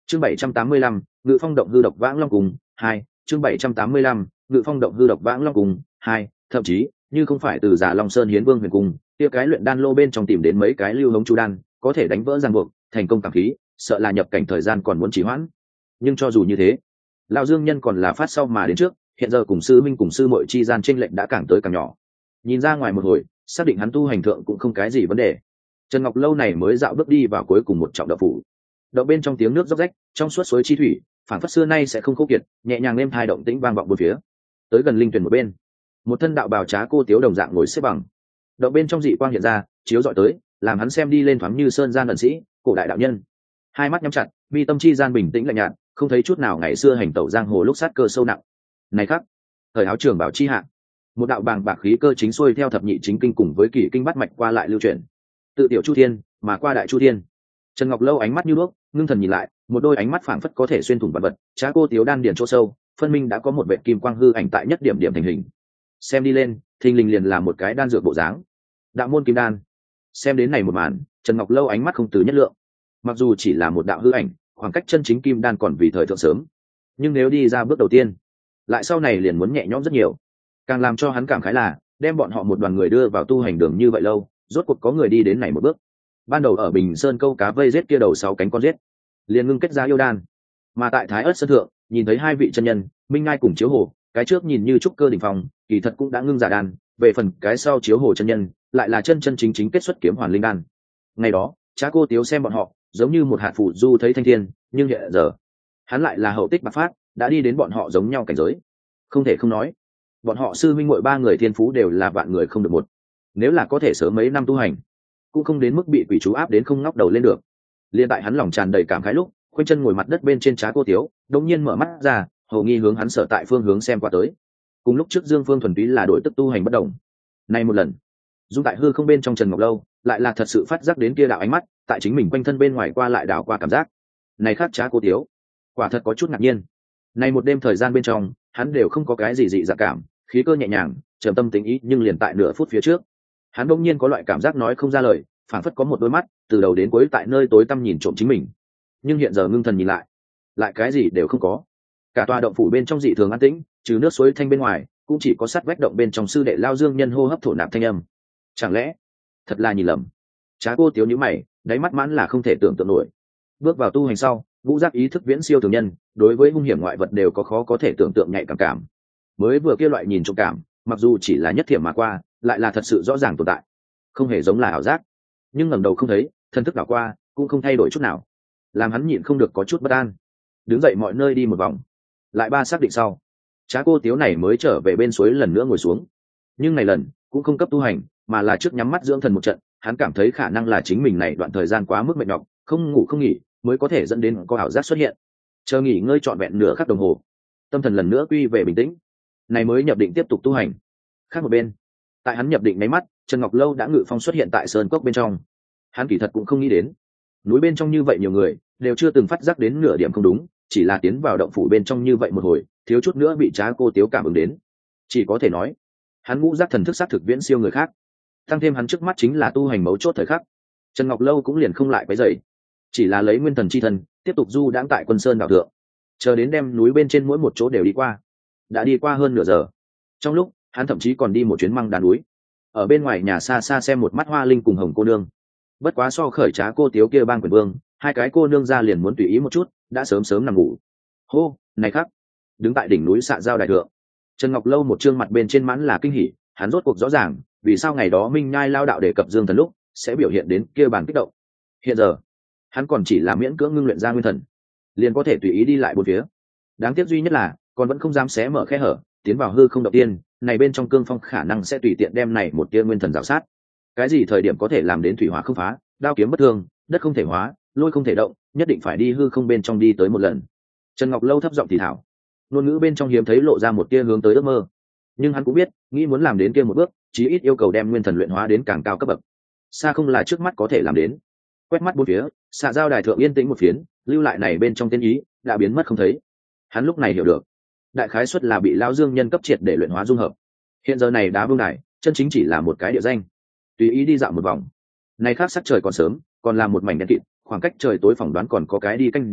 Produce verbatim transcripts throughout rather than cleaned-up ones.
chương bảy trăm tám mươi lăm ngự phong động hư độc vãng long cùng hai chương bảy trăm tám mươi lăm ngự phong động hư độc vãng long cùng hai thậm chí như không phải từ giả long sơn hiến vương huyền cung kia cái luyện đan lô bên trong tìm đến mấy cái lưu hống chu đan có thể đánh vỡ ràng buộc thành công cảm khí, sợ là nhập cảnh thời gian còn muốn trì hoãn. Nhưng cho dù như thế, lão dương nhân còn là phát sau mà đến trước, hiện giờ cùng sư minh cùng sư muội chi gian chênh lệch đã càng tới càng nhỏ. Nhìn ra ngoài một hồi, xác định hắn tu hành thượng cũng không cái gì vấn đề. Trần Ngọc lâu này mới dạo bước đi vào cuối cùng một trọng động phủ. Động bên trong tiếng nước róc rách, trong suốt suối chi thủy, phản phất xưa nay sẽ không khô kiệt, nhẹ nhàng êm hai động tĩnh vang vọng bốn phía. Tới gần linh tuyển một bên, một thân đạo bào trá cô tiếu đồng dạng ngồi xếp bằng. Động bên trong dị quang hiện ra, chiếu dọi tới, làm hắn xem đi lên thoáng như sơn gian ẩn sĩ, cổ đại đạo nhân. Hai mắt nhắm chặt, mi tâm chi gian bình tĩnh lạnh nhạt, không thấy chút nào ngày xưa hành tẩu giang hồ lúc sát cơ sâu nặng. Này khắc, thời áo trường bảo chi hạ, một đạo bàng bạc khí cơ chính xuôi theo thập nhị chính kinh cùng với kỷ kinh bát mạch qua lại lưu chuyển. Tự tiểu chu thiên, mà qua đại chu thiên. Trần Ngọc lâu ánh mắt như đuốc, ngưng thần nhìn lại, một đôi ánh mắt phảng phất có thể xuyên thủng vật vật, trá cô tiếu đan điền chỗ sâu, phân minh đã có một vệt kim quang hư ảnh tại nhất điểm điểm thành hình. Xem đi lên, thình lình liền là một cái đan dược bộ dáng. Đạo môn kim đan. Xem đến này một màn, Trần Ngọc lâu ánh mắt không từ nhất lượng. Mặc dù chỉ là một đạo hư ảnh, khoảng cách chân chính kim đan còn vì thời thượng sớm, nhưng nếu đi ra bước đầu tiên, lại sau này liền muốn nhẹ nhõm rất nhiều. Càng làm cho hắn cảm khái là, đem bọn họ một đoàn người đưa vào tu hành đường như vậy lâu, rốt cuộc có người đi đến này một bước. Ban đầu ở Bình Sơn câu cá vây giết kia đầu sáu cánh con giết, liền ngưng kết ra yêu đan. Mà tại Thái Ức Sơn thượng, nhìn thấy hai vị chân nhân, Minh Ngai cùng Chiếu Hồ, cái trước nhìn như trúc cơ đỉnh phong, kỳ thật cũng đã ngưng giả đan, về phần cái sau Chiếu Hồ chân nhân, lại là chân chân chính chính kết xuất kiếm hoàn linh đan. Ngày đó, Trá Cô Tiếu xem bọn họ, giống như một hạt phụ du thấy thanh thiên, nhưng hiện giờ, hắn lại là hậu tích bạc phát, đã đi đến bọn họ giống nhau cảnh giới. Không thể không nói, bọn họ sư minh muội ba người thiên phú đều là vạn người không được một. Nếu là có thể sớm mấy năm tu hành, cũng không đến mức bị quỷ chú áp đến không ngóc đầu lên được. Liên tại hắn lòng tràn đầy cảm khái lúc, khoanh chân ngồi mặt đất bên trên Trá Cô Tiếu, đột nhiên mở mắt ra, hầu nghi hướng hắn sở tại phương hướng xem qua tới. Cùng lúc trước Dương Phương thuần túy là đổi tức tu hành bất động. Nay một lần, dung tại hư không bên trong Trần Ngọc lâu, lại là thật sự phát giác đến kia đạo ánh mắt, tại chính mình quanh thân bên ngoài qua lại đảo qua cảm giác. Này khác Trá Cô Tiếu, quả thật có chút ngạc nhiên. Nay một đêm thời gian bên trong, hắn đều không có cái gì dị dạ cảm, khí cơ nhẹ nhàng, trầm tâm tĩnh ý, nhưng liền tại nửa phút phía trước, hắn đột nhiên có loại cảm giác nói không ra lời, phảng phất có một đôi mắt từ đầu đến cuối tại nơi tối tăm nhìn trộm chính mình. Nhưng hiện giờ ngưng thần nhìn lại, lại cái gì đều không có. Cả tòa động phủ bên trong dị thường an tĩnh, trừ nước suối thanh bên ngoài, cũng chỉ có sắt vách động bên trong sư đệ lao dương nhân hô hấp thổ nạp thanh âm. Chẳng lẽ thật là nhìn lầm? Trá Cô Tiếu nhíu mày, đáy mắt mãn là không thể tưởng tượng nổi. Bước vào tu hành sau, ngũ giác ý thức viễn siêu thường nhân, đối với hung hiểm ngoại vật đều có khó có thể tưởng tượng nhạy cảm cảm. Mới vừa kia loại nhìn trộm cảm, mặc dù chỉ là nhất thiểm mà qua, lại là thật sự rõ ràng tồn tại, không hề giống là ảo giác. Nhưng ngẩng đầu không thấy, thân thức đảo qua, cũng không thay đổi chút nào, làm hắn nhịn không được có chút bất an. Đứng dậy mọi nơi đi một vòng, lại ba xác định sau, Trá Cô Tiếu này mới trở về bên suối lần nữa ngồi xuống. Nhưng này lần cũng không cấp tu hành, mà là trước nhắm mắt dưỡng thần một trận. Hắn cảm thấy khả năng là chính mình này đoạn thời gian quá mức mệt nhọc, không ngủ không nghỉ, mới có thể dẫn đến có ảo giác xuất hiện. Chờ nghỉ ngơi trọn vẹn nửa khắc đồng hồ, tâm thần lần nữa quy về bình tĩnh, này mới nhập định tiếp tục tu hành. Khác một bên, tại hắn nhập định mấy mắt, Trần Ngọc lâu đã ngự phong xuất hiện tại sơn cốc bên trong. Hắn kỳ thật cũng không nghĩ đến, núi bên trong như vậy nhiều người, đều chưa từng phát giác đến nửa điểm không đúng, chỉ là tiến vào động phủ bên trong như vậy một hồi, thiếu chút nữa bị Trá Cô Tiếu cảm ứng đến. Chỉ có thể nói, hắn ngũ giác thần thức sát thực viễn siêu người khác. Tăng thêm hắn trước mắt chính là tu hành mấu chốt thời khắc, Trần Ngọc lâu cũng liền không lại quấy rầy, chỉ là lấy nguyên thần chi thần tiếp tục du đãng tại Quân Sơn đảo thượng, chờ đến đem núi bên trên mỗi một chỗ đều đi qua. Đã đi qua hơn nửa giờ, trong lúc hắn thậm chí còn đi một chuyến Măng Đá núi, ở bên ngoài nhà xa xa xem một mắt Hoa Linh cùng Hồng cô nương. Bất quá so khởi Trá Cô Tiếu kia bang quyền vương, hai cái cô nương ra liền muốn tùy ý một chút, đã sớm sớm nằm ngủ. Hô, này khắc, đứng tại đỉnh núi Xạ Giao đại thượng, Trần Ngọc lâu một trương mặt bên trên mãn là kinh hỉ. Hắn rốt cuộc rõ ràng vì sao ngày đó Minh Nhai lao đạo đề cập Dương thần lúc sẽ biểu hiện đến kia bản kích động. Hiện giờ hắn còn chỉ là miễn cưỡng ngưng luyện ra nguyên thần, liền có thể tùy ý đi lại bốn phía. Đáng tiếc duy nhất là còn vẫn không dám xé mở khe hở tiến vào hư không động tiên, này bên trong cương phong khả năng sẽ tùy tiện đem này một tia nguyên thần rào sát. Cái gì thời điểm có thể làm đến thủy hỏa không phá, đao kiếm bất thương, đất không thể hóa, lôi không thể động, nhất định phải đi hư không bên trong đi tới một lần. Trần Ngọc lâu thấp giọng thì thảo, ngôn ngữ bên trong hiếm thấy lộ ra một tia hướng tới ước mơ. Nhưng hắn cũng biết, nghĩ muốn làm đến kia một bước, chí ít yêu cầu đem nguyên thần luyện hóa đến càng cao cấp bậc, xa không là trước mắt có thể làm đến. Quét mắt bốn phía, Xạ Giao đài thượng yên tĩnh một phiến, lưu lại này bên trong tiên ý đã biến mất không thấy. Hắn lúc này hiểu được, đại khái suất là bị lão Dương nhân cấp triệt để luyện hóa dung hợp. Hiện giờ này đá vương đài chân chính chỉ là một cái địa danh. Tùy ý đi dạo một vòng, này khác sắc trời còn sớm, còn là một mảnh đen kịt, khoảng cách trời tối phỏng đoán còn có cái đi canh giờ,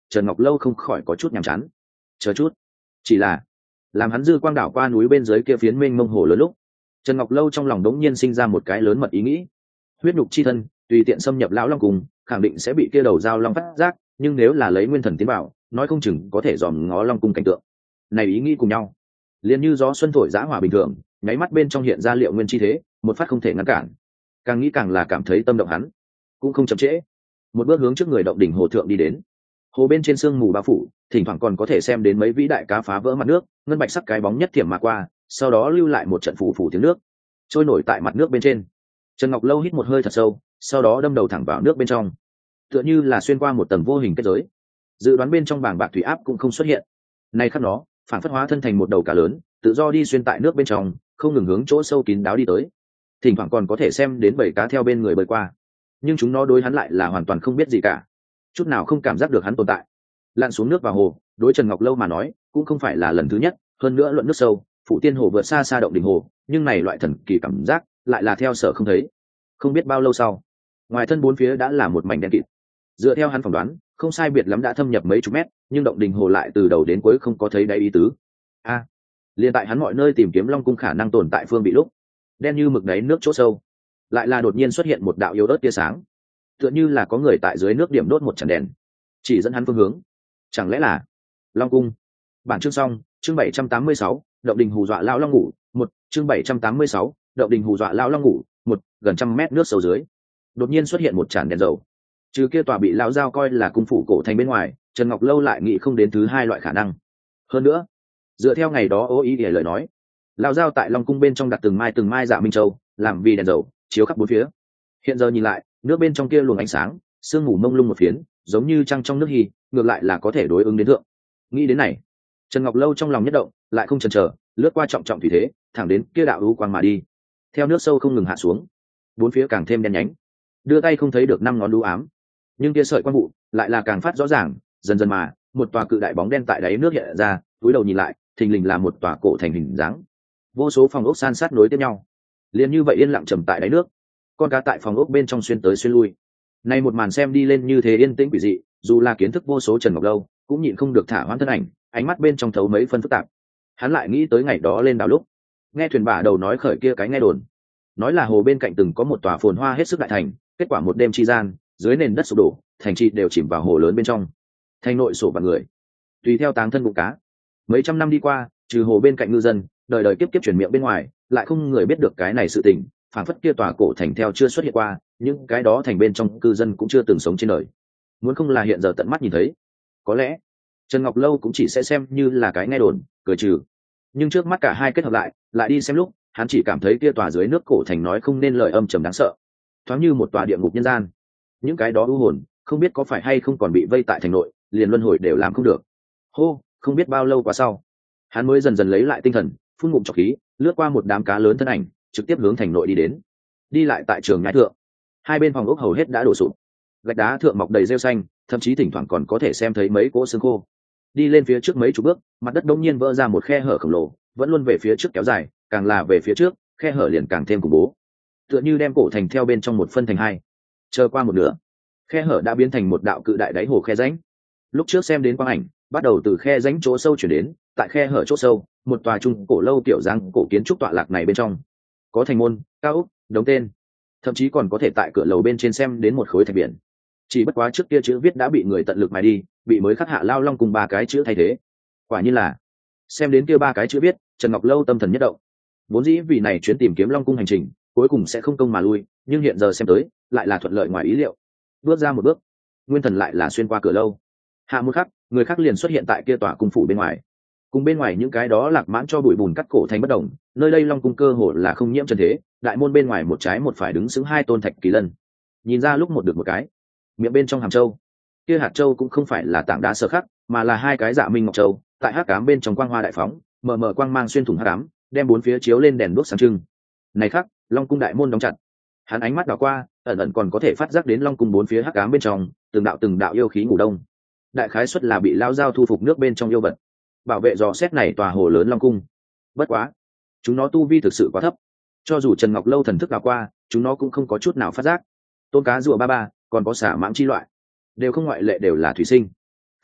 Trần Ngọc Lâu không khỏi có chút nhàm chán. Chờ chút, chỉ là làm hắn dư quang đảo qua núi bên dưới kia phiến mênh mông hồ lớn lúc, Trần Ngọc Lâu trong lòng đống nhiên sinh ra một cái lớn mật ý nghĩ. Huyết nhục chi thân tùy tiện xâm nhập lão long cùng, khẳng định sẽ bị kia đầu dao long phát giác, nhưng nếu là lấy nguyên thần tiến vào, nói không chừng có thể dòm ngó long cung cảnh tượng. Này ý nghĩ cùng nhau, liền như gió xuân thổi giã hỏa bình thường, nháy mắt bên trong hiện ra liệu nguyên chi thế, một phát không thể ngăn cản. Càng nghĩ càng là cảm thấy tâm động hắn, cũng không chậm trễ, một bước hướng trước người động đỉnh hồ thượng đi đến. Hồ bên trên sương mù bao phủ, thỉnh thoảng còn có thể xem đến mấy vĩ đại cá phá vỡ mặt nước, ngân bạch sắc cái bóng nhất thiểm mà qua, sau đó lưu lại một trận phủ phủ tiếng nước trôi nổi tại mặt nước bên trên. Trần Ngọc Lâu hít một hơi thật sâu, sau đó đâm đầu thẳng vào nước bên trong, tựa như là xuyên qua một tầng vô hình kết giới. Dự đoán bên trong bảng bạc thủy áp cũng không xuất hiện. Nay khắc nó phản phất hóa thân thành một đầu cá lớn, tự do đi xuyên tại nước bên trong, không ngừng hướng chỗ sâu kín đáo đi tới. Thỉnh thoảng còn có thể xem đến bảy cá theo bên người bơi qua, nhưng chúng nó đối hắn lại là hoàn toàn không biết gì cả, chút nào không cảm giác được hắn tồn tại. Lặn xuống nước vào hồ, đối Trần Ngọc Lâu mà nói cũng không phải là lần thứ nhất, hơn nữa luận nước sâu, Phụ Tiên Hồ vượt xa xa động đỉnh hồ, nhưng này loại thần kỳ cảm giác lại là theo sở không thấy. Không biết bao lâu sau, ngoài thân bốn phía đã là một mảnh đen kịt. Dựa theo hắn phỏng đoán, không sai biệt lắm đã thâm nhập mấy chục mét, nhưng động đỉnh hồ lại từ đầu đến cuối không có thấy đáy ý tứ. A, à, liền tại hắn mọi nơi tìm kiếm long cung khả năng tồn tại phương bị lúc, đen như mực đáy nước chỗ sâu, lại là đột nhiên xuất hiện một đạo yếu ớt tia sáng, tựa như là có người tại dưới nước điểm đốt một chản đèn, chỉ dẫn hắn phương hướng. Chẳng lẽ là long cung? Bản chương xong, chương bảy trăm tám mươi sáu, động đình hù dọa lão long ngủ, một, chương bảy trăm tám mươi sáu, động đình hù dọa lão long ngủ, một, gần trăm mét nước sâu dưới, đột nhiên xuất hiện một tràn đèn dầu. Trừ kia tòa bị lão giao coi là cung phủ cổ thành bên ngoài, Trần Ngọc Lâu lại nghĩ không đến thứ hai loại khả năng. Hơn nữa, dựa theo ngày đó ô ý để lời nói, lão giao tại long cung bên trong đặt từng mai từng mai dạ minh châu, làm vì đèn dầu chiếu khắp bốn phía. Hiện giờ nhìn lại, nước bên trong kia luồng ánh sáng, sương mù mông lung một phiến, giống như trăng trong nước hi, ngược lại là có thể đối ứng đến thượng. Nghĩ đến này, Trần Ngọc Lâu trong lòng nhất động, lại không chần chờ, lướt qua trọng trọng thủy thế, thẳng đến kia đạo u quang mà đi. Theo nước sâu không ngừng hạ xuống, bốn phía càng thêm đen nhánh, đưa tay không thấy được năm ngón đu ám, nhưng kia sợi quang vụ lại là càng phát rõ ràng. Dần dần mà một tòa cự đại bóng đen tại đáy nước hiện ra, cúi đầu nhìn lại, thình lình là một tòa cổ thành hình dáng, vô số phòng ốc san sát nối tiếp nhau, liền như vậy yên lặng trầm tại đáy nước. Con cá tại phòng ốc bên trong xuyên tới xuyên lui. Nay một màn xem đi lên như thế yên tĩnh quỷ dị, dù là kiến thức vô số Trần Ngọc Lâu cũng nhịn không được thả hoãn thân ảnh, ánh mắt bên trong thấu mấy phân phức tạp. Hắn lại nghĩ tới ngày đó lên đảo lúc nghe thuyền bả đầu nói khởi kia cái nghe đồn, nói là hồ bên cạnh từng có một tòa phồn hoa hết sức đại thành, kết quả một đêm chi gian dưới nền đất sụp đổ, thành trì đều chìm vào hồ lớn bên trong, thành nội sổ và người tùy theo táng thân bụng cá. Mấy trăm năm đi qua, trừ hồ bên cạnh ngư dân đời đời kiếp kiếp truyền miệng bên ngoài, lại không người biết được cái này sự tình. Phản phất kia tòa cổ thành theo chưa xuất hiện qua, những cái đó thành bên trong cư dân cũng chưa từng sống trên đời. Muốn không là hiện giờ tận mắt nhìn thấy, có lẽ Trần Ngọc Lâu cũng chỉ sẽ xem như là cái nghe đồn, cười trừ. Nhưng trước mắt cả hai kết hợp lại, lại đi xem lúc, hắn chỉ cảm thấy kia tòa dưới nước cổ thành nói không nên lời âm trầm đáng sợ, thoáng như một tòa địa ngục nhân gian. Những cái đó u hồn, không biết có phải hay không còn bị vây tại thành nội, liền luân hồi đều làm không được. Hô, không biết bao lâu qua sau, hắn mới dần dần lấy lại tinh thần, phun ngụm trọc khí, lướt qua một đám cá lớn thân ảnh, trực tiếp hướng thành nội đi đến. Đi lại tại trường nhai thượng, hai bên phòng ốc hầu hết đã đổ sụp, gạch đá thượng mọc đầy rêu xanh, thậm chí thỉnh thoảng còn có thể xem thấy mấy cỗ xương khô. Đi lên phía trước mấy chục bước, mặt đất đông nhiên vỡ ra một khe hở khổng lồ, vẫn luôn về phía trước kéo dài, càng là về phía trước, khe hở liền càng thêm khủng bố, tựa như đem cổ thành theo bên trong một phân thành hai. Chờ qua một nửa, khe hở đã biến thành một đạo cự đại đáy hồ khe rãnh. Lúc trước xem đến quang ảnh, bắt đầu từ khe rãnh chỗ sâu chuyển đến, tại khe hở chỗ sâu, một tòa trung cổ lâu kiểu dáng cổ kiến trúc tọa lạc này bên trong, có thành môn, cao ốc, đống tên, thậm chí còn có thể tại cửa lầu bên trên xem đến một khối thạch biển. Chỉ bất quá trước kia chữ viết đã bị người tận lực mài đi, bị mới khắc hạ lao long cùng ba cái chữ thay thế. Quả nhiên là, xem đến kia ba cái chữ viết, Trần Ngọc Lâu tâm thần nhất động. Vốn dĩ vì này chuyến tìm kiếm long cung hành trình cuối cùng sẽ không công mà lui, nhưng hiện giờ xem tới lại là thuận lợi ngoài ý liệu. Bước ra một bước, nguyên thần lại là xuyên qua cửa lâu. Hạ một khắc, người khác liền xuất hiện tại kia tòa cung phủ bên ngoài. Cùng bên ngoài những cái đó lạc mãn cho bụi bùn cắt cổ thành bất động, nơi đây long cung cơ hồ là không nhiễm trần thế, đại môn bên ngoài một trái một phải đứng xứng hai tôn thạch kỳ lân. Nhìn ra lúc một được một cái, miệng bên trong hàm châu, kia hạt châu cũng không phải là tảng đá sơ khắc, mà là hai cái dạ minh ngọc châu, tại hắc ám bên trong quang hoa đại phóng, mờ mờ quang mang xuyên thủng hắc ám, đem bốn phía chiếu lên đèn đuốc sáng trưng. Này khắc, long cung đại môn đóng chặt. Hắn ánh mắt đảo qua, ẩn ẩn còn có thể phát giác đến long cung bốn phía hắc ám bên trong, từng đạo từng đạo yêu khí ngủ đông. Đại khái suất là bị lao dao thu phục nước bên trong yêu vật, bảo vệ dò xét này tòa hồ lớn long cung. Bất quá, chúng nó tu vi thực sự quá thấp, cho dù Trần Ngọc Lâu thần thức đảo qua, chúng nó cũng không có chút nào phát giác. Tôn cá rùa ba ba, còn có xả mãng chi loại, đều không ngoại lệ đều là thủy sinh.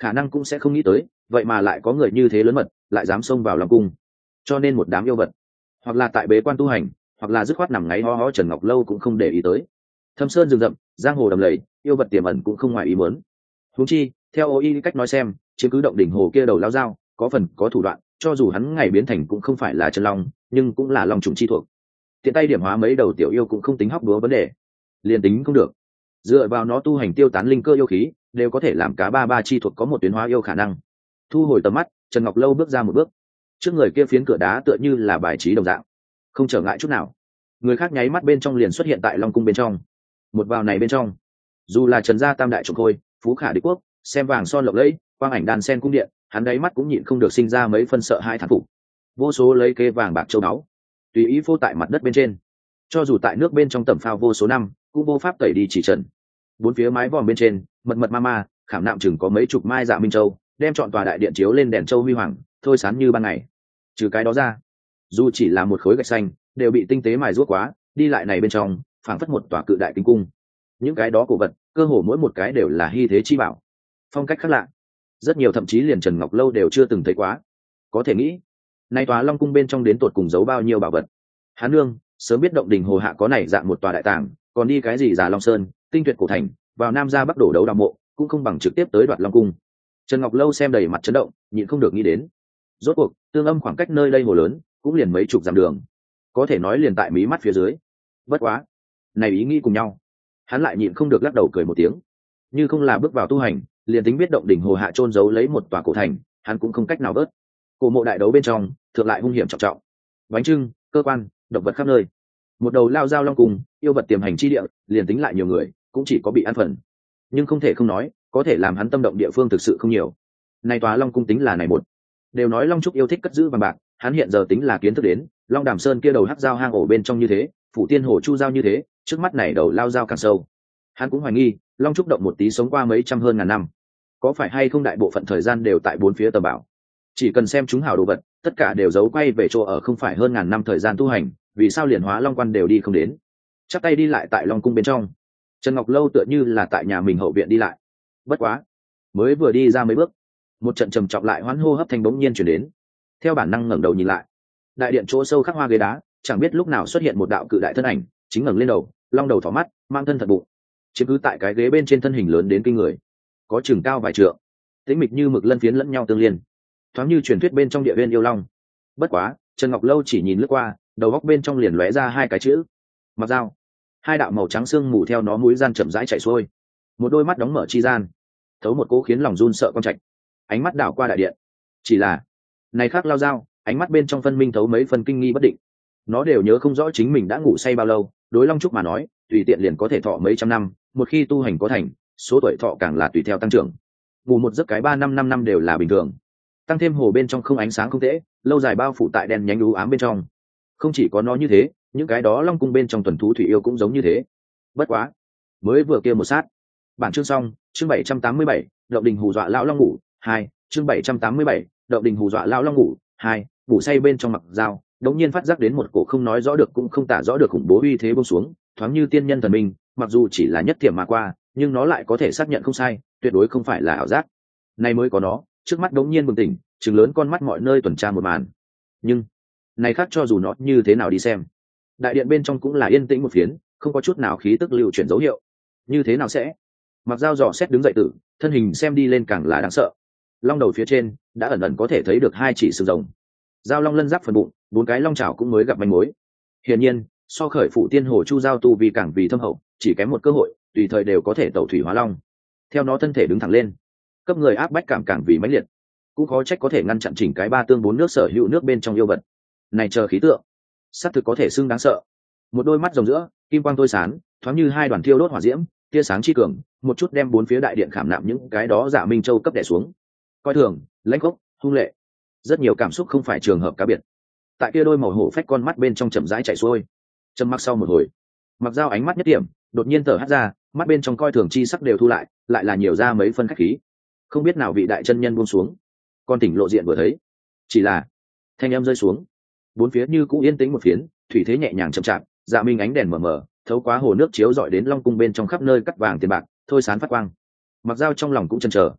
khả năng cũng sẽ không nghĩ tới vậy mà lại có người như thế lớn mật lại dám xông vào lòng cung. Cho nên một đám yêu vật hoặc là tại bế quan tu hành, hoặc là dứt khoát nằm ngáy ho ho Trần Ngọc Lâu cũng không để ý tới. Thâm sơn rừng rậm, giang hồ đầm lầy, yêu vật tiềm ẩn cũng không ngoài ý muốn. Huống chi theo ô y cách nói xem, chiếm cứ động đỉnh hồ kia đầu lao dao có phần có thủ đoạn, cho dù hắn ngày biến thành cũng không phải là chân long, nhưng cũng là long trùng chi thuộc. Tiện tay điểm hóa mấy đầu tiểu yêu cũng không tính hóc búa vấn đề, liền tính không được, dựa vào nó tu hành tiêu tán linh cơ yêu khí, đều có thể làm cá ba ba chi thuộc có một tuyến hóa yêu khả năng. Thu hồi tầm mắt, Trần Ngọc Lâu bước ra một bước, trước người kia phiến cửa đá tựa như là bài trí đồng dạng, không trở ngại chút nào. Người khác nháy mắt bên trong liền xuất hiện tại long cung bên trong. Một vào này bên trong, dù là Trần gia tam đại trộm khôi, phú khả đế quốc, xem vàng son lộng lẫy, quang ảnh đàn sen cung điện, hắn đáy mắt cũng nhịn không được sinh ra mấy phân sợ hai thán phục. Vô số lấy kê vàng bạc châu báu tùy ý phô tại mặt đất bên trên, cho dù tại nước bên trong tẩm phao vô số năm cũng vô pháp tẩy đi chỉ trần. Bốn phía mái vòm bên trên mật mật ma ma khảm nạm chừng có mấy chục mai dạ minh châu, đem chọn tòa đại điện chiếu lên đèn châu huy hoàng, thôi sáng như ban ngày. Trừ cái đó ra, dù chỉ là một khối gạch xanh đều bị tinh tế mài ruốc quá, đi lại này bên trong phảng phất một tòa cự đại tinh cung. Những cái đó cổ vật cơ hồ mỗi một cái đều là hy thế chi bảo, phong cách khác lạ, rất nhiều thậm chí liền Trần Ngọc Lâu đều chưa từng thấy quá. Có thể nghĩ nay tòa long cung bên trong đến tột cùng giấu bao nhiêu bảo vật. Hán nương sớm biết động đình hồ hạ có này dạng một tòa đại tàng, còn đi cái gì Già Long Sơn, tinh tuyệt cổ thành, vào nam ra bắc đổ đấu đào mộ, cũng không bằng trực tiếp tới đoạt long cung. Trần Ngọc Lâu xem đầy mặt chấn động, nhịn không được nghĩ đến, rốt cuộc tương âm khoảng cách nơi đây hồ lớn cũng liền mấy chục dặm đường, có thể nói liền tại mí mắt phía dưới. Bất quá này ý nghĩ cùng nhau, hắn lại nhịn không được lắc đầu cười một tiếng. Như không là bước vào tu hành, liền tính biết động đỉnh hồ hạ chôn giấu lấy một tòa cổ thành, hắn cũng không cách nào vớt. Cổ mộ đại đấu bên trong thượng lại hung hiểm trọng trọng, bánh trưng, cơ quan, độc vật khắp nơi, một đầu lao dao long cùng yêu vật tiềm hành chi địa, liền tính lại nhiều người cũng chỉ có bị ăn phần. Nhưng không thể không nói, có thể làm hắn tâm động địa phương thực sự không nhiều. Này tòa long cung tính là này một. Đều nói long trúc yêu thích cất giữ vàng bạc, hắn hiện giờ tính là kiến thức đến, long đàm sơn kia đầu hắc dao hang ổ bên trong như thế, phủ tiên hồ chu dao như thế, trước mắt này đầu lao dao càng sâu. Hắn cũng hoài nghi long trúc động một tí sống qua mấy trăm hơn ngàn năm, có phải hay không đại bộ phận thời gian đều tại bốn phía tầm bảo. Chỉ cần xem chúng hảo đồ vật, tất cả đều giấu quay về chỗ ở, không phải hơn ngàn năm thời gian tu hành, vì sao liền hóa long quan đều đi không đến. Chắc tay đi lại tại long cung bên trong, Trần Ngọc Lâu tựa như là tại nhà mình hậu viện đi lại. Bất quá mới vừa đi ra mấy bước, một trận trầm trọng lại hoán hô hấp thanh bỗng nhiên chuyển đến. Theo bản năng ngẩng đầu nhìn lại, đại điện chỗ sâu khắc hoa ghế đá, chẳng biết lúc nào xuất hiện một đạo cự đại thân ảnh, chính ngẩng lên đầu, long đầu thỏ mắt, mang thân thật bụng, chiếm cứ tại cái ghế bên trên, thân hình lớn đến kinh người, có chừng cao vài trượng, tĩnh mịch như mực lân phiến lẫn nhau tương liên, thoáng như truyền thuyết bên trong địa viên yêu long. Bất quá Trần Ngọc Lâu chỉ nhìn lướt qua, đầu góc bên trong liền lóe ra hai cái chữ: Mặc Dao. Hai đạo màu trắng xương mù theo nó mũi gian chậm rãi chạy xuôi, một đôi mắt đóng mở chi gian thấu một cỗ khiến lòng run sợ con trạch, ánh mắt đảo qua đại điện. Chỉ là này khác lao dao, ánh mắt bên trong phân minh thấu mấy phần kinh nghi bất định. Nó đều nhớ không rõ chính mình đã ngủ say bao lâu, đối long trúc mà nói tùy tiện liền có thể thọ mấy trăm năm, một khi tu hành có thành, số tuổi thọ càng là tùy theo tăng trưởng. Ngủ một giấc cái ba năm năm năm đều là bình thường. Tăng thêm hồ bên trong không ánh sáng không tễ, lâu dài bao phủ tại đen nhánh u ám bên trong. Không chỉ có nó như thế, những cái đó long cung bên trong tuần thú thủy yêu cũng giống như thế. Bất quá mới vừa kia một sát. Bản chương xong, chương bảy trăm tám mươi bảy, động đình hù dọa lão long ngủ hai, chương bảy trăm tám mươi bảy, động đình hù dọa lão long ngủ hai. Ngủ say bên trong Mặc Dao đống nhiên phát giác đến một cổ không nói rõ được cũng không tả rõ được khủng bố uy thế buông xuống, thoáng như tiên nhân thần minh, mặc dù chỉ là nhất thiểm mà qua, nhưng nó lại có thể xác nhận không sai, tuyệt đối không phải là ảo giác. Nay mới có nó, trước mắt đống nhiên bừng tỉnh, trừng lớn con mắt mọi nơi tuần tra một màn. Nhưng này khác cho dù nó như thế nào đi xem, đại điện bên trong cũng là yên tĩnh một phiến, không có chút nào khí tức lưu chuyển dấu hiệu. Như thế nào sẽ? Mặc Dao dò xét đứng dậy tử, thân hình xem đi lên càng là đáng sợ. Long đầu phía trên đã ẩn ẩn có thể thấy được hai chỉ sừng rồng, dao long lân giáp phần bụng, bốn cái long chảo cũng mới gặp manh mối. Hiển nhiên so khởi phụ tiên hồ chu giao tu vì càng vì thâm hậu, chỉ kém một cơ hội, tùy thời đều có thể tẩu thủy hóa long. Theo nó thân thể đứng thẳng lên, cấp người áp bách cảm càng vì mãnh liệt, cũng khó trách có thể ngăn chặn chỉnh cái ba tương bốn nước sở hữu nước bên trong yêu vật. Này chờ khí tượng, sát thực có thể xưng đáng sợ. Một đôi mắt rồng giữa kim quang tôi sán, thoáng như hai đoàn thiêu đốt hỏa diễm, tia sáng chi cường, một chút đem bốn phía đại điện khảm nạm những cái đó Dạ Minh Châu cấp đè xuống. Coi thường, lãnh gốc, hung lệ, rất nhiều cảm xúc không phải trường hợp cá biệt. Tại kia đôi màu hổ phách con mắt bên trong chậm rãi chạy xuôi. Trầm mặc sau một hồi, Mặc Dao ánh mắt nhất điểm, đột nhiên thở hắt ra, mắt bên trong coi thường chi sắc đều thu lại, lại là nhiều ra mấy phân khách khí. Không biết nào vị đại chân nhân buông xuống, con tỉnh lộ diện vừa thấy, chỉ là thanh âm rơi xuống, bốn phía như cũ yên tĩnh một phiến, thủy thế nhẹ nhàng chậm chạp, Dạ Minh ánh đèn mờ mờ thấu quá hồ nước chiếu rọi đến long cung bên trong khắp nơi cắt vàng tiền bạc thôi sán phát quang. Mặc Dao trong lòng cũng chần chờ,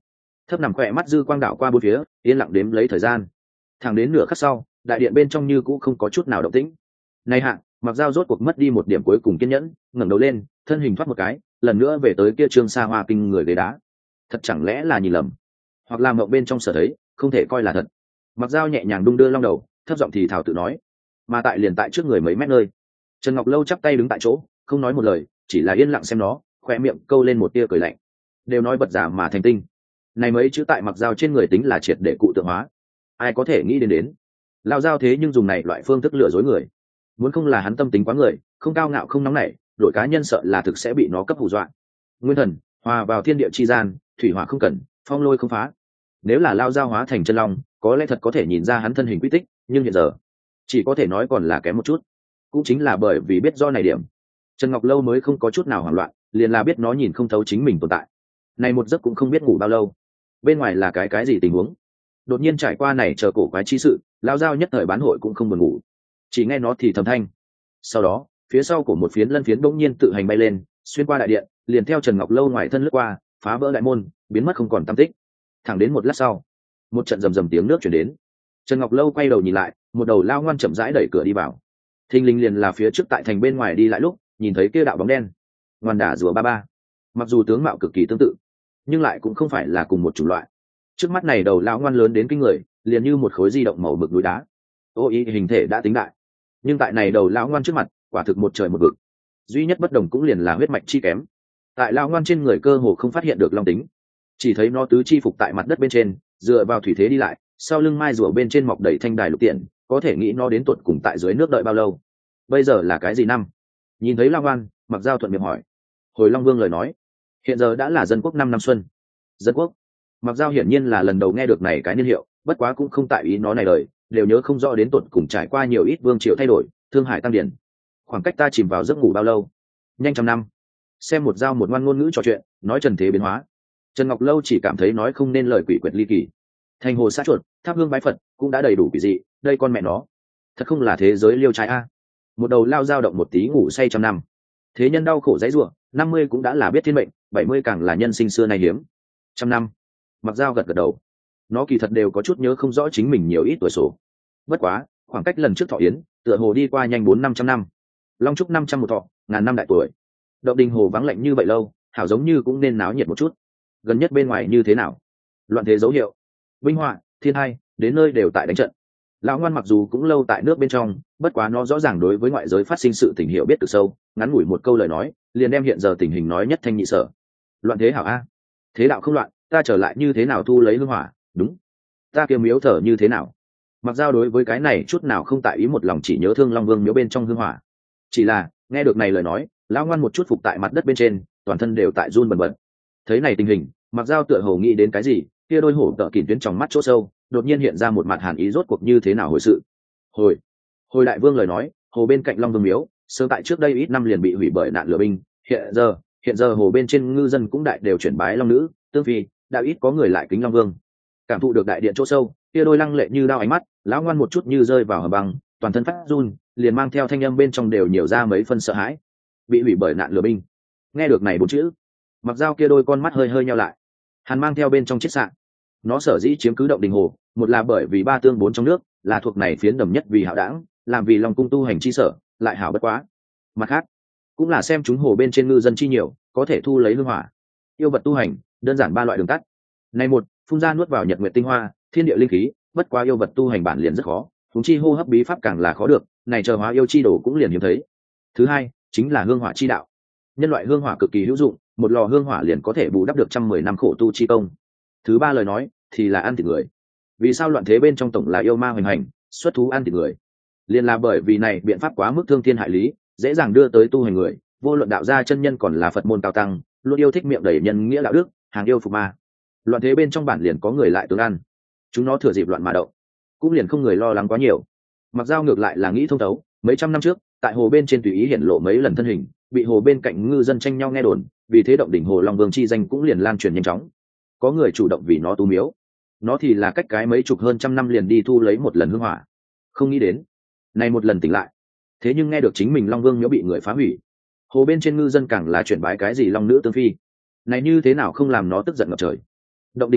Thấp nằm khỏe mắt dư quang đảo qua bốn phía, yên lặng đếm lấy thời gian. Thẳng đến nửa khắc sau, đại điện bên trong như cũ không có chút nào động tĩnh. Này hạ, Mặc Dao rốt cuộc mất đi một điểm cuối cùng kiên nhẫn, ngẩng đầu lên, thân hình thoát một cái, lần nữa về tới kia trương xa hoa kinh người ghế đá. Thật chẳng lẽ là nhìn lầm, hoặc là mộng bên trong sở thấy, không thể coi là thật. Mặc Dao nhẹ nhàng đung đưa long đầu, thấp giọng thì thào tự nói. Mà tại liền tại trước người mấy mét nơi, Trần Ngọc Lâu chắp tay đứng tại chỗ, không nói một lời, chỉ là yên lặng xem nó, khoe miệng câu lên một tia cười lạnh. Đều nói bật giả mà thành tinh, này mấy chữ tại Mặc Dao trên người tính là triệt để cụ tượng hóa. Ai có thể nghĩ đến đến lao Dao thế nhưng dùng này loại phương thức lừa dối người. Muốn không là hắn tâm tính quá người, không cao ngạo không nóng nảy, đội cá nhân sợ là thực sẽ bị nó cấp hù dọa. Nguyên thần hòa vào thiên địa chi gian, thủy hỏa không cần, phong lôi không phá. Nếu là lao Dao hóa thành chân long, có lẽ thật có thể nhìn ra hắn thân hình quy tích, nhưng hiện giờ chỉ có thể nói còn là kém một chút. Cũng chính là bởi vì biết do này điểm, Trần Ngọc Lâu mới không có chút nào hoảng loạn, liền là biết nó nhìn không thấu chính mình tồn tại. Này một giấc cũng không biết ngủ bao lâu, bên ngoài là cái cái gì tình huống. Đột nhiên trải qua này chờ cổ quái chi sự, lao Dao nhất thời bán hội cũng không buồn ngủ, chỉ nghe nó thì thầm thanh. Sau đó phía sau của một phiến lân phiến bỗng nhiên tự hành bay lên, xuyên qua đại điện, liền theo Trần Ngọc Lâu ngoài thân lướt qua, phá vỡ đại môn, biến mất không còn tăm tích. Thẳng đến một lát sau, một trận rầm rầm tiếng nước chuyển đến. Trần Ngọc Lâu quay đầu nhìn lại, một đầu lao ngoan chậm rãi đẩy cửa đi vào. Thình lình liền là phía trước tại thành bên ngoài đi lại lúc nhìn thấy kia đạo bóng đen, ngoan đả rùa ba ba. Mặc dù tướng mạo cực kỳ tương tự, nhưng lại cũng không phải là cùng một chủng loại. Trước mắt này đầu lão ngoan lớn đến kinh người, liền như một khối di động màu mực núi đá. Ô ý hình thể đã tính đại, nhưng tại này đầu lão ngoan trước mặt, quả thực một trời một vực. Duy nhất bất đồng cũng liền là huyết mạch chi kém. Tại lão ngoan trên người cơ hồ không phát hiện được long tính, chỉ thấy nó tứ chi phục tại mặt đất bên trên, dựa vào thủy thế đi lại, sau lưng mai rùa bên trên mọc đầy thanh đài lục tiện, có thể nghĩ nó đến tuột cùng tại dưới nước đợi bao lâu. Bây giờ là cái gì năm? Nhìn thấy Long Ngoan, Mặc Dao thuận miệng hỏi. Hồi Long Vương lời nói, hiện giờ đã là dân quốc năm năm xuân. Dân quốc? Mặc Dao hiển nhiên là lần đầu nghe được này cái niên hiệu, bất quá cũng không tại ý nó này lời, đều nhớ không rõ đến tuột cùng trải qua nhiều ít vương triều thay đổi, thương hải tăng điển. Khoảng cách ta chìm vào giấc ngủ bao lâu? Nhanh trăm năm. Xem một Dao một ngoan ngôn ngữ trò chuyện, nói trần thế biến hóa. Trần Ngọc Lâu chỉ cảm thấy nói không nên lời quỷ quyệt ly kỳ. Thành hồ sát chuột, tháp hương bái Phật cũng đã đầy đủ quỷ dị, đây con mẹ nó, thật không là thế giới liêu trai a. Một đầu lao dao động một tí ngủ say trăm năm, thế nhân đau khổ dãy rủa, năm mươi cũng đã là biết thiên mệnh, bảy mươi càng là nhân sinh xưa nay hiếm. Trăm năm. Mặc Dao gật gật đầu, nó kỳ thật đều có chút nhớ không rõ chính mình nhiều ít tuổi số. Bất quá khoảng cách lần trước thọ yến tựa hồ đi qua nhanh bốn năm trăm năm. Long trúc năm trăm một thọ, ngàn năm đại tuổi. Động đình hồ vắng lạnh như vậy lâu, hảo giống như cũng nên náo nhiệt một chút. Gần nhất bên ngoài như thế nào? Loạn thế dấu hiệu, binh họa, thiên hai, đến nơi đều tại đánh trận. Lão ngoan mặc dù cũng lâu tại nước bên trong, bất quá nó rõ ràng đối với ngoại giới phát sinh sự tình hiểu biết từ sâu, ngắn ngủi một câu lời nói liền đem hiện giờ tình hình nói nhất thanh nhị sở. Loạn thế hảo a? Thế đạo không loạn, ta trở lại như thế nào thu lấy hương hỏa? Đúng, ta kêu miếu thở như thế nào? Mặc Dao đối với cái này chút nào không tại ý, một lòng chỉ nhớ thương Long Vương miếu bên trong hương hỏa. Chỉ là nghe được này lời nói, lão ngoan một chút phục tại mặt đất bên trên, toàn thân đều tại run bần bật. Thấy này tình hình, Mặc Dao tựa hồ nghĩ đến cái gì, kia đôi hổ tợ kìm tuyến trong mắt chỗ sâu đột nhiên hiện ra một mặt hàn ý, rốt cuộc như thế nào hồi sự. Hồi, hồi đại vương lời nói, hồ bên cạnh Long Vương miếu sớm tại trước đây ít năm liền bị hủy bởi nạn lửa binh, hiện giờ hiện giờ hồ bên trên ngư dân cũng đại đều chuyển bái Long nữ tương phi, đã ít có người lại kính Long Vương. Cảm thụ được đại điện chỗ sâu kia đôi lăng lệ như đao ánh mắt, lão ngoan một chút như rơi vào hầm băng, toàn thân phát run, liền mang theo thanh âm bên trong đều nhiều ra mấy phân sợ hãi. Bị hủy bởi nạn lửa binh. Nghe được này bốn chữ, Mặc Dao kia đôi con mắt hơi hơi nheo lại, hàn mang theo bên trong chiếc sạn. Nó sở dĩ chiếm cứ động đình hồ, một là bởi vì ba tương bốn trong nước là thuộc này phiến đầm nhất vì hảo đảng, làm vì Long cung tu hành chi sở, lại hảo bất quá. Mặt khác cũng là xem chúng hồ bên trên ngư dân chi nhiều, có thể thu lấy hương hỏa. Yêu vật tu hành đơn giản ba loại đường tắt. Này một, phun ra nuốt vào nhật nguyệt tinh hoa, thiên địa linh khí, bất quá yêu vật tu hành bản liền rất khó, chúng chi hô hấp bí pháp càng là khó được, này chờ hóa yêu chi đồ cũng liền hiếm thấy. Thứ hai chính là hương hỏa chi đạo. Nhân loại hương hỏa cực kỳ hữu dụng, một lò hương hỏa liền có thể bù đắp được trăm mười năm khổ tu chi công. Thứ ba lời nói thì là ăn thịt người. Vì sao loạn thế bên trong tổng là yêu ma hoành hành, xuất thú ăn thịt người? Liền là bởi vì này biện pháp quá mức thương thiên hại lý, dễ dàng đưa tới tu hành người, vô luận đạo gia chân nhân còn là Phật môn cao tăng, luôn yêu thích miệng đầy nhân nghĩa đạo đức, hàng yêu phục ma. Loạn thế bên trong bản liền có người lại tướng ăn, chúng nó thừa dịp loạn mà động, cũng liền không người lo lắng quá nhiều. Mặc Dao ngược lại là nghĩ thông thấu, mấy trăm năm trước tại hồ bên trên tùy ý hiển lộ mấy lần thân hình, bị hồ bên cạnh ngư dân tranh nhau nghe đồn, vì thế động đỉnh hồ Long Vương chi danh cũng liền lan truyền nhanh chóng. Có người chủ động vì nó tu miếu, nó thì là cách cái mấy chục hơn trăm năm liền đi thu lấy một lần hương hỏa. Không nghĩ đến này một lần tỉnh lại, thế nhưng nghe được chính mình Long Vương miếu bị người phá hủy, hồ bên trên ngư dân càng là chuyển bái cái gì Long nữ tương phi, này như thế nào không làm nó tức giận ngập trời. Động đình miếu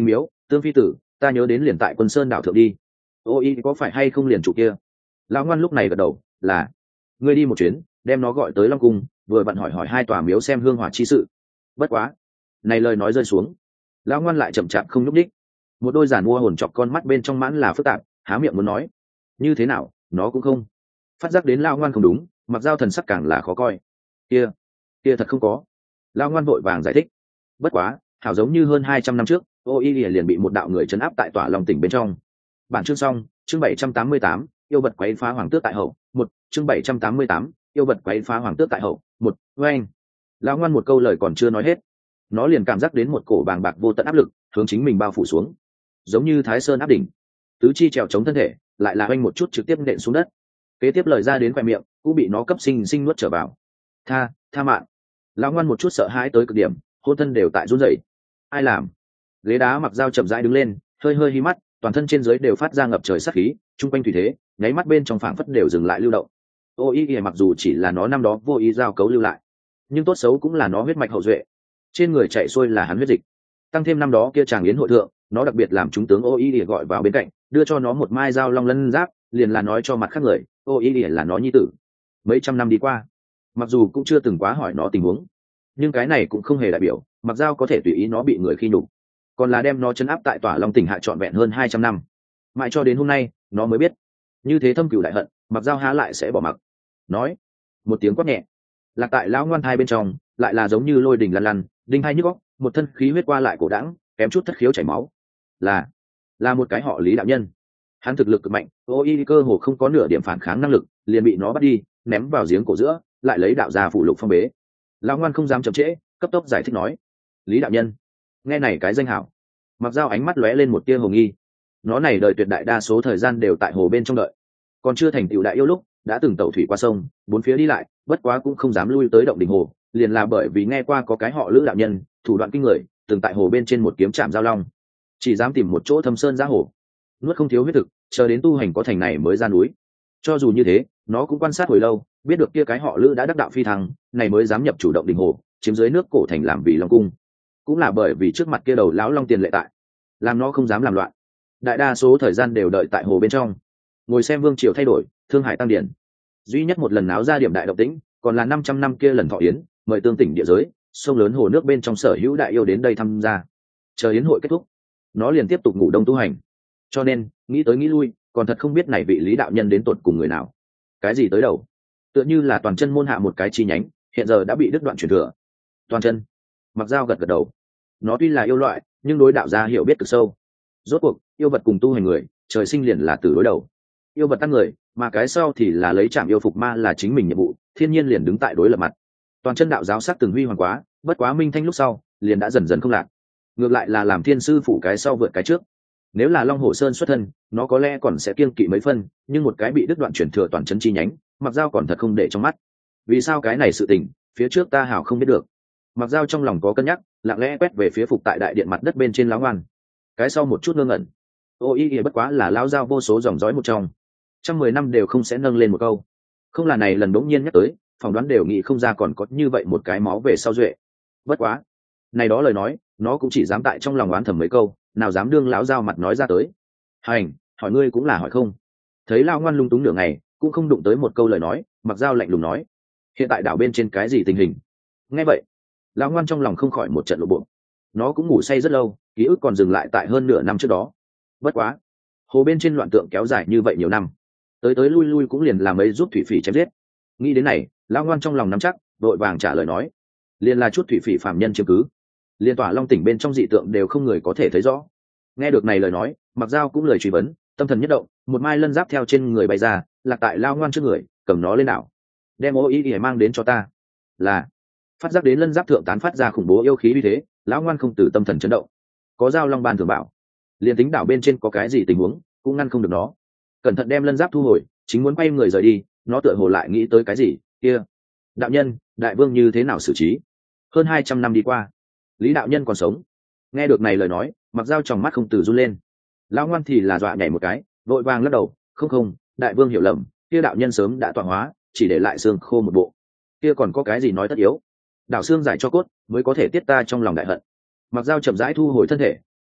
Tương phi tử, ta nhớ đến liền tại Quân Sơn đảo thượng đi. Ô y có phải hay không liền chủ kia? Lão ngoan lúc này gật đầu, là. Ngươi đi một chuyến, đem nó gọi tới Long cung, vừa vặn hỏi hỏi hai tòa miếu xem hương hỏa chi sự. Bất quá, này lời nói rơi xuống, lão ngoan lại chậm chạp không nhúc nhích. Một đôi giản mua hồn chọc con mắt bên trong mãn là phức tạp, há miệng muốn nói, như thế nào, nó cũng không. Phát giác đến lão ngoan không đúng, Mặc Dao thần sắc càng là khó coi. Kia, kia thật không có. Lão ngoan vội vàng giải thích. Bất quá, hảo giống như hơn hai trăm năm trước, Ô Y liền bị một đạo người trấn áp tại tỏa Long tỉnh bên trong. Bản chương xong, chương bảy trăm tám mươi tám, yêu vật quấy phá hoàng tước tại hậu, một, chương bảy trăm tám mươi tám, yêu vật quấy phá hoàng tước tại hậu, một, oeng. Lão ngoan một câu lời còn chưa nói hết, nó liền cảm giác đến một cổ bàng bạc vô tận áp lực hướng chính mình bao phủ xuống, giống như Thái Sơn áp đỉnh. Tứ chi trèo chống thân thể, lại là oanh một chút trực tiếp nện xuống đất. Kế tiếp lời ra đến khoe miệng, cũng bị nó cấp sinh sinh nuốt trở vào. Tha, tha mạng. Lão ngoan một chút sợ hãi tới cực điểm, hôn thân đều tại run rẩy. Ai làm? Ghế đá Mặc Dao chậm rãi đứng lên, hơi hơi hí mắt, toàn thân trên dưới đều phát ra ngập trời sát khí, trung quanh thủy thế, nháy mắt bên trong phảng phất đều dừng lại lưu động. Ô Y Y mặc dù chỉ là nó năm đó vô ý giao cấu lưu lại, nhưng tốt xấu cũng là nó huyết mạch hậu duệ, trên người chạy xuôi là hắn huyết dịch. Tăng thêm năm đó kia chàng yến hội thượng, nó đặc biệt làm chúng tướng Ô Y Y gọi vào bên cạnh, đưa cho nó một mai dao long lân giáp, liền là nói cho mặt khác người, Ô Y Y là nó nhi tử. Mấy trăm năm đi qua, mặc dù cũng chưa từng quá hỏi nó tình huống, nhưng cái này cũng không hề đại biểu Mặc Dao có thể tùy ý nó bị người khi nhục, còn là đem nó chấn áp tại tỏa Long tỉnh hạ trọn vẹn hơn hai trăm năm. Mãi cho đến hôm nay, nó mới biết, như thế thâm cửu đại hận, Mặc Dao há lại sẽ bỏ mặc. Nói một tiếng quát nhẹ, lạc tại lão ngoan thai bên trong, lại là giống như lôi đình lăn lăn, đinh hai nhức óc, một thân khí huyết qua lại cổ đãng, kém chút thất khiếu chảy máu. Là, là một cái họ Lý đạo nhân. Hắn thực lực cực mạnh, Ô Y cơ hồ không có nửa điểm phản kháng năng lực, liền bị nó bắt đi, ném vào giếng cổ giữa, lại lấy đạo gia phụ lục phong bế. Lão ngoan không dám chậm trễ, cấp tốc giải thích nói, Lý đạo nhân, nghe này cái danh hảo. Mặc Dao ánh mắt lóe lên một tia hồ nghi. Nó này đời tuyệt đại đa số thời gian đều tại hồ bên trong đợi, còn chưa thành tựu đại yêu lúc, đã từng tẩu thủy qua sông, bốn phía đi lại, bất quá cũng không dám lui tới động đỉnh hồ, liền là bởi vì nghe qua có cái họ Lữ đạo nhân, thủ đoạn kinh người, từng tại hồ bên trên một kiếm chạm giao long, chỉ dám tìm một chỗ thâm sơn giá hồ, nuốt không thiếu huyết thực, chờ đến tu hành có thành này mới ra núi. Cho dù như thế, nó cũng quan sát hồi lâu, biết được kia cái họ Lữ đã đắc đạo phi thăng, này mới dám nhập chủ động đỉnh hồ, chiếm dưới nước cổ thành làm vì long cung. Cũng là bởi vì trước mặt kia đầu lão long tiền lệ tại, làm nó không dám làm loạn. Đại đa số thời gian đều đợi tại hồ bên trong, ngồi xem vương triều thay đổi, thương hải tăng điển. Duy nhất một lần náo ra điểm đại động tĩnh, còn là năm trăm năm kia lần thọ yến, mời tương tỉnh địa giới, sông lớn hồ nước bên trong sở hữu đại yêu đến đây tham gia. Chờ yến hội kết thúc, nó liền tiếp tục ngủ đông tu hành. Cho nên, nghĩ tới nghĩ lui, còn thật không biết này vị Lý đạo nhân đến tột cùng người nào. Cái gì tới đầu? Tựa như là toàn chân môn hạ một cái chi nhánh, hiện giờ đã bị đứt đoạn truyền thừa. Toàn chân. Mặc Dao gật gật đầu. Nó tuy là yêu loại, nhưng đối đạo gia hiểu biết cực sâu. Rốt cuộc, yêu vật cùng tu hành người, trời sinh liền là từ đối đầu. Yêu vật tăng người, mà cái sau thì là lấy trảm yêu phục ma là chính mình nhiệm vụ, thiên nhiên liền đứng tại đối lập mặt. Toàn chân đạo giáo sắc từng huy hoàng quá, bất quá minh thanh lúc sau, liền đã dần dần không lạc. Ngược lại là làm thiên sư phụ cái sau vượt cái trước. Nếu là Long Hổ Sơn xuất thân, nó có lẽ còn sẽ kiêng kỵ mấy phân, nhưng một cái bị đứt đoạn chuyển thừa toàn chân chi nhánh, Mặc Dao còn thật không để trong mắt. Vì sao cái này sự tình, phía trước ta hảo không biết được. Mặc Dao trong lòng có cân nhắc, lặng lẽ quét về phía phục tại đại điện mặt đất bên trên lão ngoan. Cái sau một chút ngơ ngẩn. Ô Y Y bất quá là lão Dao vô số dòng dõi một trong, trăm mười năm đều không sẽ nâng lên một câu. Không là này lần đống nhiên nhắc tới, phỏng đoán đều nghĩ không ra còn có như vậy một cái máu về sau duệ. Bất quá, này đó lời nói, nó cũng chỉ dám tại trong lòng oán thầm mấy câu, nào dám đương lão Dao mặt nói ra tới. Hành, hỏi ngươi cũng là hỏi không. Thấy lão ngoan lung túng nửa ngày, cũng không đụng tới một câu lời nói, Mặc Dao lạnh lùng nói, hiện tại đảo bên trên cái gì tình hình? Nghe vậy, lão ngoan trong lòng không khỏi một trận lộ bộ. Nó cũng ngủ say rất lâu, ký ức còn dừng lại tại hơn nửa năm trước đó. Bất quá, hồ bên trên loạn tượng kéo dài như vậy nhiều năm, tới tới lui lui cũng liền làm ấy giúp thủy phỉ chém giết. Nghĩ đến này, lão ngoan trong lòng nắm chắc, vội vàng trả lời nói, liền là chút thủy phỉ phạm nhân chiếm cứ, liên tỏa Long tỉnh bên trong dị tượng đều không người có thể thấy rõ. Nghe được này lời nói, Mặc Dao cũng lời truy vấn, tâm thần nhất động, một mai lân giáp theo trên người bay ra, lạc tại lão ngoan trước người, cầm nó lên đảo, đem Ô Y Y mang đến cho ta. Là, phát giác đến lân giáp thượng tán phát ra khủng bố yêu khí như thế, lão ngoan không từ tâm thần chấn động. Có Dao Long ban thường bảo, liền tính đảo bên trên có cái gì tình huống, cũng ngăn không được nó. Cẩn thận đem lân giáp thu hồi, chính muốn quay người rời đi, nó tựa hồ lại nghĩ tới cái gì. Kia, đạo nhân, đại vương như thế nào xử trí? Hơn hai trăm năm đi qua, Lý đạo nhân còn sống. Nghe được này lời nói, Mặc Dao tròng mắt không từ run lên. Lão ngoan thì là dọa nhảy một cái, vội vàng lắc đầu, không không, đại vương hiểu lầm, kia đạo nhân sớm đã tọa hóa, chỉ để lại xương khô một bộ. Kia còn có cái gì nói tất yếu? Đảo xương giải cho cốt, mới có thể tiết ta trong lòng đại hận. Mặc Dao chậm rãi thu hồi thân thể,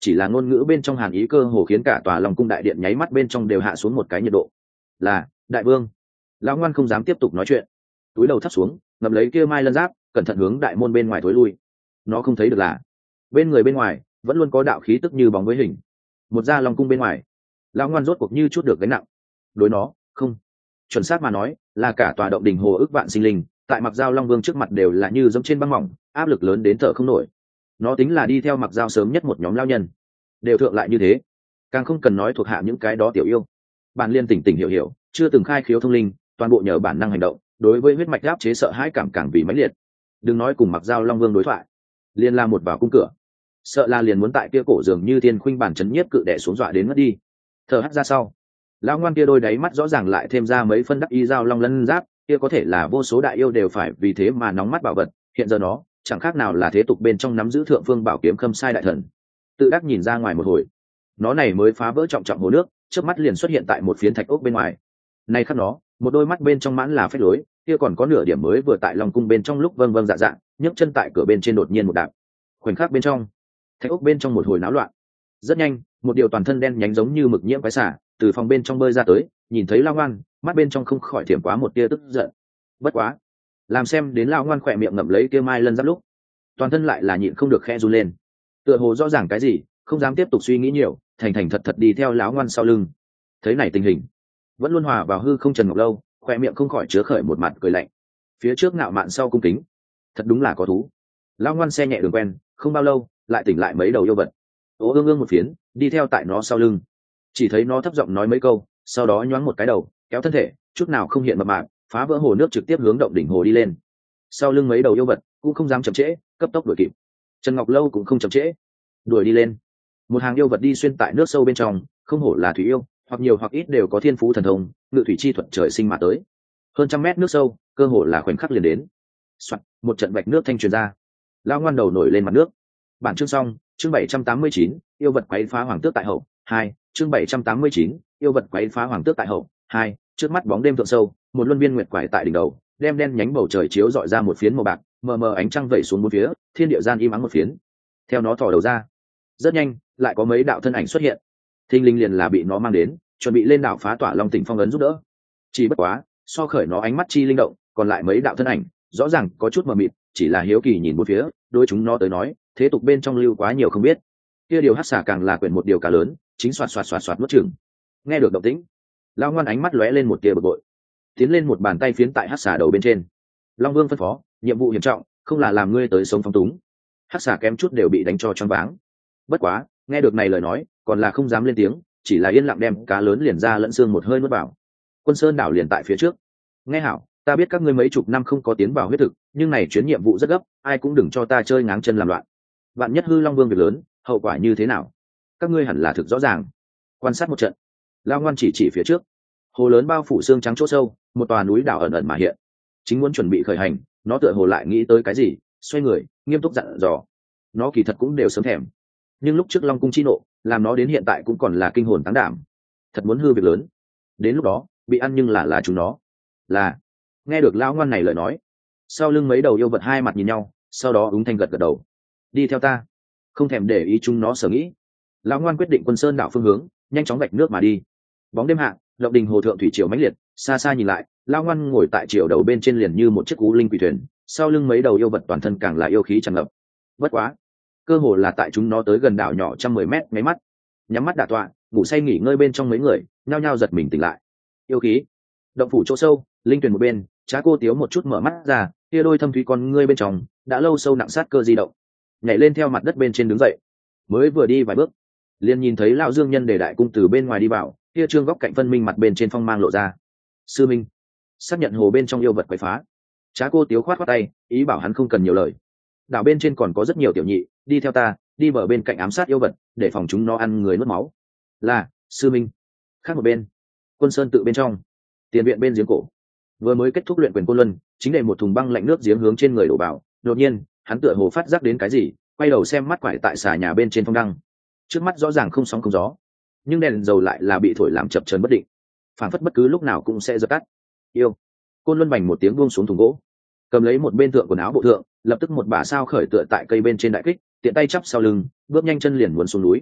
chỉ là ngôn ngữ bên trong hàn ý cơ hồ khiến cả tòa lòng cung đại điện nháy mắt bên trong đều hạ xuống một cái nhiệt độ. Là đại vương. Lão ngoan không dám tiếp tục nói chuyện, túi đầu thấp xuống ngậm lấy kia mai lân giáp, cẩn thận hướng đại môn bên ngoài thối lui. Nó không thấy được là bên người bên ngoài vẫn luôn có đạo khí tức như bóng với hình. Một gia long cung bên ngoài, lão ngoan rốt cuộc như chút được gánh nặng. Đối nó không, chuẩn xác mà nói là cả tòa động đình hồ ức vạn sinh linh tại Mặc Dao Long Vương trước mặt đều là như giống trên băng mỏng, áp lực lớn đến thở không nổi. Nó tính là đi theo Mặc Dao sớm nhất một nhóm lao nhân, đều thượng lại như thế, càng không cần nói thuộc hạ những cái đó tiểu yêu. Bản liên tỉnh tỉnh hiểu hiểu, chưa từng khai khiếu thông linh, toàn bộ nhờ bản năng hành động, đối với huyết mạch áp chế sợ hãi cảm càng vì mãnh liệt. Đừng nói cùng Mặc Dao Long Vương đối thoại, liền la một vào cung cửa, sợ là liền muốn tại kia cổ dường như tiên khuynh bản chấn nhiếp cự đẻ xuống dọa đến mất đi. Thở hắt ra sau, lão ngoan kia đôi đáy mắt rõ ràng lại thêm ra mấy phân đắc y dao long lân giáp, kia có thể là vô số đại yêu đều phải vì thế mà nóng mắt bảo vật. Hiện giờ nó chẳng khác nào là thế tục bên trong nắm giữ thượng phương bảo kiếm khâm sai đại thần. Tự đắc nhìn ra ngoài một hồi, nó này mới phá vỡ trọng trọng hồ nước, trước mắt liền xuất hiện tại một phiến thạch ốc bên ngoài. Nay khắc nó một đôi mắt bên trong mãn là phách lối, kia còn có nửa điểm mới vừa tại lòng cung bên trong lúc vâng vâng dạ dạ, nhấc chân tại cửa bên trên đột nhiên một đạp. Khoảnh khắc bên trong thạch ốc bên trong một hồi náo loạn. Rất nhanh một điều toàn thân đen nhánh giống như mực nhiễm quái xả từ phòng bên trong bơi ra tới, nhìn thấy lao ngoan mắt bên trong không khỏi thiểm quá một tia tức giận. Bất quá làm xem đến lao ngoan khỏe miệng ngậm lấy kia mai lân giáp lúc, toàn thân lại là nhịn không được khe run lên, tựa hồ rõ ràng cái gì, không dám tiếp tục suy nghĩ nhiều, thành thành thật thật đi theo lão ngoan sau lưng. Thấy này tình hình, vẫn luôn hòa vào hư không Trần Ngọc Lâu khỏe miệng không khỏi chứa khởi một mặt cười lạnh. Phía trước ngạo mạn sau cung kính, thật đúng là có thú. Lão ngoan xe nhẹ đường quen, không bao lâu lại tỉnh lại mấy đầu yêu vật, ố ương ương một phiến đi theo tại nó sau lưng. Chỉ thấy nó thấp giọng nói mấy câu, sau đó nhoáng một cái đầu, kéo thân thể chút nào không hiện mập mạp, phá vỡ hồ nước trực tiếp hướng động đỉnh hồ đi lên. Sau lưng mấy đầu yêu vật cũng không dám chậm trễ, cấp tốc đuổi kịp. Trần Ngọc Lâu cũng không chậm trễ, đuổi đi lên. Một hàng yêu vật đi xuyên tại nước sâu bên trong, không hổ là thủy yêu, hoặc nhiều hoặc ít đều có thiên phú thần thông, ngự thủy chi thuật trời sinh mà tới. Hơn trăm mét nước sâu, cơ hồ là khoảnh khắc liền đến. Soạt, một trận vạch nước thanh truyền ra. Lao ngoan đầu nổi lên mặt nước. Bản chương xong, chương bảy trăm tám mươi chín, yêu vật quấy phá hoàng tước tại hậu, hai, chương bảy trăm tám mươi chín, yêu vật quấy phá hoàng tước tại hậu, hai, trước mắt bóng đêm thượng sâu, một luân viên nguyệt quải tại đỉnh đầu, đem đen nhánh bầu trời chiếu rọi ra một phiến màu bạc, mờ mờ ánh trăng vẩy xuống bốn phía, thiên địa gian im ắng một phiến. Theo nó thò đầu ra, rất nhanh, lại có mấy đạo thân ảnh xuất hiện. Thinh linh liền là bị nó mang đến, chuẩn bị lên đảo phá tỏa Long Tỉnh phong ấn giúp đỡ. Chỉ bất quá, so khởi nó ánh mắt chi linh động, còn lại mấy đạo thân ảnh, rõ ràng có chút mờ mịt, chỉ là hiếu kỳ nhìn bốn phía, đối chúng nó tới nói, thế tục bên trong lưu quá nhiều không biết. Kia điều hắc xà càng là quyển một điều cá lớn, chính xoạt xoạt xoạt xoạt nuốt chửng. Nghe được động tĩnh, Lão ngoan ánh mắt lóe lên một tia bực bội, tiến lên một bàn tay phiến tại hắc xà đầu bên trên. Long Vương phân phó, nhiệm vụ nghiêm trọng, không là làm ngươi tới sống phong túng. Hắc xà kém chút đều bị đánh cho choáng váng. Bất quá, nghe được này lời nói, còn là không dám lên tiếng, chỉ là yên lặng đem cá lớn liền ra lẫn xương một hơi nuốt vào. Quân Sơn đảo liền tại phía trước. Nghe hảo, ta biết các ngươi mấy chục năm không có tiến vào huyết thực, nhưng này chuyến nhiệm vụ rất gấp, ai cũng đừng cho ta chơi ngáng chân làm loạn. Vạn nhất hư Long Vương việc lớn, hậu quả như thế nào, các ngươi hẳn là thực rõ ràng. Quan sát một trận, Lao ngoan chỉ chỉ phía trước, hồ lớn bao phủ xương trắng chỗ sâu, một tòa núi đảo ẩn ẩn mà hiện. Chính muốn chuẩn bị khởi hành, nó tựa hồ lại nghĩ tới cái gì, xoay người, nghiêm túc dặn dò. Nó kỳ thật cũng đều sớm thèm, nhưng lúc trước Long cung chi nộ, làm nó đến hiện tại cũng còn là kinh hồn táng đảm. Thật muốn hư việc lớn, đến lúc đó bị ăn nhưng là là chúng nó. Là. Nghe được Lão ngoan này lời nói, sau lưng mấy đầu yêu vật hai mặt nhìn nhau, sau đó ứng thanh gật gật đầu. Đi theo ta, không thèm để ý chúng nó sở nghĩ. Lão ngoan quyết định Quân Sơn đảo phương hướng, nhanh chóng vạch nước mà đi. Bóng đêm hạ, động đình hồ thượng thủy triều mãnh liệt, xa xa nhìn lại, Lão ngoan ngồi tại triều đầu bên trên liền như một chiếc cú linh quỷ thuyền, sau lưng mấy đầu yêu vật toàn thân càng là yêu khí tràn ngập. Bất quá, cơ hồ là tại chúng nó tới gần đảo nhỏ trăm mười mét, mấy mắt nhắm mắt đả tọa, ngủ say nghỉ ngơi bên trong mấy người nhao nhao giật mình tỉnh lại. Yêu khí, động phủ chỗ sâu, linh tuyền một bên, Trá Cô Tiếu một chút mở mắt ra, kia đôi thâm thúy con ngươi bên trong đã lâu sâu nặng sát cơ di động, nhảy lên theo mặt đất bên trên đứng dậy. Mới vừa đi vài bước, liền nhìn thấy lão Dương Nhân để đại cung từ bên ngoài đi vào, kia trương góc cạnh phân minh mặt bên trên phong mang lộ ra. Sư minh, xác nhận hồ bên trong yêu vật quậy phá. Trá Cô Tiếu khoát khoát tay, ý bảo hắn không cần nhiều lời. Đảo bên trên còn có rất nhiều tiểu nhị, đi theo ta, đi bờ bên cạnh ám sát yêu vật, để phòng chúng nó ăn người nuốt máu. Là, sư minh. Khác một bên, Quân Sơn tự bên trong, tiền viện bên giếng cổ, vừa mới kết thúc luyện quyền Côn Luân, chính để một thùng băng lạnh nước giếng hướng trên người đổ vào. Đột nhiên, hắn tựa hồ phát giác đến cái gì, quay đầu xem mắt quải tại xà nhà bên trên phong đăng. Trước mắt rõ ràng không sóng không gió, nhưng đèn dầu lại là bị thổi làm chập chờn bất định, phảng phất bất cứ lúc nào cũng sẽ dập tắt. Yêu. Côn Luân bành một tiếng buông xuống thùng gỗ, cầm lấy một bên thượng quần áo bộ thượng, lập tức một bả sao khởi tựa tại cây bên trên đại kích, tiện tay chắp sau lưng, bước nhanh chân liền muốn xuống núi.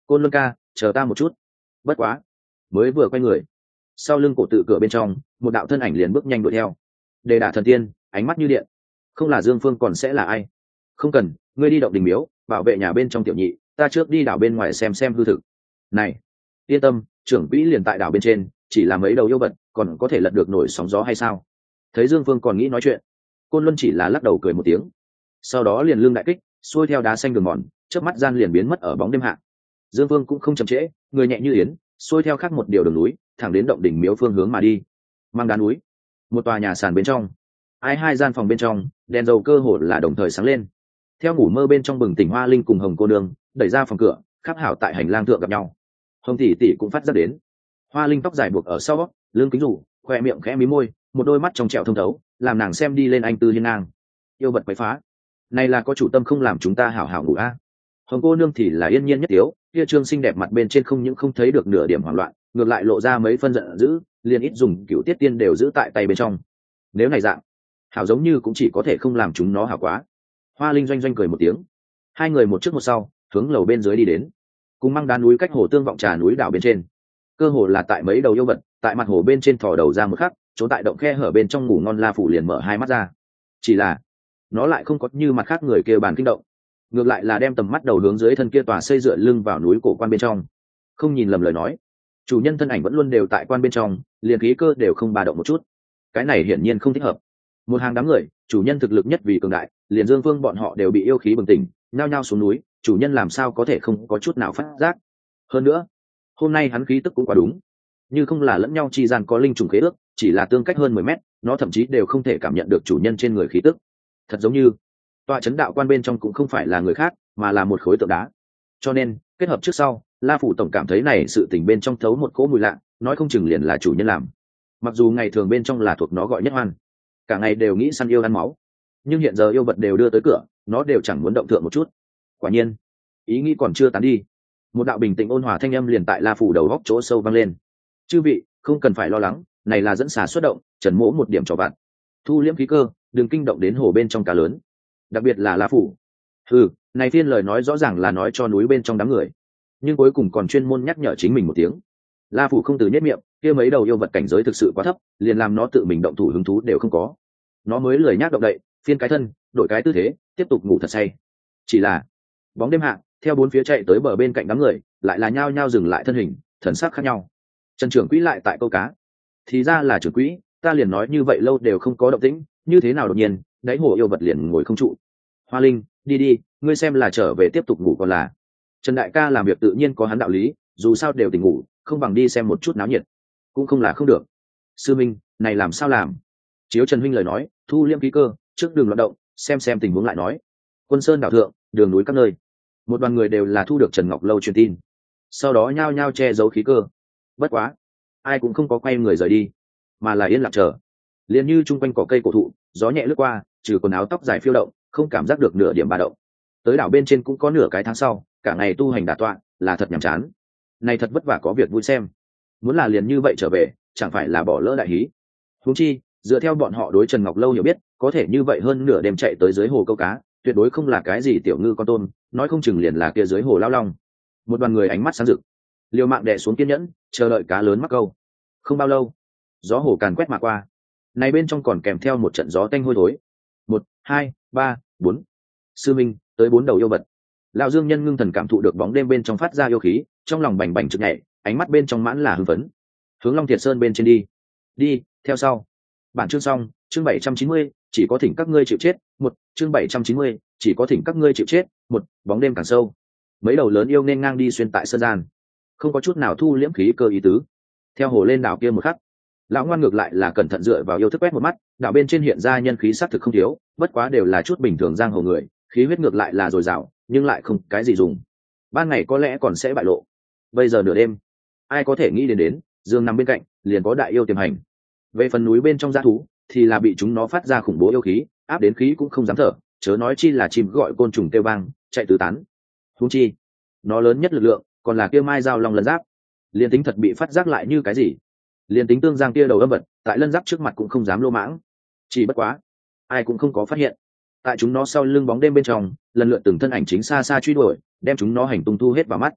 Côn Luân ca, chờ ta một chút. Bất quá, mới vừa quay người, sau lưng cổ tự cửa bên trong, một đạo thân ảnh liền bước nhanh đuổi theo. Đề đả thần tiên, ánh mắt như điện. Không là Dương Phương còn sẽ là ai? Không cần, ngươi đi động đình miếu, bảo vệ nhà bên trong tiểu nhị, ta trước đi đảo bên ngoài xem xem hư thực. Này, yên tâm, trưởng quỹ liền tại đảo bên trên, chỉ là mấy đầu yêu vật, còn có thể lật được nổi sóng gió hay sao? Thấy Dương Phương còn nghĩ nói chuyện, Côn Luân chỉ là lắc đầu cười một tiếng, sau đó liền lưng đại kích, xuôi theo đá xanh đường mòn, chớp mắt gian liền biến mất ở bóng đêm hạ. Dương Phương cũng không chậm trễ, người nhẹ như yến, xuôi theo khác một điều đường núi, thẳng đến động đỉnh miếu phương hướng mà đi. Mang đá núi, một tòa nhà sàn bên trong, ai hai gian phòng bên trong, đèn dầu cơ hồ là đồng thời sáng lên. Theo ngủ mơ bên trong bừng tỉnh Hoa Linh cùng Hồng cô nương, đẩy ra phòng cửa, khắc hảo tại hành lang thượng gặp nhau. Hồng tỷ tỷ cũng phát ra đến. Hoa Linh tóc dài buộc ở sau, lưng kính rủ, khoe miệng khẽ mí môi, một đôi mắt trong trẻo thông thấu, làm nàng xem đi lên anh tư hiên ngang. Yêu vật quấy phá, này là có chủ tâm không làm chúng ta hảo hảo ngủ a. À. Hồng cô nương thì là yên nhiên nhất tiếu, kia trương xinh đẹp mặt bên trên không những không thấy được nửa điểm hoảng loạn, ngược lại lộ ra mấy phân giận dữ, liền ít dùng cửu tiết tiên đều giữ tại tay bên trong. Nếu này dạng, hảo giống như cũng chỉ có thể không làm chúng nó hảo quá. Hoa Linh doanh doanh cười một tiếng, hai người một trước một sau hướng lầu bên dưới đi đến, cùng Mang đá núi cách hồ tương vọng trà núi đảo bên trên. Cơ hồ là tại mấy đầu yêu vật, tại mặt hồ bên trên thò đầu ra một khắc, trốn tại động khe hở bên trong ngủ ngon La Phủ liền mở hai mắt ra. Chỉ là nó lại không có như mặt khác người kia bàn kinh động, ngược lại là đem tầm mắt đầu hướng dưới thân kia tòa xây dựa lưng vào núi cổ quan bên trong. Không nhìn lầm lời nói, chủ nhân thân ảnh vẫn luôn đều tại quan bên trong, liền khí cơ đều không ba động một chút. Cái này hiển nhiên không thích hợp. Một hàng đám người, chủ nhân thực lực nhất vì cường đại, liền Dương Vương bọn họ đều bị yêu khí bừng tỉnh, nhao nhao xuống núi, chủ nhân làm sao có thể không có chút nào phát giác. Hơn nữa, hôm nay hắn khí tức cũng quá đúng, như không là lẫn nhau chi gian có linh trùng khế ước, chỉ là tương cách hơn mười mét, nó thậm chí đều không thể cảm nhận được chủ nhân trên người khí tức. Thật giống như tọa chấn đạo quan bên trong cũng không phải là người khác, mà là một khối tượng đá. Cho nên kết hợp trước sau, La Phủ tổng cảm thấy này sự tình bên trong thấu một cỗ mùi lạ, nói không chừng liền là chủ nhân làm. Mặc dù ngày thường bên trong là thuộc nó gọi nhất hoan, cả ngày đều nghĩ săn yêu ăn máu, nhưng hiện giờ yêu vật đều đưa tới cửa, nó đều chẳng muốn động thượng một chút. Quả nhiên, ý nghĩ còn chưa tán đi, một đạo bình tĩnh ôn hòa thanh âm liền tại La Phủ đầu góc chỗ sâu vang lên. Chư vị, không cần phải lo lắng, này là dẫn xà xuất động, trần mỗ một điểm cho bạn. Thu liễm khí cơ, đừng kinh động đến hồ bên trong cá lớn, đặc biệt là La Phủ. Ừ, này phiên lời nói rõ ràng là nói cho núi bên trong đám người, nhưng cuối cùng còn chuyên môn nhắc nhở chính mình một tiếng. La Phủ không từ nhất miệng, kia mấy đầu yêu vật cảnh giới thực sự quá thấp, liền làm nó tự mình động thủ hứng thú đều không có. Nó mới lười nhác động đậy, phiên cái thân, đổi cái tư thế, tiếp tục ngủ thật say. Chỉ là bóng đêm hạ, theo bốn phía chạy tới bờ bên cạnh đám người, lại là nhao nhao dừng lại thân hình, thần sắc khác nhau. Trần trưởng quỹ lại tại câu cá. Thì ra là trưởng quỹ, ta liền nói như vậy lâu đều không có động tĩnh, như thế nào đột nhiên, đáy hồ yêu vật liền ngồi không trụ. Hoa Linh, đi đi, ngươi xem là trở về tiếp tục ngủ còn là. Trần đại ca làm việc tự nhiên có hắn đạo lý, dù sao đều tỉnh ngủ, không bằng đi xem một chút náo nhiệt. Cũng không là không được. Sư minh, này làm sao làm? Chiếu Trần huynh lời nói, thu liêm khí cơ, trước đường loạt động, xem xem tình huống lại nói. Quân sơn đảo thượng, đường núi các nơi, một đoàn người đều là thu được Trần Ngọc Lâu truyền tin, sau đó nhao nhao che giấu khí cơ. Bất quá, ai cũng không có quay người rời đi, mà là yên lặng chờ. Liền như chung quanh cỏ cây cổ thụ, gió nhẹ lướt qua, trừ quần áo tóc dài phiêu động, không cảm giác được nửa điểm ba động. Tới đảo bên trên cũng có nửa cái tháng sau, cả ngày tu hành đả tọa, là thật nhàm chán. Này thật vất vả có việc vui xem, muốn là liền như vậy trở về, chẳng phải là bỏ lỡ đại hí. Huống chi, dựa theo bọn họ đối Trần Ngọc Lâu hiểu biết, có thể như vậy hơn nửa đêm chạy tới dưới hồ câu cá, tuyệt đối không là cái gì tiểu ngư con tôm, nói không chừng liền là kia dưới hồ lao long. Một đoàn người ánh mắt sáng rực, liều mạng đè xuống kiên nhẫn, chờ đợi cá lớn mắc câu. Không bao lâu, gió hồ càn quét mà qua, này bên trong còn kèm theo một trận gió tanh hôi thối. Một, hai, ba, bốn. Sư minh, tới bốn đầu yêu vật. Lão Dương Nhân ngưng thần cảm thụ được bóng đêm bên trong phát ra yêu khí, trong lòng bành bành trực nhảy, ánh mắt bên trong mãn là hưng phấn. Hướng Long Thiệt Sơn bên trên đi. Đi, theo sau. Bản chương xong, chương bảy trăm chín mươi, chỉ có thỉnh các ngươi chịu chết. Một, chương bảy trăm chín mươi, chỉ có thỉnh các ngươi chịu chết. Một, bóng đêm càng sâu. Mấy đầu lớn yêu nên ngang đi xuyên tại sơn gian, không có chút nào thu liễm khí cơ ý tứ. Theo hồ lên đảo kia một khắc, lão ngoan ngược lại là cẩn thận dựa vào yêu thức quét một mắt, đảo bên trên hiện ra nhân khí xác thực không thiếu, bất quá đều là chút bình thường giang hồ người, khí huyết ngược lại là dồi dào, nhưng lại không cái gì dùng. Ban ngày có lẽ còn sẽ bại lộ, bây giờ nửa đêm, ai có thể nghĩ đến đến, giường nằm bên cạnh, liền có đại yêu tiềm hành. Về phần núi bên trong dã thú, thì là bị chúng nó phát ra khủng bố yêu khí, áp đến khí cũng không dám thở, chớ nói chi là chim gọi côn trùng kêu vang, chạy tứ tán. Huống chi, nó lớn nhất lực lượng, còn là kia mai dao long lân giáp. Liên tính thật bị phát giác lại như cái gì? Liên tính tương giang kia đầu âm vật, tại lân giáp trước mặt cũng không dám lô mãng. Chỉ bất quá, ai cũng không có phát hiện. Tại chúng nó sau lưng bóng đêm bên trong, lần lượt từng thân ảnh chính xa xa truy đuổi, đem chúng nó hành tung thu hết vào mắt.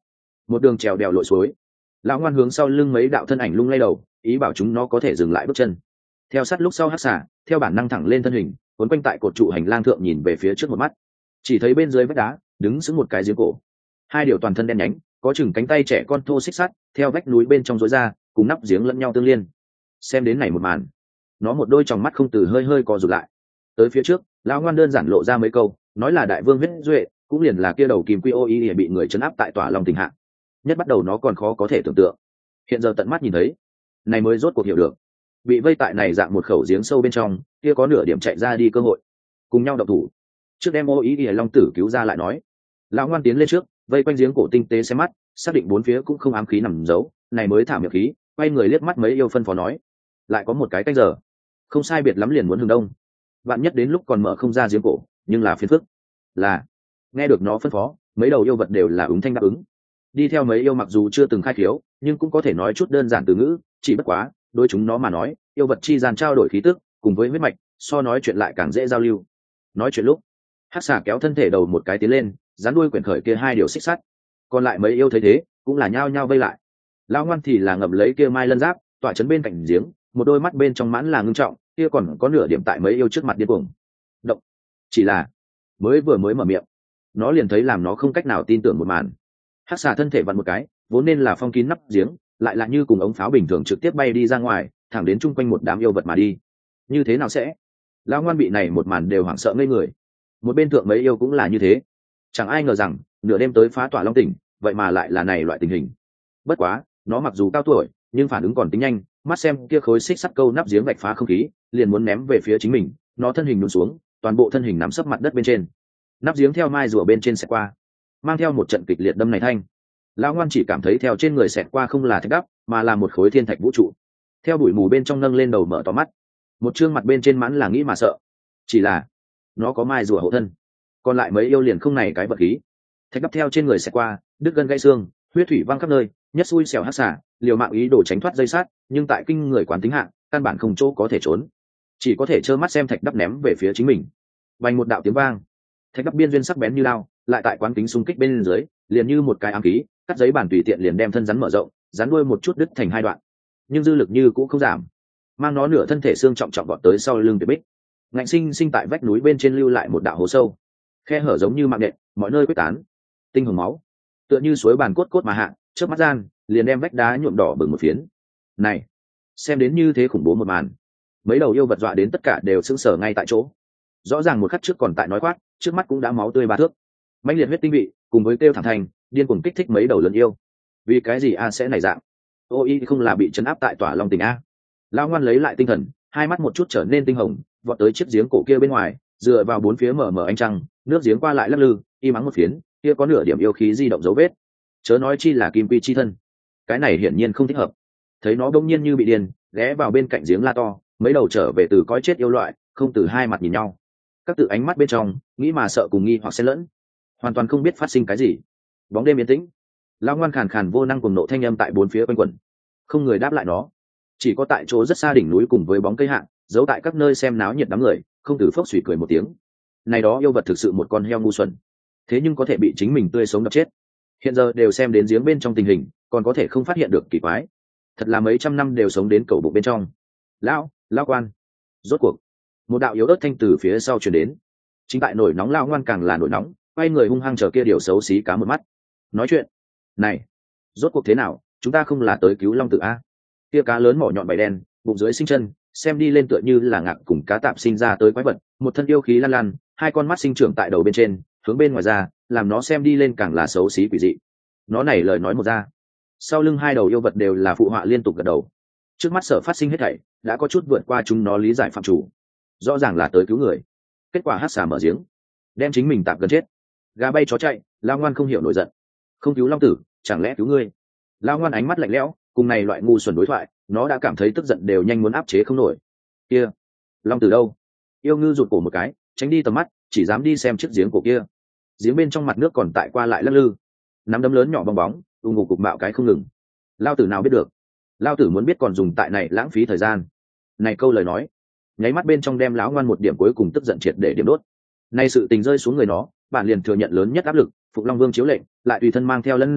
một đường trèo đèo lội suối. Lão ngoan hướng sau lưng mấy đạo thân ảnh lung lay đầu, ý bảo chúng nó có thể dừng lại bước chân. Theo sát lúc sau hắc xà theo bản năng thẳng lên thân hình, cuốn quanh tại cột trụ hành lang thượng nhìn về phía trước một mắt, chỉ thấy bên dưới vách đá đứng sững một cái giếng cổ, hai điều toàn thân đen nhánh, có chừng cánh tay trẻ con thô xích sắt theo vách núi bên trong rối ra, cùng nắp giếng lẫn nhau tương liên. Xem đến này một màn, nó một đôi tròng mắt không từ hơi hơi co rụt lại. Tới phía trước, lão ngoan đơn giản lộ ra mấy câu, nói là đại vương huyết duệ, cũng liền là kia đầu kim quy ô y bị người chấn áp tại tỏa long tình hạ. Nhất bắt đầu nó còn khó có thể tưởng tượng, hiện giờ tận mắt nhìn thấy, này mới rốt cuộc hiểu được, bị vây tại này dạng một khẩu giếng sâu bên trong, kia có nửa điểm chạy ra đi cơ hội. Cùng nhau động thủ, trước đem ô y long tử cứu ra lại nói. Lão ngoan tiến lên trước, vây quanh giếng cổ tinh tế xem mắt, xác định bốn phía cũng không ám khí nằm giấu, này mới thả miệng khí, quay người liếc mắt mấy yêu phân phó nói, lại có một cái canh giờ, không sai biệt lắm liền muốn hừng đông. Bạn nhất đến lúc còn mở không ra giếng cổ, nhưng là phiền phức. Là, nghe được nó phân phó, mấy đầu yêu vật đều là ứng thanh đáp ứng. Đi theo mấy yêu mặc dù chưa từng khai khiếu, nhưng cũng có thể nói chút đơn giản từ ngữ, chỉ bất quá, đối chúng nó mà nói, yêu vật chi gian trao đổi khí tức, cùng với huyết mạch, so nói chuyện lại càng dễ giao lưu. Nói chuyện lúc, hắc xà kéo thân thể đầu một cái tiến lên, dán đuôi quyển khởi kia hai điều xích sắt. Còn lại mấy yêu thấy thế, cũng là nhao nhao vây lại. Lão ngoan thì là ngậm lấy kia mai lân giáp, tỏa chấn bên cạnh giếng, một đôi mắt bên trong mãn là ngưng trọng, kia còn có nửa điểm tại mấy yêu trước mặt điên cuồng. Động. Chỉ là mới vừa mới mở miệng, nó liền thấy làm nó không cách nào tin tưởng một màn. Hắc xà thân thể vặn một cái, vốn nên là phong kín nắp giếng, lại là như cùng ống pháo bình thường trực tiếp bay đi ra ngoài, thẳng đến chung quanh một đám yêu vật mà đi. Như thế nào sẽ? Lão ngoan bị này một màn đều hoảng sợ ngây người. Một bên thượng mấy yêu cũng là như thế. Chẳng ai ngờ rằng nửa đêm tới phá tỏa long tỉnh, vậy mà lại là này loại tình hình. Bất quá, nó mặc dù cao tuổi, nhưng phản ứng còn tính nhanh, mắt xem kia khối xích sắt câu nắp giếng vạch phá không khí, liền muốn ném về phía chính mình, nó thân hình nhún xuống, toàn bộ thân hình nắm sấp mặt đất bên trên. Nắp giếng theo mai rùa bên trên xẹt qua, mang theo một trận kịch liệt đâm này thanh. Lão ngoan chỉ cảm thấy theo trên người xẹt qua không là thạch đắp, mà là một khối thiên thạch vũ trụ. Theo bụi mù bên trong nâng lên đầu mở to mắt, một trương mặt bên trên mãn là nghĩ mà sợ. Chỉ là nó có mai rùa hộ thân, còn lại mấy yêu liền không này cái vật khí. Thạch đắp theo trên người xẹt qua, đứt gân gãy xương, huyết thủy văng khắp nơi, nhất xui xẻo hắc xả, liều mạng ý đồ tránh thoát dây sát, nhưng tại kinh người quán tính hạng, căn bản không chỗ có thể trốn, chỉ có thể trơ mắt xem thạch đắp ném về phía chính mình. Vành một đạo tiếng vang, thạch đắp biên duyên sắc bén như lao, lại tại quán tính xung kích bên dưới, liền như một cái ám khí, cắt giấy bản tùy tiện liền đem thân rắn mở rộng, rắn đuôi một chút đứt thành hai đoạn, nhưng dư lực như cũng không giảm, mang nó nửa thân thể xương trọng trọng gọt tới sau lưng tuyệt bích, ngạnh sinh sinh tại vách núi bên trên lưu lại một đạo hố sâu, khe hở giống như mạng nện, mọi nơi quyết tán, tinh hồng máu, tựa như suối bàn cốt cốt mà hạ, trước mắt gian liền đem vách đá nhuộm đỏ bừng một phiến. Này, xem đến như thế khủng bố một màn, mấy đầu yêu vật dọa đến tất cả đều sững sờ ngay tại chỗ. Rõ ràng một khắc trước còn tại nói khoác, trước mắt cũng đã máu tươi ba thước, mãnh liệt huyết tinh vị, cùng với kêu thẳng thành điên cuồng kích thích mấy đầu lớn yêu. Vì cái gì a sẽ này dạng? Ô y không là bị chấn áp tại tỏa long tỉnh a? Lão ngoan lấy lại tinh thần, hai mắt một chút trở nên tinh hồng, vọt tới chiếc giếng cổ kia bên ngoài, dựa vào bốn phía mở mở ánh trăng, nước giếng qua lại lắc lư, y mắng một phiến, kia có nửa điểm yêu khí di động dấu vết, chớ nói chi là kim quy chi thân. Cái này hiển nhiên không thích hợp. Thấy nó bỗng nhiên như bị điên, ghé vào bên cạnh giếng la to, mấy đầu trở về từ cõi chết yêu loại, không từ hai mặt nhìn nhau, các tự ánh mắt bên trong nghĩ mà sợ cùng nghi hoặc xen lẫn, hoàn toàn không biết phát sinh cái gì. Bóng đêm yên tĩnh, lão ngoan khàn khàn vô năng cùng nộ thanh âm tại bốn phía quanh quẩn, không người đáp lại nó, chỉ có tại chỗ rất xa đỉnh núi cùng với bóng cây hạng, giấu tại các nơi xem náo nhiệt đám người, không từ phốc suy cười một tiếng. Này đó yêu vật thực sự một con heo ngu xuẩn, thế nhưng có thể bị chính mình tươi sống đập chết. Hiện giờ đều xem đến giếng bên trong tình hình, còn có thể không phát hiện được kỳ quái, thật là mấy trăm năm đều sống đến cầu bụng bên trong. Lão, lão quan, rốt cuộc một đạo yếu ớt thanh từ phía sau truyền đến. Chính tại nổi nóng lão ngoan càng là nổi nóng, quay người hung hăng chờ kia điều xấu xí cá một mắt. Nói chuyện, này, rốt cuộc thế nào? Chúng ta không là tới cứu long tử a? Kia cá lớn mỏ nhọn bảy đen, bụng dưới sinh chân, xem đi lên tựa như là ngạc cùng cá tạm sinh ra tới quái vật, một thân yêu khí lan lan, hai con mắt sinh trưởng tại đầu bên trên, hướng bên ngoài ra, làm nó xem đi lên càng là xấu xí quỷ dị. Nó này lời nói một ra, sau lưng hai đầu yêu vật đều là phụ họa liên tục gật đầu. Trước mắt sở phát sinh hết thảy đã có chút vượt qua chúng nó lý giải phạm chủ, rõ ràng là tới cứu người, kết quả hắc xà mở giếng đem chính mình tạm gần chết. Gà bay chó chạy, lao ngoan không hiểu nổi giận, không cứu long tử chẳng lẽ cứu ngươi? Lao ngoan ánh mắt lạnh lẽo, cùng này loại ngu xuẩn đối thoại, nó đã cảm thấy tức giận đều nhanh muốn áp chế không nổi. Kia long tử đâu? Yêu ngư rụt cổ một cái, tránh đi tầm mắt, chỉ dám đi xem chiếc giếng cổ kia. Giếng bên trong mặt nước còn tại qua lại lắc lư, nắm đấm lớn nhỏ bong bóng ù ngục cục bạo cái không ngừng. Lao tử nào biết được, lao tử muốn biết còn dùng tại này lãng phí thời gian. Này câu lời nói nháy mắt bên trong đem láo ngoan một điểm cuối cùng tức giận triệt để điểm đốt. Nay sự tình rơi xuống người nó, bạn liền thừa nhận lớn nhất áp lực, Phục Long Vương chiếu lệnh, lại tùy thân mang theo lân giáp,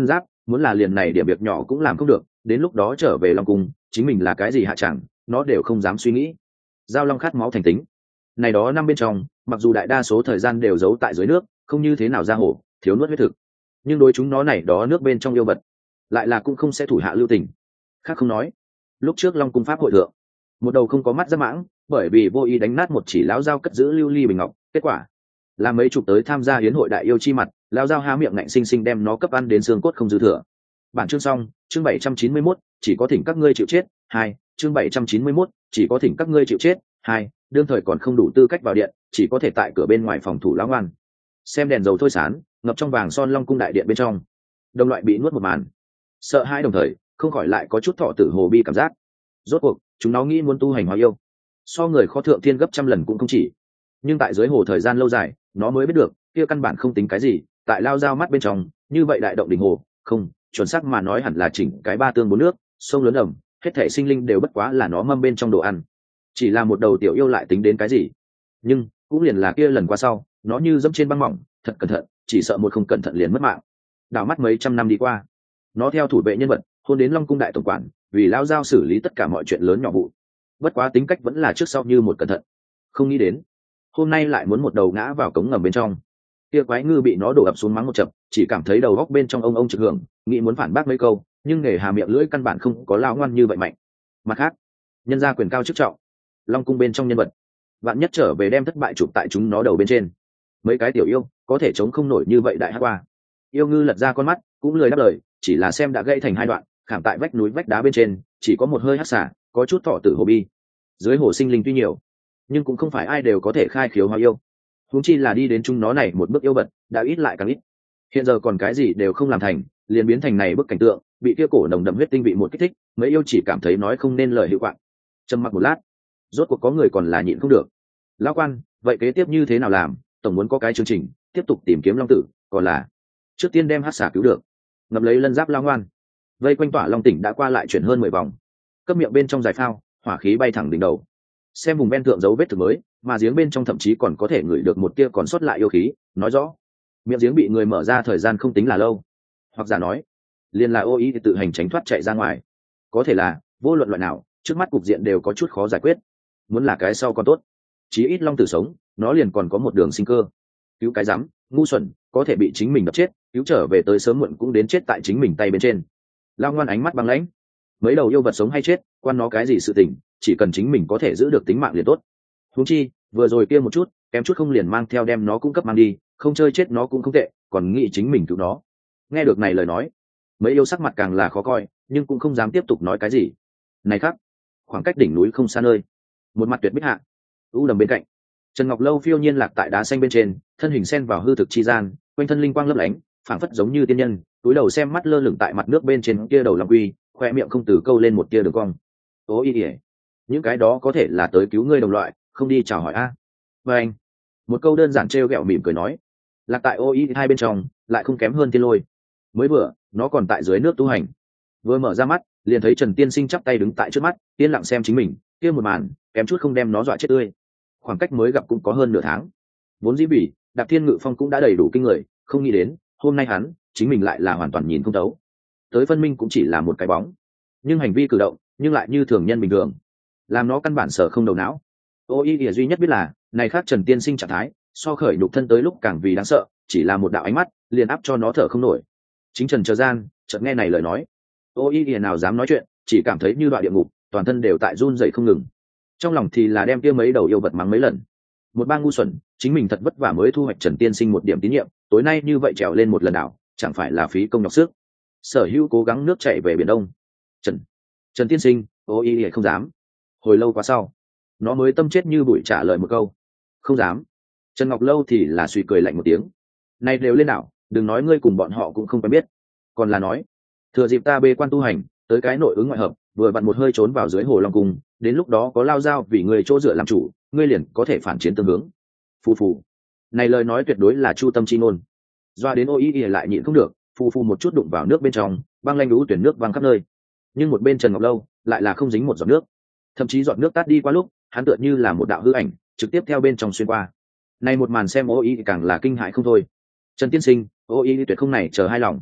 muốn là liền này điểm việc nhỏ cũng làm không được, đến lúc đó trở về Long cung chính mình là cái gì hạ chẳng nó đều không dám suy nghĩ. Giao long khát máu thành tính, này đó năm bên trong mặc dù đại đa số thời gian đều giấu tại dưới nước, không như thế nào ra hồ, thiếu nuốt huyết thực, nhưng đối chúng nó này đó nước bên trong yêu vật lại là cũng không sẽ thủ hạ lưu tình. Khác không nói, lúc trước Long cung pháp hội thượng một đầu không có mắt giáp mãng bởi vì vô ý đánh nát một chỉ lão dao cất giữ lưu ly bình ngọc, kết quả là mấy chục tới tham gia hiến hội đại yêu chi mặt, lão dao há miệng ngạnh sinh sinh đem nó cấp ăn đến xương cốt không dư thừa. Bản chương xong, chương bảy trăm chín mươi mốt, chỉ có thỉnh các ngươi chịu chết. Hai, chương bảy trăm chín mươi mốt, chỉ có thỉnh các ngươi chịu chết. Hai, đương thời còn không đủ tư cách vào điện, chỉ có thể tại cửa bên ngoài phòng thủ lão ngoan. Xem đèn dầu thôi sán, ngập trong vàng son Long cung đại điện bên trong. Đồng loại bị nuốt một màn, sợ hãi đồng thời, không khỏi lại có chút thọ tử hồ bi cảm giác. Rốt cuộc, chúng nó nghĩ muốn tu hành hóa yêu, so người khó thượng thiên gấp trăm lần cũng không chỉ. Nhưng tại dưới hồ thời gian lâu dài, nó mới biết được, kia căn bản không tính cái gì, tại lao dao mắt bên trong, như vậy đại động đỉnh hồ, không, chuẩn xác mà nói hẳn là chỉnh cái ba tương bốn nước, sông lớn ẩm, hết thể sinh linh đều bất quá là nó mâm bên trong đồ ăn. Chỉ là một đầu tiểu yêu lại tính đến cái gì? Nhưng cũng liền là kia lần qua sau, nó như dẫm trên băng mỏng, thật cẩn thận, chỉ sợ một không cẩn thận liền mất mạng. Đảo mắt mấy trăm năm đi qua, nó theo thủ vệ nhân vật, hôn đến Long cung đại tổng quản, vì lao giao xử lý tất cả mọi chuyện lớn nhỏ vụ. Bất quá tính cách vẫn là trước sau như một cẩn thận. Không nghĩ đến, hôm nay lại muốn một đầu ngã vào cống ngầm bên trong. Kia quái ngư bị nó đổ ập xuống mắng một chập, chỉ cảm thấy đầu góc bên trong ông ông trực hưởng, nghĩ muốn phản bác mấy câu, nhưng nghề hà miệng lưỡi căn bản không có lao ngoan như vậy mạnh. Mặt khác, nhân gia quyền cao chức trọng, Long cung bên trong nhân vật, vạn nhất trở về đem thất bại chụp tại chúng nó đầu bên trên, mấy cái tiểu yêu có thể chống không nổi như vậy đại hắc qua. Yêu ngư lật ra con mắt, cũng lười đáp lời, chỉ là xem đã gãy thành hai đoạn, khảm tại vách núi vách đá bên trên, chỉ có một hơi hắc xả, có chút thọ tử hồ bi. Dưới hồ sinh linh tuy nhiều, nhưng cũng không phải ai đều có thể khai khiếu hóa yêu, huống chi là đi đến chúng nó này một bước yêu vật đã ít lại càng ít. Hiện giờ còn cái gì đều không làm thành, liền biến thành này bức cảnh tượng, bị kia cổ nồng đậm huyết tinh vị một kích thích, mấy yêu chỉ cảm thấy nói không nên lời hữu quạng. Trầm mặc một lát, rốt cuộc có người còn là nhịn không được. Lão quan, vậy kế tiếp như thế nào làm? Tổng muốn có cái chương trình tiếp tục tìm kiếm long tử, còn là trước tiên đem hắc xà cứu được, ngập lấy lân giáp lao ngoan. Vây quanh tỏa long tỉnh đã qua lại chuyển hơn mười vòng, cấp miệng bên trong dài phao, hỏa khí bay thẳng đỉnh đầu. Xem vùng ven thượng dấu vết thực mới, mà giếng bên trong thậm chí còn có thể ngửi được một tia còn sót lại yêu khí, nói rõ miệng giếng bị người mở ra thời gian không tính là lâu, hoặc giả nói liền là ô ý thì tự hành tránh thoát chạy ra ngoài. Có thể là vô luận loại nào, trước mắt cục diện đều có chút khó giải quyết. Muốn là cái sau còn tốt, chí ít long tử sống, nó liền còn có một đường sinh cơ. Cứu cái rắm, ngu xuẩn, có thể bị chính mình đập chết, cứu trở về tới sớm muộn cũng đến chết tại chính mình tay bên trên. Lao ngoan ánh mắt băng lãnh, mấy đầu yêu vật sống hay chết, quan nó cái gì sự tình, chỉ cần chính mình có thể giữ được tính mạng liền tốt. Huống chi vừa rồi kia một chút kém chút không liền mang theo đem nó cung cấp mang đi, không chơi chết nó cũng không tệ, còn nghĩ chính mình cứu nó. Nghe được này lời nói, mấy yêu sắc mặt càng là khó coi, nhưng cũng không dám tiếp tục nói cái gì. Này khác, khoảng cách đỉnh núi không xa nơi, một mặt tuyệt bích hạ u đầm bên cạnh, Trần Ngọc Lâu phiêu nhiên lạc tại đá xanh bên trên, thân hình xen vào hư thực chi gian, quanh thân linh quang lấp lánh, phảng phất giống như tiên nhân, túi đầu xem mắt lơ lửng tại mặt nước bên trên kia đầu long quy, khoe miệng không từ câu lên một tia đường cong. Ô y ỉa, những cái đó có thể là tới cứu ngươi đồng loại, không đi chào hỏi a. Và anh, một câu đơn giản trêu ghẹo mỉm cười nói, lạc tại ô y hai bên trong lại không kém hơn tiên lôi. Mới vừa nó còn tại dưới nước tu hành, vừa mở ra mắt liền thấy Trần Tiên Sinh chắp tay đứng tại trước mắt, yên lặng xem chính mình, kia một màn kém chút không đem nó dọa chết tươi. Khoảng cách mới gặp cũng có hơn nửa tháng, vốn dĩ bỉ Đạp Thiên Ngự Phong cũng đã đầy đủ kinh người, không nghĩ đến hôm nay hắn chính mình lại là hoàn toàn nhìn không thấu. Tới phân minh cũng chỉ là một cái bóng, nhưng hành vi cử động nhưng lại như thường nhân bình thường, làm nó căn bản sở không đầu não. Ô y ỉa duy nhất biết là này khác Trần Tiên Sinh trạng thái so khởi nhục thân tới lúc càng vì đáng sợ, chỉ là một đạo ánh mắt liền áp cho nó thở không nổi. Chính Trần chờ gian chợt nghe này lời nói, ô y ỉa nào dám nói chuyện, chỉ cảm thấy như đoạn địa ngục, toàn thân đều tại run rẩy không ngừng. Trong lòng thì là đem kia mấy đầu yêu vật mắng mấy lần. Một bang ngu xuẩn, chính mình thật vất vả mới thu hoạch Trần Tiên Sinh một điểm tín nhiệm, tối nay như vậy trèo lên một lần nào, chẳng phải là phí công nhọc sức. Sở Hữu cố gắng nước chảy về biển đông. Trần Trần Tiên Sinh, ô y ỉa không dám. Hồi lâu quá sau, nó mới tâm chết như bụi trả lời một câu, không dám. Trần Ngọc Lâu thì là suy cười lạnh một tiếng, này đều lên đảo, đừng nói ngươi cùng bọn họ cũng không quen biết, còn là nói thừa dịp ta bê quan tu hành, tới cái nội ứng ngoại hợp, vừa vặn một hơi trốn vào dưới hồ long cung, đến lúc đó có lao dao vì người chỗ dựa làm chủ, ngươi liền có thể phản chiến tương hướng. Phù phù, này lời nói tuyệt đối là chu tâm chi ngôn, doa đến ô y ỉa lại nhịn không được, phù phù một chút đụng vào nước bên trong, băng lanh đú tuyển nước văng khắp nơi. Nhưng một bên Trần Ngọc Lâu lại là không dính một giọt nước, thậm chí giọt nước tát đi qua lúc, hắn tựa như là một đạo hư ảnh trực tiếp theo bên trong xuyên qua. Này một màn xem ô y càng là kinh hãi không thôi. Trần Tiên Sinh, ô y tuyệt không này chờ hai lòng,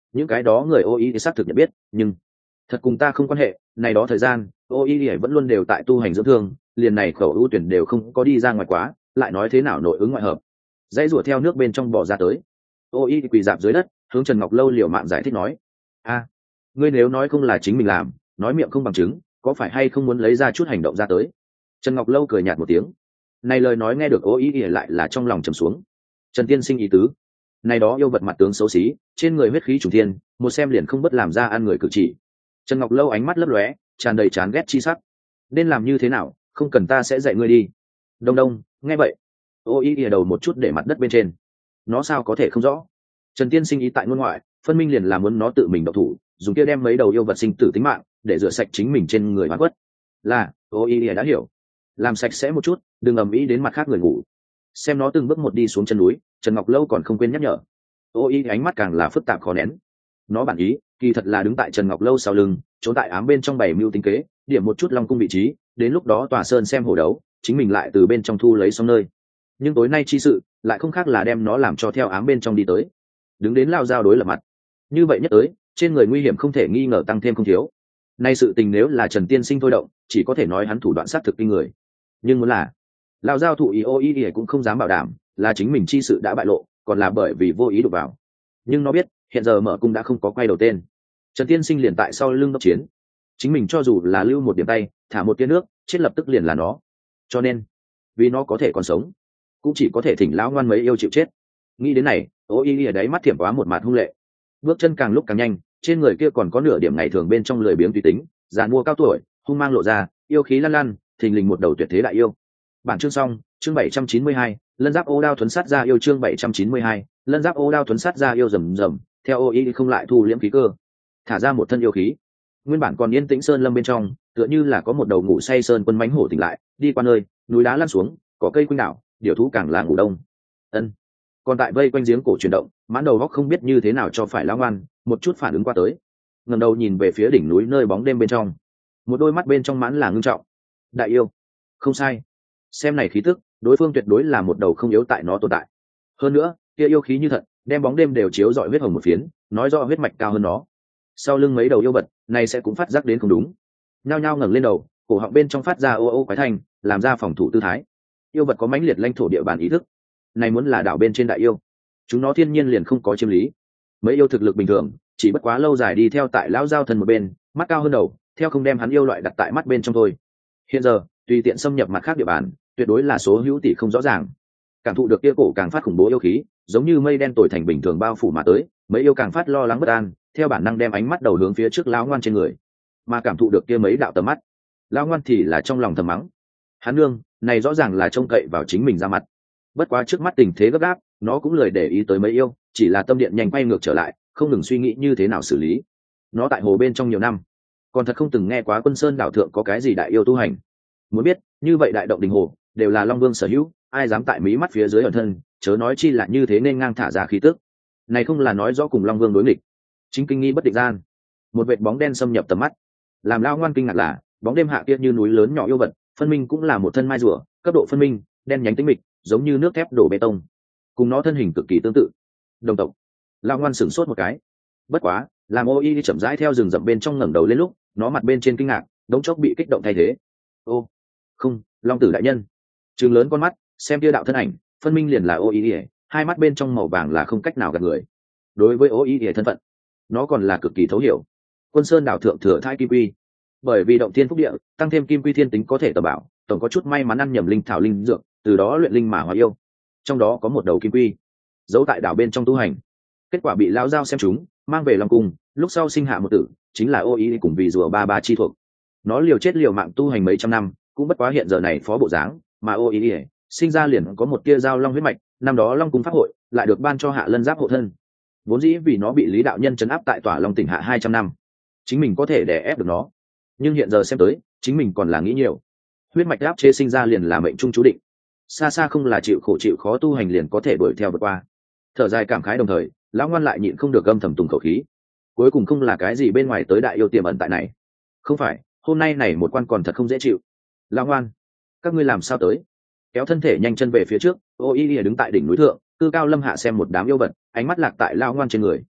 những cái đó người ô y xác thực nhận biết, nhưng thật cùng ta không quan hệ. Này đó thời gian ô y vẫn luôn đều tại tu hành dưỡng thương, liền này khẩu ưu tuyển đều không có đi ra ngoài quá, lại nói thế nào nội ứng ngoại hợp. Dãy rủa theo nước bên trong bỏ ra tới, ô y quỳ dạp dưới đất hướng Trần Ngọc Lâu liều mạng giải thích nói: a ngươi nếu nói không là chính mình làm, nói miệng không bằng chứng, có phải hay không muốn lấy ra chút hành động ra tới? Trần Ngọc Lâu cười nhạt một tiếng, này lời nói nghe được ô y lại là trong lòng trầm xuống. Trần tiên sinh ý tứ, này đó yêu vật mặt tướng xấu xí, trên người huyết khí trùng thiên, một xem liền không bất làm ra ăn người cử chỉ. Trần Ngọc Lâu ánh mắt lấp lóe, tràn đầy chán ghét chi sắc. Nên làm như thế nào, không cần ta sẽ dạy ngươi đi. Đông Đông nghe vậy, ô y ỉa đầu một chút để mặt đất bên trên. Nó sao có thể không rõ? Trần tiên sinh ý tại ngôn ngoại, phân minh liền là muốn nó tự mình độc thủ, dùng kia đem mấy đầu yêu vật sinh tử tính mạng để rửa sạch chính mình trên người oán quất. Là ô y ỉa đã hiểu, làm sạch sẽ một chút, đừng ầm ĩ đến mặt khác người ngủ. Xem nó từng bước một đi xuống chân núi, Trần Ngọc Lâu còn không quên nhắc nhở. Ô y ánh mắt càng là phức tạp khó nén. Nó bản ý kỳ thật là đứng tại Trần Ngọc Lâu sau lưng, trốn tại ám bên trong bày mưu tính kế, điểm một chút long cung vị trí, đến lúc đó tòa sơn xem hổ đấu, chính mình lại từ bên trong thu lấy xong nơi. Nhưng tối nay chi sự lại không khác là đem nó làm cho theo ám bên trong đi tới, đứng đến lao giao đối lập mặt. Như vậy nhất tới, trên người nguy hiểm không thể nghi ngờ tăng thêm không thiếu. Nay sự tình nếu là Trần tiên sinh thôi động, chỉ có thể nói hắn thủ đoạn sát thực kinh người. Nhưng muốn là lao giao thụ ý ô ý thì cũng không dám bảo đảm là chính mình chi sự đã bại lộ, còn là bởi vì vô ý đụng vào. Nhưng nó biết hiện giờ mở cung đã không có quay đầu tên, Trần tiên sinh liền tại sau lưng đốc chiến, chính mình cho dù là lưu một điểm tay, thả một tia nước, chết lập tức liền là nó. Cho nên vì nó có thể còn sống, cũng chỉ có thể thỉnh lão ngoan mấy yêu chịu chết. Nghĩ đến này, ô y ở đấy mắt thiểm quá một mặt hung lệ, bước chân càng lúc càng nhanh, trên người kia còn có nửa điểm ngày thường bên trong lười biếng tùy tính, giàn mua cao tuổi, hung mang lộ ra, yêu khí lăn lăn, thình lình một đầu tuyệt thế đại yêu. Bản chương xong, chương bảy trăm chín mươi hai, lân giáp ô đao thuấn sát ra yêu. Chương bảy trăm chín mươi hai, lân giáp ô đao thuấn sát ra yêu. Rầm rầm, theo ô y không lại thu liễm khí cơ, thả ra một thân yêu khí. Nguyên bản còn yên tĩnh sơn lâm bên trong, tựa như là có một đầu ngủ say sơn quân mãnh hổ tỉnh lại, đi qua nơi núi đá lăn xuống, cỏ cây quanh đảo, điều thú càng là ngủ đông. Ân, còn tại vây quanh giếng cổ chuyển động, mãn đầu góc không biết như thế nào cho phải lão ngoan, một chút phản ứng qua tới, ngẩng đầu nhìn về phía đỉnh núi nơi bóng đêm bên trong, một đôi mắt bên trong mãn là ngưng trọng. Đại yêu, không sai, xem này khí tức, đối phương tuyệt đối là một đầu không yếu tại nó tồn tại. Hơn nữa, kia yêu khí như thật, đem bóng đêm đều chiếu rọi huyết hồng một phiến, nói rõ huyết mạch cao hơn nó. Sau lưng mấy đầu yêu vật này sẽ cũng phát giác đến không đúng, nhao nhao ngẩng lên đầu, cổ họng bên trong phát ra ô ô quái thanh, làm ra phòng thủ tư thái. Yêu vật có mãnh liệt lãnh thổ địa bàn ý thức, này muốn là đảo bên trên đại yêu, chúng nó thiên nhiên liền không có chiếm lý. Mấy yêu thực lực bình thường, chỉ bất quá lâu dài đi theo tại lão giao thần một bên, mắt cao hơn đầu, theo không đem hắn yêu loại đặt tại mắt bên trong thôi. Hiện giờ tùy tiện xâm nhập mặt khác địa bàn, tuyệt đối là số hữu tỷ không rõ ràng. Cảm thụ được kia cổ càng phát khủng bố yêu khí, giống như mây đen tồi thành bình thường bao phủ mà tới, mấy yêu càng phát lo lắng bất an, theo bản năng đem ánh mắt đầu hướng phía trước lão ngoan trên người. Mà cảm thụ được kia mấy đạo tầm mắt, lão ngoan thì là trong lòng thầm mắng, hắn nương này rõ ràng là trông cậy vào chính mình ra mặt. Bất quá trước mắt tình thế gấp gáp, nó cũng lười để ý tới mấy yêu, chỉ là tâm điện nhanh quay ngược trở lại, không ngừng suy nghĩ như thế nào xử lý. Nó tại hồ bên trong nhiều năm, còn thật không từng nghe quá Quân Sơn đảo thượng có cái gì đại yêu tu hành. Muốn biết, như vậy đại động đình hồ đều là Long Vương sở hữu, ai dám tại mí mắt phía dưới ẩn thân, chớ nói chi là như thế nên ngang thả ra khí tức. Này không là nói rõ cùng Long Vương đối nghịch. Chính kinh nghi bất định gian, một vệt bóng đen xâm nhập tầm mắt, làm lao ngoan kinh ngạc là, bóng đêm hạ kia như núi lớn nhỏ yêu vật, phân minh cũng là một thân mai rùa, cấp độ phân minh đen nhánh tĩnh mịch, giống như nước thép đổ bê tông, cùng nó thân hình cực kỳ tương tự. Đồng tộc. Lao ngoan sửng sốt một cái. Bất quá, làm ô y chậm rãi theo rừng rậm bên trong ngẩng đầu lên lúc, nó mặt bên trên kinh ngạc, đống chốc bị kích động thay thế. Ô, không, Long tử đại nhân. Trừng lớn con mắt, xem kia đạo thân ảnh, phân minh liền là ô y, hai mắt bên trong màu vàng là không cách nào gạt người. Đối với ô y thân phận, nó còn là cực kỳ thấu hiểu. Quân Sơn đảo thượng thừa thai kim quy, bởi vì động thiên phúc địa, tăng thêm kim quy thiên tính có thể tầm bảo, tổng có chút may mắn ăn nhầm linh thảo linh dược, từ đó luyện linh mà hóa yêu. Trong đó có một đầu kim quy giấu tại đảo bên trong tu hành, kết quả bị lão giao xem chúng, mang về Long cung, lúc sau sinh hạ một tử, chính là ô y cùng vì rùa ba ba chi thuộc. Nó liều chết liều mạng tu hành mấy trăm năm, cũng bất quá hiện giờ này phó bộ dáng, mà ô y sinh ra liền có một tia giao long huyết mạch, năm đó Long cung pháp hội lại được ban cho hạ lân giáp hộ thân. Vốn dĩ vì nó bị Lý đạo nhân trấn áp tại tỏa Long tỉnh hạ hai trăm năm, chính mình có thể đè ép được nó, nhưng hiện giờ xem tới chính mình còn là nghĩ nhiều. Huyết mạch áp chế sinh ra liền là mệnh trung chú định, xa xa không là chịu khổ chịu khó tu hành liền có thể đuổi theo vượt qua. Thở dài cảm khái đồng thời, lão ngoan lại nhịn không được âm thầm tùng khẩu khí, cuối cùng không là cái gì bên ngoài tới đại yêu tiềm ẩn tại này. Không phải, hôm nay này một quan còn thật không dễ chịu. Lão ngoan, các ngươi làm sao tới? Kéo thân thể nhanh chân về phía trước, ô y đứng tại đỉnh núi thượng, cư cao lâm hạ xem một đám yêu vật, ánh mắt lạc tại lão ngoan trên người.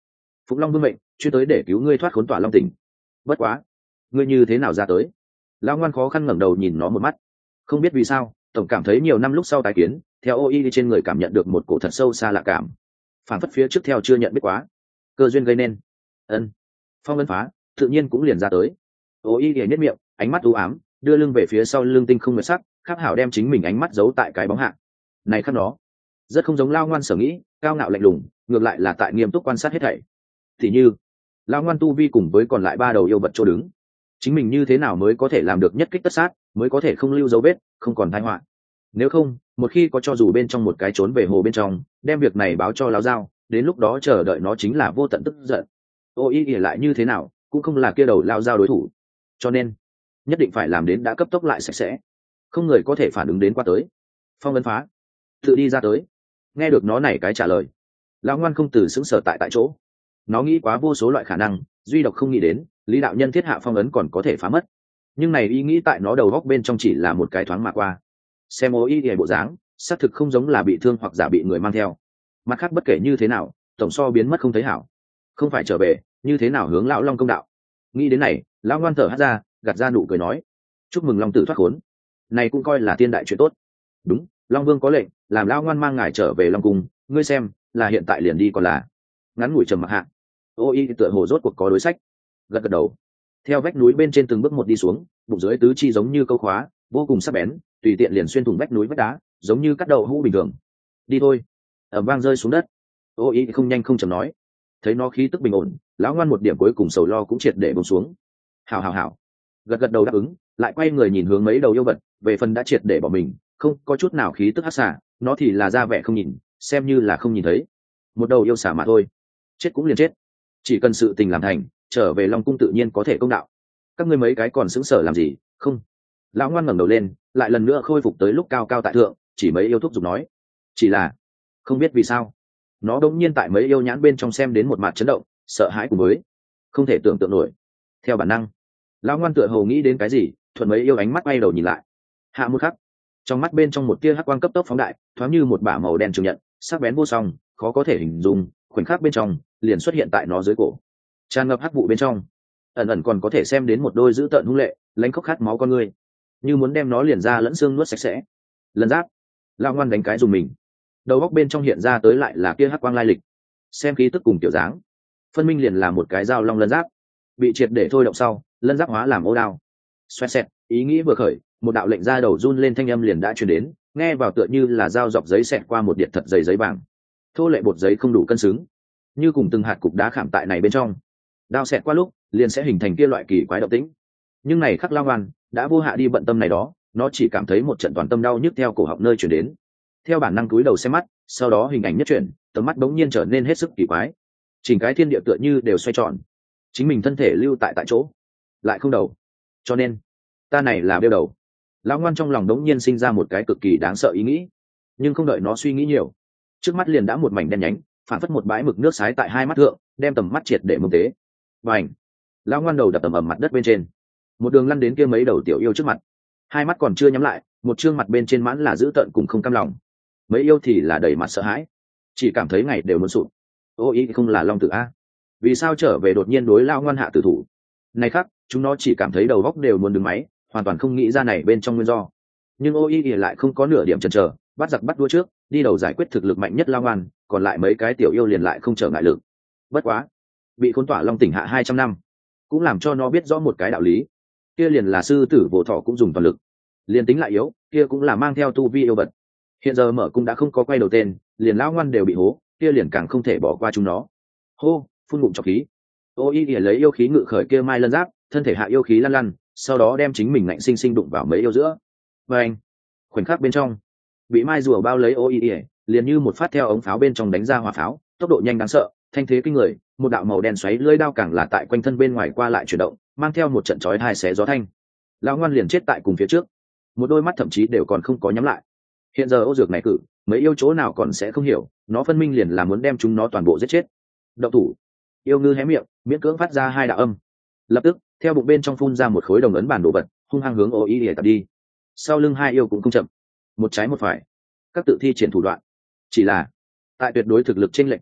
Phụng Long vương mệnh chuyên tới để cứu ngươi thoát khốn tỏa long tỉnh. Bất quá, ngươi như thế nào ra tới? Lão ngoan khó khăn ngẩng đầu nhìn nó một mắt. Không biết vì sao, tổng cảm thấy nhiều năm lúc sau tái kiến, theo ô y trên người cảm nhận được một cổ thật sâu xa lạ cảm, phản phất phía trước theo chưa nhận biết quá, cơ duyên gây nên. Ân, phong ấn phá, tự nhiên cũng liền ra tới. Ô y thì nhếch miệng, ánh mắt u ám, đưa lưng về phía sau lưng tinh không nguyệt sắc, khắc hảo đem chính mình ánh mắt giấu tại cái bóng hạ. Này khắc đó, rất không giống Lao ngoan sở nghĩ, cao ngạo lạnh lùng, ngược lại là tại nghiêm túc quan sát hết thảy. Thì như, Lao ngoan tu vi cùng với còn lại ba đầu yêu vật chỗ đứng, chính mình như thế nào mới có thể làm được nhất kích tất sát, mới có thể không lưu dấu vết, không còn tai họa. Nếu không, một khi có cho dù bên trong một cái trốn về hồ bên trong, đem việc này báo cho Lão Giao, đến lúc đó chờ đợi nó chính là vô tận tức giận. Ô y lại như thế nào, cũng không là kia đầu Lão Giao đối thủ. Cho nên, nhất định phải làm đến đã cấp tốc lại sạch sẽ, không người có thể phản ứng đến qua tới. Phong ấn phá, tự đi ra tới. Nghe được nó này cái trả lời, Lão ngoan không từ sững sờ tại tại chỗ. Nó nghĩ quá vô số loại khả năng, duy độc không nghĩ đến Lý đạo nhân thiết hạ phong ấn còn có thể phá mất. Nhưng này ý nghĩ tại nó đầu góc bên trong chỉ là một cái thoáng mà qua. Xem ô y bộ dáng, xác thực không giống là bị thương hoặc giả bị người mang theo. Mặt khác bất kể như thế nào, tổng so biến mất không thấy hảo. Không phải trở về, như thế nào hướng lão long công đạo. Nghĩ đến này, lão ngoan thở hắt ra, gạt ra nụ cười nói: chúc mừng long tử thoát khốn, này cũng coi là tiên đại chuyện tốt. Đúng, long vương có lệnh làm lão ngoan mang ngài trở về long cung, ngươi xem là hiện tại liền đi còn là. Ngắn ngủi trầm mặc hạ, ô y tựa hồ rốt cuộc có đối sách, gật gật đầu. Theo vách núi bên trên từng bước một đi xuống, bụng dưới tứ chi giống như câu khóa, vô cùng sắc bén, tùy tiện liền xuyên thủng vách núi vách đá, giống như cắt đầu hũ bình thường. Đi thôi. Ầm vang rơi xuống đất. Ô ý không nhanh không chậm nói. Thấy nó khí tức bình ổn, lão ngoan một điểm cuối cùng sầu lo cũng triệt để buông xuống. Hảo hảo hảo. Gật gật đầu đáp ứng, lại quay người nhìn hướng mấy đầu yêu vật, về phần đã triệt để bỏ mình, không có chút nào khí tức hắc xả, nó thì là ra vẻ không nhìn, xem như là không nhìn thấy. Một đầu yêu xả mà thôi, chết cũng liền chết, chỉ cần sự tình làm thành, trở về long cung tự nhiên có thể công đạo. Các ngươi mấy cái còn sững sờ làm gì? Không. Lão ngoan ngẩng đầu lên, lại lần nữa khôi phục tới lúc cao cao tại thượng, chỉ mấy yêu thúc giục nói: chỉ là không biết vì sao, nó đống nhiên tại mấy yêu nhãn bên trong xem đến một mặt chấn động, sợ hãi cùng với không thể tưởng tượng nổi. Theo bản năng, lão ngoan tựa hồ nghĩ đến cái gì, thuận mấy yêu ánh mắt bay đầu nhìn lại. Hạ một khắc, trong mắt bên trong một tia hắc quang cấp tốc phóng đại, thoáng như một bả màu đen trường nhận, sắc bén vô song, khó có thể hình dung, khoảnh khắc bên trong liền xuất hiện tại nó dưới cổ, tràn ngập hắc vụ bên trong, ẩn ẩn còn có thể xem đến một đôi dữ tợn hung lệ, lánh khóc khát máu con người, như muốn đem nó liền ra lẫn xương nuốt sạch sẽ. Lần giáp, lão ngoan đánh cái dùng mình, đầu góc bên trong hiện ra tới lại là kia hắc quang lai lịch, xem khí tức cùng kiểu dáng, phân minh liền là một cái dao long lân giáp, bị triệt để thôi động sau, lân giáp hóa làm ô đao. Xoẹt xẹt, ý nghĩ vừa khởi, một đạo lệnh ra đầu run lên thanh âm liền đã truyền đến, nghe vào tựa như là dao dọc giấy xẹt qua một điện thật dày giấy vàng, thô lệ bột giấy không đủ cân xứng, như cùng từng hạt cục đá khảm tại này bên trong. Đao xẹt qua lúc, liền sẽ hình thành kia loại kỳ quái động tĩnh. Nhưng này khắc lao ngoan đã vô hạ đi bận tâm này đó, nó chỉ cảm thấy một trận toàn tâm đau nhức theo cổ họng nơi chuyển đến. Theo bản năng cúi đầu xem mắt, sau đó hình ảnh nhất chuyển, tầm mắt bỗng nhiên trở nên hết sức kỳ quái. Chỉnh cái thiên địa tựa như đều xoay tròn, chính mình thân thể lưu tại tại chỗ, lại không đầu. Cho nên, ta này là đeo đầu. Lão ngoan trong lòng đống nhiên sinh ra một cái cực kỳ đáng sợ ý nghĩ, nhưng không đợi nó suy nghĩ nhiều, trước mắt liền đã một mảnh đen nhánh, phản phất một bãi mực nước sái tại hai mắt thượng, đem tầm mắt triệt để mông tế. Bành! Lão ngoan đầu đập tầm ầm mặt đất bên trên, một đường lăn đến kia mấy đầu tiểu yêu trước mặt, hai mắt còn chưa nhắm lại, một trương mặt bên trên mãn là dữ tợn cùng không cam lòng. Mấy yêu thì là đầy mặt sợ hãi, chỉ cảm thấy ngày đều muốn sụp. Ô ý không là long tử a, vì sao trở về đột nhiên đối Lão ngoan hạ tử thủ? Này khác, chúng nó chỉ cảm thấy đầu góc đều muốn đứng máy, hoàn toàn không nghĩ ra này bên trong nguyên do. Nhưng ô ý lại không có nửa điểm chần chờ, bắt giặc bắt đua trước, đi đầu giải quyết thực lực mạnh nhất Lão ngoan, còn lại mấy cái tiểu yêu liền lại không trở ngại lực. Bất quá, bị khốn tỏa long tỉnh hạ hai trăm năm, cũng làm cho nó biết rõ một cái đạo lý, kia liền là sư tử vô thọ cũng dùng toàn lực, liền tính lại yếu, kia cũng là mang theo tu vi yêu vật. Hiện giờ mở cung đã không có quay đầu tên, liền Lão ngoan đều bị hố, kia liền càng không thể bỏ qua chúng nó. Hô, phun ngụm trọc khí. Ô y lấy yêu khí ngự khởi kia mai lân giáp, thân thể hạ yêu khí lăn lăn, sau đó đem chính mình ngạnh sinh sinh đụng vào mấy yêu giữa. Và anh, khoảnh khắc bên trong, bị mai rùa bao lấy ô y liền như một phát theo ống pháo bên trong đánh ra hỏa pháo, tốc độ nhanh đáng sợ, thanh thế kinh người, một đạo màu đen xoáy lưỡi đao càng là tại quanh thân bên ngoài qua lại chuyển động, mang theo một trận chói tai xé gió thanh. Lão ngoan liền chết tại cùng phía trước, một đôi mắt thậm chí đều còn không có nhắm lại. Hiện giờ ô dược này cử, mấy yêu chỗ nào còn sẽ không hiểu, nó phân minh liền là muốn đem chúng nó toàn bộ giết chết. Động thủ! Yêu ngư hé miệng, miễn cưỡng phát ra hai đạo âm, lập tức theo bụng bên trong phun ra một khối đồng ấn bản đồ vật, hung hăng hướng ô y để tập đi. Sau lưng hai yêu cũng không chậm, một trái một phải, các tự thi triển thủ đoạn. Chỉ là tại tuyệt đối thực lực chênh lệch trước mặt,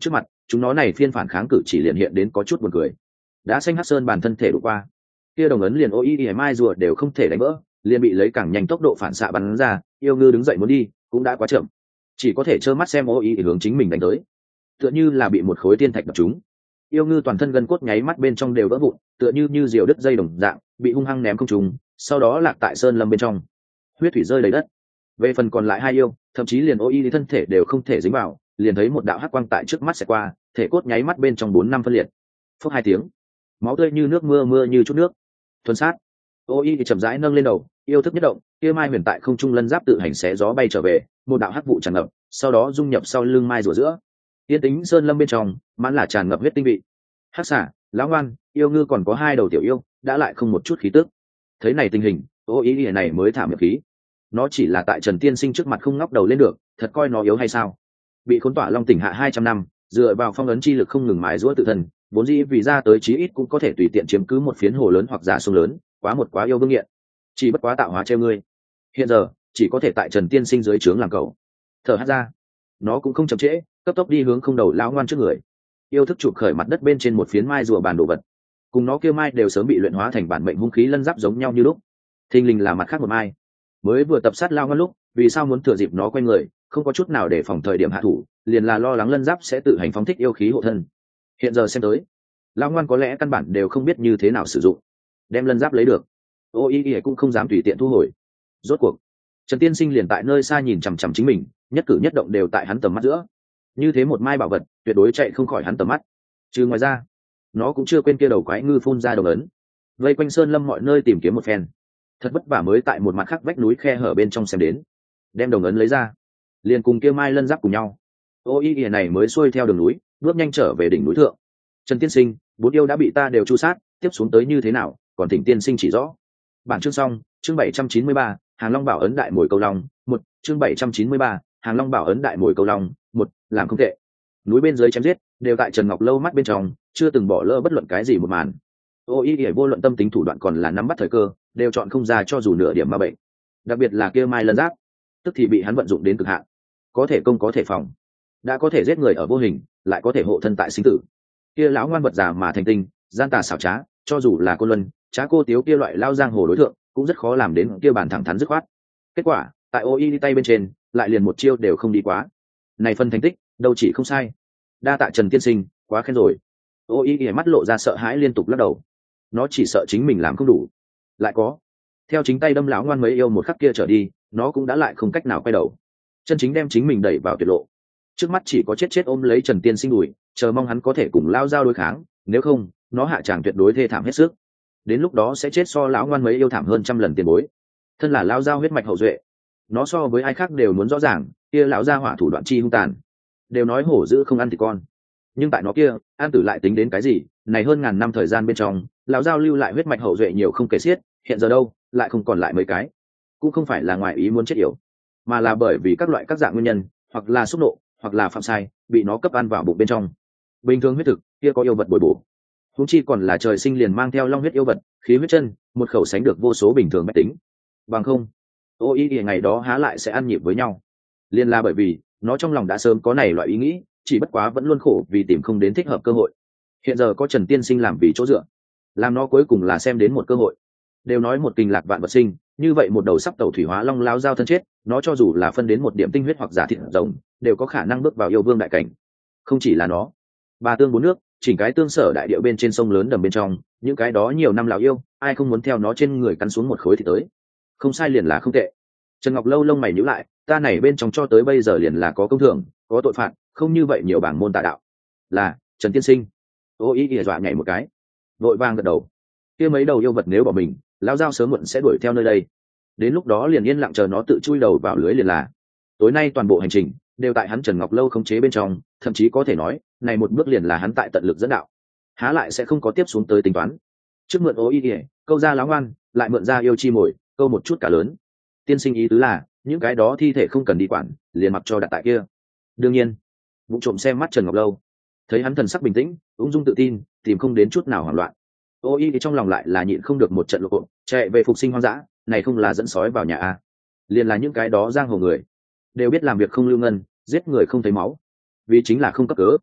chúng nó này phiên phản kháng cử chỉ liền hiện đến có chút buồn cười. Đã xanh hắc sơn bàn thân thể đụng qua, kia đồng ấn liền ô y y mai rùa đều không thể đánh vỡ, liền bị lấy càng nhanh tốc độ phản xạ bắn ra. Yêu ngư đứng dậy muốn đi cũng đã quá chậm, chỉ có thể trơ mắt xem ô y hướng chính mình đánh tới, tựa như là bị một khối tiên thạch đập trúng. Yêu ngư toàn thân gân cốt nháy mắt bên trong đều vỡ vụn, tựa như như diều đứt dây đồng dạng bị hung hăng ném không trùng, sau đó lạc tại sơn lâm bên trong, huyết thủy rơi đầy đất. Về phần còn lại hai yêu, thậm chí liền ô y thân thể đều không thể dính vào, liền thấy một đạo hắc quang tại trước mắt sẽ qua, thể cốt nháy mắt bên trong bốn năm phân liệt. Phốc hai tiếng, máu tươi như nước mưa mưa như chút nước. Thuần sát. Ô y thì chậm rãi nâng lên đầu, yêu thức nhất động, kia mai huyền tại không trung lân giáp tự hành xé gió bay trở về, một đạo hắc vụ tràn ngập, sau đó dung nhập sau lưng mai rùa giữa. Yên tĩnh sơn lâm bên trong mãn là tràn ngập huyết tinh vị. Hắc xả, lão ngoan, yêu ngư còn có hai đầu tiểu yêu đã lại không một chút khí tức. Thấy này tình hình, ô ý ỉa này mới thả miệng khí. Nó chỉ là tại Trần Tiên Sinh trước mặt không ngóc đầu lên được, thật coi nó yếu hay sao? Bị khốn tỏa long tỉnh hạ hai trăm năm, dựa vào phong ấn chi lực không ngừng mài giũa tự thân, vốn dĩ vì ra tới chí ít cũng có thể tùy tiện chiếm cứ một phiến hồ lớn hoặc giả sông lớn, quá một quá yêu vương nghiện, chỉ bất quá tạo hóa treo ngươi. Hiện giờ chỉ có thể tại Trần Tiên Sinh dưới trướng làm cậu. Thở hắt ra, nó cũng không chậm trễ, cấp tốc đi hướng không đầu lão ngoan trước người. Yêu thức chụp khởi mặt đất bên trên một phiến mai rùa bàn đồ vật, cùng nó kia mai đều sớm bị luyện hóa thành bản mệnh hung khí lân giáp giống nhau như lúc. Thình lình là mặt khác một mai, mới vừa tập sát lao ngoan lúc, vì sao muốn thừa dịp nó quay người, không có chút nào để phòng thời điểm hạ thủ, liền là lo lắng lân giáp sẽ tự hành phóng thích yêu khí hộ thân. Hiện giờ xem tới, lao ngoan có lẽ căn bản đều không biết như thế nào sử dụng, đem lân giáp lấy được, ô y y cũng không dám tùy tiện thu hồi. Rốt cuộc Trần Tiên Sinh liền tại nơi xa nhìn chằm chằm chính mình, nhất cử nhất động đều tại hắn tầm mắt giữa. Như thế một mai bảo vật tuyệt đối chạy không khỏi hắn tầm mắt. Trừ ngoài ra, nó cũng chưa quên kia đầu quái ngư phun ra đồng ấn, vây quanh sơn lâm mọi nơi tìm kiếm một phen, thật vất vả mới tại một mặt khác vách núi khe hở bên trong xem đến, đem đồng ấn lấy ra, liền cùng kia mai lân giáp cùng nhau. Ô y y này mới xuôi theo đường núi, bước nhanh trở về đỉnh núi thượng. Trần Tiên Sinh, bốn yêu đã bị ta đều chu sát, tiếp xuống tới như thế nào, còn thỉnh Tiên Sinh chỉ rõ. Bản chương xong, chương bảy trăm chín mươi ba, Hàng Long Bảo ấn đại mồi câu long, một, chương bảy trăm chín mươi ba, Hàng Long Bảo ấn đại mồi câu long, một, làm không tệ. Núi bên dưới chém giết, đều tại Trần Ngọc Lâu mắt bên trong, chưa từng bỏ lỡ bất luận cái gì một màn. Ô y y vô luận tâm tính thủ đoạn còn là nắm bắt thời cơ, đều chọn không ra cho dù nửa điểm ma bệnh. Đặc biệt là kia mai lân giáp, tức thì bị hắn vận dụng đến cực hạn, có thể công có thể phòng, đã có thể giết người ở vô hình, lại có thể hộ thân tại sinh tử. Kia lão ngoan vật già mà thành tinh, gian tà xảo trá, cho dù là cô luân, trá cô tiếu kia loại lao giang hồ đối tượng, cũng rất khó làm đến kia bàn thẳng thắn dứt khoát. Kết quả, tại ô y tay bên trên, lại liền một chiêu đều không đi quá. Này phân thành tích, đâu chỉ không sai. Đa tạ Trần Tiên Sinh, quá khen rồi. Ô y mắt lộ ra sợ hãi liên tục lắc đầu. Nó chỉ sợ chính mình làm không đủ. Lại có, theo chính tay đâm lão ngoan mấy yêu một khắc kia trở đi, nó cũng đã lại không cách nào quay đầu, chân chính đem chính mình đẩy vào tuyệt lộ. Trước mắt chỉ có chết chết ôm lấy Trần Tiên Sinh đùi, chờ mong hắn có thể cùng lao giao đối kháng, nếu không, nó hạ tràng tuyệt đối thê thảm hết sức. Đến lúc đó sẽ chết so lão ngoan mấy yêu thảm hơn trăm lần tiền bối. Thân là lao giao huyết mạch hậu duệ, nó so với ai khác đều muốn rõ ràng, kia lão gia hỏa thủ đoạn chi hung tàn. Đều nói hổ dữ không ăn thì con, nhưng tại nó kia, an tử lại tính đến cái gì? Này hơn ngàn năm thời gian bên trong, lão giao lưu lại huyết mạch hậu duệ nhiều không kể xiết, hiện giờ đâu, lại không còn lại mấy cái. Cũng không phải là ngoài ý muốn chết yểu, mà là bởi vì các loại các dạng nguyên nhân, hoặc là xúc nộ, hoặc là phạm sai, bị nó cấp ăn vào bụng bên trong. Bình thường huyết thực, kia có yêu vật bồi bổ. Huống chi còn là trời sinh liền mang theo long huyết yêu vật, khí huyết chân, một khẩu sánh được vô số bình thường mách tính. Bằng không, ô y y ngày đó há lại sẽ ăn nhịp với nhau. Liên là bởi vì nó trong lòng đã sớm có này loại ý nghĩ, chỉ bất quá vẫn luôn khổ vì tìm không đến thích hợp cơ hội. Hiện giờ có Trần Tiên Sinh làm vì chỗ dựa, làm nó cuối cùng là xem đến một cơ hội. Đều nói một kinh lạc vạn vật sinh, như vậy một đầu sắp tẩu thủy hóa long lao giao thân chết, nó cho dù là phân đến một điểm tinh huyết hoặc giả thịt rồng, đều có khả năng bước vào yêu vương đại cảnh. Không chỉ là nó, ba tương bốn nước, chỉnh cái tương sở đại điệu bên trên sông lớn đầm bên trong, những cái đó nhiều năm lão yêu, ai không muốn theo nó trên người cắn xuống một khối thì tới. Không sai liền là không tệ. Trần Ngọc Lâu lông mày nhíu lại, ta này bên trong cho tới bây giờ liền là có công thưởng, có tội phạm, không như vậy nhiều bảng môn tà đạo. Là Trần Tiên Sinh. Ô ý ỉa dọa nhảy một cái, vội vàng gật đầu. Kia mấy đầu yêu vật nếu bỏ mình, lão giao sớm muộn sẽ đuổi theo nơi đây. Đến lúc đó liền yên lặng chờ nó tự chui đầu vào lưới liền là. Tối nay toàn bộ hành trình đều tại hắn Trần Ngọc Lâu khống chế bên trong, thậm chí có thể nói, này một bước liền là hắn tại tận lực dẫn đạo. Há lại sẽ không có tiếp xuống tới tính toán. Trước mượn ô ý ỉa, câu ra láo ngoan, lại mượn ra yêu chi mồi, câu một chút cả lớn. Tiên Sinh ý tứ là, những cái đó thi thể không cần đi quản, liền mặc cho đặt tại kia. Đương nhiên, vụ trộm xem mắt Trần Ngọc Lâu, thấy hắn thần sắc bình tĩnh, ung dung tự tin, tìm không đến chút nào hoảng loạn. Ô y thì trong lòng lại là nhịn không được một trận lộ cộm, chạy về phục sinh hoang dã, này không là dẫn sói vào nhà a? Liền là những cái đó giang hồ người, đều biết làm việc không lưu ngân, giết người không thấy máu, vì chính là không cấp cớ.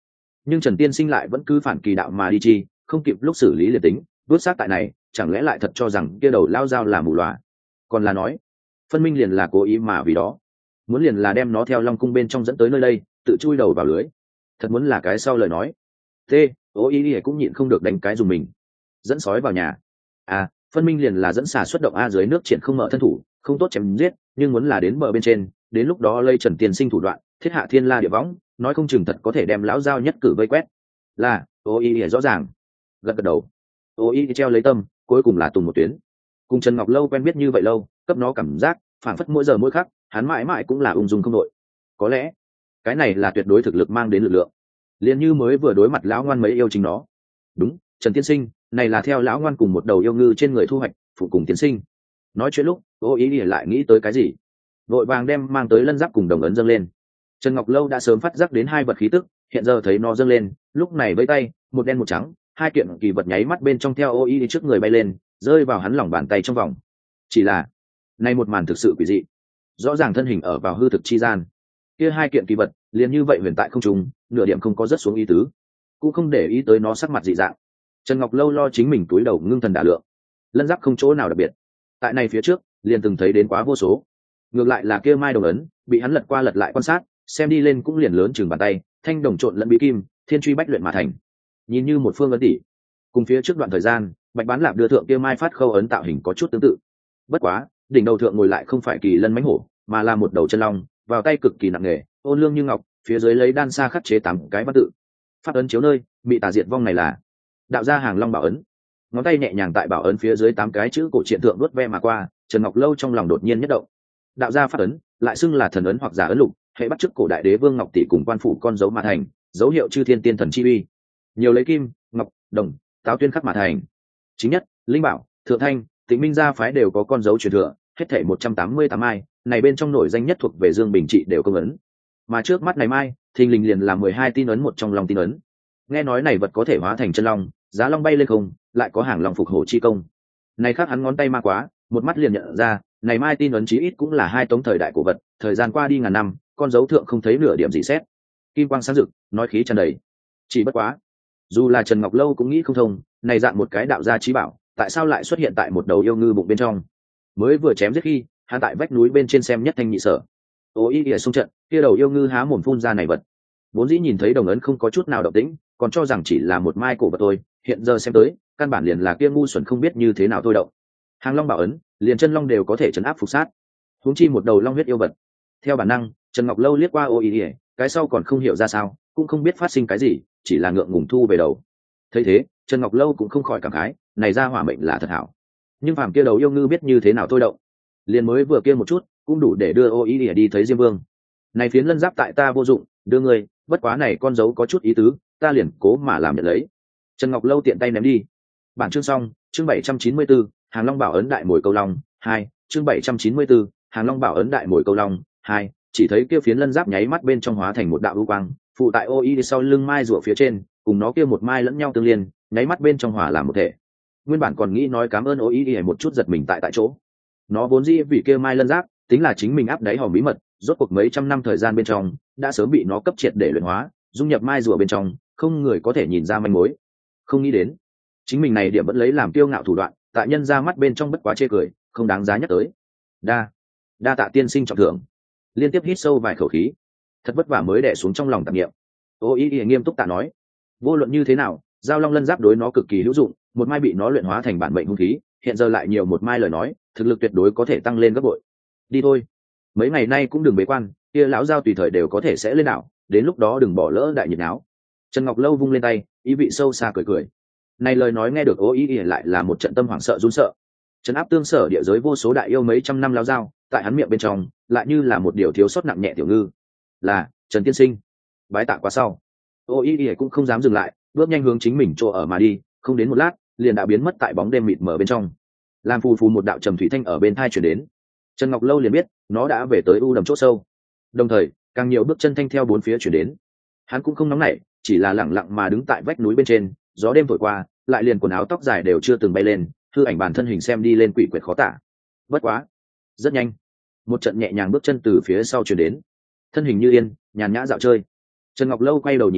nhưng Trần Tiên Sinh lại vẫn cứ phản kỳ đạo mà đi chi, không kịp lúc xử lý liền tính, vớt xác tại này, chẳng lẽ lại thật cho rằng kia đầu lao dao là mù lòa? Còn là nói, phân minh liền là cố ý mà vì đó, muốn liền là đem nó theo Long cung bên trong dẫn tới nơi đây, tự chui đầu vào lưới. Thật muốn là cái sau lời nói, thế, Ô Y Y cũng nhịn không được đánh cái dùng mình. Dẫn sói vào nhà. À, phân minh liền là dẫn xà xuất động a dưới nước triển không mở thân thủ, không tốt chém giết, nhưng muốn là đến bờ bên trên, đến lúc đó lây Trần Tiên Sinh thủ đoạn, thiết hạ thiên la địa võng, nói không chừng thật có thể đem lão dao nhất cử vây quét. Là, Ô Y Y rõ ràng. Gật gật đầu. Ô Y Y treo lấy tâm, cuối cùng là tùng một tuyến. Cùng Trần Ngọc Lâu quen biết như vậy lâu, cấp nó cảm giác, phản phất mỗi giờ mỗi khắc, hắn mãi mãi cũng là ung dung không đội. Có lẽ, cái này là tuyệt đối thực lực mang đến lực lượng. Liền như mới vừa đối mặt lão ngoan mấy yêu chính nó. Đúng, Trần Tiên Sinh, này là theo lão ngoan cùng một đầu yêu ngư trên người thu hoạch, phụ cùng tiên sinh. Nói chuyện lúc, Ô Y Y lại nghĩ tới cái gì, vội vàng đem mang tới lân giáp cùng đồng ấn dâng lên. Trần Ngọc Lâu đã sớm phát giác đến hai vật khí tức, hiện giờ thấy nó dâng lên, lúc này với tay, một đen một trắng, hai kiện kỳ vật nháy mắt bên trong theo Ô Y Y trước người bay lên, rơi vào hắn lòng bàn tay trong vòng. Chỉ là, này một màn thực sự quỷ dị, rõ ràng thân hình ở vào hư thực chi gian. Kia hai kiện kỳ vật, liền như vậy huyền tại không trung, nửa điểm không có rớt xuống ý tứ, cũng không để ý tới nó sắc mặt dị dạng. Trần Ngọc Lâu lo chính mình túi đầu ngưng thần đả lượng, lân giáp không chỗ nào đặc biệt. Tại này phía trước, liền từng thấy đến quá vô số. Ngược lại là kia mai đồng ấn, bị hắn lật qua lật lại quan sát, xem đi lên cũng liền lớn chừng bàn tay, thanh đồng trộn lẫn bí kim, thiên truy bách luyện mà thành, nhìn như một phương ấn tỷ. Cùng phía trước đoạn thời gian, Bạch Bán Lạp đưa thượng kia mai phát khâu ấn tạo hình có chút tương tự. Bất quá, đỉnh đầu thượng ngồi lại không phải kỳ lân mãnh hổ, mà là một đầu chân long, vào tay cực kỳ nặng nề, ôn lương như ngọc, phía dưới lấy đan sa khắc chế tám cái văn tự. Pháp ấn chiếu nơi, bị tà diệt vong này là đạo gia hàng long bảo ấn. Ngón tay nhẹ nhàng tại bảo ấn phía dưới tám cái chữ cổ truyện thượng đuốt ve mà qua, Trần Ngọc Lâu trong lòng đột nhiên nhất động. Đạo gia pháp ấn, lại xưng là thần ấn hoặc giả ấn lục, hệ bắt chước cổ đại đế vương Ngọc Tỷ cùng quan phủ con dấu mà thành, dấu hiệu chư thiên tiên thần chi uy. Nhiều lấy kim, ngọc, đồng, táo tuyên khắc mà thành. Chính nhất, linh bảo, thượng thanh, Tịnh Minh gia phái đều có con dấu truyền thừa, hết thảy một trăm tám mươi tám mai, này bên trong nổi danh nhất thuộc về Dương Bình Trị đều công ấn. Mà trước mắt này mai, thình lình liền là mười hai tin ấn một trong long tin ấn. Nghe nói này vật có thể hóa thành chân long, giá long bay lên không, lại có hàng long phục hổ chi công. Này khác hắn ngón tay ma quá, một mắt liền nhận ra, này mai tin ấn chí ít cũng là hai tống thời đại cổ vật, thời gian qua đi ngàn năm, con dấu thượng không thấy nửa điểm gì xét. Kim quang sáng rực, nói khí tràn đầy. Chỉ bất quá, dù là Trần Ngọc Lâu cũng nghĩ không thông, này dạng một cái đạo gia chí bảo, tại sao lại xuất hiện tại một đầu yêu ngư bụng bên trong? Mới vừa chém giết khi, hắn tại vách núi bên trên xem nhất thanh nhị sở. Ô Y Y xung trận, kia đầu yêu ngư há mồm phun ra này vật. Vốn dĩ nhìn thấy đồng ấn không có chút nào động tĩnh, còn cho rằng chỉ là một mai cổ vật thôi, hiện giờ xem tới, căn bản liền là kia ngu xuẩn không biết như thế nào thôi động. Hàng long bảo ấn, liền chân long đều có thể trấn áp phục sát, huống chi một đầu long huyết yêu vật. Theo bản năng, Trần Ngọc Lâu liếc qua Ô Y Y, cái sau còn không hiểu ra sao, cũng không biết phát sinh cái gì, chỉ là ngượng ngùng thu về đầu. Thấy thế, Trần Ngọc Lâu cũng không khỏi cảm khái, này ra hỏa mệnh là thật hảo. Nhưng phàm kia đầu yêu ngư biết như thế nào thôi động, liền mới vừa kia một chút, cũng đủ để đưa Ô Y Y đi thấy Diêm Vương. Này phiến lân giáp tại ta vô dụng, đưa ngươi, bất quá này con dấu có chút ý tứ, ta liền cố mà làm nhận lấy. Trần Ngọc Lâu tiện tay ném đi. Bản chương xong, chương bảy trăm chín mươi tư, Hàng Long Bảo ấn đại mồi câu long, hai, chương bảy trăm chín mươi tư, Hàng Long Bảo ấn đại mồi câu long, hai, chỉ thấy kia phiến lân giáp nháy mắt bên trong hóa thành một đạo u quang, phụ tại Ô Y sau lưng mai rùa phía trên, cùng nó kia một mai lẫn nhau tương liên, nháy mắt bên trong hòa làm một thể. Nguyên bản còn nghĩ nói cảm ơn Ô Y một chút giật mình tại tại chỗ. Nó vốn dĩ vì kia mai lân giáp, tính là chính mình áp đáy hòm bí mật, rốt cuộc mấy trăm năm thời gian bên trong, đã sớm bị nó cấp triệt để luyện hóa, dung nhập mai rùa bên trong, không người có thể nhìn ra manh mối. Không nghĩ đến, chính mình này điểm vẫn lấy làm kiêu ngạo thủ đoạn, tại nhân ra mắt bên trong bất quá chê cười, không đáng giá nhắc tới. Đa, đa tạ tiên sinh trọng thưởng. Liên tiếp hít sâu vài khẩu khí, thật vất vả mới đè xuống trong lòng tạp niệm. Ô Y Y nghiêm túc tạ nói, vô luận như thế nào, giao long lân giáp đối nó cực kỳ hữu dụng, một mai bị nó luyện hóa thành bản mệnh hung khí, hiện giờ lại nhiều một mai lời nói, thực lực tuyệt đối có thể tăng lên gấp bội. Đi thôi, mấy ngày nay cũng đừng bế quan, kia lão giao tùy thời đều có thể sẽ lên đảo, đến lúc đó đừng bỏ lỡ đại nhiệt áo. Trần Ngọc Lâu vung lên tay, ý vị sâu xa cười cười. Này lời nói nghe được Ô Y Y lại là một trận tâm hoảng sợ run sợ. Trấn áp tương sở địa giới vô số đại yêu mấy trăm năm lão giao, tại hắn miệng bên trong, lại như là một điều thiếu sót nặng nhẹ tiểu ngư. Là Trần tiên sinh. Bái tạ quá sau, Ô Y Y cũng không dám dừng lại, bước nhanh hướng chính mình chỗ ở mà đi, không đến một lát, liền đã biến mất tại bóng đêm mịt mờ bên trong. Làm phù phù một đạo trầm thủy thanh ở bên tai truyền đến. Trần Ngọc Lâu liền biết, nó đã về tới u đầm chỗ sâu. Đồng thời, càng nhiều bước chân thanh theo bốn phía truyền đến. Hắn cũng không nóng nảy, chỉ là lặng lặng mà đứng tại vách núi bên trên, gió đêm thổi qua, lại liền quần áo tóc dài đều chưa từng bay lên, hư ảnh bản thân hình xem đi lên quỷ quyệt khó tả. Bất quá, rất nhanh, một trận nhẹ nhàng bước chân từ phía sau truyền đến. Thân hình như yên, nhàn nhã dạo chơi. Trần Ngọc Lâu quay đầu nhìn lại,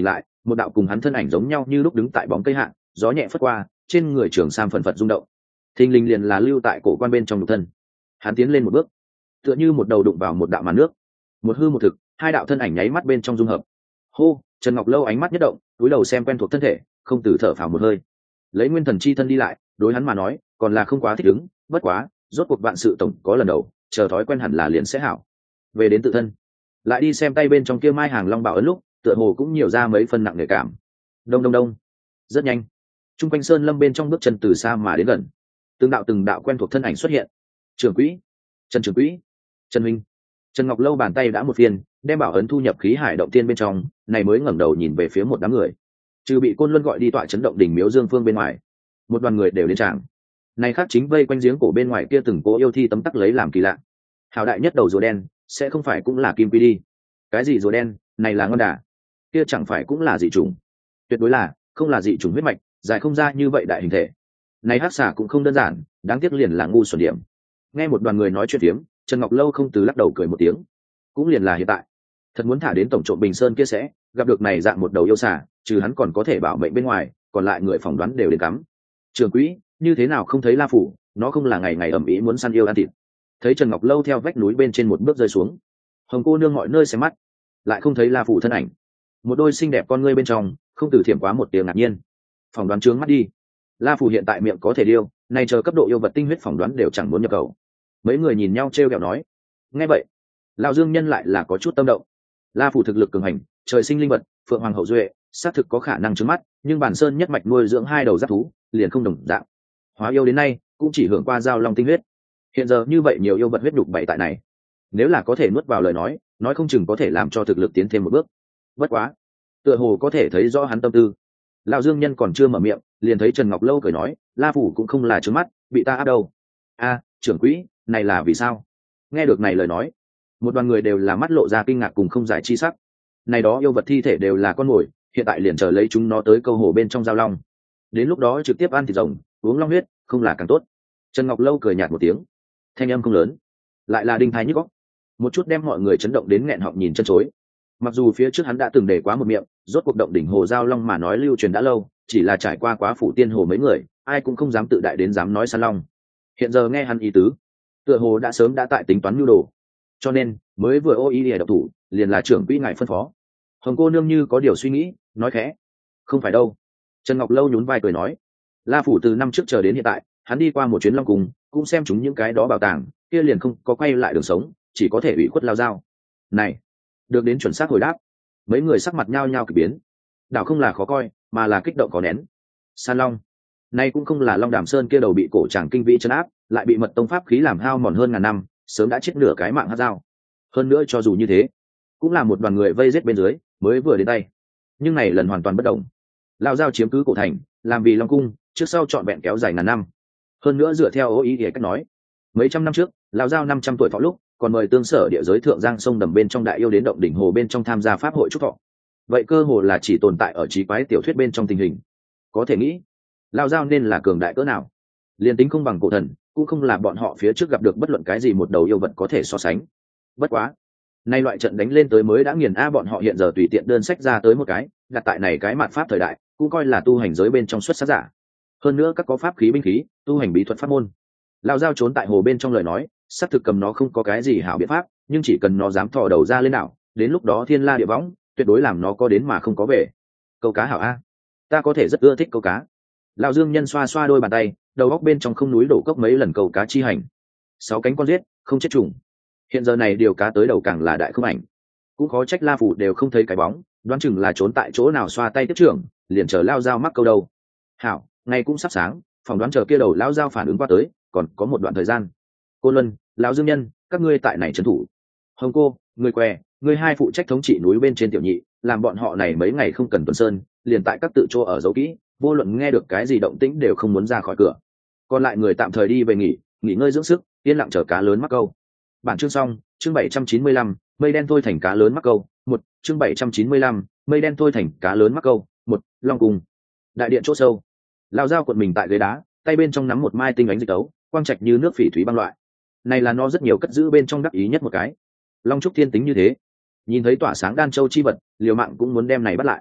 một đạo cùng hắn thân ảnh giống nhau như lúc đứng tại bóng cây hạ, gió nhẹ phất qua, trên người trường sam phần phật rung động. Thình lình liền là lưu tại cổ quan bên trong nhục thân. Hắn tiến lên một bước, tựa như một đầu đụng vào một đạo màn nước, một hư một thực, hai đạo thân ảnh nháy mắt bên trong dung hợp. Hô, Trần Ngọc Lâu ánh mắt nhất động, cúi đầu xem quen thuộc thân thể, không từ thở phào một hơi. Lấy nguyên thần chi thân đi lại, đối hắn mà nói, còn là không quá thích ứng, bất quá, rốt cuộc vạn sự tổng có lần đầu, chờ thói quen hẳn là liền sẽ hảo. Về đến tự thân, lại đi xem tay bên trong kia mai hàng long bảo ấn lúc, tựa hồ cũng nhiều ra mấy phần nặng nề cảm. Đông đông đông, rất nhanh, trung quanh sơn lâm bên trong bước chân từ xa mà đến gần, từng đạo từng đạo quen thuộc thân ảnh xuất hiện. Trưởng quỹ, Trần trưởng quỹ, Trần minh. Trần Ngọc Lâu bàn tay đã một phiên, đem bảo ấn thu nhập khí hải động tiên bên trong, này mới ngẩng đầu nhìn về phía một đám người. Trừ bị Côn Luân gọi đi tọa chấn động đỉnh miếu Dương Phương bên ngoài, một đoàn người đều đến tràng. Này khác chính vây quanh giếng cổ bên ngoài kia từng cố yêu thi tấm tắc lấy làm kỳ lạ. Hào đại nhất đầu rùa đen, sẽ không phải cũng là kim quy đi? Cái gì rùa đen, này là ngon đà. Kia chẳng phải cũng là dị chủng? Tuyệt đối là, không là dị chủng huyết mạch, dài không ra như vậy đại hình thể. Này hắc xà cũng không đơn giản, đáng tiếc liền là ngu xuẩn điểm. Nghe một đoàn người nói chuyện tiếng, Trần Ngọc Lâu không từ lắc đầu cười một tiếng. Cũng liền là hiện tại, thật muốn thả đến tổng trộm Bình Sơn kia sẽ gặp được này dạng một đầu yêu xà, trừ hắn còn có thể bảo mệnh bên ngoài, còn lại người phỏng đoán đều đến cắm. Trường quỹ, như thế nào không thấy La Phủ, nó không là ngày ngày ầm ĩ muốn săn yêu ăn thịt. Thấy Trần Ngọc Lâu theo vách núi bên trên một bước rơi xuống, Hồng cô nương mọi nơi xem mắt, lại không thấy La Phủ thân ảnh. Một đôi xinh đẹp con ngươi bên trong, không từ thiểm quá một tiếng ngạc nhiên. Phỏng đoán trướng mắt đi. La Phủ hiện tại miệng có thể điêu, này chờ cấp độ yêu vật tinh huyết phỏng đoán đều chẳng muốn nhập cầu. Mấy người nhìn nhau trêu ghẹo nói. Nghe vậy, lão Dương Nhân lại là có chút tâm động. La Phủ thực lực cường hành, trời sinh linh vật, phượng hoàng hậu duệ, xác thực có khả năng trướng mắt, nhưng bản sơn nhất mạch nuôi dưỡng hai đầu giáp thú, liền không đồng dạng. Hóa yêu đến nay, cũng chỉ hưởng qua giao long tinh huyết. Hiện giờ như vậy nhiều yêu vật huyết nhục bảy tại này, nếu là có thể nuốt vào lời nói, nói không chừng có thể làm cho thực lực tiến thêm một bước. Bất quá, tựa hồ có thể thấy rõ hắn tâm tư. Lão Dương Nhân còn chưa mở miệng, liền thấy Trần Ngọc Lâu cười nói, La Phủ cũng không là trướng mắt, bị ta áp đâu. A, trưởng quỹ, này là vì sao? Nghe được này lời nói, một đoàn người đều là mắt lộ ra kinh ngạc cùng không giải chi sắc. Này đó yêu vật thi thể đều là con mồi, hiện tại liền chờ lấy chúng nó tới câu hồ bên trong giao long. Đến lúc đó trực tiếp ăn thịt rồng, uống long huyết, không là càng tốt. Trần Ngọc Lâu cười nhạt một tiếng, thanh âm không lớn, lại là đinh thái nhức óc, một chút đem mọi người chấn động đến nghẹn họng nhìn chân chối. Mặc dù phía trước hắn đã từng để quá một miệng, rốt cuộc động đỉnh hồ giao long mà nói lưu truyền đã lâu, chỉ là trải qua quá phủ tiên hồ mấy người, ai cũng không dám tự đại đến dám nói săn long. Hiện giờ nghe hắn ý tứ, tựa hồ đã sớm đã tại tính toán nhu đồ, cho nên mới vừa ô ý để độc thủ, liền là trưởng quỹ ngài phân phó. Hồng cô nương như có điều suy nghĩ, nói khẽ, không phải đâu. Trần Ngọc Lâu nhún vai cười nói, La Phủ từ năm trước chờ đến hiện tại, hắn đi qua một chuyến long cung, cũng xem chúng những cái đó bảo tàng, kia liền không có quay lại đường sống, chỉ có thể ủy khuất lao dao. Này, được đến chuẩn xác hồi đáp, mấy người sắc mặt nhao nhao kỳ biến, đảo không là khó coi, mà là kích động có nén. San long, nay cũng không là Long Đàm Sơn kia đầu bị cổ tràng kinh vĩ trấn áp, lại bị mật tông pháp khí làm hao mòn hơn ngàn năm, sớm đã chết nửa cái mạng hát dao. Hơn nữa cho dù như thế, cũng là một đoàn người vây giết bên dưới, mới vừa đến tay. Nhưng này lần hoàn toàn bất động. Lao dao chiếm cứ cổ thành, làm vì Long cung, trước sau trọn vẹn kéo dài ngàn năm. Hơn nữa dựa theo ô ý để cách nói, mấy trăm năm trước, Lao dao năm trăm tuổi thọ lúc, còn mời tương sở địa giới thượng giang sông đầm bên trong đại yêu đến động đỉnh hồ bên trong tham gia pháp hội chúc thọ. Vậy cơ hồ là chỉ tồn tại ở trí quái tiểu thuyết bên trong tình hình. Có thể nghĩ, Lao dao nên là cường đại cỡ nào? Liên tính không bằng cổ thần, cũng không là bọn họ phía trước gặp được bất luận cái gì một đầu yêu vật có thể so sánh. Bất quá, nay loại trận đánh lên tới mới đã nghiền a bọn họ hiện giờ tùy tiện đơn sách ra tới một cái, đặt tại này cái mạt pháp thời đại, cũng coi là tu hành giới bên trong xuất sắc giả. Hơn nữa các có pháp khí binh khí, tu hành bí thuật pháp môn. Lao dao trốn tại hồ bên trong lời nói, xác thực cầm nó không có cái gì hảo biện pháp, nhưng chỉ cần nó dám thò đầu ra lên đảo, đến lúc đó thiên la địa võng, tuyệt đối làm nó có đến mà không có về. Câu cá hảo a, ta có thể rất ưa thích câu cá. Lão Dương Nhân xoa xoa đôi bàn tay, đầu góc bên trong không núi đổ cốc mấy lần câu cá chi hành. Sáu cánh con giết, không chết trùng. Hiện giờ này điều cá tới đầu càng là đại không ảnh, cũng khó trách La Phủ đều không thấy cái bóng, đoán chừng là trốn tại chỗ nào xoa tay tiếp trưởng, liền chờ lao dao mắc câu đầu. Hảo, ngày cũng sắp sáng, phỏng đoán chờ kia đầu lao dao phản ứng qua tới, còn có một đoạn thời gian. Cô Luân, lão Dương Nhân, các ngươi tại này trấn thủ. Hồng cô, người què, người hai phụ trách thống trị núi bên trên tiểu nhị, làm bọn họ này mấy ngày không cần tuần sơn, liền tại các tự chỗ ở dấu kỹ, vô luận nghe được cái gì động tĩnh đều không muốn ra khỏi cửa. Còn lại người tạm thời đi về nghỉ, nghỉ ngơi dưỡng sức, yên lặng chờ cá lớn mắc câu. Bản chương xong, chương bảy trăm chín mươi lăm, mây đen thôi thành cá lớn mắc câu, một, chương bảy trăm chín mươi lăm, mây đen thôi thành cá lớn mắc câu, một, Long cung. Đại điện chỗ sâu. Lão dao cuộn mình tại ghế đá, tay bên trong nắm một mai tinh ánh dịch tấu, quang trạch như nước phỉ thúy băng loại. Này là nó rất nhiều cất giữ bên trong đắc ý nhất một cái. Long trúc thiên tính như thế, nhìn thấy tỏa sáng đan châu chi vật, liều mạng cũng muốn đem này bắt lại.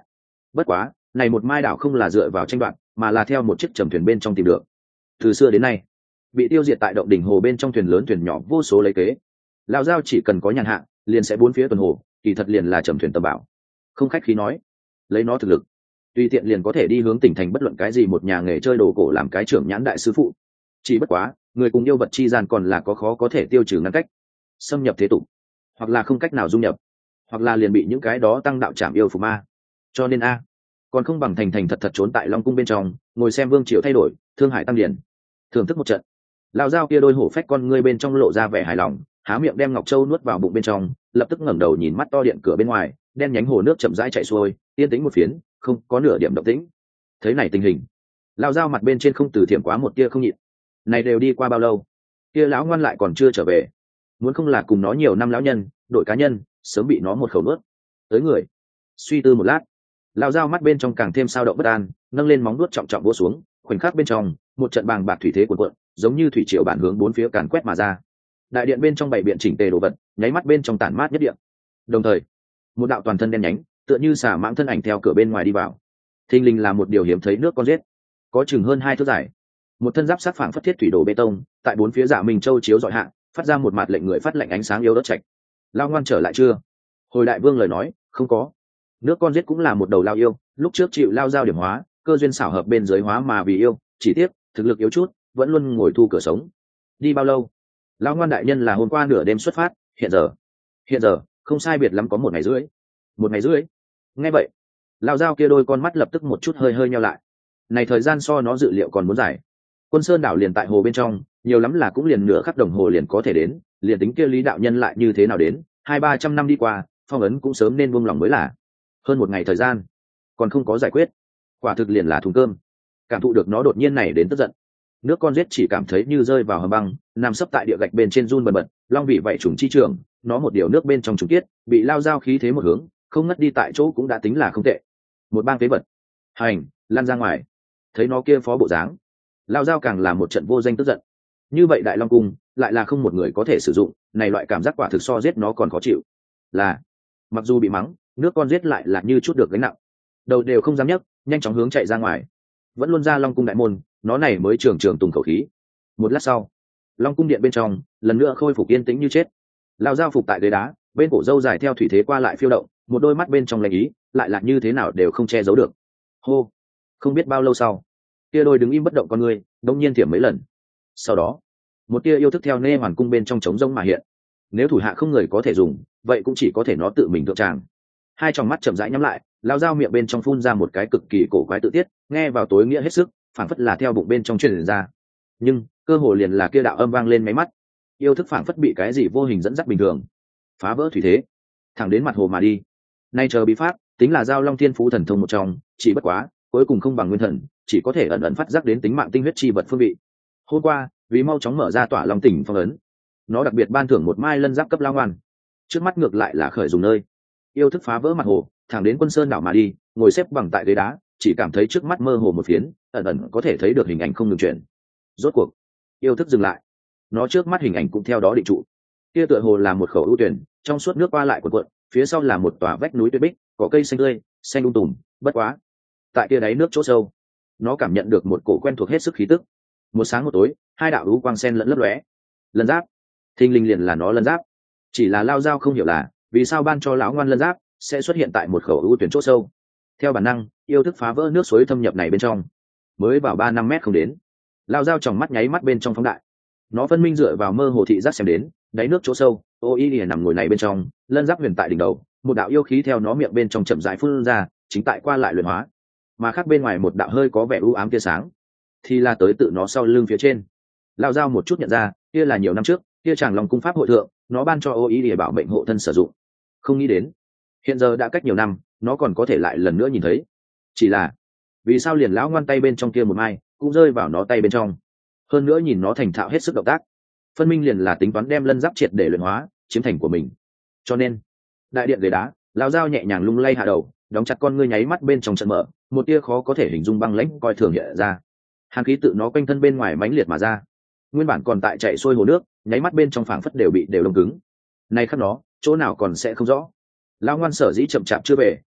Bất quá này một mai đảo không là dựa vào tranh đoạt, mà là theo một chiếc trầm thuyền bên trong tìm được. Từ xưa đến nay, bị tiêu diệt tại động đỉnh hồ bên trong thuyền lớn thuyền nhỏ vô số lấy kế. Lão giao chỉ cần có nhàn hạ, liền sẽ bốn phía tuần hồ, kỳ thật liền là trầm thuyền tầm bảo. Không khách khí nói, lấy nó thực lực, tùy tiện liền có thể đi hướng tỉnh thành bất luận cái gì một nhà nghề chơi đồ cổ làm cái trưởng nhãn đại sư phụ. Chỉ bất quá, người cùng yêu vật chi gian còn là có khó có thể tiêu trừ ngăn cách, xâm nhập thế tục, hoặc là không cách nào dung nhập, hoặc là liền bị những cái đó tăng đạo chạm yêu phù ma. Cho nên a, còn không bằng thành thành thật thật trốn tại Long cung bên trong, ngồi xem vương triều thay đổi, thương hải tăng điển, thưởng thức một trận. Lão dao kia đôi hổ phách con ngươi bên trong lộ ra vẻ hài lòng, há miệng đem ngọc châu nuốt vào bụng bên trong, lập tức ngẩng đầu nhìn mắt to điện cửa bên ngoài, đen nhánh hồ nước chậm rãi chảy xuôi, yên tĩnh một phiến, không có nửa điểm động tĩnh. Thấy này tình hình, lão dao mặt bên trên không từ thiểm quá một tia không nhịn. Này đều đi qua bao lâu, kia lão ngoan lại còn chưa trở về. Muốn không là cùng nó nhiều năm lão nhân, đội cá nhân, sớm bị nó một khẩu nuốt. Tới người. Suy tư một lát, lão dao mắt bên trong càng thêm sao động bất an, nâng lên móng vuốt trọng trọng vỗ xuống, khoảnh khắc bên trong, một trận bàng bạc thủy thế cuộn cuộn, giống như thủy triều bản hướng bốn phía càn quét mà ra. Đại điện bên trong bảy biện chỉnh tề đồ vật, nháy mắt bên trong tản mát nhất điện. Đồng thời, một đạo toàn thân đen nhánh, tựa như xà mãng thân ảnh theo cửa bên ngoài đi vào. Thình lình là một điều hiếm thấy nước con rết, có chừng hơn hai thước dài, một thân giáp sát phảng phất thiết thủy đồ bê tông, tại bốn phía dạ minh châu chiếu dọi hạ, phát ra một mặt lệnh người phát lệnh ánh sáng yếu đất trạch. Lao ngoan trở lại chưa? Hồi đại vương lời nói, không có. Nước con rết cũng là một đầu lao yêu, lúc trước chịu lao giao điểm hóa, cơ duyên xảo hợp bên dưới hóa mà vì yêu, chỉ tiếc thực lực yếu chút, vẫn luôn ngồi thu cửa sống. Đi bao lâu? Lão ngoan đại nhân là hôm qua nửa đêm xuất phát, hiện giờ hiện giờ không sai biệt lắm có một ngày rưỡi. Một ngày rưỡi? Nghe vậy, lão dao kia đôi con mắt lập tức một chút hơi hơi nheo lại. Này thời gian so nó dự liệu còn muốn dài. Quân Sơn đảo liền tại hồ bên trong, nhiều lắm là cũng liền nửa khắc đồng hồ liền có thể đến, liền tính kia Lý đạo nhân lại như thế nào đến, hai ba trăm năm đi qua, phong ấn cũng sớm nên buông lòng mới là. Hơn một ngày thời gian, còn không có giải quyết, quả thực liền là thùng cơm. Cảm thụ được nó đột nhiên này đến tức giận, nước con rết chỉ cảm thấy như rơi vào hầm băng, nằm sấp tại địa gạch bên trên run bần bật, long vị vậy trùng chi trường, nó một điều nước bên trong trùng tiết, bị lao dao khí thế một hướng, không ngất đi tại chỗ cũng đã tính là không tệ. Một bang phế vật, hành, lan ra ngoài. Thấy nó kia phó bộ dáng, lao dao càng là một trận vô danh tức giận. Như vậy đại long cung lại là không một người có thể sử dụng, này loại cảm giác quả thực so giết nó còn khó chịu. Là, mặc dù bị mắng, nước con rết lại là như chút được gánh nặng, đầu đều không dám nhấc, nhanh chóng hướng chạy ra ngoài. Vẫn luôn ra long cung đại môn, nó này mới trường trường tùng khẩu khí. Một lát sau, long cung điện bên trong lần nữa khôi phục yên tĩnh như chết. Lao dao phục tại ghế đá, bên cổ râu dài theo thủy thế qua lại phiêu động, một đôi mắt bên trong lạnh ý lại là như thế nào đều không che giấu được. Hô, không biết bao lâu sau, tia đôi đứng im bất động con người đông nhiên thiểm mấy lần. Sau đó, một tia yêu thức theo nê hoàn cung bên trong trống rông mà hiện. Nếu thủ hạ không người có thể dùng, vậy cũng chỉ có thể nó tự mình thượng tràng. Hai tròng mắt chậm rãi nhắm lại, lao dao miệng bên trong phun ra một cái cực kỳ cổ quái tự tiết, nghe vào tối nghĩa hết sức, phảng phất là theo bụng bên trong truyền ra. Nhưng cơ hồ liền là kia đạo âm vang lên máy mắt, yêu thức phảng phất bị cái gì vô hình dẫn dắt bình thường, phá vỡ thủy thế, thẳng đến mặt hồ mà đi. Nay chờ bí pháp, tính là giao long thiên phú thần thông một trong, chỉ bất quá cuối cùng không bằng nguyên thần, chỉ có thể ẩn ẩn phát giác đến tính mạng tinh huyết chi vật phương vị. Hôm qua vì mau chóng mở ra tỏa long tỉnh phong ấn, nó đặc biệt ban thưởng một mai lân giáp cấp lao ngoan. Trước mắt ngược lại là khởi dùng nơi, yêu thức phá vỡ mặt hồ, thẳng đến Quân Sơn đảo mà đi, ngồi xếp bằng tại ghế đá, chỉ cảm thấy trước mắt mơ hồ một phiến, ẩn ẩn có thể thấy được hình ảnh không ngừng chuyển. Rốt cuộc yêu thức dừng lại, nó trước mắt hình ảnh cũng theo đó định trụ. Kia tựa hồ là một khẩu ưu tuyển, trong suốt nước qua lại cuộn cuộn, phía sau là một tòa vách núi tuyết bích, cỏ cây xanh tươi, xanh um tùm. Bất quá, tại kia đáy nước chỗ sâu, nó cảm nhận được một cổ quen thuộc hết sức khí tức. Một sáng một tối, hai đạo u quang sen lẫn lấp lóe. Lân giáp, thinh linh liền là nó lân giáp. Chỉ là lao dao không hiểu là vì sao ban cho lão ngoan lân giáp sẽ xuất hiện tại một khẩu ưu tuyển chỗ sâu. Theo bản năng, yêu thức phá vỡ nước suối thâm nhập này bên trong, mới vào ba năm mét không đến, lao dao tròng mắt nháy mắt bên trong phóng đại. Nó phân minh dựa vào mơ hồ thị giác xem đến đáy nước chỗ sâu, ô y lìa nằm ngồi này bên trong, lân giáp huyền tại đỉnh đầu, một đạo yêu khí theo nó miệng bên trong chậm rãi phun ra, chính tại qua lại luyện hóa. Mà khác bên ngoài một đạo hơi có vẻ u ám tia sáng, thì là tới tự nó sau lưng phía trên. Lao dao một chút nhận ra, kia là nhiều năm trước kia chàng lòng cung pháp hội thượng, nó ban cho ô y lìa bảo mệnh hộ thân sử dụng. Không nghĩ đến hiện giờ đã cách nhiều năm, nó còn có thể lại lần nữa nhìn thấy. Chỉ là vì sao liền lão ngoan tay bên trong kia một mai cũng rơi vào nó tay bên trong, hơn nữa nhìn nó thành thạo hết sức động tác, phân minh liền là tính toán đem lân giáp triệt để luyện hóa chiếm thành của mình. Cho nên đại điện ghế đá, lão dao nhẹ nhàng lung lay hạ đầu, đóng chặt con ngươi, nháy mắt bên trong trận mở, một tia khó có thể hình dung băng lãnh coi thường hiện ra. Hàn khí tự nó quanh thân bên ngoài mãnh liệt mà ra, nguyên bản còn tại chạy xuôi hồ nước, nháy mắt bên trong phảng phất đều bị đều đông cứng. Nay khắc nó chỗ nào còn sẽ không rõ. Lão ngoan sở dĩ chậm chạp chưa về,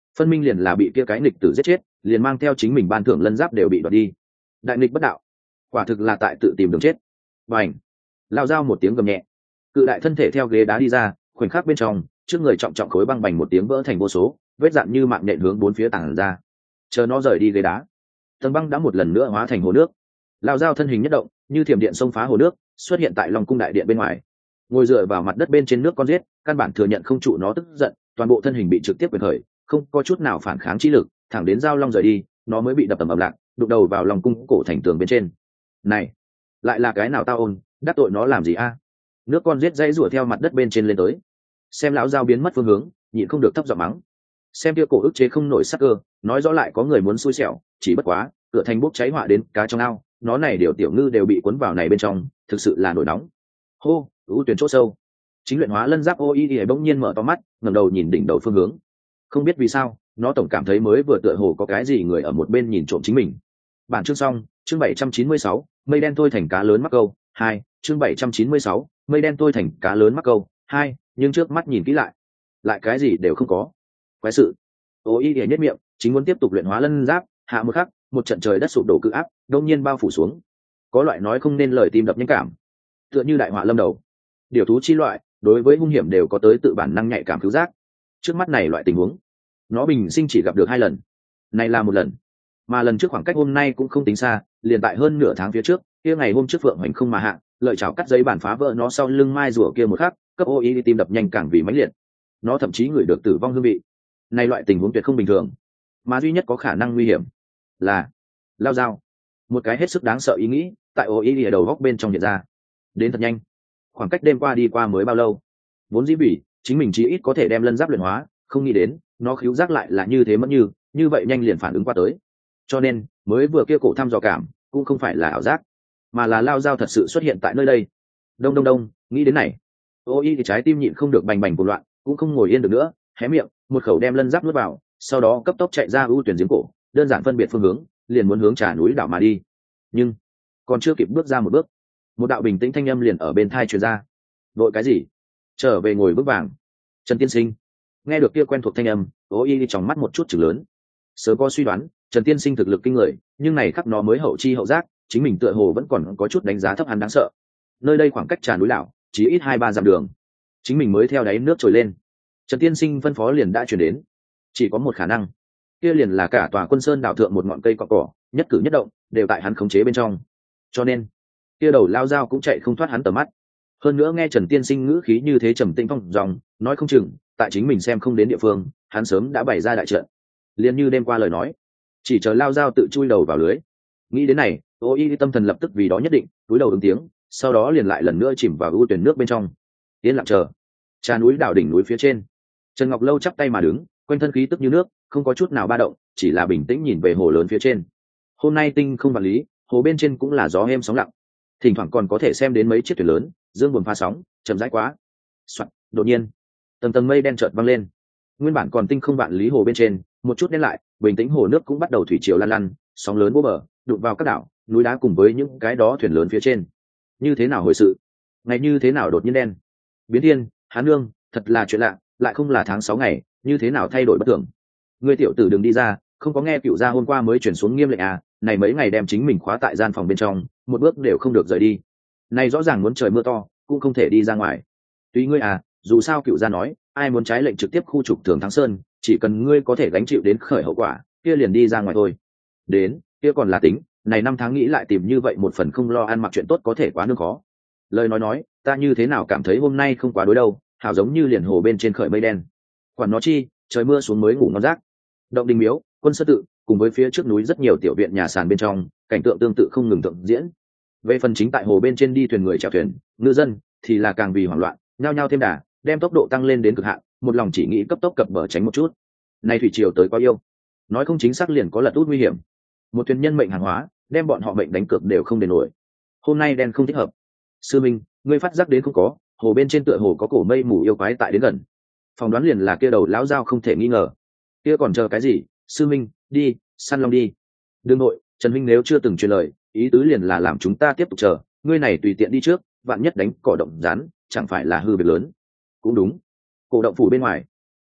phân minh liền là bị kia cái nghịch tử giết chết, liền mang theo chính mình ban thưởng lân giáp đều bị đoạt đi. Đại nghịch bất đạo, quả thực là tại tự tìm đường chết. Bành! Lao dao một tiếng gầm nhẹ, cự đại thân thể theo ghế đá đi ra, khoảnh khắc bên trong, trước người trọng trọng khối băng bành một tiếng vỡ thành vô số, vết dạn như mạng nhện hướng bốn phía tản ra. Chờ nó rời đi ghế đá, tầng băng đã một lần nữa hóa thành hồ nước. Lao dao thân hình nhất động, như thiểm điện xông phá hồ nước, xuất hiện tại Long cung đại điện bên ngoài. Ngồi dựa vào mặt đất bên trên nước con giết, căn bản thừa nhận không trụ nó tức giận, toàn bộ thân hình bị trực tiếp quyền khởi, không có chút nào phản kháng trí lực, thẳng đến giao long rời đi, nó mới bị đập tầm ầm lạc, đụng đầu vào Long cung cổ thành tường bên trên. Này, lại là cái nào tao ôn, đắc tội nó làm gì a? Nước con giết dãy rủa theo mặt đất bên trên lên tới. Xem lão dao biến mất phương hướng, nhịn không được thấp giọng mắng. Xem kia cổ ức chế không nổi sắc cơ, nói rõ lại có người muốn xui xẻo, chỉ bất quá, cửa thành bốc cháy họa đến cá trong ao, nó này điều tiểu ngư đều bị cuốn vào này bên trong, thực sự là nổi nóng. Hô, ưu tuyển chỗ sâu. Chính luyện hóa lân giáp ô y bỗng nhiên mở to mắt, ngẩng đầu nhìn đỉnh đầu phương hướng. Không biết vì sao, nó tổng cảm thấy mới vừa tựa hồ có cái gì người ở một bên nhìn trộm chính mình. Bản chương xong, chương bảy trăm chín mươi sáu, mây đen tôi thành cá lớn mắc câu, hai, chương bảy trăm chín mươi sáu, mây đen tôi thành cá lớn mắc câu, hai, nhưng trước mắt nhìn kỹ lại, lại cái gì đều không có. Quái sự. Ô y nhất miệng, chính muốn tiếp tục luyện hóa lân giáp, hạ một khắc, một trận trời đất sụp đổ cự áp, đông nhiên bao phủ xuống. Có loại nói không nên lời tim đập nhanh cảm, tựa như đại họa lâm đầu. Điều thú chi loại, đối với hung hiểm đều có tới tự bản năng nhạy cảm cứu giác. Trước mắt này loại tình huống, nó bình sinh chỉ gặp được hai lần. Này là một lần, mà lần trước khoảng cách hôm nay cũng không tính xa, liền tại hơn nửa tháng phía trước, kia ngày hôm trước vượng hoành không mà hạ, lợi chảo cắt giấy bản phá vỡ nó sau lưng mai rùa kia một khắc, cấp ô y tim đập nhanh càng vì mãnh liệt. Nó thậm chí ngửi được tử vong hương vị. Này loại tình huống tuyệt không bình thường, mà duy nhất có khả năng nguy hiểm là lao dao. Một cái hết sức đáng sợ ý nghĩ tại ô y ở đầu góc bên trong hiện ra. Đến thật nhanh, khoảng cách đêm qua đi qua mới bao lâu, vốn dĩ bỉ chính mình chỉ ít có thể đem lân giáp luyện hóa, không nghĩ đến nó khíu giác lại là như thế mất như như vậy nhanh liền phản ứng qua tới. Cho nên mới vừa kia cổ thăm dò cảm cũng không phải là ảo giác, mà là lao dao thật sự xuất hiện tại nơi đây. Đông đông đông, nghĩ đến này, ô y thì trái tim nhịn không được bành bành cuồng loạn, cũng không ngồi yên được nữa, hé miệng một khẩu đem lân giáp nuốt vào, sau đó cấp tốc chạy ra ưu tuyển giếng cổ, đơn giản phân biệt phương hướng, liền muốn hướng trà núi đảo mà đi. Nhưng còn chưa kịp bước ra một bước, một đạo bình tĩnh thanh âm liền ở bên thai truyền ra. Vội cái gì? Trở về ngồi bước vàng. Trần tiên sinh. Nghe được kia quen thuộc thanh âm, ô y trong mắt một chút chừng lớn. Sớm có suy đoán Trần tiên sinh thực lực kinh người, nhưng này khắc nó mới hậu chi hậu giác, chính mình tựa hồ vẫn còn có chút đánh giá thấp hắn đáng sợ. Nơi đây khoảng cách trà núi đảo chỉ ít hai ba dặm đường, chính mình mới theo đáy nước trồi lên. Trần tiên sinh phân phó liền đã chuyển đến, chỉ có một khả năng, kia liền là cả tòa Quân Sơn đảo thượng một ngọn cây cọ cỏ, nhất cử nhất động đều tại hắn khống chế bên trong. Cho nên kia đầu lao dao cũng chạy không thoát hắn tầm mắt. Hơn nữa nghe Trần tiên sinh ngữ khí như thế trầm tĩnh phong dòng, nói không chừng tại chính mình xem không đến địa phương, hắn sớm đã bày ra đại trận. Liền như đêm qua lời nói, chỉ chờ lao dao tự chui đầu vào lưới. Nghĩ đến này, ô y tâm thần lập tức vì đó nhất định cúi đầu ứng tiếng, sau đó liền lại lần nữa chìm vào ưu tuyển nước bên trong, yên lặng chờ. Trà núi đảo đỉnh núi phía trên, Trần Ngọc Lâu chắp tay mà đứng, quanh thân khí tức như nước, không có chút nào ba động, chỉ là bình tĩnh nhìn về hồ lớn phía trên. Hôm nay tinh không vạn lý, hồ bên trên cũng là gió êm sóng lặng, thỉnh thoảng còn có thể xem đến mấy chiếc thuyền lớn dương buồn pha sóng, chậm rãi quá. Soạn, đột nhiên tầng tầng mây đen chợt văng lên, nguyên bản còn tinh không vạn lý hồ bên trên một chút đen lại, bình tĩnh hồ nước cũng bắt đầu thủy triều lan lăn, sóng lớn bố bờ đụng vào các đảo núi đá cùng với những cái đó thuyền lớn phía trên. Như thế nào hồi sự? Ngày như thế nào đột nhiên đen? Biến thiên, hán nương, thật là chuyện lạ, lại không là tháng sáu ngày, như thế nào thay đổi bất thường? Ngươi tiểu tử đừng đi ra, không có nghe cựu gia hôm qua mới chuyển xuống nghiêm lệnh à? Này mấy ngày đem chính mình khóa tại gian phòng bên trong, một bước đều không được rời đi. Này rõ ràng muốn trời mưa to, cũng không thể đi ra ngoài. Tùy ngươi à, dù sao cựu gia nói, ai muốn trái lệnh trực tiếp khu trục Thường Thắng Sơn, chỉ cần ngươi có thể gánh chịu đến khởi hậu quả, kia liền đi ra ngoài thôi. Đến, kia còn là tính, này năm tháng nghĩ lại tìm như vậy một phần không lo ăn mặc chuyện tốt có thể quá nương khó. Lời nói nói, ta như thế nào cảm thấy hôm nay không quá đối đâu, hảo giống như liền hồ bên trên khởi mây đen. Quản nó chi, trời mưa xuống mới ngủ ngon giấc. Động đình miếu, Quân Sơ tự, cùng với phía trước núi rất nhiều tiểu viện nhà sàn bên trong, cảnh tượng tương tự không ngừng tượng diễn. Về phần chính tại hồ bên trên đi thuyền người chèo thuyền, ngư dân thì là càng vì hoảng loạn, nhao nhao thêm đà, đem tốc độ tăng lên đến cực hạn, một lòng chỉ nghĩ cấp tốc cập bờ tránh một chút. Nay thủy triều tới quá yêu, nói không chính xác liền có lật út nguy hiểm. Một thuyền nhân mệnh hàng hóa, đem bọn họ mệnh đánh cược đều không đền nổi. Hôm nay đen không thích hợp. Sư Minh, ngươi phát giác đến không có, hồ bên trên tựa hồ có cổ mây mù yêu quái tại đến gần. Phòng đoán liền là kia đầu lão dao không thể nghi ngờ. Kia còn chờ cái gì? Sư Minh, đi, săn long đi. Đương nội, Trần huynh nếu chưa từng truyền lời, ý tứ liền là làm chúng ta tiếp tục chờ, ngươi này tùy tiện đi trước, vạn nhất đánh cỏ động rắn, chẳng phải là hư việc lớn. Cũng đúng. Cổ động phủ bên ngoài,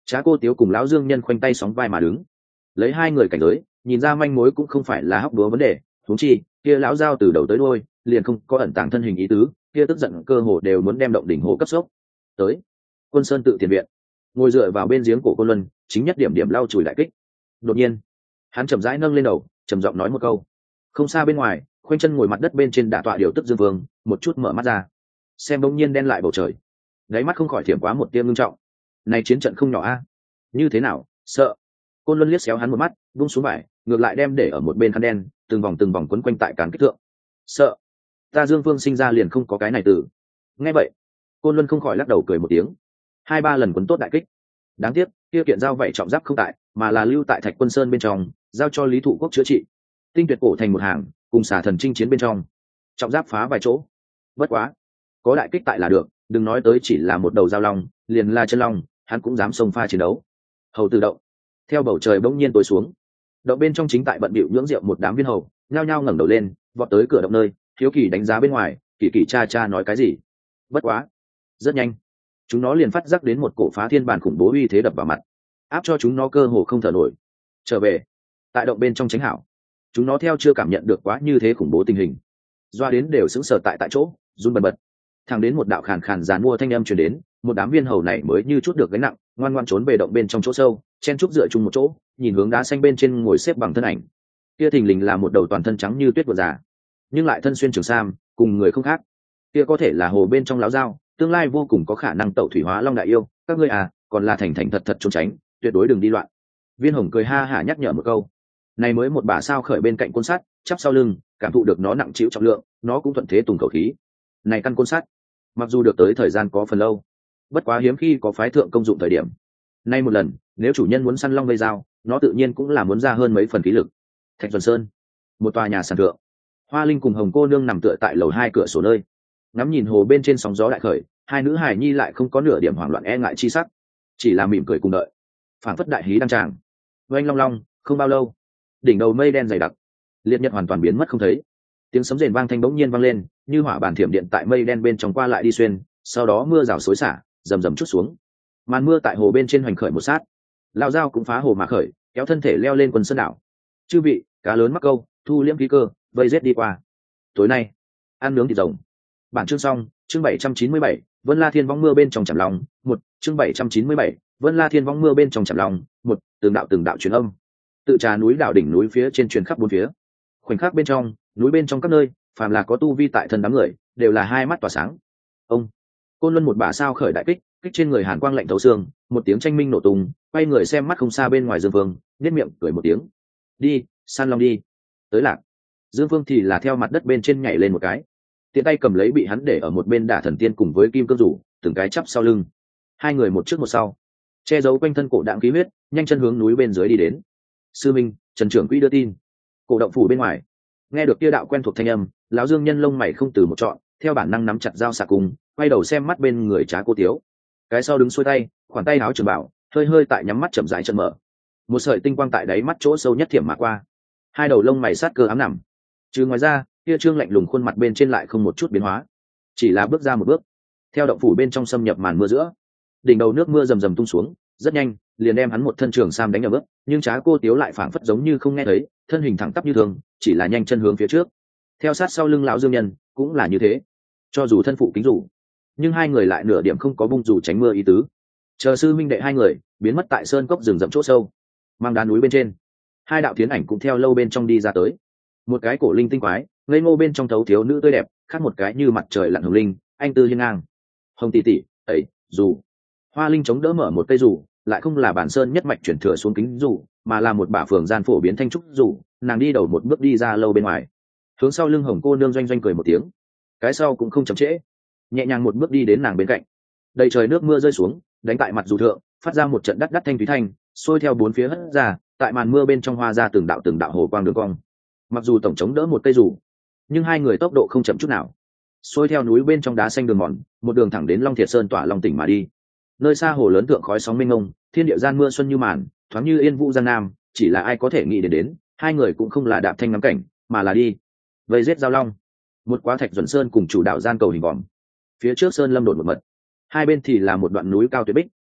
Trá Cô Tiếu cùng lão Dương Nhân khoanh tay sóng vai mà đứng, lấy hai người cảnh giới nhìn ra manh mối cũng không phải là hóc búa vấn đề. Huống chi kia lão giao từ đầu tới đuôi liền không có ẩn tàng thân hình ý tứ, kia tức giận cơ hồ đều muốn đem động đỉnh hồ cấp sốc. Tới Quân Sơn tự tiền viện, ngồi dựa vào bên giếng của Côn Luân, chính nhất điểm điểm lau chùi đại kích. Đột nhiên hắn chậm rãi nâng lên đầu, trầm giọng nói một câu. Không xa bên ngoài, khoanh chân ngồi mặt đất bên trên đả tọa điều tức Dương Vương một chút mở mắt ra, xem bỗng nhiên đen lại bầu trời, đáy mắt không khỏi thiểm quá một tia ngưng trọng. Này chiến trận không nhỏ a, như thế nào? Sợ? Côn Luân liếc xéo hắn một mắt, vung xuống vải, ngược lại đem để ở một bên khăn đen, từng vòng từng vòng quấn quanh tại cán kích thượng. Sợ? Ta Dương Vương sinh ra liền không có cái này từ. Nghe vậy, Côn Luân không khỏi lắc đầu cười một tiếng. Hai ba lần quấn tốt đại kích, đáng tiếc kia kiện giao vậy trọng giáp không tại, mà là lưu tại Thạch Quân Sơn bên trong, giao cho Lý Thụ Quốc chữa trị. Tinh tuyệt cổ thành một hàng, cùng xả thần chinh chiến bên trong, trọng giáp phá vài chỗ. Bất quá, có đại kích tại là được, đừng nói tới chỉ là một đầu dao long, liền là chân long, hắn cũng dám xông pha chiến đấu. Hầu Tử Động, theo bầu trời bỗng nhiên tối xuống, động bên trong chính tại bận bịu nhưỡng rượu một đám viên hầu, nhao nhao ngẩng đầu lên, vọt tới cửa động nơi, hiếu kỳ đánh giá bên ngoài, kỳ kỳ cha cha nói cái gì. Bất quá, rất nhanh, chúng nó liền phát giác đến một cổ phá thiên bản khủng bố uy thế đập vào mặt, áp cho chúng nó cơ hồ không thở nổi. Trở về, tại động bên trong tránh hảo, chúng nó theo chưa cảm nhận được quá như thế khủng bố tình hình, doa đến đều sững sờ tại tại chỗ, run bần bật. Thẳng đến một đạo khàn khàn giàn mua thanh âm truyền đến, một đám viên hầu này mới như chút được gánh nặng, ngoan ngoan trốn về động bên trong chỗ sâu, chen trúc dựa chung một chỗ, nhìn hướng đá xanh bên trên ngồi xếp bằng thân ảnh. Kia thình lình là một đầu toàn thân trắng như tuyết vượt già, nhưng lại thân xuyên trường sam, cùng người không khác. Kia có thể là hồ bên trong lão dao, tương lai vô cùng có khả năng tẩu thủy hóa long đại yêu, các ngươi à, còn là thành thành thật thật trốn tránh, tuyệt đối đừng đi loạn. Viên Hồng cười ha hả nhắc nhở một câu. Này mới một bả sao khởi bên cạnh côn sắt, chắp sau lưng, cảm thụ được nó nặng chịu trọng lượng, nó cũng thuận thế tùng khẩu khí. Này căn côn sắt, mặc dù được tới thời gian có phần lâu, bất quá hiếm khi có phái thượng công dụng thời điểm. Nay một lần, nếu chủ nhân muốn săn long gây dao, nó tự nhiên cũng là muốn ra hơn mấy phần khí lực. Thạch Duẩn Sơn, một tòa nhà sàn thượng, Hoa Linh cùng Hồng cô nương nằm tựa tại lầu hai cửa sổ nơi, ngắm nhìn hồ bên trên sóng gió đại khởi, hai nữ hài nhi lại không có nửa điểm hoảng loạn e ngại chi sắc, chỉ là mỉm cười cùng đợi, phản phất đại hí đăng tràng. Oanh long long, không bao lâu, đỉnh đầu mây đen dày đặc, liệt nhật hoàn toàn biến mất không thấy. Tiếng sấm rền vang thanh bỗng nhiên vang lên, như hỏa bàn thiểm điện tại mây đen bên trong qua lại đi xuyên, sau đó mưa rào xối xả, rầm rầm chút xuống. Màn mưa tại hồ bên trên hoành khởi một sát, lão dao cũng phá hồ mà khởi, kéo thân thể leo lên Quân Sơn đảo. Chư vị, cá lớn mắc câu, thu liễm khí cơ, vây rết đi qua. Tối nay, ăn nướng thịt rồng. Bản chương xong, chương bảy trăm chín mươi bảy, Vân La Thiên Vong mưa bên trong chạm lòng, một, chương bảy trăm chín mươi bảy, Vân La Thiên Vong mưa bên trong chạm lòng, một, từng đạo từng đạo truyền âm. Tự trà núi đảo đỉnh núi phía trên truyền khắp bốn phía. Khoảnh khắc bên trong, núi bên trong các nơi, phàm là có tu vi tại thân đám người, đều là hai mắt tỏa sáng. Ông Côn Luân một bả sao khởi đại kích, kích trên người hàn quang lạnh thấu xương, một tiếng tranh minh nổ tung, quay người xem mắt không xa bên ngoài Dương Vương, nhếch miệng cười một tiếng. Đi, săn long đi. Tới Lạc. Dương Vương thì là theo mặt đất bên trên nhảy lên một cái, tiện tay cầm lấy bị hắn để ở một bên đả thần tiên cùng với kim cương rủ, từng cái chắp sau lưng. Hai người một trước một sau, che giấu quanh thân cổ đạm khí huyết, nhanh chân hướng núi bên dưới đi đến. Sư Minh, Trần trưởng quỹ đưa tin. Cổ động phủ bên ngoài, nghe được kia đạo quen thuộc thanh âm, lão Dương Nhân lông mày không từ một trọn, theo bản năng nắm chặt dao xạ cùng, quay đầu xem mắt bên người Trá Cô Tiếu. Cái sau đứng xuôi tay, khoản tay áo trường bảo, hơi hơi tại nhắm mắt chậm rãi chân mở. Một sợi tinh quang tại đáy mắt chỗ sâu nhất thiểm mà qua. Hai đầu lông mày sát cơ ám nằm. Trừ ngoài ra, kia trương lạnh lùng khuôn mặt bên trên lại không một chút biến hóa, chỉ là bước ra một bước, theo động phủ bên trong xâm nhập màn mưa giữa. Đỉnh đầu nước mưa rầm rầm tung xuống, rất nhanh, liền đem hắn một thân trường sam đánh ở bước, nhưng Trá Cô Tiếu lại phảng phất giống như không nghe thấy, thân hình thẳng tắp như thường, chỉ là nhanh chân hướng phía trước. Theo sát sau lưng lão Dương Nhân, cũng là như thế. Cho dù thân phụ kính rủ, nhưng hai người lại nửa điểm không có bung dù tránh mưa ý tứ. Chờ sư minh đệ hai người biến mất tại sơn cốc rừng rậm chỗ sâu, mang đá núi bên trên, hai đạo tiến ảnh cũng theo lâu bên trong đi ra tới. Một cái cổ linh tinh quái, ngây ngô bên trong thấu thiếu nữ tươi đẹp, khác một cái như mặt trời lặn hồng linh, anh tư hiên ngang. Hồng tỷ tỷ, ấy, dù. Hoa Linh chống đỡ mở một cây dù, lại không là bản sơn nhất mạch chuyển thừa xuống kính dù, mà là một bả phường gian phổ biến thanh trúc dù. Nàng đi đầu một bước đi ra lâu bên ngoài, hướng sau lưng Hồng cô nương doanh doanh cười một tiếng, cái sau cũng không chậm trễ, nhẹ nhàng một bước đi đến nàng bên cạnh. Đầy trời nước mưa rơi xuống, đánh tại mặt dù thượng, phát ra một trận đắt đắt thanh thúy thanh, xôi theo bốn phía hất ra, tại màn mưa bên trong hoa ra từng đạo từng đạo hồ quang đường cong. Mặc dù tổng chống đỡ một cây dù, nhưng hai người tốc độ không chậm chút nào, xôi theo núi bên trong đá xanh đường mòn, một đường thẳng đến Long Thiệt Sơn tỏa Long tỉnh mà đi. Nơi xa hồ lớn thượng khói sóng mênh mông, thiên địa gian mưa xuân như màn, thoáng như yên vũ giang nam, chỉ là ai có thể nghĩ đến đến, hai người cũng không là đạp thanh ngắm cảnh, mà là đi vây giết giao long. Một quá Thạch Duẩn Sơn cùng chủ đạo gian cầu hình vòm, phía trước sơn lâm đột một mật, hai bên thì là một đoạn núi cao tuyệt bích,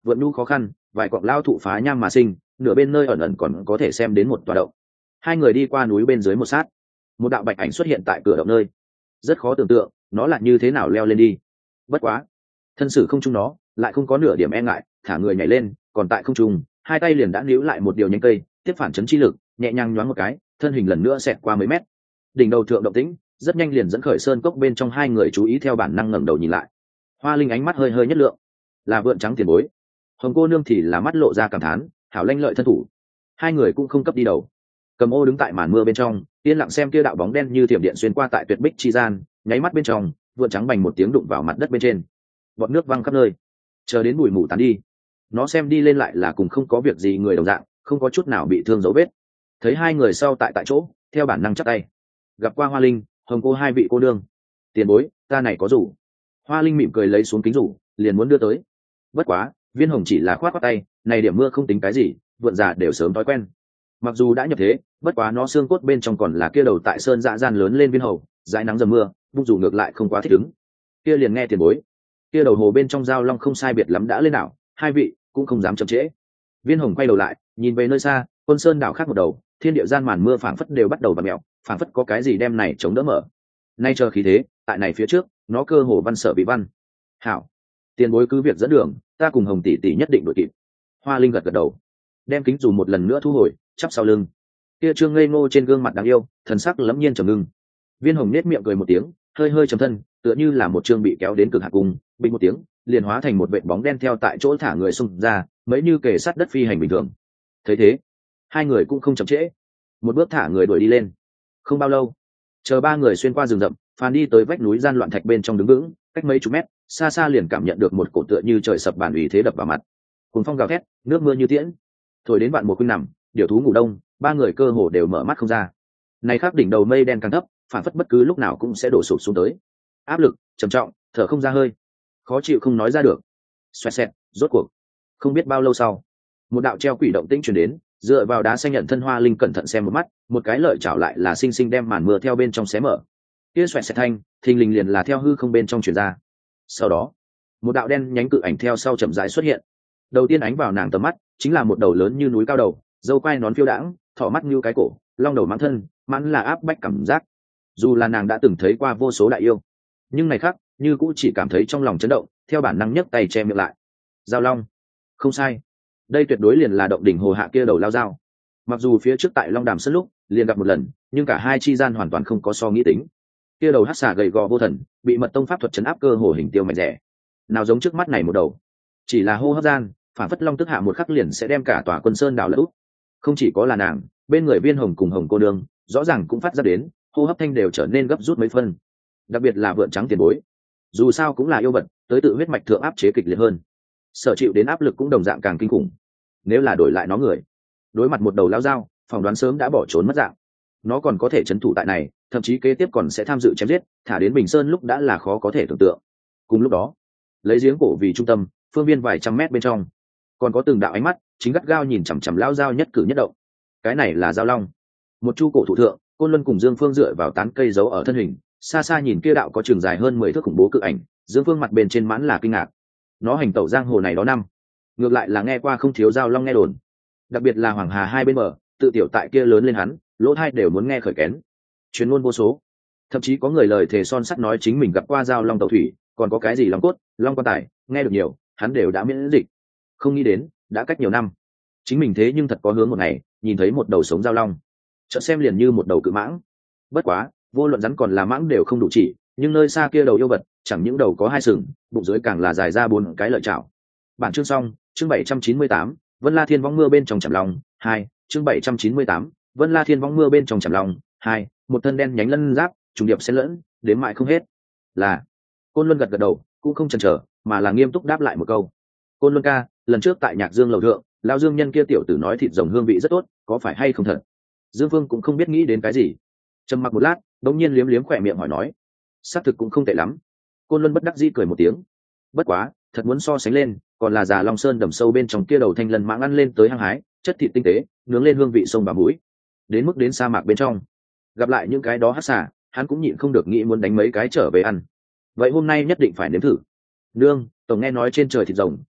vượn nhu khó khăn, vài cọng lao thụ phá nham mà sinh, nửa bên nơi ẩn ẩn còn có thể xem đến một tòa động. Hai người đi qua núi bên dưới một sát, một đạo bạch ảnh xuất hiện tại cửa động nơi. Rất khó tưởng tượng nó là như thế nào leo lên đi. Bất quá thân sử không trung nó lại không có nửa điểm e ngại, thả người nhảy lên, còn tại không trung hai tay liền đã níu lại một điều nhánh cây, tiếp phản chấn chi lực, nhẹ nhàng nhoáng một cái, thân hình lần nữa xẹt qua mấy mét. Đỉnh đầu thượng động tĩnh rất nhanh liền dẫn khởi sơn cốc bên trong hai người chú ý, theo bản năng ngẩng đầu nhìn lại. Hoa Linh ánh mắt hơi hơi nhất lượng, là vượn trắng tiền bối. Hồng cô nương thì là mắt lộ ra cảm thán, hảo lanh lợi thân thủ. Hai người cũng không cấp đi đầu. Cầm Ô đứng tại màn mưa bên trong, yên lặng xem kia đạo bóng đen như thiểm điện xuyên qua tại tuyệt bích chi gian, nháy mắt bên trong, vượn trắng bành một tiếng đụng vào mặt đất bên trên. Bọt nước văng khắp nơi. Chờ đến bụi mù tán đi, nó xem đi lên lại là cùng không có việc gì người đồng dạng, không có chút nào bị thương dấu vết. Thấy hai người sau tại tại chỗ, theo bản năng chắp tay. Gặp qua Hoa Linh, Hồng cô hai vị cô nương. Tiền bối, ta này có rủ. Hoa Linh mỉm cười lấy xuống kính rủ, liền muốn đưa tới. Bất quá, Viên Hồng chỉ là khoát khoát tay, này điểm mưa không tính cái gì, vượn già đều sớm thói quen. Mặc dù đã nhập thế, bất quá nó xương cốt bên trong còn là kia đầu tại sơn dạ gian lớn lên viên hầu, dãi nắng dầm mưa, bung dù ngược lại không quá thích ứng. Kia liền nghe tiền bối. Kia đầu hồ bên trong giao long không sai biệt lắm đã lên đảo, hai vị cũng không dám chậm trễ. Viên Hồng quay đầu lại, nhìn về nơi xa, Quân Sơn đảo khác một đầu, thiên địa gian màn mưa phảng phất đều bắt đầu bật mèo, phảng phất có cái gì đem này chống đỡ mở. Nay chờ khí thế, tại này phía trước, nó cơ hồ văn sở bị văn. Hảo, tiền bối cứ việc dẫn đường, ta cùng Hồng tỷ tỷ nhất định đuổi kịp. Hoa Linh gật gật đầu, đem kính dù một lần nữa thu hồi, chắp sau lưng. Kia trương ngây ngô trên gương mặt đáng yêu, thần sắc lẫm nhiên trầm ngưng. Viên Hồng nét miệng cười một tiếng, hơi hơi trầm thân, tựa như là một trương bị kéo đến cực hạ cung, bình một tiếng, liền hóa thành một vệt bóng đen theo tại chỗ thả người xung ra, mấy như kề sát đất phi hành bình thường. Thấy thế, hai người cũng không chậm trễ, một bước thả người đuổi đi lên. Không bao lâu, chờ ba người xuyên qua rừng rậm, phàn đi tới vách núi gian loạn thạch bên trong đứng vững, cách mấy chục mét, xa xa liền cảm nhận được một cổ tựa như trời sập bản ủy thế đập vào mặt. Cuồng phong gào thét, nước mưa như tiễn, thổi đến bạn một khuynh nằm, điều thú ngủ đông, ba người cơ hồ đều mở mắt không ra. Này khác đỉnh đầu mây đen càng thấp, phản phất bất cứ lúc nào cũng sẽ đổ sụp xuống tới. Áp lực trầm trọng, thở không ra hơi, khó chịu không nói ra được. Xoẹt xẹt, rốt cuộc không biết bao lâu sau, một đạo treo quỷ động tĩnh truyền đến, dựa vào đá xanh nhận thân Hoa Linh cẩn thận xem một mắt, một cái lợi chảo lại là sinh sinh đem màn mưa theo bên trong xé mở. Kia xoẹt xẹt thanh, thình lình liền là theo hư không bên trong truyền ra. Sau đó, một đạo đen nhánh cự ảnh theo sau chậm rãi xuất hiện. Đầu tiên ánh vào nàng tầm mắt, chính là một đầu lớn như núi cao đầu, dâu quai nón phiêu đãng, thỏ mắt như cái cổ, long đầu mãng thân, mãn là áp bách cảm giác. Dù là nàng đã từng thấy qua vô số đại yêu, nhưng này khác, như cũ chỉ cảm thấy trong lòng chấn động, theo bản năng nhấc tay che miệng lại. Giao long, không sai, đây tuyệt đối liền là động đỉnh hồ hạ kia đầu lao dao. Mặc dù phía trước tại Long Đàm Sơn lúc liền gặp một lần, nhưng cả hai chi gian hoàn toàn không có so nghĩ tính. Kia đầu hắc xà gầy gò vô thần, bị mật tông pháp thuật chấn áp cơ hồ hình tiêu mạnh rẻ. Nào giống trước mắt này một đầu, chỉ là hô hấp gian, phản phất long tức hạ một khắc liền sẽ đem cả tòa Quân Sơn đảo lật úp. Không chỉ có là nàng, bên người Viên Hồng cùng Hồng cô nương, rõ ràng cũng phát ra đến, hô hấp thanh đều trở nên gấp rút mấy phân. Đặc biệt là vượn trắng tiền bối, dù sao cũng là yêu vật, tới tự huyết mạch thượng áp chế kịch liệt hơn, sở chịu đến áp lực cũng đồng dạng càng kinh khủng. Nếu là đổi lại nó người, đối mặt một đầu lao dao, phỏng đoán sớm đã bỏ trốn mất dạng. Nó còn có thể trấn thủ tại này, thậm chí kế tiếp còn sẽ tham dự chém giết, thả đến Bình Sơn lúc đã là khó có thể tưởng tượng. Cùng lúc đó, lấy giếng cổ vì trung tâm, phương viên vài trăm mét bên trong, còn có từng đạo ánh mắt chính gắt gao nhìn chằm chằm lao dao nhất cử nhất động. Cái này là giao long. Một chu cổ thủ thượng, Côn Luân cùng Dương Phương dựa vào tán cây giấu ở thân hình, xa xa nhìn kia đạo có trường dài hơn mười thước khủng bố cự ảnh, Dương Phương mặt bên trên mãn là kinh ngạc. Nó hành tẩu giang hồ này đó năm, ngược lại là nghe qua không thiếu giao long nghe đồn, đặc biệt là Hoàng Hà hai bên bờ, tự tiểu tại kia lớn lên hắn, lỗ tai đều muốn nghe khởi kén. Truyền ngôn vô số, thậm chí có người lời thề son sắt nói chính mình gặp qua giao long tẩu thủy, còn có cái gì long cốt, long quan tài, nghe được nhiều, hắn đều đã miễn dịch. Không nghĩ đến, đã cách nhiều năm, chính mình thế nhưng thật có hướng một ngày nhìn thấy một đầu sống giao long, chợt xem liền như một đầu cự mãng. Bất quá, vô luận rắn còn là mãng đều không đủ chỉ, nhưng nơi xa kia đầu yêu vật, chẳng những đầu có hai sừng, bụng dưới càng là dài ra bốn cái lợi chảo. Bản chương xong, chương bảy trăm chín mươi tám, Vân La Thiên Võng Mưa bên trong chạm lòng, hai, chương bảy trăm chín mươi tám, Vân La Thiên Võng Mưa bên trong chạm lòng, hai, một thân đen nhánh lân giáp, trùng điệp xen lẫn, đến mãi không hết. Là. Côn Luân gật gật đầu, cũng không chần chờ, mà là nghiêm túc đáp lại một câu. Côn Luân ca, lần trước tại Nhạc Dương lầu thượng, lão Dương nhân kia tiểu tử nói thịt rồng hương vị rất tốt, có phải hay không thật? Dương Phương cũng không biết nghĩ đến cái gì, trầm mặc một lát, đột nhiên liếm liếm khỏe miệng hỏi nói, xác thực cũng không tệ lắm. Côn Luân bất đắc dĩ cười một tiếng. Bất quá, thật muốn so sánh lên, còn là già Long Sơn đầm sâu bên trong kia đầu thanh lân mãng ăn lên tới hăng hái, chất thịt tinh tế, nướng lên hương vị sông và mũi. Đến mức đến sa mạc bên trong, gặp lại những cái đó hắc xà, hắn cũng nhịn không được nghĩ muốn đánh mấy cái trở về ăn. Vậy hôm nay nhất định phải nếm thử. Nương, tổng nghe nói trên trời thịt rồng,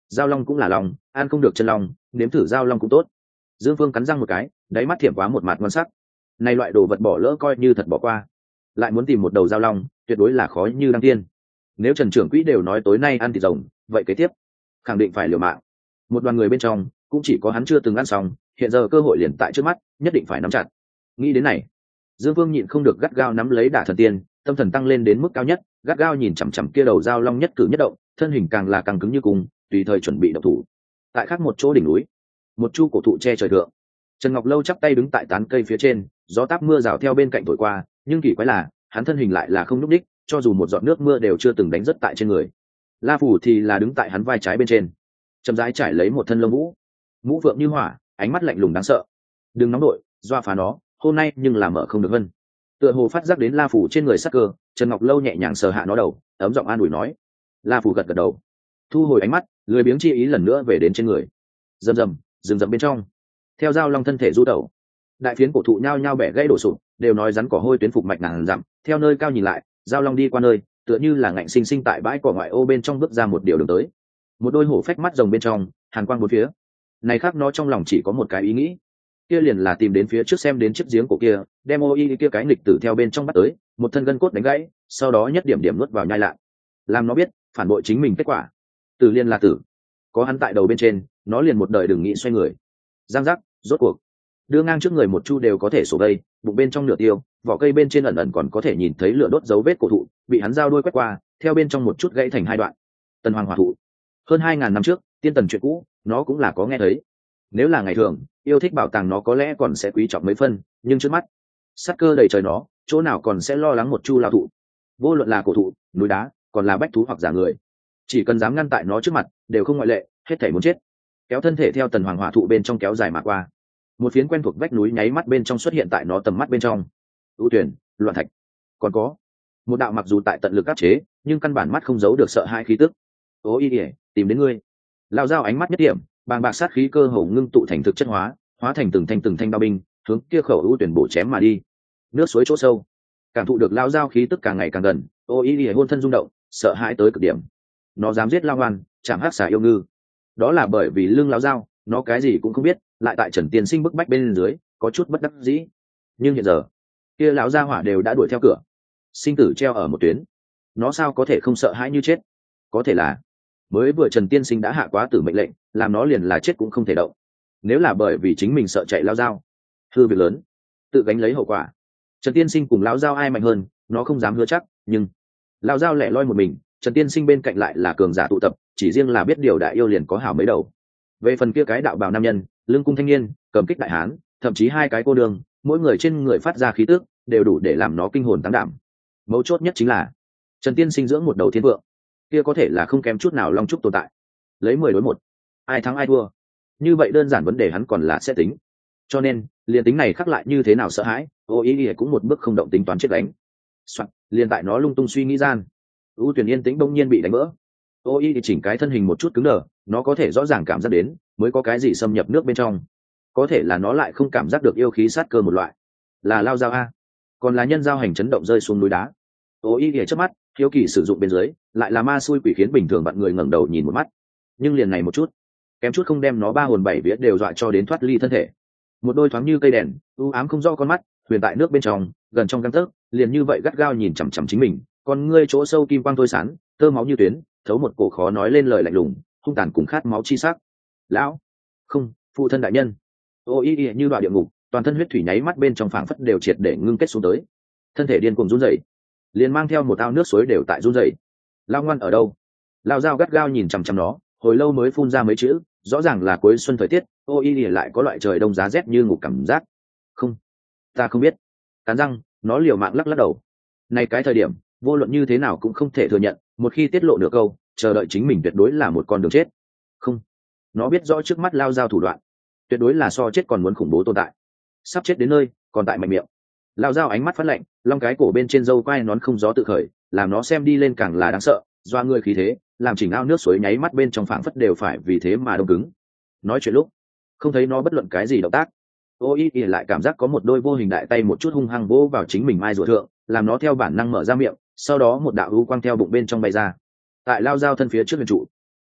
Giao long cũng là long, ăn không được chân long, nếm thử giao long cũng tốt. Dương Phương cắn răng một cái, đáy mắt thiểm quá một mặt ngon sắc. Này loại đồ vật bỏ lỡ coi như thật bỏ qua, lại muốn tìm một đầu giao long tuyệt đối là khó như đăng tiên. Nếu Trần trưởng quỹ đều nói tối nay ăn thịt rồng, vậy kế tiếp khẳng định phải liều mạng. Một đoàn người bên trong cũng chỉ có hắn chưa từng ăn xong, hiện giờ cơ hội liền tại trước mắt, nhất định phải nắm chặt. Nghĩ đến này, Dương Vương nhịn không được gắt gao nắm lấy Đả Thần Tiên, tâm thần tăng lên đến mức cao nhất, gắt gao nhìn chằm chằm kia đầu giao long nhất cử nhất động, thân hình càng là càng cứng như cùng, tùy thời chuẩn bị động thủ. Tại khác một chỗ đỉnh núi, một chu cổ thụ che trời thượng, Trần Ngọc Lâu chắp tay đứng tại tán cây phía trên, gió táp mưa rào theo bên cạnh thổi qua, nhưng kỳ quái là, hắn thân hình lại là không nhúc đích, cho dù một giọt nước mưa đều chưa từng đánh rớt tại trên người. La Phủ thì là đứng tại hắn vai trái bên trên, chậm rãi trải lấy một thân lông vũ, mũ phượng như hỏa, ánh mắt lạnh lùng đáng sợ. Đừng nóng đội, doa phá nó, hôm nay nhưng là mở không được hơn. Tựa hồ phát giác đến La Phủ trên người sắc cơ, Trần Ngọc Lâu nhẹ nhàng sờ hạ nó đầu, ấm giọng an ủi nói. La Phủ gật gật đầu, thu hồi ánh mắt, lười biếng chi ý lần nữa về đến trên người. Rầm rầm, rừng rậm bên trong, theo dao long thân thể du tẩu, đại phiến cổ thụ nhao nhao bẻ gãy đổ sụp, đều nói rắn cỏ hôi tuyến phục mạch ngàn dặm. Theo nơi cao nhìn lại, dao long đi qua nơi, tựa như là ngạnh sinh sinh tại bãi cỏ ngoại ô bên trong bước ra một điều đường tới. Một đôi hổ phách mắt rồng bên trong, hàn quang bốn phía. Này khác nó trong lòng chỉ có một cái ý nghĩ, kia liền là tìm đến phía trước xem đến chiếc giếng cổ kia, đem ô y kia cái nghịch tử theo bên trong bắt tới, một thân gân cốt đánh gãy, sau đó nhất điểm điểm nuốt vào nhai lạ, làm nó biết phản bội chính mình kết quả. Tử liên là tử, có hắn tại đầu bên trên, nó liền một đời đừng nghĩ xoay người. Giang giác, rốt cuộc đưa ngang trước người một chu đều có thể sổ đây, bụng bên trong nửa tiêu, vỏ cây bên trên ẩn ẩn còn có thể nhìn thấy lửa đốt dấu vết cổ thụ, bị hắn dao đuôi quét qua, theo bên trong một chút gãy thành hai đoạn. Tần Hoàng hỏa thụ, hơn hai ngàn năm trước, tiên tần chuyện cũ, nó cũng là có nghe thấy. Nếu là ngày thường, yêu thích bảo tàng nó có lẽ còn sẽ quý trọng mấy phân, nhưng trước mắt, sát cơ đầy trời nó, chỗ nào còn sẽ lo lắng một chu lao thụ. Vô luận là cổ thụ, núi đá, còn là bách thú hoặc giả người, chỉ cần dám ngăn tại nó trước mặt, đều không ngoại lệ, hết thảy muốn chết. Kéo thân thể theo Tần Hoàng hỏa thụ bên trong kéo dài mà qua. Một phiến quen thuộc vách núi nháy mắt bên trong xuất hiện tại nó tầm mắt bên trong. ưu tuyển, loạn thạch, còn có một đạo mặc dù tại tận lực áp chế, nhưng căn bản mắt không giấu được sợ hai khí tức. Ô y ỉa, tìm đến ngươi. Lao dao ánh mắt nhất điểm, bàng bạc sát khí cơ hồ ngưng tụ thành thực chất hóa, hóa thành từng thanh từng thanh đao binh, hướng kia khẩu ưu tuyển bổ chém mà đi. Nước suối chỗ sâu, cảm thụ được lao dao khí tức càng ngày càng gần, ô y ỉa hôn thân rung động, sợ hãi tới cực điểm. Nó dám giết lao ngoan, chạm hắc xà yêu ngư, đó là bởi vì lưng lao dao, nó cái gì cũng không biết, lại tại Trần Tiên Sinh bức bách bên dưới, có chút bất đắc dĩ. Nhưng hiện giờ, kia lão gia hỏa đều đã đuổi theo cửa, sinh tử treo ở một tuyến, nó sao có thể không sợ hãi như chết? Có thể là mới vừa Trần Tiên Sinh đã hạ quá tử mệnh lệnh, làm nó liền là chết cũng không thể động. Nếu là bởi vì chính mình sợ chạy lao dao, hư việc lớn, tự gánh lấy hậu quả. Trần Tiên Sinh cùng lão dao ai mạnh hơn, nó không dám hứa chắc, nhưng lao dao lẻ loi một mình, Trần Tiên Sinh bên cạnh lại là cường giả tụ tập, chỉ riêng là biết điều đại yêu liền có hảo mấy đầu. Về phần kia cái đạo bào nam nhân, lưng cung thanh niên, cầm kích đại hán, thậm chí hai cái cô đường, mỗi người trên người phát ra khí tức, đều đủ để làm nó kinh hồn táng đảm. Mấu chốt nhất chính là Trần Tiên Sinh dưỡng một đầu thiên vượng, kia có thể là không kém chút nào long trúc tồn tại. Lấy mười đối một, ai thắng ai thua, như vậy đơn giản vấn đề hắn còn là sẽ tính. Cho nên liền tính này khắc lại như thế nào sợ hãi, ô ý ý cũng một bước không động tính toán chết đánh. Soạn, liền tại nó lung tung suy nghĩ gian, ưu tuyển yên tĩnh bỗng nhiên bị đánh vỡ. ô ý thì chỉnh cái thân hình một chút cứng đờ, nó có thể rõ ràng cảm giác đến mới có cái gì xâm nhập nước bên trong, có thể là nó lại không cảm giác được yêu khí sát cơ một loại, là lao dao a, còn là nhân giao hành chấn động rơi xuống núi đá. ô ý thì trước mắt hiếu kỳ sử dụng bên dưới, lại là ma xui quỷ khiến bình thường bạn người ngẩng đầu nhìn một mắt, nhưng liền này một chút, kém chút không đem nó ba hồn bảy vía đều dọa cho đến thoát ly thân thể. Một đôi thoáng như cây đèn u ám không rõ con mắt, huyền tại nước bên trong, gần trong gang tấc, liền như vậy gắt gao nhìn chằm chằm chính mình, con ngươi chỗ sâu kim quang thôi sán, tơ máu như tuyến, thấu một cổ khó nói lên lời lạnh lùng, hung tàn cùng khát máu chi sắc. Lão, không, phụ thân đại nhân. ô y y như đoạn địa ngục, toàn thân huyết thủy nháy mắt bên trong phảng phất đều triệt để ngưng kết xuống tới, thân thể điên cuồng run rẩy, liền mang theo một ao nước suối đều tại run rẩy. Lao ngoan ở đâu? Lao dao gắt gao nhìn chằm chằm nó, hồi lâu mới phun ra mấy chữ, rõ ràng là cuối xuân thời tiết, ô y y lại có loại trời đông giá rét như ngục cảm giác. Không, ta không biết. Cắn răng, nó liều mạng lắc lắc đầu. Này cái thời điểm, vô luận như thế nào cũng không thể thừa nhận, một khi tiết lộ nửa câu, chờ đợi chính mình tuyệt đối là một con đường chết. Không, nó biết rõ trước mắt lao dao thủ đoạn, tuyệt đối là so chết còn muốn khủng bố tồn tại. Sắp chết đến nơi, còn tại mạnh miệng. Lao dao ánh mắt phát lạnh, long cái cổ bên trên râu quai nón không gió tự khởi, làm nó xem đi lên càng là đáng sợ, doa người khí thế, làm chỉnh ao nước suối nháy mắt bên trong phảng phất đều phải vì thế mà đông cứng. Nói chuyện lúc, không thấy nó bất luận cái gì động tác, ô y y lại cảm giác có một đôi vô hình đại tay một chút hung hăng vỗ vào chính mình mai rùa thượng, làm nó theo bản năng mở ra miệng, sau đó một đạo u quang theo bụng bên trong bay ra, tại lao dao thân phía trước huyền trụ,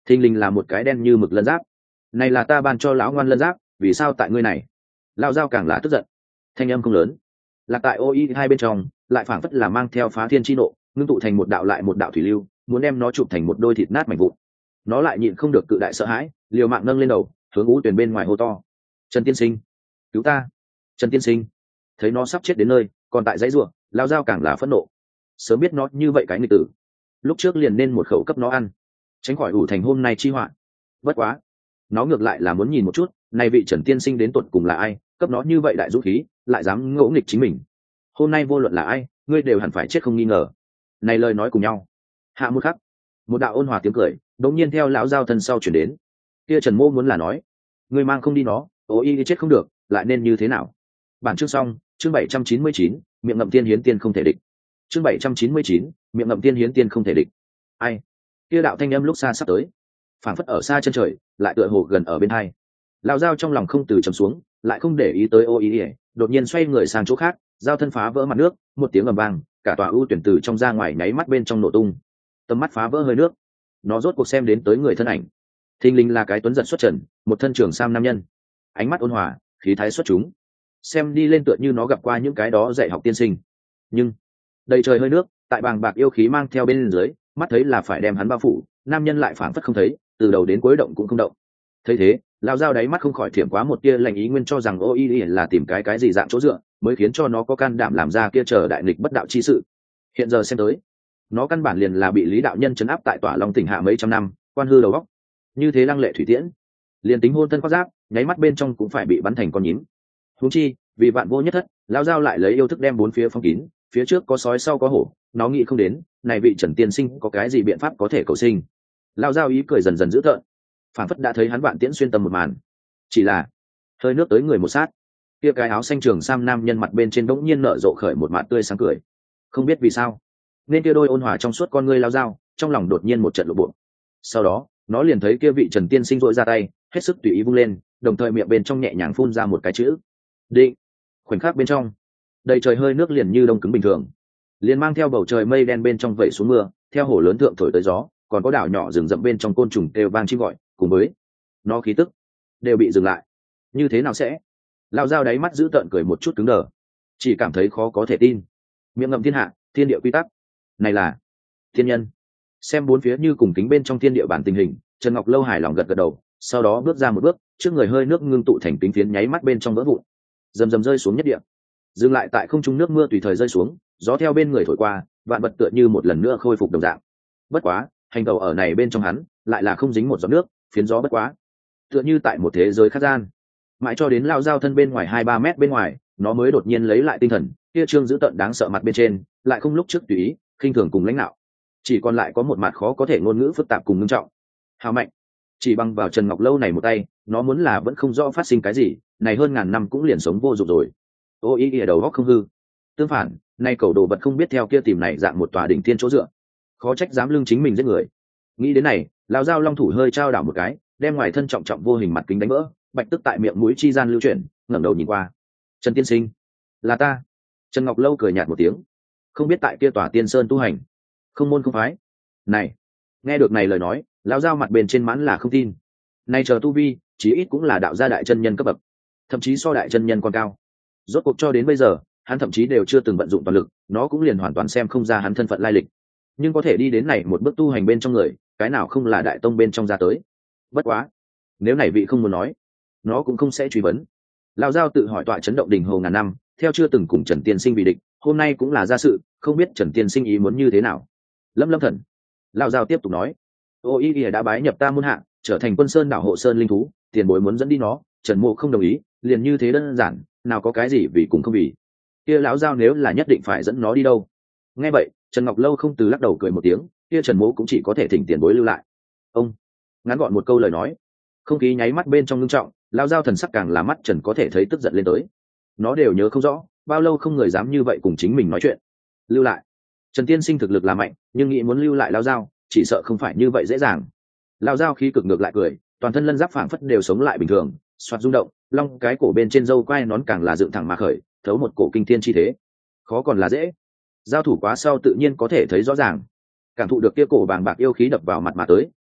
thình lình là một cái đen như mực lân giáp. Này là ta ban cho lão ngoan lân giáp, vì sao tại ngươi này? Lão dao càng là tức giận. Thanh âm không lớn, lạc tại ô y hai bên trong lại phảng phất là mang theo phá thiên chi nộ, ngưng tụ thành một đạo lại một đạo thủy lưu, muốn đem nó chụp thành một đôi thịt nát mảnh vụn. Nó lại nhịn không được cự đại sợ hãi, liều mạng nâng lên đầu, hướng ú tuyển bên ngoài hô to: Trần tiên sinh, cứu ta! Trần tiên sinh! Thấy nó sắp chết đến nơi, còn tại dãy ruộng, lão dao càng là phẫn nộ. Sớm biết nó như vậy cái nghịch tử, lúc trước liền nên một khẩu cấp nó ăn, tránh khỏi ủ thành hôm nay chi họa. Bất quá, nó ngược lại là muốn nhìn một chút, này vị Trần tiên sinh đến tuột cùng là ai, cấp nó như vậy đại dũng khí, lại dám ngỗ nghịch chính mình. Hôm nay vô luận là ai, ngươi đều hẳn phải chết không nghi ngờ. Này lời nói cùng nhau, hạ một khắc, một đạo ôn hòa tiếng cười đống nhiên theo lão giao thân sau chuyển đến. Kia Trần Mô muốn là nói, ngươi mang không đi nó, ô y chết không được, lại nên như thế nào? Bản chương xong, chương bảy trăm chín mươi chín, miệng ngậm tiên hiến tiên không thể địch. Chương bảy trăm chín mươi chín, miệng ngậm tiên hiến tiên không thể địch. Ai? Kia đạo thanh âm lúc xa sắp tới, phảng phất ở xa chân trời, lại tựa hồ gần ở bên hai. Lão giao trong lòng không từ trầm xuống, lại không để ý tới ô y, đột nhiên xoay người sang chỗ khác, giao thân phá vỡ mặt nước, một tiếng ầm vang, cả tòa ưu tuyển từ trong ra ngoài nháy mắt bên trong nổ tung. Tầm mắt phá vỡ hơi nước, nó rốt cuộc xem đến tới người thân ảnh. Thình lình là cái tuấn giật xuất trần, một thân trường sam nam nhân, ánh mắt ôn hòa, khí thái xuất chúng, xem đi lên tựa như nó gặp qua những cái đó dạy học tiên sinh. Nhưng đầy trời hơi nước, tại bàng bạc yêu khí mang theo bên dưới, mắt thấy là phải đem hắn bao phủ, nam nhân lại phảng phất không thấy, từ đầu đến cuối động cũng không động. Thấy thế, lão dao đáy mắt không khỏi thiểm quá một tia lạnh ý, nguyên cho rằng ô y là tìm cái cái gì dạng chỗ dựa, mới khiến cho nó có can đảm làm ra kia chờ đại nghịch bất đạo chi sự. Hiện giờ xem tới, nó căn bản liền là bị lý đạo nhân trấn áp tại tỏa long tỉnh hạ mấy trăm năm, quan hư đầu óc, như thế lăng lệ thủy tiễn, liền tính hôn thân khoác giáp, nháy mắt bên trong cũng phải bị bắn thành con nhím. Huống chi, vì vạn vô nhất thất, lão dao lại lấy yêu thức đem bốn phía phong kín, phía trước có sói sau có hổ, nó nghĩ không đến, này vị Trần tiên sinh có cái gì biện pháp có thể cầu sinh. Lão dao ý cười dần dần dữ tợn, phản phất đã thấy hắn vạn tiễn xuyên tâm một màn. Chỉ là hơi nước tới người một sát, kia cái áo xanh trường sam nam nhân mặt bên trên bỗng nhiên nở rộ khởi một mặt tươi sáng cười. Không biết vì sao, nên kia đôi ôn hòa trong suốt con ngươi lao dao, trong lòng đột nhiên một trận lộ bộ. Sau đó, nó liền thấy kia vị Trần tiên sinh rỗi ra tay, hết sức tùy ý vung lên, đồng thời miệng bên trong nhẹ nhàng phun ra một cái chữ: Định. Khoảnh khắc bên trong, đầy trời hơi nước liền như đông cứng bình thường, liền mang theo bầu trời mây đen bên trong vẩy xuống mưa, theo hồ lớn thượng thổi tới gió, còn có đảo nhỏ rừng rậm bên trong côn trùng kêu vang chim gọi, cùng với nó khí tức đều bị dừng lại. Như thế nào sẽ? Lao dao đáy mắt giữ tợn cười một chút cứng đờ, chỉ cảm thấy khó có thể tin. Miệng ngậm thiên hạ, thiên địa quy tắc, này là thiên nhân. Xem bốn phía như cùng kính bên trong thiên địa bản tình hình, Trần Ngọc Lâu hài lòng gật gật đầu, sau đó bước ra một bước, trước người hơi nước ngưng tụ thành kính phiến nháy mắt bên trong vỡ vụn, rầm rầm rơi xuống nhất địa, dừng lại tại không trung. Nước mưa tùy thời rơi xuống, gió theo bên người thổi qua, vạn vật tựa như một lần nữa khôi phục đồng dạng. Bất quá, hành tàu ở này bên trong hắn lại là không dính một giọt nước, phiến gió bất quá, tựa như tại một thế giới khác gian. Mãi cho đến lao dao thân bên ngoài hai ba mét bên ngoài, nó mới đột nhiên lấy lại tinh thần, kia trương dữ tợn đáng sợ mặt bên trên lại không lúc trước tùy ý khinh thường cùng lãnh đạo, chỉ còn lại có một mặt khó có thể ngôn ngữ phức tạp cùng nghiêm trọng. Hào mạnh, chỉ bằng vào Trần Ngọc Lâu này một tay, nó muốn là vẫn không rõ phát sinh cái gì, này hơn ngàn năm cũng liền sống vô dụng rồi. Ô ý ở đầu góc không hư, tương phản, nay cầu đồ vật không biết theo kia tìm này dạng một tòa đỉnh thiên chỗ dựa, khó trách dám lưng chính mình giết người. Nghĩ đến này, lão dao long thủ hơi trao đảo một cái, đem ngoài thân trọng trọng vô hình mặt kính đánh vỡ, bạch tức tại miệng mũi chi gian lưu chuyển, ngẩng đầu nhìn qua. Trần tiên sinh, là ta. Trần Ngọc Lâu cười nhạt một tiếng, không biết tại kia tòa tiên sơn tu hành, không môn không phái. Này, nghe được này lời nói, lão dao mặt bên trên mãn là không tin. Này chờ tu vi, chí ít cũng là đạo gia đại chân nhân cấp bậc, thậm chí so đại chân nhân còn cao. Rốt cuộc cho đến bây giờ, hắn thậm chí đều chưa từng vận dụng toàn lực, nó cũng liền hoàn toàn xem không ra hắn thân phận lai lịch. Nhưng có thể đi đến này một bước tu hành bên trong người, cái nào không là đại tông bên trong ra tới. Bất quá, nếu này vị không muốn nói, nó cũng không sẽ truy vấn. Lão dao tự hỏi tọa chấn động đỉnh hồ ngàn năm, theo chưa từng cùng Trần tiên sinh bị địch, hôm nay cũng là ra sự, không biết Trần tiên sinh ý muốn như thế nào. Lâm Lâm Thần, lão dao tiếp tục nói, ô y ỉa đã bái nhập ta môn hạ, trở thành quân sơn đảo hộ sơn linh thú, tiền bối muốn dẫn đi nó, Trần Mộ không đồng ý, liền như thế đơn giản, nào có cái gì vì cùng không vì. Kia lão dao nếu là nhất định phải dẫn nó đi đâu? Nghe vậy, Trần Ngọc Lâu không từ lắc đầu cười một tiếng, kia Trần Mộ cũng chỉ có thể thỉnh tiền bối lưu lại. Ông ngắn gọn một câu lời nói, không khí nháy mắt bên trong ngưng trọng, lão dao thần sắc càng là mắt Trần có thể thấy tức giận lên tới. Nó đều nhớ không rõ, bao lâu không người dám như vậy cùng chính mình nói chuyện. Lưu lại? Trần tiên sinh thực lực là mạnh, nhưng nghĩ muốn lưu lại lão dao, chỉ sợ không phải như vậy dễ dàng. Lão dao khí cực ngược lại cười, toàn thân lân giáp phảng phất đều sống lại bình thường, xoạt rung động, long cái cổ bên trên râu quai nón càng là dựng thẳng mà khởi, thấu một cổ kinh thiên chi thế. Khó còn là dễ, giao thủ quá sau tự nhiên có thể thấy rõ ràng. Cảm thụ được kia cổ bàng bạc yêu khí đập vào mặt mà tới,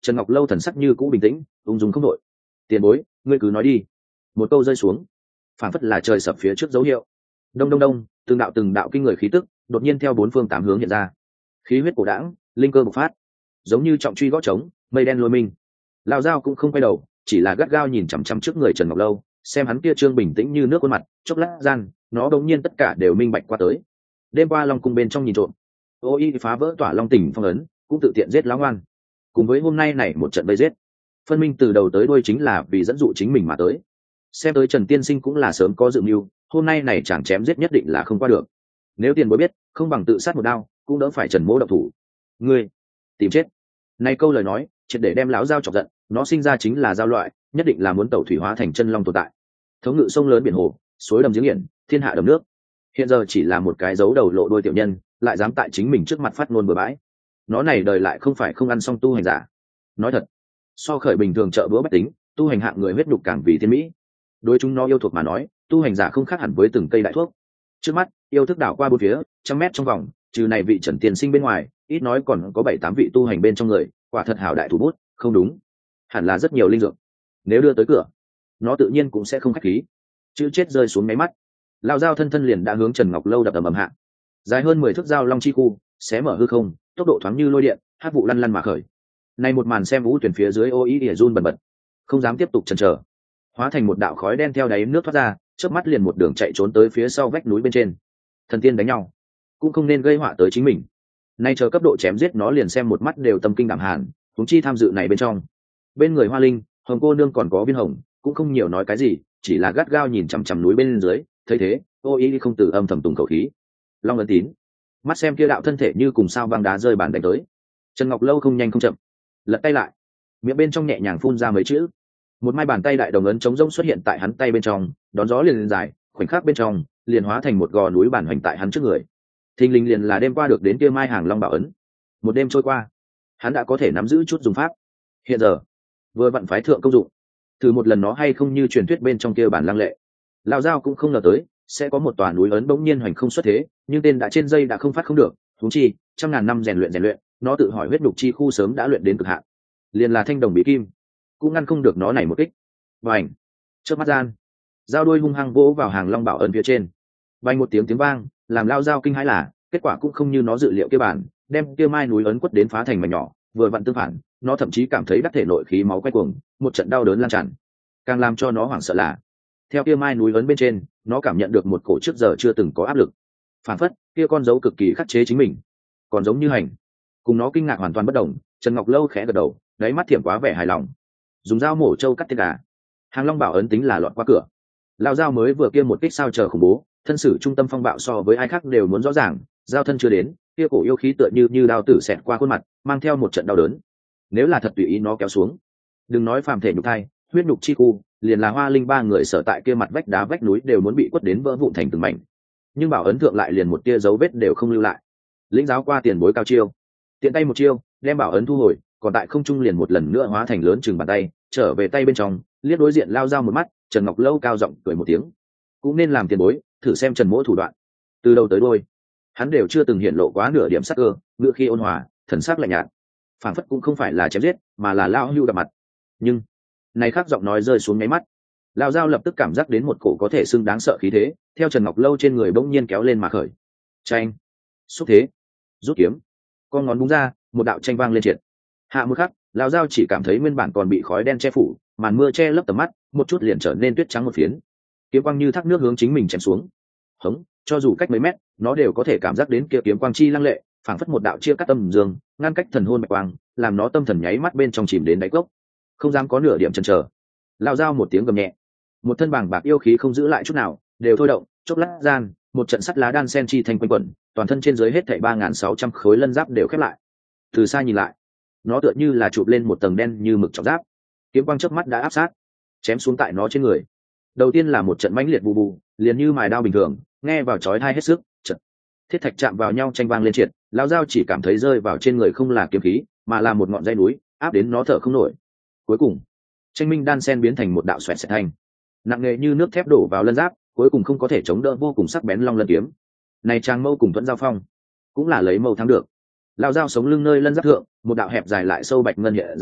Trần Ngọc Lâu thần sắc như cũ bình tĩnh ung dung không đội. Tiền bối, ngươi cứ nói đi. Một câu rơi xuống, phảng phất là trời sập phía trước dấu hiệu. Đông đông đông, từng đạo từng đạo kinh người khí tức đột nhiên theo bốn phương tám hướng hiện ra, khí huyết cổ đãng, linh cơ bộc phát, giống như trọng truy gõ trống, mây đen lôi minh. Lão Giao cũng không quay đầu, chỉ là gắt gao nhìn chằm chằm trước người Trần Ngọc Lâu, xem hắn kia trương bình tĩnh như nước khuôn mặt, chốc lát gian, nó đột nhiên tất cả đều minh bạch qua tới. Đêm qua Long cung bên trong nhìn trộm, Ô Y phá vỡ tỏa Long tỉnh phong ấn, cũng tự tiện giết lão ngoan. Cùng với hôm nay này một trận vây giết, phân minh từ đầu tới đuôi chính là vì dẫn dụ chính mình mà tới. Xem tới Trần Tiên Sinh cũng là sớm có dự mưu, hôm nay này chẳng chém giết nhất định là không qua được. Nếu tiền bối biết, không bằng tự sát một đao, cũng đỡ phải Trần Mỗ động thủ. Ngươi tìm chết. Này câu lời nói, triệt để đem lão Giao chọc giận, nó sinh ra chính là giao loại, nhất định là muốn tẩu thủy hóa thành chân long tồn tại. Thống ngự sông lớn biển hồ, suối đầm giếng nghiện, thiên hạ đầm nước. Hiện giờ chỉ là một cái dấu đầu lộ đôi tiểu nhân, lại dám tại chính mình trước mặt phát ngôn bừa bãi. Nó này đời lại không phải không ăn xong tu hành giả. Nói thật, so khởi bình thường trợ búa bách tính, tu hành hạng người huyết nhục càng vì thiên mỹ. Đối chúng nó yêu thuộc mà nói, tu hành giả không khác hẳn với từng cây đại thuốc. Trước mắt, yêu thức đảo qua bốn phía, trăm mét trong vòng, trừ này vị Trần Tiên Sinh bên ngoài, ít nói còn có bảy tám vị tu hành bên trong người, quả thật hảo đại thủ bút, không đúng, hẳn là rất nhiều linh dược. Nếu đưa tới cửa, nó tự nhiên cũng sẽ không khách khí. Chữ chết rơi xuống máy mắt, lão Giao thân thân liền đã hướng Trần Ngọc Lâu đập ầm ầm hạ. Dài hơn mười thước dao long chi khu, xé mở hư không, tốc độ thoáng như lôi điện, hắc vụ lăn lăn mà khởi. Này một màn xem vũ tuyển phía dưới Ô Ý ỉa run bần bật, không dám tiếp tục chần chờ, hóa thành một đạo khói đen theo đáy nước thoát ra, chớp mắt liền một đường chạy trốn tới phía sau vách núi bên trên. Thần tiên đánh nhau, cũng không nên gây họa tới chính mình. Nay chờ cấp độ chém giết nó liền xem một mắt đều tâm kinh đảm hàn, huống chi tham dự này bên trong. Bên người Hoa Linh, Hồng cô nương còn có Viên Hồng, cũng không nhiều nói cái gì, chỉ là gắt gao nhìn chằm chằm núi bên dưới, thấy thế, Ô Ý không từ âm thầm tùng khẩu khí. Long ấn tín, mắt xem kia đạo thân thể như cùng sao băng đá rơi bàn đánh tới. Trần Ngọc Lâu không nhanh không chậm, lật tay lại, miệng bên trong nhẹ nhàng phun ra mấy chữ. Một mai bàn tay đại đồng ấn trống rỗng xuất hiện tại hắn tay bên trong, đón gió liền lên dài, khoảnh khắc bên trong liền hóa thành một gò núi bản hoành tại hắn trước người. Thình lình liền là đêm qua được đến kia mai hàng long bảo ấn. Một đêm trôi qua, hắn đã có thể nắm giữ chút dùng pháp. Hiện giờ vừa vặn phái thượng công dụng, thử một lần nó hay không như truyền thuyết bên trong kia bản lăng lệ. Lão Giao cũng không ngờ tới sẽ có một tòa núi ấn bỗng nhiên hoành không xuất thế, nhưng tên đã trên dây đã không phát không được, huống chi trăm ngàn năm rèn luyện rèn luyện, nó tự hỏi huyết nhục chi khu sớm đã luyện đến cực hạn, liền là thanh đồng bí kim cũng ngăn không được nó này một kích. Bành! Chớp mắt gian, dao đuôi hung hăng vỗ vào hàng long bảo ấn phía trên. Bành một tiếng tiếng vang, làm Lao Giao kinh hãi là kết quả cũng không như nó dự liệu kia bản, đem kia mai núi ấn quất đến phá thành mảnh nhỏ, vừa vặn tương phản, nó thậm chí cảm thấy đắc thể nội khí máu quay cuồng, một trận đau đớn lan tràn. Càng làm cho nó hoảng sợ là, theo kia mai núi ấn bên trên, nó cảm nhận được một cổ trước giờ chưa từng có áp lực. Phản phất, kia con dấu cực kỳ khắc chế chính mình, còn giống như hành. Cùng nó kinh ngạc hoàn toàn bất đồng, Trần Ngọc Lâu khẽ gật đầu, đáy mắt thiểm quá vẻ hài lòng. Dùng dao mổ trâu cắt tiết gà, hàng long bảo ấn tính là lọt qua cửa. Lao Giao mới vừa kia một kích sao chờ khủng bố, thân sử trung tâm phong bạo so với ai khác đều muốn rõ ràng, giao thân chưa đến, kia cổ yêu khí tựa như như đao tử xẹt qua khuôn mặt, mang theo một trận đau đớn. Nếu là thật tùy ý nó kéo xuống, đừng nói phàm thể nhục thai, huyết nhục chi khu, liền là Hoa Linh ba người sở tại kia mặt vách đá vách núi đều muốn bị quất đến vỡ vụn thành từng mảnh. Nhưng bảo ấn thượng lại liền một tia dấu vết đều không lưu lại. Lĩnh giáo qua tiền bối cao chiêu, tiện tay một chiêu, đem bảo ấn thu hồi, còn tại không trung liền một lần nữa hóa thành lớn chừng bàn tay, trở về tay bên trong, liếc đối diện Lao Giao một mắt, Trần Ngọc Lâu cao giọng cười một tiếng. Cũng nên làm tiền bối, thử xem Trần Mỗ thủ đoạn. Từ đầu tới đuôi, hắn đều chưa từng hiện lộ quá nửa điểm sắc cơ, ngựa khi ôn hòa, thần sắc lạnh nhạt, phảng phất cũng không phải là chém giết, mà là lao hưu gặp mặt. Nhưng này khác giọng nói rơi xuống nháy mắt, Lao Giao lập tức cảm giác đến một cổ có thể xưng đáng sợ khí thế, theo Trần Ngọc Lâu trên người bỗng nhiên kéo lên mà khởi. Tranh, xúc thế, rút kiếm, con ngón búng ra, một đạo tranh vang lên triệt. Hạ một khắc, Lao Giao chỉ cảm thấy nguyên bản còn bị khói đen che phủ, màn mưa che lấp tầm mắt, một chút liền trở nên tuyết trắng một phiến. Kiếm quang như thác nước hướng chính mình chém xuống. Hống, cho dù cách mấy mét, nó đều có thể cảm giác đến kia kiếm quang chi lăng lệ, phảng phất một đạo chia cắt tâm dương, ngăn cách thần hồn bạch quang, làm nó tâm thần nháy mắt bên trong chìm đến đáy cốc. Không dám có nửa điểm chần chờ. Lao Giao một tiếng gầm nhẹ, một thân bàng bạc yêu khí không giữ lại chút nào, đều thôi động, chốc lát gian, một trận sắt lá đan sen chi thành quanh quẩn, toàn thân trên dưới hết thảy ba nghìn sáu trăm khối lân giáp đều khép lại. Từ xa nhìn lại, nó tựa như là chụp lên một tầng đen như mực trọng giáp. Kiếm quang chớp mắt đã áp sát, chém xuống tại nó trên người. Đầu tiên là một trận mãnh liệt bù bù, liền như mài đao bình thường, nghe vào chói tai hết sức, trận thiết thạch chạm vào nhau tranh vang lên triệt. Lão Giao chỉ cảm thấy rơi vào trên người không là kiếm khí, mà là một ngọn dây núi, áp đến nó thở không nổi. Cuối cùng, tranh minh đan sen biến thành một đạo xoẹt xẹt thành, nặng nề như nước thép đổ vào lân giáp, cuối cùng không có thể chống đỡ vô cùng sắc bén long lân kiếm. Này trang mâu cùng thuẫn giao phong, cũng là lấy mâu thắng được. Lão Giao sống lưng nơi lân giáp thượng, một đạo hẹp dài lại sâu bạch ngân hiện ra,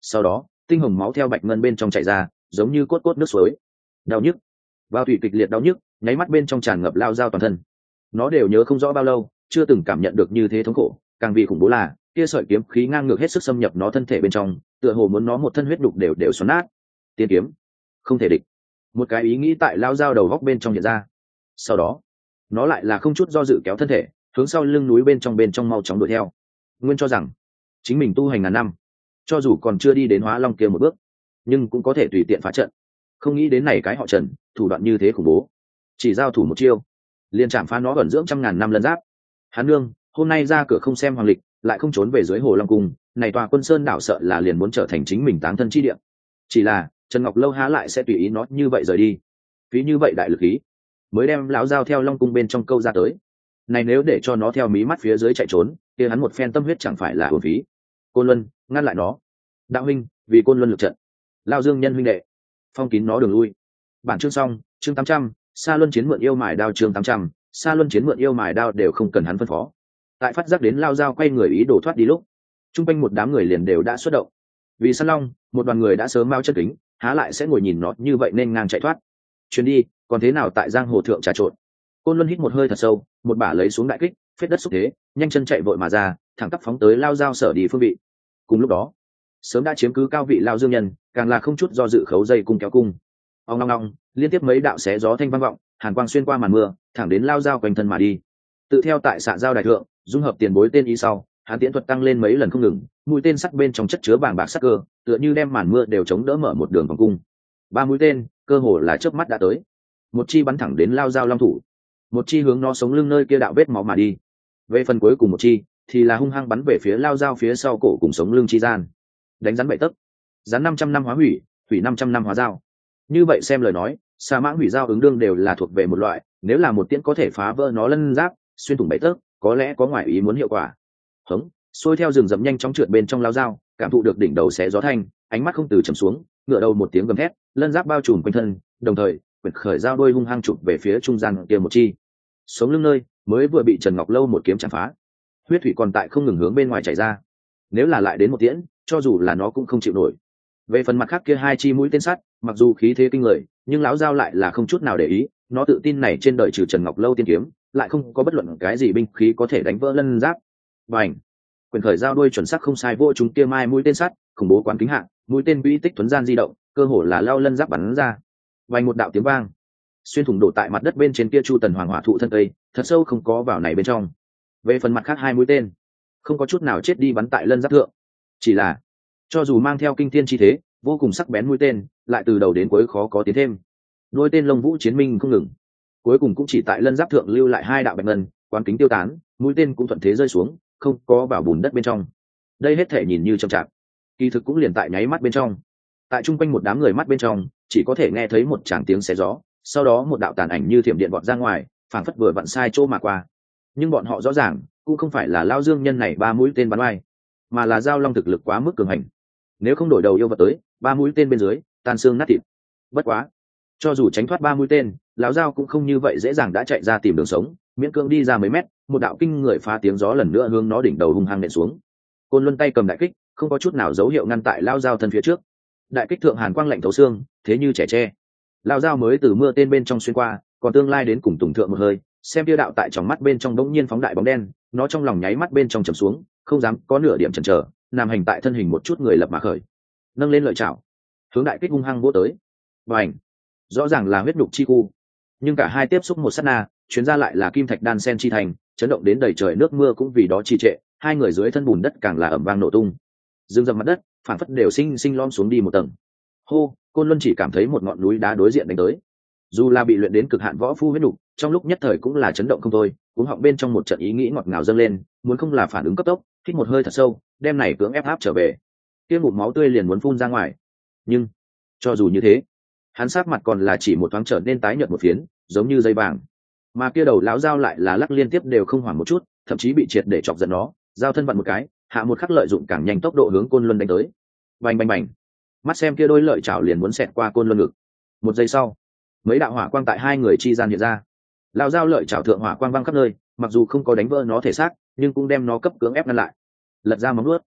sau đó tinh hồng máu theo bạch ngân bên trong chảy ra, giống như cốt cốt nước suối. Đau nhức, vào thủy kịch liệt đau nhức nháy mắt bên trong tràn ngập lao dao toàn thân. Nó đều nhớ không rõ bao lâu chưa từng cảm nhận được như thế thống khổ, càng vì khủng bố là kia sợi kiếm khí ngang ngược hết sức xâm nhập nó thân thể bên trong, tựa hồ muốn nó một thân huyết đục đều đều xoắn nát. Tiên kiếm không thể địch, một cái ý nghĩ tại lao dao đầu góc bên trong hiện ra. Sau đó nó lại là không chút do dự kéo thân thể hướng sau lưng núi bên trong bên trong mau chóng đuổi theo. Nguyên cho rằng chính mình tu hành ngàn năm, cho dù còn chưa đi đến hóa long kia một bước, nhưng cũng có thể tùy tiện phá trận. Không nghĩ đến này cái họ Trần thủ đoạn như thế khủng bố, chỉ giao thủ một chiêu liền chạm phá nó ẩn dưỡng trăm ngàn năm lân giáp. Hán nương hôm nay ra cửa không xem hoàng lịch, lại không trốn về dưới hồ long cung, này tòa Quân Sơn đảo sợ là liền muốn trở thành chính mình táng thân chi địa. Chỉ là Trần Ngọc Lâu há lại sẽ tùy ý nó như vậy rời đi, phí như vậy đại lực khí mới đem lão dao theo long cung bên trong câu ra tới. Này nếu để cho nó theo mí mắt phía dưới chạy trốn, kia hắn một phen tâm huyết chẳng phải là uổng phí. Côn Luân ngăn lại nó. Đạo huynh, vì Côn Luân lực trận. Lao Dương nhân huynh đệ, phong kín nó đường lui. Bản chương xong, chương tám trăm, Sa Luân chiến mượn yêu mài đao chương tám trăm, Sa Luân chiến mượn yêu mài đao đều không cần hắn phân phó. Tại phát giác đến lao dao quay người ý đồ thoát đi lúc, trung quanh một đám người liền đều đã xuất động. Vì săn long, một đoàn người đã sớm mau chân kính, há lại sẽ ngồi nhìn nó như vậy nên ngang chạy thoát. Chuyến đi, còn thế nào tại giang hồ thượng trà trộn. Côn Luân hít một hơi thật sâu, một bả lấy xuống đại kích, phết đất xúc thế, nhanh chân chạy vội mà ra, thẳng tắp phóng tới lao dao sở đi phương vị. Cùng lúc đó, sớm đã chiếm cứ cao vị lao dương nhân, càng là không chút do dự khấu dây cung kéo cung. Ong ong ong, liên tiếp mấy đạo xé gió thanh vang vọng, hàn quang xuyên qua màn mưa, thẳng đến lao dao quanh thân mà đi. Tự theo tại xạ giao đại thượng, dung hợp tiền bối tên ý sau, hàn tiễn thuật tăng lên mấy lần không ngừng, mũi tên sắc bên trong chất chứa bàng bạc sắc cơ, tựa như đem màn mưa đều chống đỡ mở một đường vòng cung. Ba mũi tên, cơ hồ là chớp mắt đã tới. Một chi bắn thẳng đến lao dao long thủ, một chi hướng nó sống lưng nơi kia đạo vết máu mà đi. Về phần cuối cùng một chi thì là hung hăng bắn về phía lao dao phía sau cổ cùng sống lưng chi gian. Đánh rắn bảy tấc, rắn năm trăm năm hóa hủy, hủy năm trăm năm hóa dao. Như vậy xem lời nói, sa mãng hủy dao ứng đương đều là thuộc về một loại, nếu là một tiễn có thể phá vỡ nó lân giáp, xuyên thủng bảy tấc, có lẽ có ngoại ý muốn hiệu quả. Hống, xuôi theo rừng rậm nhanh chóng trượt bên trong lao dao, cảm thụ được đỉnh đầu xé gió thanh, ánh mắt không từ trầm xuống, ngửa đầu một tiếng gầm thét, lân giáp bao trùm quanh thân, đồng thời quyển khởi dao đôi hung hăng chụp về phía trung gian kia một chi. Sống lưng nơi mới vừa bị Trần Ngọc Lâu một kiếm chạm phá, huyết thủy còn tại không ngừng hướng bên ngoài chảy ra. Nếu là lại đến một tiễn, cho dù là nó cũng không chịu nổi. Về phần mặt khác kia hai chi mũi tên sắt, mặc dù khí thế kinh người, nhưng lão dao lại là không chút nào để ý, nó tự tin này trên đời trừ Trần Ngọc Lâu tiên kiếm, lại không có bất luận cái gì binh khí có thể đánh vỡ lân giáp. Bành! Quyền khởi dao đuôi chuẩn xác không sai vô chúng kia mai mũi tên sắt, khủng bố quán kính hạng, mũi tên quỹ tích tuấn gian di động, cơ hồ là lao lân giáp bắn ra. Vành một đạo tiếng vang, xuyên thủng đổ tại mặt đất bên trên kia chu tần hoàng hỏa thụ thân cây, thật sâu không có vào này bên trong. Về phần mặt khác hai mũi tên, không có chút nào chết đi bắn tại lân giáp thượng, chỉ là cho dù mang theo kinh thiên chi thế, vô cùng sắc bén mũi tên, lại từ đầu đến cuối khó có tiến thêm. Đôi tên lông vũ chiến minh không ngừng, cuối cùng cũng chỉ tại lân giáp thượng lưu lại hai đạo bạch ngân, quán kính tiêu tán, mũi tên cũng thuận thế rơi xuống, không có vào bùn đất bên trong. Đây hết thể nhìn như chậm chạp, kỳ thực cũng liền tại nháy mắt bên trong. Tại trung quanh một đám người mắt bên trong, chỉ có thể nghe thấy một tràng tiếng xé gió, sau đó một đạo tàn ảnh như thiểm điện vọt ra ngoài, phảng phất vừa vặn sai chỗ mà qua. Nhưng bọn họ rõ ràng, cũng không phải là lao dương nhân này ba mũi tên bắn oai, mà là giao long thực lực quá mức cường hành. Nếu không đổi đầu yêu vật tới, ba mũi tên bên dưới, tan xương nát thịt. Bất quá, cho dù tránh thoát ba mũi tên, lão dao cũng không như vậy dễ dàng đã chạy ra tìm đường sống, miễn cưỡng đi ra mấy mét, một đạo kinh người phá tiếng gió lần nữa hướng nó đỉnh đầu hung hăng nện xuống. Côn Luân tay cầm đại kích, không có chút nào dấu hiệu ngăn tại lao dao thân phía trước. Đại kích thượng hàn quang lạnh thấu xương, thế như trẻ tre. Lao dao mới từ mưa tên bên trong xuyên qua, còn tương lai đến cùng tùng thượng một hơi, xem tiêu đạo tại trong mắt bên trong đống nhiên phóng đại bóng đen, nó trong lòng nháy mắt bên trong trầm xuống, không dám có nửa điểm chần chờ, nằm hành tại thân hình một chút người lập mà khởi, nâng lên lợi chảo, hướng đại kích hung hăng vỗ tới. Bành! Rõ ràng là huyết nhục chi khu, nhưng cả hai tiếp xúc một sát na, chuyến ra lại là kim thạch đan sen chi thành, chấn động đến đầy trời nước mưa cũng vì đó trì trệ, hai người dưới thân bùn đất càng là ẩm vang nổ tung, dương dầm mặt đất, phản phất đều sinh sinh lom xuống đi một tầng. Hô, Côn Luân chỉ cảm thấy một ngọn núi đá đối diện đánh tới. Dù là bị luyện đến cực hạn võ phu huyết nhục, trong lúc nhất thời cũng là chấn động không thôi, cuống họng bên trong một trận ý nghĩ ngọt ngào dâng lên, muốn không là phản ứng cấp tốc, hít một hơi thật sâu, đem này cưỡng ép áp trở về. Kia ngụm máu tươi liền muốn phun ra ngoài. Nhưng cho dù như thế, hắn sát mặt còn là chỉ một thoáng trở nên tái nhợt một phiến, giống như dây vàng. Mà kia đầu lão dao lại là lắc liên tiếp đều không hoảng một chút, thậm chí bị triệt để chọc giận nó, dao thân vặn một cái, hạ một khắc lợi dụng càng nhanh tốc độ hướng Côn Luân đánh tới. Bành bành bành. Mắt xem kia đôi lợi chảo liền muốn xẹt qua Côn Luân ngực. Một giây sau, mấy đạo hỏa quang tại hai người chi gian hiện ra. Lão dao lợi chảo thượng hỏa quang văng khắp nơi, mặc dù không có đánh vỡ nó thể xác, nhưng cũng đem nó cấp cưỡng ép ngăn lại. Lật ra móng nuốt,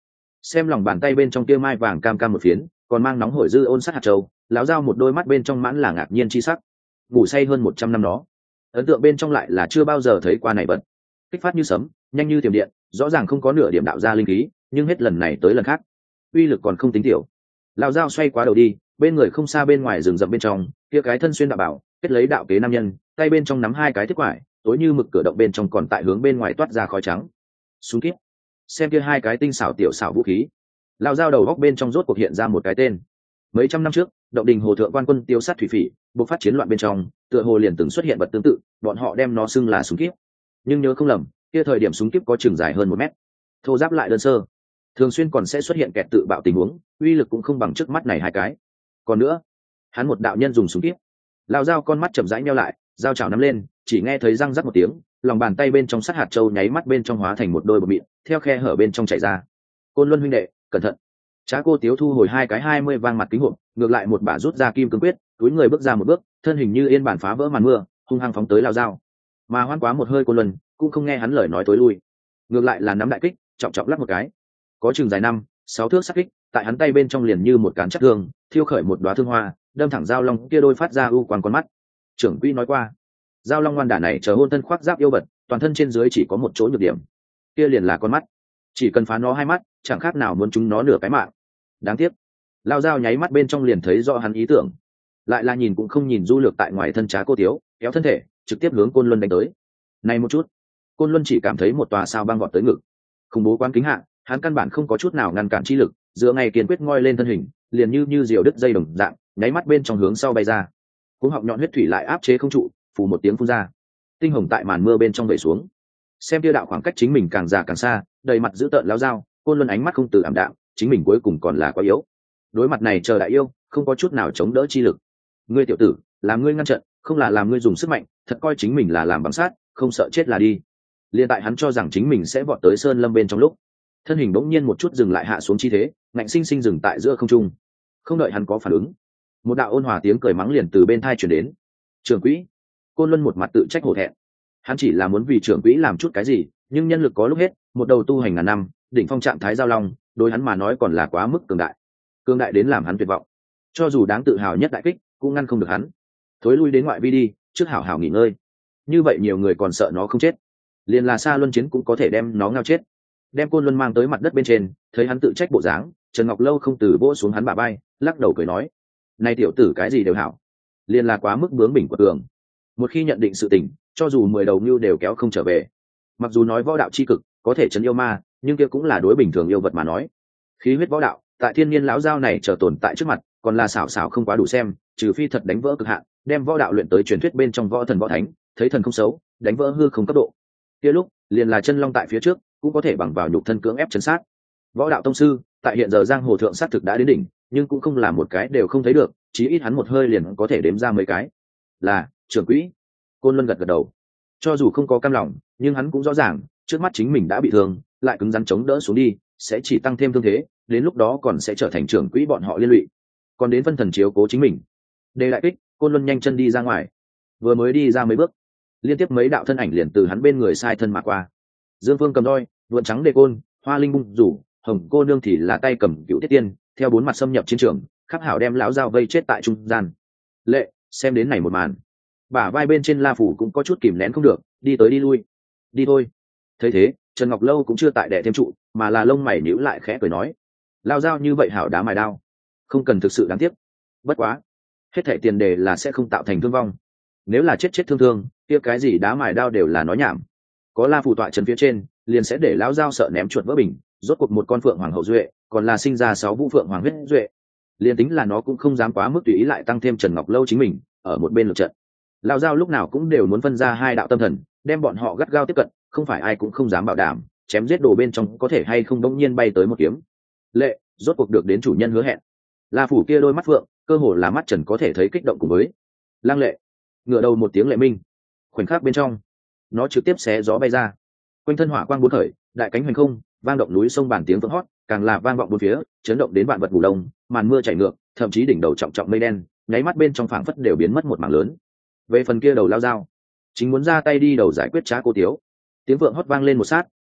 Xem lòng bàn tay bên trong kia mai vàng cam cam một phiến, còn mang nóng hổi dư ôn sắt hạt châu, lão dao một đôi mắt bên trong mãn là ngạc nhiên chi sắc. Ngủ say hơn một trăm năm đó, ấn tượng bên trong lại là chưa bao giờ thấy qua này vật. Kích phát như sấm, nhanh như tiềm điện, rõ ràng không có nửa điểm đạo ra linh khí, nhưng hết lần này tới lần khác, uy lực còn không tính tiểu. Lão dao xoay quá đầu đi, bên người không xa bên ngoài rừng rậm bên trong, kia cái thân xuyên đạo bảo, kết lấy đạo kế nam nhân, tay bên trong nắm hai cái thiết quải, tối như mực cửa động bên trong còn tại hướng bên ngoài toát ra khói trắng. Súng kíp. Xem kia hai cái tinh xảo tiểu xảo vũ khí, lão dao đầu góc bên trong rốt cuộc hiện ra một cái tên. Mấy trăm năm trước, động đình hồ thượng quan quân tiêu sát thủy phỉ, bộc phát chiến loạn bên trong, tựa hồ liền từng xuất hiện vật tương tự, bọn họ đem nó xưng là súng kíp. Nhưng nhớ không lầm, kia thời điểm súng kíp có chừng dài hơn một mét, thô giáp lại đơn sơ, thường xuyên còn sẽ xuất hiện kẹt tự bạo tình huống, uy lực cũng không bằng trước mắt này hai cái. Còn nữa, hắn một đạo nhân dùng súng kíp. Lão dao con mắt chậm rãi nheo lại, dao chảo nắm lên, chỉ nghe thấy răng rắc một tiếng, lòng bàn tay bên trong sắt hạt châu nháy mắt bên trong hóa thành một đôi bột mịn, theo khe hở bên trong chảy ra. Côn Luân huynh đệ, cẩn thận. Trá cô Tiếu thu hồi hai cái hai mươi vang mặt kính hộp, ngược lại một bả rút ra kim cương quyết, túi người bước ra một bước, thân hình như yên bản phá vỡ màn mưa, hung hăng phóng tới Lão dao. Mà hoan quá một hơi Côn Luân, cũng không nghe hắn lời nói tối lui, ngược lại là nắm đại kích, trọng trọng lắc một cái. Có chừng dài năm, sáu thước sắc kích, tại hắn tay bên trong liền như một cán chắc thương, thiêu khởi một đóa thương hoa, đâm thẳng dao long kia đôi phát ra u quang con mắt. Trưởng quỹ nói qua, dao long ngoan đả này chờ hôn thân khoác giáp yêu vật, toàn thân trên dưới chỉ có một chỗ nhược điểm, kia liền là con mắt. Chỉ cần phá nó hai mắt, chẳng khác nào muốn chúng nó nửa cái mạng. Đáng tiếc, lao dao nháy mắt bên trong liền thấy rõ hắn ý tưởng, lại là nhìn cũng không nhìn du lược tại ngoài thân Trá cô Tiếu, kéo thân thể trực tiếp hướng Côn Luân đánh tới. Này một chút, Côn Luân chỉ cảm thấy một tòa sao băng vọt tới ngực, khủng bố quán kính hạ, hắn căn bản không có chút nào ngăn cản chi lực, giữa ngày kiên quyết ngoi lên thân hình, liền như như diều đứt dây đồng dạng, nháy mắt bên trong hướng sau bay ra. Cuống họng nhọn huyết thủy lại áp chế không trụ, phù một tiếng phun ra, tinh hồng tại màn mưa bên trong vẩy xuống. Xem kia đạo khoảng cách chính mình càng già càng xa, đầy mặt dữ tợn lao dao, Côn Luân ánh mắt không từ ảm đạm, chính mình cuối cùng còn là quá yếu. Đối mặt này chờ đại yêu, không có chút nào chống đỡ chi lực. Ngươi tiểu tử, làm ngươi ngăn trận, không là làm ngươi dùng sức mạnh, thật coi chính mình là làm bằng sát, không sợ chết là đi. Liên tại hắn cho rằng chính mình sẽ vọt tới sơn lâm bên trong lúc, thân hình bỗng nhiên một chút dừng lại hạ xuống chi thế, ngạnh sinh sinh dừng tại giữa không trung. Không đợi hắn có phản ứng, một đạo ôn hòa tiếng cười mắng liền từ bên thai chuyển đến. Trưởng quỹ. Côn Luân một mặt tự trách hổ thẹn, hắn chỉ là muốn vì trưởng quỹ làm chút cái gì, nhưng nhân lực có lúc hết, một đầu tu hành ngàn năm, đỉnh phong trạng thái giao long, đối hắn mà nói còn là quá mức cường đại, cường đại đến làm hắn tuyệt vọng. Cho dù đáng tự hào nhất đại kích, cũng ngăn không được hắn. Thối lui đến ngoại vi đi, trước hảo hảo nghỉ ngơi. Như vậy nhiều người còn sợ nó không chết, liền là xa luân chiến cũng có thể đem nó ngao chết. Đem Côn Luân mang tới mặt đất bên trên, thấy hắn tự trách bộ dáng, Trần Ngọc Lâu không từ vỗ xuống hắn bả vai, lắc đầu cười nói: "Này tiểu tử cái gì đều hảo, liền là quá mức bướng bỉnh của tường. Một khi nhận định sự tình, cho dù mười đầu mưu đều kéo không trở về. Mặc dù nói võ đạo chi cực, có thể trấn yêu ma, nhưng kia cũng là đối bình thường yêu vật mà nói. Khí huyết võ đạo, tại thiên nhiên lão giao này chờ tồn tại trước mặt, còn là xảo xảo không quá đủ xem, trừ phi thật đánh vỡ cực hạn, đem võ đạo luyện tới truyền thuyết bên trong võ thần võ thánh, thấy thần không xấu, đánh vỡ hư không cấp độ. Kia lúc, liền là chân long tại phía trước, cũng có thể bằng vào nhục thân cưỡng ép chấn sát. Võ đạo tông sư, tại hiện giờ giang hồ thượng sát thực đã đến đỉnh, nhưng cũng không là một cái đều không thấy được, chí ít hắn một hơi liền có thể đếm ra mấy cái. Là, trưởng quỹ. Côn Luân gật gật đầu. Cho dù không có cam lòng, nhưng hắn cũng rõ ràng, trước mắt chính mình đã bị thương, lại cứng rắn chống đỡ xuống đi, sẽ chỉ tăng thêm thương thế, đến lúc đó còn sẽ trở thành trưởng quỹ bọn họ liên lụy. Còn đến phân thần chiếu cố chính mình. Đề đại kích, Côn Luân nhanh chân đi ra ngoài. Vừa mới đi ra mấy bước, liên tiếp mấy đạo thân ảnh liền từ hắn bên người sai thân mà qua. Dương Phương cầm roi, vượn trắng đề côn, hoa linh bung rủ, hồng cô nương thì là tay cầm cựu tiết tiên, theo bốn mặt xâm nhập chiến trường, khắc hảo đem lão dao vây chết tại trung gian. Lệ, xem đến này một màn, bả vai bên trên La Phủ cũng có chút kìm nén không được, đi tới đi lui. Đi thôi. Thấy thế, Trần Ngọc Lâu cũng chưa tại đè thêm trụ, mà là lông mày nhíu lại khẽ cười nói: "Lao dao như vậy hảo đá mài đao, không cần thực sự đáng tiếc. Bất quá, hết thảy tiền đề là sẽ không tạo thành thương vong. Nếu là chết chết thương thương, kia cái gì đá mài đao đều là nói nhảm. Có La Phủ tọa trần phía trên, liền sẽ để lão dao sợ ném chuột vỡ bình, rốt cuộc một con phượng hoàng hậu duệ, còn là sinh ra sáu vũ phượng hoàng huyết duệ. Liên tính là nó cũng không dám quá mức tùy ý lại tăng thêm Trần Ngọc Lâu chính mình ở một bên lực trận. Lão dao lúc nào cũng đều muốn phân ra hai đạo tâm thần, đem bọn họ gắt gao tiếp cận, không phải ai cũng không dám bảo đảm, chém giết đồ bên trong có thể hay không đống nhiên bay tới một kiếm. Lệ, rốt cuộc được đến chủ nhân hứa hẹn. La Phủ kia đôi mắt phượng, cơ hồ là mắt Trần có thể thấy kích động cùng với. Lang Lệ, ngửa đầu một tiếng lệ minh. Khoảnh khắc bên trong, nó trực tiếp xé gió bay ra. Quanh thân hỏa quang bốn khởi, đại cánh hoành không, vang động núi sông bản tiếng vỡ hót, càng là vang vọng bốn phía, chấn động đến vạn vật ngủ đông, màn mưa chảy ngược, thậm chí đỉnh đầu trọng trọng mây đen, nháy mắt bên trong phảng phất đều biến mất một mảng lớn. Về phần kia đầu lao dao, chính muốn ra tay đi đầu giải quyết Trá Cô Tiếu. Tiếng vượng hót vang lên một sát,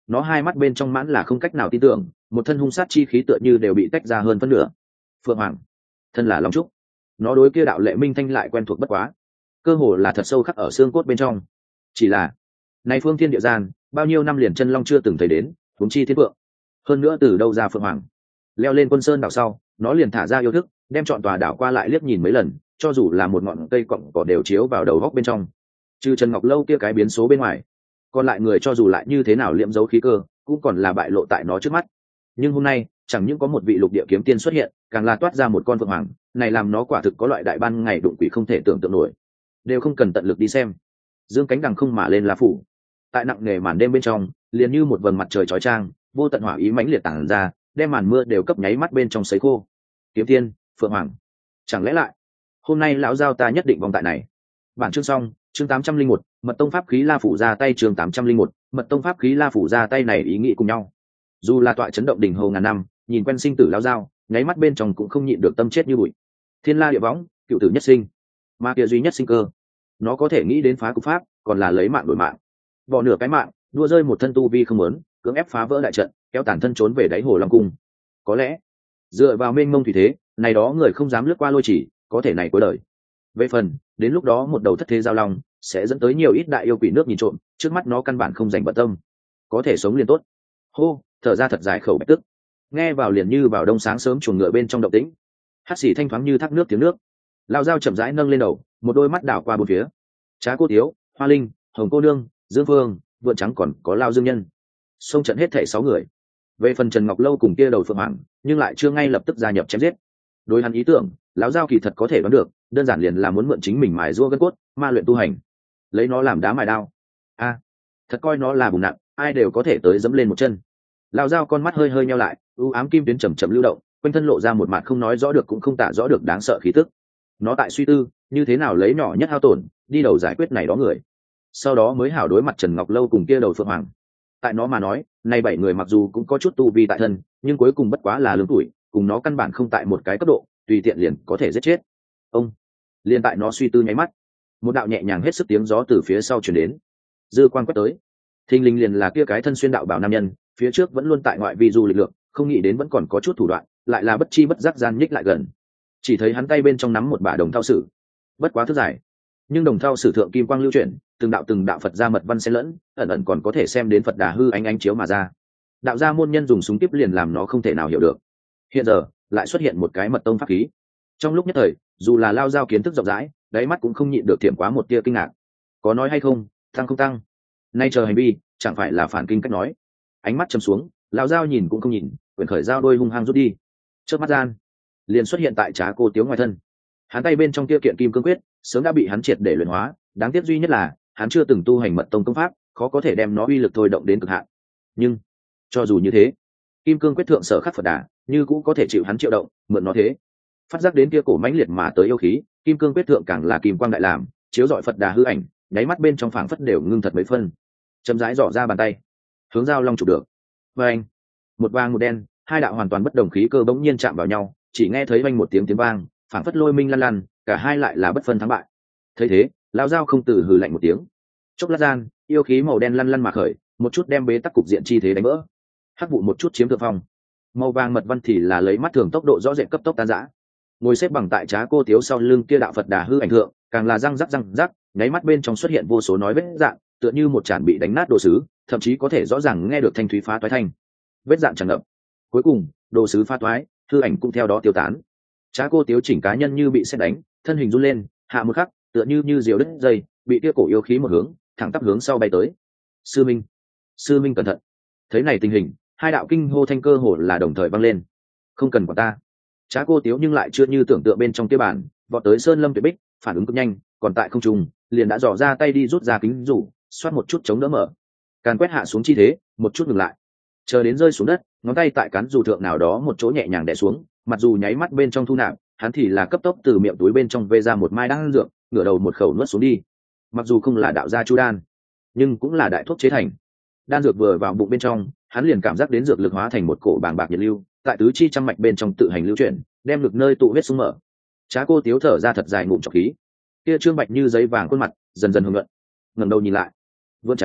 nó hai mắt bên trong mãn là không cách nào tin tưởng, một thân hung sát chi khí tựa như đều bị tách ra hơn phân nửa. Phượng Hoàng, thân là Long Trúc, nó đối kia đạo lệ minh thanh lại quen thuộc bất quá, cơ hồ là thật sâu khắc ở xương cốt bên trong. Chỉ là này phương thiên địa gian, bao nhiêu năm liền chân long chưa từng thấy đến, huống chi thiên vượng. Hơn nữa từ đâu ra Phượng Hoàng? Leo lên Quân Sơn đảo sau, nó liền thả ra yêu thức, đem chọn tòa đảo qua lại liếc nhìn mấy lần, cho dù là một ngọn cây cọng cỏ đều chiếu vào đầu góc bên trong. Trừ Trần Ngọc Lâu kia cái biến số bên ngoài, còn lại người cho dù lại như thế nào liễm dấu khí cơ, cũng còn là bại lộ tại nó trước mắt. Nhưng hôm nay, chẳng những có một vị lục địa kiếm tiên xuất hiện, càng là toát ra một con Phượng Hoàng, này làm nó quả thực có loại đại ban ngày đụng quỷ không thể tưởng tượng nổi. Đều không cần tận lực đi xem, dương cánh đằng không mà lên là phủ. Tại nặng nề màn đêm bên trong, liền như một vầng mặt trời chói chang, vô tận hỏa ý mãnh liệt tản ra, đem màn mưa đều cấp nháy mắt bên trong sấy khô. Kiếm tiên, Phượng Hoàng, chẳng lẽ lại hôm nay lão giao ta nhất định vong tại này. Bản chương xong, chương tám trăm linh một, mật tông pháp khí La phủ ra tay, chương tám trăm linh một, mật tông pháp khí La phủ ra tay này ý nghĩ cùng nhau. Dù là tọa chấn động đỉnh hồ ngàn năm, nhìn quen sinh tử lão giao, nháy mắt bên trong cũng không nhịn được tâm chết như bụi. Thiên la địa võng, cựu tử nhất sinh, ma kia duy nhất sinh cơ, nó có thể nghĩ đến phá cục pháp, còn là lấy mạng đổi mạng, bỏ nửa cái mạng, đua rơi một thân tu vi không muốn, cưỡng ép phá vỡ đại trận, kéo tản thân trốn về đáy hồ long cung. Có lẽ dựa vào mênh mông thủy thế, này đó người không dám lướt qua lôi chỉ, có thể này cuối đời. Về phần đến lúc đó một đầu thất thế giao long sẽ dẫn tới nhiều ít đại yêu quỷ nước nhìn trộm, trước mắt nó căn bản không dành bận tâm, có thể sống liền tốt. Hô, thở ra thật dài khẩu bạch tức, nghe vào liền như vào đông sáng sớm chuồng ngựa bên trong động tĩnh, hắt xì thanh thoáng như thác nước tiếng nước. Lao dao chậm rãi nâng lên đầu, một đôi mắt đảo qua bốn phía. Trá Cô Tiếu, Hoa Linh, Hồng Cô Nương, Dương Phương, Vượn Trắng còn có Lao Dương Nhân, xông trận hết thảy sáu người. Về phần Trần Ngọc Lâu cùng kia đầu Phượng Hoàng, nhưng lại chưa ngay lập tức gia nhập chém giết. Đối hắn ý tưởng, lão giao kỳ thật có thể đoán được, đơn giản liền là muốn mượn chính mình mài rua gân cốt, ma luyện tu hành, lấy nó làm đá mài đao. A, thật coi nó là bùn nặng, ai đều có thể tới dẫm lên một chân. Lão giao con mắt hơi hơi nheo lại, u ám kim tuyến chậm chậm lưu động, quanh thân lộ ra một mặt không nói rõ được cũng không tả rõ được đáng sợ khí tức. Nó tại suy tư, như thế nào lấy nhỏ nhất hao tổn, đi đầu giải quyết này đó người. Sau đó mới hảo đối mặt Trần Ngọc Lâu cùng kia đầu Phượng Hoàng. Tại nó mà nói, nay bảy người mặc dù cũng có chút tu vi tại thân, nhưng cuối cùng bất quá là lứa tuổi, cùng nó căn bản không tại một cái cấp độ, tùy tiện liền có thể giết chết. Ông, liền tại nó suy tư nháy mắt, một đạo nhẹ nhàng hết sức tiếng gió từ phía sau truyền đến, dư quan quét tới, thình lình liền là kia cái thân xuyên đạo bảo nam nhân, phía trước vẫn luôn tại ngoại vi du lực lượng, không nghĩ đến vẫn còn có chút thủ đoạn, lại là bất chi bất giác gian nhích lại gần. Chỉ thấy hắn tay bên trong nắm một bả đồng thao sử, bất quá thước dài, nhưng đồng thao sử thượng kim quang lưu chuyển, từng đạo từng đạo Phật gia mật văn xen lẫn, ẩn ẩn còn có thể xem đến Phật đà hư ánh ánh chiếu mà ra. Đạo gia môn nhân dùng súng tiếp liền làm nó không thể nào hiểu được. Hiện giờ lại xuất hiện một cái mật tông pháp khí. Trong lúc nhất thời, dù là lao giao kiến thức rộng rãi, đáy mắt cũng không nhịn được thiểm quá một tia kinh ngạc. Có nói hay không, tăng không tăng? Nay chờ hành vi, chẳng phải là phản kinh cách nói. Ánh mắt chầm xuống, lao giao nhìn cũng không nhìn, quyển khởi dao đôi hung hăng rút đi. Trước mắt gian, liền xuất hiện tại Trá Cô Tiếu ngoài thân. Hắn tay bên trong kia kiện kim cương quyết, sớm đã bị hắn triệt để luyện hóa, đáng tiếc duy nhất là hắn chưa từng tu hành mật tông công pháp, khó có thể đem nó uy lực thôi động đến cực hạn. Nhưng cho dù như thế, kim cương quyết thượng sở khắc Phật đà, như cũng có thể chịu hắn triệu động, mượn nó thế. Phát giác đến kia cổ mãnh liệt mà tới yêu khí, kim cương quyết thượng càng là kim quang đại làm, chiếu rọi Phật đà hư ảnh, nháy mắt bên trong phảng phất đều ngưng thật mấy phân. Chậm rãi dò ra bàn tay, hướng giao long chụp được. Và anh, một vàng một đen, hai đạo hoàn toàn bất đồng khí cơ bỗng nhiên chạm vào nhau, chỉ nghe thấy vang một tiếng tiếng vang, phảng phất lôi minh lăn lăn, cả hai lại là bất phân thắng bại. Thấy thế, lão giao không từ hừ lạnh một tiếng. Chốc lát gian, yêu khí màu đen lăn lăn mà khởi, một chút đem bế tắc cục diện chi thế đánh vỡ. Hắc vụ một chút chiếm thượng phong. Màu vàng mật văn thì là lấy mắt thường tốc độ rõ rệt cấp tốc tan rã. Ngồi xếp bằng tại Trá Cô Tiếu sau lưng kia đạo Phật đà hư ảnh thượng, càng là răng rắc răng rắc, nháy mắt bên trong xuất hiện vô số nói vết dạng, tựa như một tràn bị đánh nát đồ sứ, thậm chí có thể rõ ràng nghe được thanh thúy phá toái thanh. Vết dạng tràn ngập. Cuối cùng, đồ sứ phá toái, hư ảnh cũng theo đó tiêu tán. Trá Cô Tiếu chỉnh cá nhân như bị sét đánh, thân hình run lên, hạ một khắc, tựa như như diều đứt dây, bị kia cổ yêu khí một hướng, thẳng tắp hướng sau bay tới. Sư Minh, sư Minh cẩn thận. Thấy này tình hình, hai đạo kinh hô thanh cơ hồ là đồng thời vang lên. Không cần quản ta. Trá Cô Tiếu nhưng lại chưa như tưởng tượng bên trong kia bản, vọt tới sơn lâm tuyệt bích, phản ứng cực nhanh, còn tại không trung, liền đã dò ra tay đi rút ra kính rủ, xoát một chút chống đỡ mở. Càn quét hạ xuống chi thế, một chút ngừng lại. Chờ đến rơi xuống đất, ngón tay tại cán dù thượng nào đó một chỗ nhẹ nhàng đè xuống, mặc dù nháy mắt bên trong thu nạp, hắn thì là cấp tốc từ miệng túi bên trong vê ra một mai đan dược, ngửa đầu một khẩu nuốt xuống đi. Mặc dù không là đạo gia chu đan, nhưng cũng là đại thuốc chế thành. Đan dược vừa vào bụng bên trong, hắn liền cảm giác đến dược lực hóa thành một cổ bàng bạc nhiệt lưu, tại tứ chi trăm mạch bên trong tự hành lưu chuyển, đem lực nơi tụ huyết xuống mở. Trá Cô Tiếu thở ra thật dài ngụm trọc khí, kia trương bạch như giấy vàng khuôn mặt dần dần hưởng luận, ngẩng đầu nhìn lại, Vượn Trắng,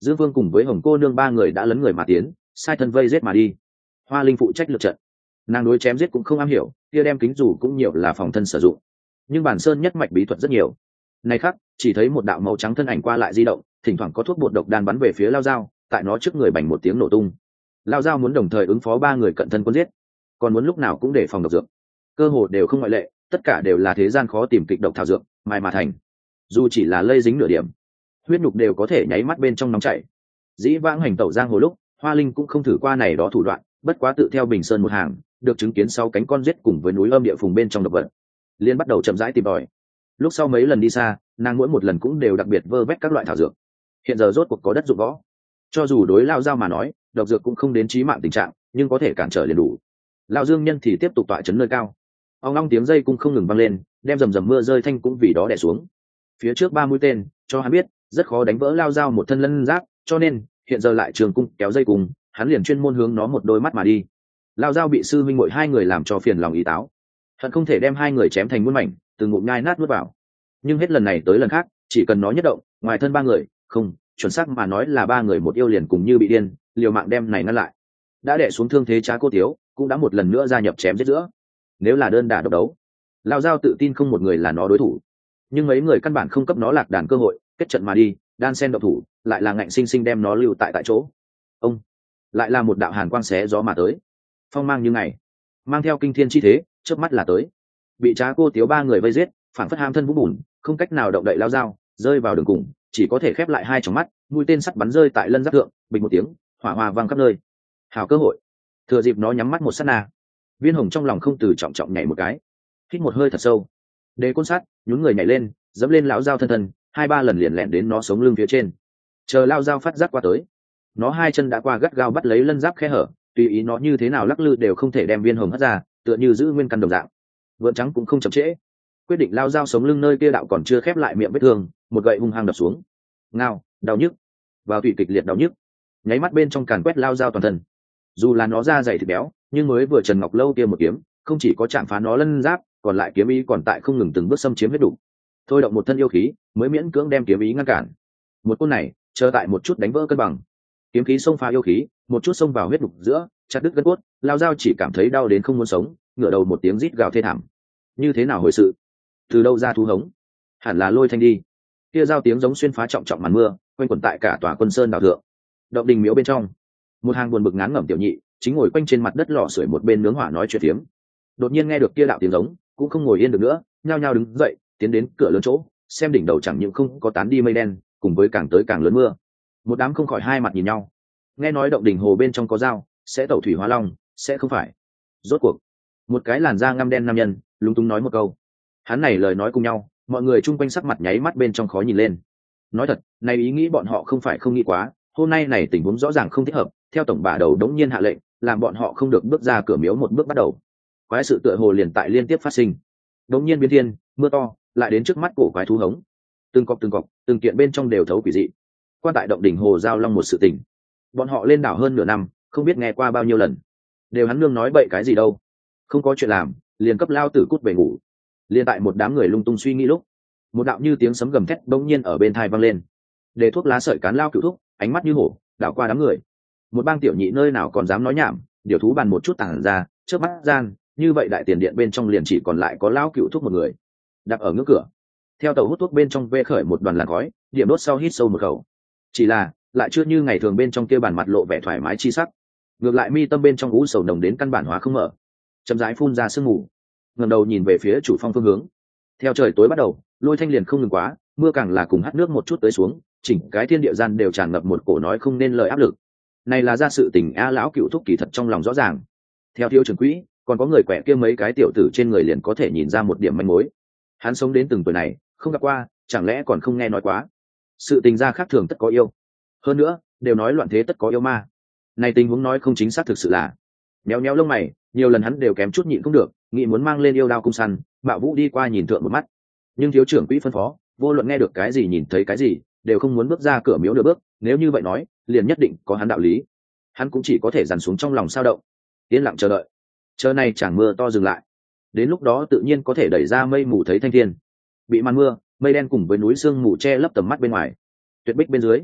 Dương Vương cùng với Hồng cô nương ba người đã lấn người mà tiến, sai thân vây giết mà đi. Hoa Linh phụ trách lượt trận, nàng đối chém giết cũng không am hiểu, kia đem kính dù cũng nhiều là phòng thân sử dụng, nhưng bản sơn nhất mạch bí thuật rất nhiều. Này khác, chỉ thấy một đạo màu trắng thân ảnh qua lại di động, thỉnh thoảng có thuốc bột độc đan bắn về phía Lao Dao, tại nó trước người bành một tiếng nổ tung. Lao Dao muốn đồng thời ứng phó ba người cận thân quân giết, còn muốn lúc nào cũng để phòng độc dược, cơ hồ đều không ngoại lệ, tất cả đều là thế gian khó tìm kịch độc thảo dược, mai mà thành. Dù chỉ là lây dính nửa điểm, huyết nhục đều có thể nháy mắt bên trong nóng chảy. Dĩ vãng hành tẩu giang hồ lúc, Hoa Linh cũng không thử qua này đó thủ đoạn, bất quá tự theo Bình Sơn một hàng, được chứng kiến sau cánh con giết cùng với núi âm địa phùng bên trong độc vật, liên bắt đầu chậm rãi tìm tòi. Lúc sau mấy lần đi xa, nàng mỗi một lần cũng đều đặc biệt vơ vét các loại thảo dược. Hiện giờ rốt cuộc có đất dụng võ, cho dù đối Lao Dao mà nói, độc dược cũng không đến chí mạng tình trạng, nhưng có thể cản trở liền đủ. Lão Dương Nhân thì tiếp tục tọa chấn nơi cao, ong long tiếng dây cũng không ngừng vang lên, đem rầm rầm mưa rơi thanh cũng vì đó đè xuống. Phía trước ba mũi tên, cho hắn biết rất khó đánh vỡ Lao Dao một thân lân giáp, cho nên hiện giờ lại trường cung kéo dây cùng, hắn liền chuyên môn hướng nó một đôi mắt mà đi. Lao Dao bị sư minh muội hai người làm cho phiền lòng ý táo, hận không thể đem hai người chém thành muôn mảnh, từng ngụm nhai nát nuốt vào. Nhưng hết lần này tới lần khác, chỉ cần nó nhất động, ngoài thân ba người, không, chuẩn xác mà nói là ba người một yêu liền cùng như bị điên, liều mạng đem này ngăn lại. Đã đè xuống thương thế Trá Cô Tiếu, cũng đã một lần nữa gia nhập chém giết giữa. Nếu là đơn đả độc đấu, Lao Dao tự tin không một người là nó đối thủ, nhưng mấy người căn bản không cấp nó lạc đàn cơ hội, kết trận mà đi, đan sen độc thủ, lại là ngạnh sinh sinh đem nó lưu tại tại chỗ. Ông lại là một đạo hàn quang xé gió mà tới, phong mang như ngày, mang theo kinh thiên chi thế, chớp mắt là tới. Bị Trá Cô Tiếu ba người vây giết, phản phất ham thân vũ bùn, không cách nào động đậy Lao Dao, rơi vào đường cùng, chỉ có thể khép lại hai tròng mắt, mũi tên sắt bắn rơi tại lân giáp thượng, bình một tiếng, hỏa hoa vang khắp nơi. Hảo cơ hội, thừa dịp nó nhắm mắt một sát na, Viên Hồng trong lòng không từ trọng trọng nhảy một cái, hít một hơi thật sâu, đế côn sát, nhún người nhảy lên, dẫm lên lão Dao thân thân, hai ba lần liền lẹn đến nó sống lưng phía trên. Chờ Lao Dao phát giác qua tới, nó hai chân đã qua gắt gao bắt lấy lân giáp khe hở, tùy ý nó như thế nào lắc lư đều không thể đem Viên Hồng hất ra, tựa như giữ nguyên căn đồng dạng. Vượn trắng cũng không chậm trễ, quyết định Lao Dao sống lưng nơi kia đạo còn chưa khép lại miệng vết thương, một gậy hung hăng đập xuống. Ngao, đau nhức, vào tủy kịch liệt đau nhức, nháy mắt bên trong càn quét Lao Dao toàn thân. Dù là nó da dày thịt béo, nhưng mới vừa Trần Ngọc Lâu kia một kiếm, không chỉ có chạm phá nó lân giáp, còn lại kiếm ý còn tại không ngừng từng bước xâm chiếm huyết đủ, thôi động một thân yêu khí, mới miễn cưỡng đem kiếm ý ngăn cản. Một côn này, chờ tại một chút đánh vỡ cân bằng, kiếm khí xông phá yêu khí, một chút xông vào huyết đục giữa, chặt đứt gân cốt. Lao Dao chỉ cảm thấy đau đến không muốn sống, ngửa đầu một tiếng rít gào thê thảm. Như thế nào hồi sự? Từ đâu ra thú hống? Hẳn là Lôi Thanh đi. Kia giao tiếng giống xuyên phá trọng trọng màn mưa, quanh quẩn tại cả tòa Quân Sơn đảo thượng. Động đình miếu bên trong, một hàng buồn bực ngán ngẩm tiểu nhị chính ngồi quanh trên mặt đất lò sưởi một bên nướng hỏa nói chuyện tiếm. Đột nhiên nghe được kia đạo tiếng giống, cũng không ngồi yên được nữa, nhao nhao đứng dậy, tiến đến cửa lớn chỗ, xem đỉnh đầu chẳng những không có tán đi mây đen, cùng với càng tới càng lớn mưa. Một đám không khỏi hai mặt nhìn nhau. Nghe nói động đỉnh hồ bên trong có dao, sẽ tẩu thủy hóa long, sẽ không phải. Rốt cuộc, một cái làn da ngăm đen nam nhân lúng túng nói một câu. Hắn này lời nói cùng nhau, mọi người chung quanh sắc mặt nháy mắt bên trong khó nhìn lên. Nói thật, này ý nghĩ bọn họ không phải không nghĩ quá, hôm nay này tình huống rõ ràng không thích hợp, theo tổng bà đầu đống nhiên hạ lệnh, làm bọn họ không được bước ra cửa miếu một bước bắt đầu. Quái sự tựa hồ liền tại liên tiếp phát sinh. Đống nhiên biến thiên, mưa to, lại đến trước mắt cổ quái thú hống. Từng cọc từng cọc, từng kiện bên trong đều thấu quỷ dị. Quan tại động đỉnh hồ giao long một sự tình. Bọn họ lên đảo hơn nửa năm, không biết nghe qua bao nhiêu lần. Đều hắn nương nói bậy cái gì đâu. Không có chuyện làm, liền cấp lao tử cút về ngủ. Liên tại một đám người lung tung suy nghĩ lúc, một đạo như tiếng sấm gầm thét bỗng nhiên ở bên tai vang lên. Để thuốc lá sợi cán lao cựu thúc, ánh mắt như hổ, đảo qua đám người. Một bang tiểu nhị nơi nào còn dám nói nhảm, điều thú bàn một chút tàng ra, trước mắt gian, như vậy đại tiền điện bên trong liền chỉ còn lại có lao cựu thúc một người, đặt ở ngưỡng cửa. Theo tàu hút thuốc bên trong vê khởi một đoàn làn khói, điểm đốt sau hít sâu một khẩu. Chỉ là, lại chưa như ngày thường bên trong kia bàn mặt lộ vẻ thoải mái chi sắc. Ngược lại mi tâm bên trong u sầu nồng đến căn bản hóa không mở, chậm rãi phun ra sương mù. Ngẩng đầu nhìn về phía chủ phong phương hướng. Theo trời tối bắt đầu, Lôi Thanh liền không ngừng quá, mưa càng là cùng hắt nước một chút tới xuống, chỉnh cái thiên địa gian đều tràn ngập một cổ nói không nên lời áp lực. Này là ra sự tình a lão cựu thúc kỳ thật trong lòng rõ ràng. Theo thiếu trưởng quỹ, còn có người quẻ kia mấy cái tiểu tử trên người liền có thể nhìn ra một điểm manh mối. Hắn sống đến từng tuổi này, không gặp qua, chẳng lẽ còn không nghe nói quá. Sự tình gia khác thường tất có yêu. Hơn nữa, đều nói loạn thế tất có yêu ma. Này tình huống nói không chính xác thực sự là. Méo méo lông mày, nhiều lần hắn đều kém chút nhịn không được, nghĩ muốn mang lên yêu đao cung săn, Mạo Vũ đi qua nhìn thượng một mắt. Nhưng thiếu trưởng quỹ phân phó, vô luận nghe được cái gì nhìn thấy cái gì, đều không muốn bước ra cửa miếu nửa bước, nếu như vậy nói, liền nhất định có hắn đạo lý. Hắn cũng chỉ có thể dằn xuống trong lòng sao động, yên lặng chờ đợi. Chờ này chẳng mưa to dừng lại, đến lúc đó tự nhiên có thể đẩy ra mây mù thấy thanh thiên. Bị màn mưa, mây đen cùng với núi sương mù che lấp tầm mắt bên ngoài. Tuyệt bích bên dưới,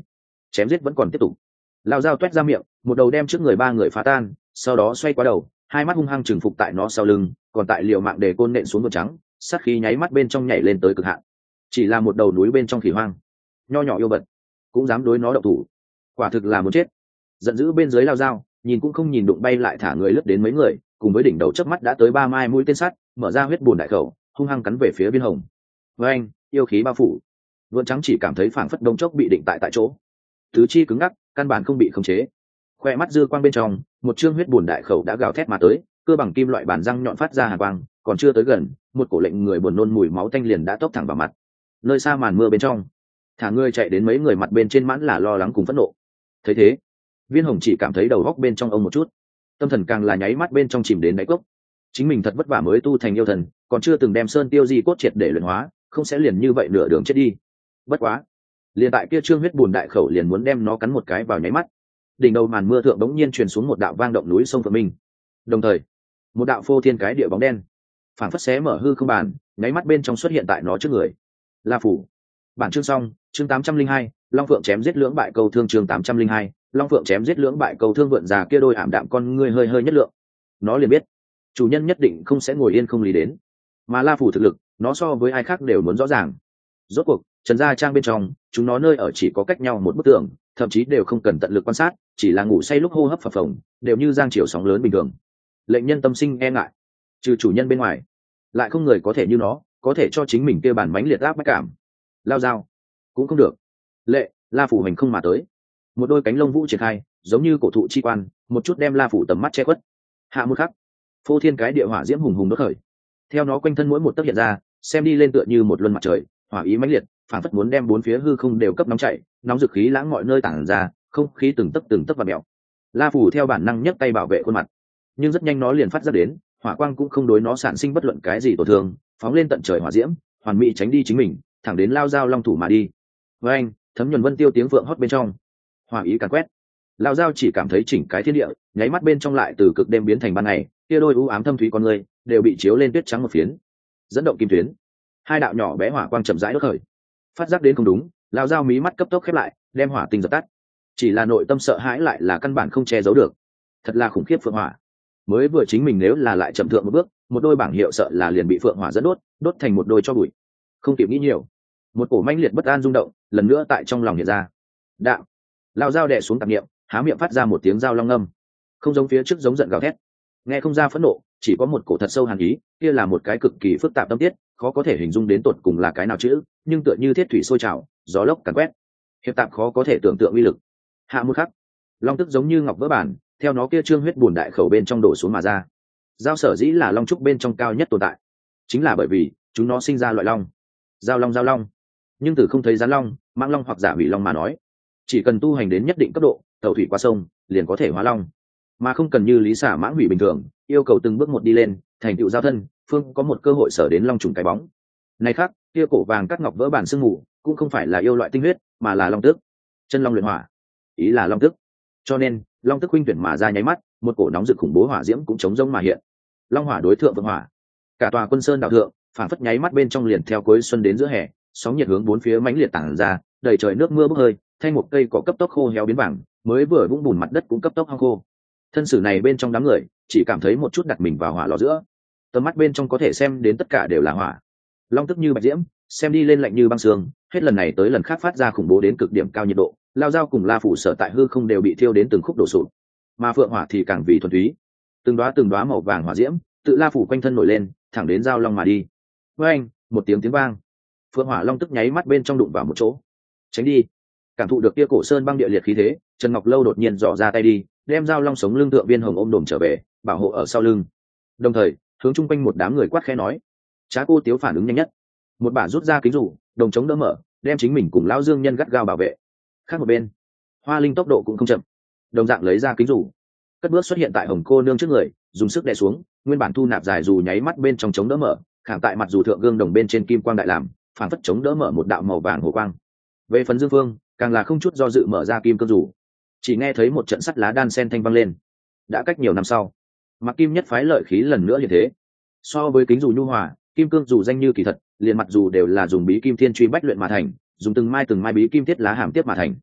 chém giết vẫn còn tiếp tục. Lao dao toét ra miệng, một đầu đem trước người ba người phá tan, sau đó xoay qua đầu, hai mắt hung hăng trừng phục tại nó sau lưng, còn tại liều mạng để côn nện xuống vượn trắng, sát khí nháy mắt bên trong nhảy lên tới cực hạn. Chỉ là một đầu núi bên trong khỉ hoang, nho nhỏ yêu vật, cũng dám đối nó động thủ, quả thực là muốn chết. Giận dữ bên dưới lao dao, nhìn cũng không nhìn đụng bay lại thả người lướt đến mấy người, cùng với đỉnh đầu chớp mắt đã tới ba mai mũi tên sắt, mở ra huyết bùn đại khẩu, hung hăng cắn về phía viên hồng. Với anh, yêu khí bao phủ, vượn trắng chỉ cảm thấy phảng phất đông chốc bị định tại tại chỗ, tứ chi cứng ngắc, căn bản không bị khống chế. Khoe mắt dư quang bên trong, một chương huyết bùn đại khẩu đã gào thét mà tới, cơ bằng kim loại bản răng nhọn phát ra hàn quang, còn chưa tới gần, một cổ lệnh người buồn nôn mùi máu tanh liền đã tốc thẳng vào mặt. Nơi xa màn mưa bên trong, thả người chạy đến mấy người mặt bên trên mãn là lo lắng cùng phẫn nộ. Thấy thế, viên hồng chỉ cảm thấy đầu góc bên trong ông một chút, tâm thần càng là nháy mắt bên trong chìm đến đáy cốc. Chính mình thật vất vả mới tu thành yêu thần, còn chưa từng đem sơn tiêu di cốt triệt để luyện hóa, không sẽ liền như vậy nửa đường chết đi. Bất quá, liền tại kia trương huyết bùn đại khẩu liền muốn đem nó cắn một cái vào nháy mắt, đỉnh đầu màn mưa thượng bỗng nhiên truyền xuống một đạo vang động núi sông Phượng Minh. Đồng thời, một đạo phô thiên cái địa bóng đen, phảng phất xé mở hư không bàn, nháy mắt bên trong xuất hiện tại nó trước người. La phủ. Bản chương xong, chương tám trăm linh hai, Long Phượng chém giết lưỡng bại câu thương chương tám trăm linh hai, Long Phượng chém giết lưỡng bại câu thương vượn già kia đôi ảm đạm con ngươi hơi hơi nhất lượng. Nó liền biết, chủ nhân nhất định không sẽ ngồi yên không lý đến. Mà La phủ thực lực, nó so với ai khác đều muốn rõ ràng. Rốt cuộc, Trần gia trang bên trong, chúng nó nơi ở chỉ có cách nhau một bức tường, thậm chí đều không cần tận lực quan sát, chỉ là ngủ say lúc hô hấp phập phồng, đều như giang chiều sóng lớn bình thường. Lệnh nhân tâm sinh e ngại, trừ chủ nhân bên ngoài, lại không người có thể như nó, có thể cho chính mình kia bản mãnh liệt áp bách cảm. Lao dao, cũng không được. Lệ, La phủ hành không mà tới, một đôi cánh lông vũ triển khai, giống như cổ thụ chi quan, một chút đem La phủ tầm mắt che khuất. Hạ một khắc, phô thiên cái địa hỏa diễm hùng hùng đốt khởi, theo nó quanh thân mỗi một tấc hiện ra, xem đi lên tựa như một luân mặt trời, hỏa ý mãnh liệt, phản phất muốn đem bốn phía hư không đều cấp nóng chảy, nóng dực khí lãng mọi nơi tản ra, không khí từng tấc từng tấc và mèo. La phủ theo bản năng nhấc tay bảo vệ khuôn mặt, nhưng rất nhanh nó liền phát ra đến, hỏa quang cũng không đối nó sản sinh bất luận cái gì tổn thương, phóng lên tận trời hỏa diễm, hoàn mỹ tránh đi chính mình, thẳng đến lao dao long thủ mà đi. Với anh, thấm nhuần vân tiêu tiếng vượng hót bên trong, hỏa ý càn quét. Lao dao chỉ cảm thấy chỉnh cái thiên địa, nháy mắt bên trong lại từ cực đêm biến thành ban ngày, kia đôi u ám thâm thúy con người đều bị chiếu lên tuyết trắng một phiến. Dẫn động kim tuyến, hai đạo nhỏ bé hỏa quang chậm rãi đốt khởi. Phát giác đến không đúng, lao dao mí mắt cấp tốc khép lại, đem hỏa tinh dập tắt. Chỉ là nội tâm sợ hãi lại là căn bản không che giấu được. Thật là khủng khiếp phượng hỏa. Mới vừa chính mình nếu là lại chậm thượng một bước, một đôi bảng hiệu sợ là liền bị phượng hỏa dẫn đốt, đốt thành một đôi cho bụi. Không kịp nghĩ nhiều, một cổ mãnh liệt bất an rung động, lần nữa tại trong lòng hiện ra. Đạo, lao dao đè xuống tạp niệm, há miệng phát ra một tiếng dao long ngâm. Không giống phía trước giống giận gào thét, nghe không ra phẫn nộ, chỉ có một cổ thật sâu hàn ý, kia là một cái cực kỳ phức tạp tâm tiết, khó có thể hình dung đến tột cùng là cái nào chữ, nhưng tựa như thiết thủy sôi trào, gió lốc càn quét, hiệp tạp khó có thể tưởng tượng uy lực. Hạ một khắc, long tức giống như ngọc vỡ bản, theo nó kia trương huyết bùn đại khẩu bên trong đổ xuống mà ra. Giao sở dĩ là long trúc bên trong cao nhất tồn tại, chính là bởi vì chúng nó sinh ra loại long. Giao long giao long, nhưng từ không thấy rắn long, mãng long hoặc giả hủy long mà nói, chỉ cần tu hành đến nhất định cấp độ, tàu thủy qua sông liền có thể hóa long, mà không cần như lý xả mãng hủy bình thường, yêu cầu từng bước một đi lên, thành tựu giao thân, phương có một cơ hội sở đến long trùng cái bóng. Này khác, kia cổ vàng cắt ngọc vỡ bản sương mù, cũng không phải là yêu loại tinh huyết, mà là long tức. Chân long luyện hỏa, ý là long tức. Cho nên, long tức huynh tuyển mà ra nháy mắt, một cổ nóng rực khủng bố hỏa diễm cũng chống rông mà hiện. Long hỏa đối thượng vượng hỏa, cả tòa quân sơn đạo thượng, phản phất nháy mắt bên trong liền theo cuối xuân đến giữa hè, sóng nhiệt hướng bốn phía mãnh liệt tản ra, đầy trời nước mưa bốc hơi, thay một cây cỏ cấp tốc khô héo biến vàng, mới vừa vũng bùn mặt đất cũng cấp tốc hong khô. Thân sử này bên trong đám người, chỉ cảm thấy một chút đặt mình vào hỏa lò giữa, tầm mắt bên trong có thể xem đến tất cả đều là hỏa. Long tức như bạch diễm, xem đi lên lạnh như băng sương, hết lần này tới lần khác phát ra khủng bố đến cực điểm cao nhiệt độ, lao dao cùng La phủ sở tại hư không đều bị thiêu đến từng khúc đổ sụp, mà phượng hỏa thì càng vì thuần túy, từng đóa từng đóa màu vàng hỏa diễm tự La phủ quanh thân nổi lên, thẳng đến dao long mà đi. Với anh, một tiếng tiếng vang, phượng hỏa long tức nháy mắt bên trong đụng vào một chỗ, tránh đi. Cảm thụ được kia cổ sơn băng địa liệt khí thế, Trần Ngọc Lâu đột nhiên dò ra tay đi, đem dao long sống lưng thượng viên hồng ôm đồm trở về, bảo hộ ở sau lưng. Đồng thời, hướng chung quanh một đám người quát khẽ nói: Trá cô tiếu phản ứng nhanh nhất, một bả rút ra kính rủ, đồng chống đỡ mở, đem chính mình cùng lão Dương Nhân gắt gao bảo vệ. Khác một bên, Hoa Linh tốc độ cũng không chậm, đồng dạng lấy ra kính rủ, cất bước xuất hiện tại Hồng cô nương trước người, dùng sức đè xuống, nguyên bản thu nạp dài dù nháy mắt bên trong chống đỡ mở, khảm tại mặt dù thượng gương đồng bên trên kim quang đại làm, phản phất chống đỡ mở một đạo màu vàng hồ quang. Về phần Dương Phương, càng là không chút do dự mở ra kim cương rủ, chỉ nghe thấy một trận sắt lá đan sen thanh vang lên. Đã cách nhiều năm sau, Mặc Kim nhất phái lợi khí lần nữa như thế. So với kính dù nhu hòa, kim cương dù danh như kỳ thật, liền mặt dù đều là dùng bí kim thiên truy bách luyện mà thành, dùng từng mai từng mai bí kim thiết lá hàm tiếp mà thành.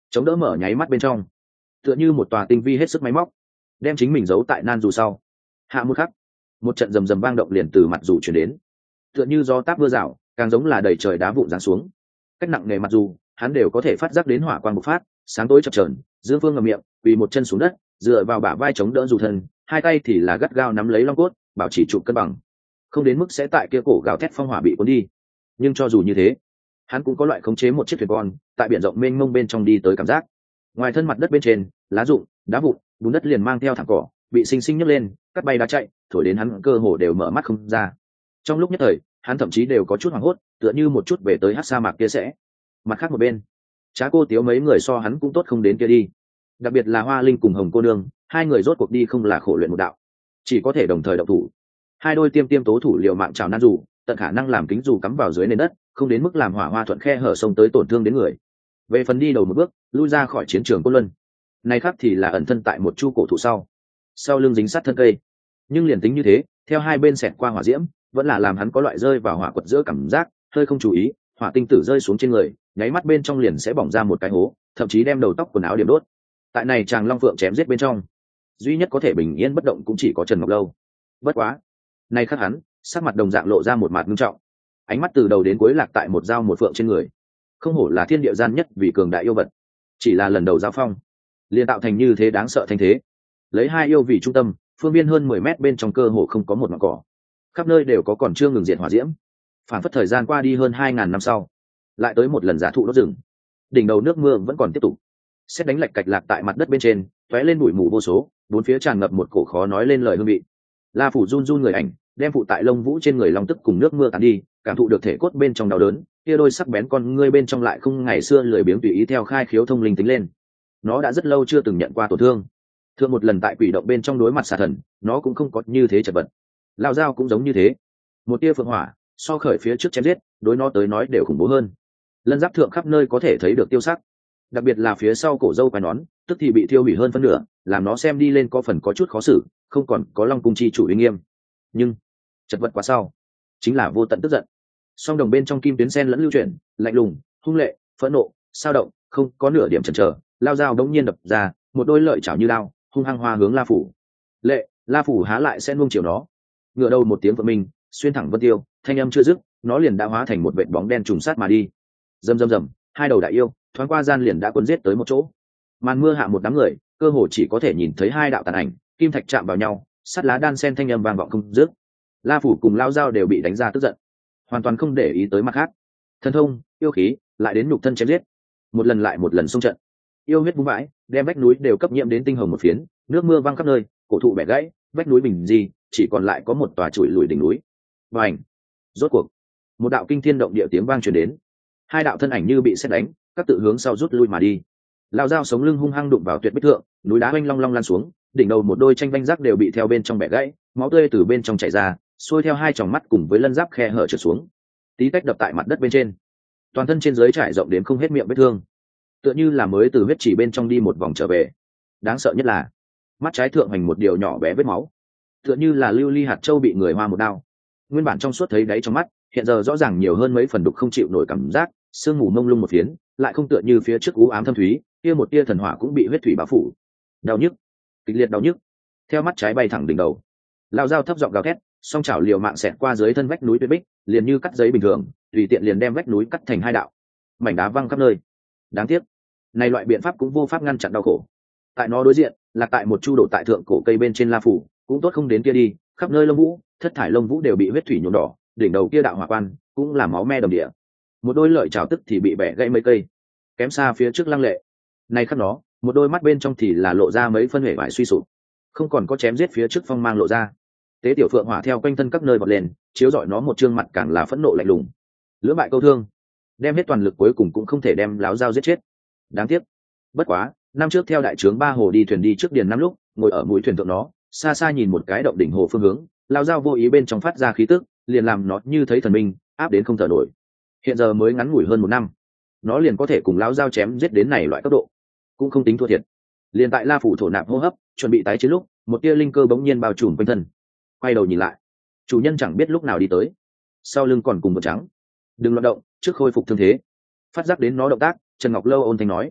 chống đỡ mở nháy mắt bên trong, tựa như một tòa tinh vi hết sức máy móc, đem chính mình giấu tại nan dù sau. Hạ một khắc, một trận rầm rầm vang động liền từ mặt dù chuyển đến, tựa như gió táp mưa rào, càng giống là đầy trời đá vụn giáng xuống. Cách nặng nề mặt dù, hắn đều có thể phát giác đến hỏa quang bộc phát, sáng tối chập chờn. Dương Phương ngậm miệng, quỳ một chân xuống đất, dựa vào bả vai chống đỡ dù thân, hai tay thì là gắt gao nắm lấy long cốt, bảo trì trụ cân bằng, không đến mức sẽ tại kia cổ gào thét phong hỏa bị cuốn đi. Nhưng cho dù như thế, hắn cũng có loại khống chế một chiếc thuyền con tại biển rộng mênh mông bên trong đi tới cảm giác. Ngoài thân mặt đất bên trên, lá rụng, đá vụn, bùn đất liền mang theo thẳng cỏ, bị sinh sinh nhấc lên, cắt bay đá chạy, thổi đến hắn cơ hồ đều mở mắt không ra. Trong lúc nhất thời, hắn thậm chí đều có chút hoảng hốt, tựa như một chút về tới hát sa mạc kia sẽ. Mặt khác một bên, Trá Cô Tiếu mấy người so hắn cũng tốt không đến kia đi. Đặc biệt là Hoa Linh cùng Hồng cô nương, hai người rốt cuộc đi không là khổ luyện một đạo, chỉ có thể đồng thời động thủ. Hai đôi tiêm tiêm tố thủ liều mạng trào nan dù, tận khả năng làm kính dù cắm vào dưới nền đất, không đến mức làm hỏa hoa thuận khe hở sông tới tổn thương đến người. Về phần đi đầu một bước, lui ra khỏi chiến trường Côn Luân, này khác thì là ẩn thân tại một chu cổ thụ sau, sau lưng dính sát thân cây. Nhưng liền tính như thế, theo hai bên xẹt qua hỏa diễm, vẫn là làm hắn có loại rơi vào hỏa quật giữa cảm giác, hơi không chú ý, hỏa tinh tử rơi xuống trên người, nháy mắt bên trong liền sẽ bỏng ra một cái hố, thậm chí đem đầu tóc quần áo điểm đốt. Tại này chàng long phượng chém giết bên trong, duy nhất có thể bình yên bất động cũng chỉ có Trần Ngọc Lâu. Bất quá, này khắc hắn, sắc mặt đồng dạng lộ ra một mặt nghiêm trọng, ánh mắt từ đầu đến cuối lạc tại một dao một phượng trên người. Không hổ là thiên địa gian nhất vì cường đại yêu vật, chỉ là lần đầu giao phong liền tạo thành như thế đáng sợ thanh thế. Lấy hai yêu vì trung tâm, phương viên hơn mười mét bên trong cơ hồ không có một ngọn cỏ, khắp nơi đều có còn chưa ngừng diệt hỏa diễm. Phản phất thời gian qua đi hơn hai ngàn năm sau, lại tới một lần giá thụ đốt rừng. Đỉnh đầu nước mưa vẫn còn tiếp tục, xét đánh lạch cạch lạc tại mặt đất bên trên, tóe lên bụi mù vô số, bốn phía tràn ngập một cổ khó nói lên lời hương vị. La Phủ run run người ảnh, đem phụ tại lông vũ trên người long tức cùng nước mưa tàn đi, cảm thụ được thể cốt bên trong đau đớn, kia đôi sắc bén con ngươi bên trong lại không ngày xưa lười biếng tùy ý theo khai khiếu thông linh tính lên. Nó đã rất lâu chưa từng nhận qua tổn thương, thương một lần tại quỷ động bên trong đối mặt xà thần, nó cũng không có như thế chật vật. Lao dao cũng giống như thế, một tia phượng hỏa so khởi phía trước chém giết, đối nó tới nói đều khủng bố hơn. Lân giáp thượng khắp nơi có thể thấy được tiêu sắc, đặc biệt là phía sau cổ dâu quai nón, tức thì bị thiêu hủy hơn phân nửa, làm nó xem đi lên có phần có chút khó xử, không còn có long cung chi chủ uy nghiêm. Nhưng chật vật quá sau, chính là vô tận tức giận. Song đồng bên trong kim tuyến sen lẫn lưu chuyển, lạnh lùng, hung lệ, phẫn nộ, sao động, không có nửa điểm chần chờ, lao dao đống nhiên đập ra, một đôi lợi chảo như đao, hung hăng hoa hướng La Phủ. Lệ, La Phủ há lại sẽ nuông chiều nó. Ngựa đầu một tiếng vợ mình, xuyên thẳng vân tiêu, thanh âm chưa dứt, nó liền đã hóa thành một vệt bóng đen trùng sát mà đi. Rầm rầm rầm, hai đầu đại yêu, thoáng qua gian liền đã cuốn giết tới một chỗ. Màn mưa hạ một đám người, cơ hồ chỉ có thể nhìn thấy hai đạo tàn ảnh, kim thạch chạm vào nhau, sắt lá đan sen thanh âm vang vọng không dứt. La Phủ cùng lao dao đều bị đánh ra tức giận, hoàn toàn không để ý tới mặt khác. Thần thông, yêu khí, lại đến nhục thân chém giết, một lần lại một lần xung trận. Yêu huyết vung vãi, đem vách núi đều cấp nhiễm đến tinh hồng một phiến, nước mưa văng khắp nơi, cổ thụ bẻ gãy, vách núi bình gì, chỉ còn lại có một tòa chuỗi lùi đỉnh núi. Bành! Rốt cuộc, một đạo kinh thiên động địa tiếng vang truyền đến, hai đạo thân ảnh như bị sét đánh, các tự hướng sau rút lui mà đi. Lao dao sống lưng hung hăng đụng vào tuyệt bích thượng, núi đá oanh long long lan xuống, đỉnh đầu một đôi tranh vanh rác đều bị theo bên trong bẻ gãy, máu tươi từ bên trong chảy ra, xuôi theo hai tròng mắt cùng với lân giáp khe hở trượt xuống, tí tách đập tại mặt đất bên trên. Toàn thân trên dưới trải rộng đến không hết miệng vết thương, tựa như là mới từ huyết chỉ bên trong đi một vòng trở về. Đáng sợ nhất là mắt trái thượng hành một điều nhỏ bé vết máu, tựa như là lưu ly hạt châu bị người hoa một đao. Nguyên bản trong suốt thấy đáy trong mắt, hiện giờ rõ ràng nhiều hơn mấy phần đục không chịu nổi cảm giác, sương mù mông lung một phiến, lại không tựa như phía trước u ám thâm thúy, kia một tia thần hỏa cũng bị huyết thủy bao phủ. Đau nhức, kịch liệt đau nhức, theo mắt trái bay thẳng đỉnh đầu. Lao dao thấp giọng gào thét, song chảo liều mạng xẹt qua dưới thân vách núi tuyết bích, liền như cắt giấy bình thường, tùy tiện liền đem vách núi cắt thành hai đạo, mảnh đá văng khắp nơi. Đáng tiếc, này loại biện pháp cũng vô pháp ngăn chặn đau khổ. Tại nó đối diện, là tại một chu đổ tại thượng cổ cây bên trên La Phủ, cũng tốt không đến kia đi, khắp nơi lông vũ, thất thải lông vũ đều bị huyết thủy nhuộm đỏ, đỉnh đầu kia đạo hỏa quan cũng là máu me đầm địa. Một đôi lợi chảo tức thì bị bẻ gãy mấy cây, kém xa phía trước lăng lệ. Này khắc nó, một đôi mắt bên trong thì là lộ ra mấy phân hệ vải suy sụp, không còn có chém giết phía trước phong mang lộ ra. Tế tiểu phượng hỏa theo quanh thân các nơi bật lên, chiếu rọi nó một trương mặt càng là phẫn nộ lạnh lùng. Lưỡng bại câu thương, đem hết toàn lực cuối cùng cũng không thể đem láo dao giết chết. Đáng tiếc. Bất quá, năm trước theo đại trướng ba hồ đi thuyền đi trước điền năm lúc, ngồi ở mũi thuyền thượng nó, xa xa nhìn một cái động đỉnh hồ phương hướng, lao dao vô ý bên trong phát ra khí tức, liền làm nó như thấy thần minh, áp đến không thở nổi. Hiện giờ mới ngắn ngủi hơn một năm, nó liền có thể cùng lao dao chém giết đến này loại cấp độ, cũng không tính thua thiệt. Liền tại La Phủ thổ nạp hô hấp, chuẩn bị tái chiến lúc, một tia linh cơ bỗng nhiên bao trùm quanh thân. Quay đầu nhìn lại, chủ nhân chẳng biết lúc nào đi tới, sau lưng còn cùng một trắng. Đừng loạn động, trước khôi phục thương thế. Phát giác đến nó động tác, Trần Ngọc Lâu ôn thanh nói: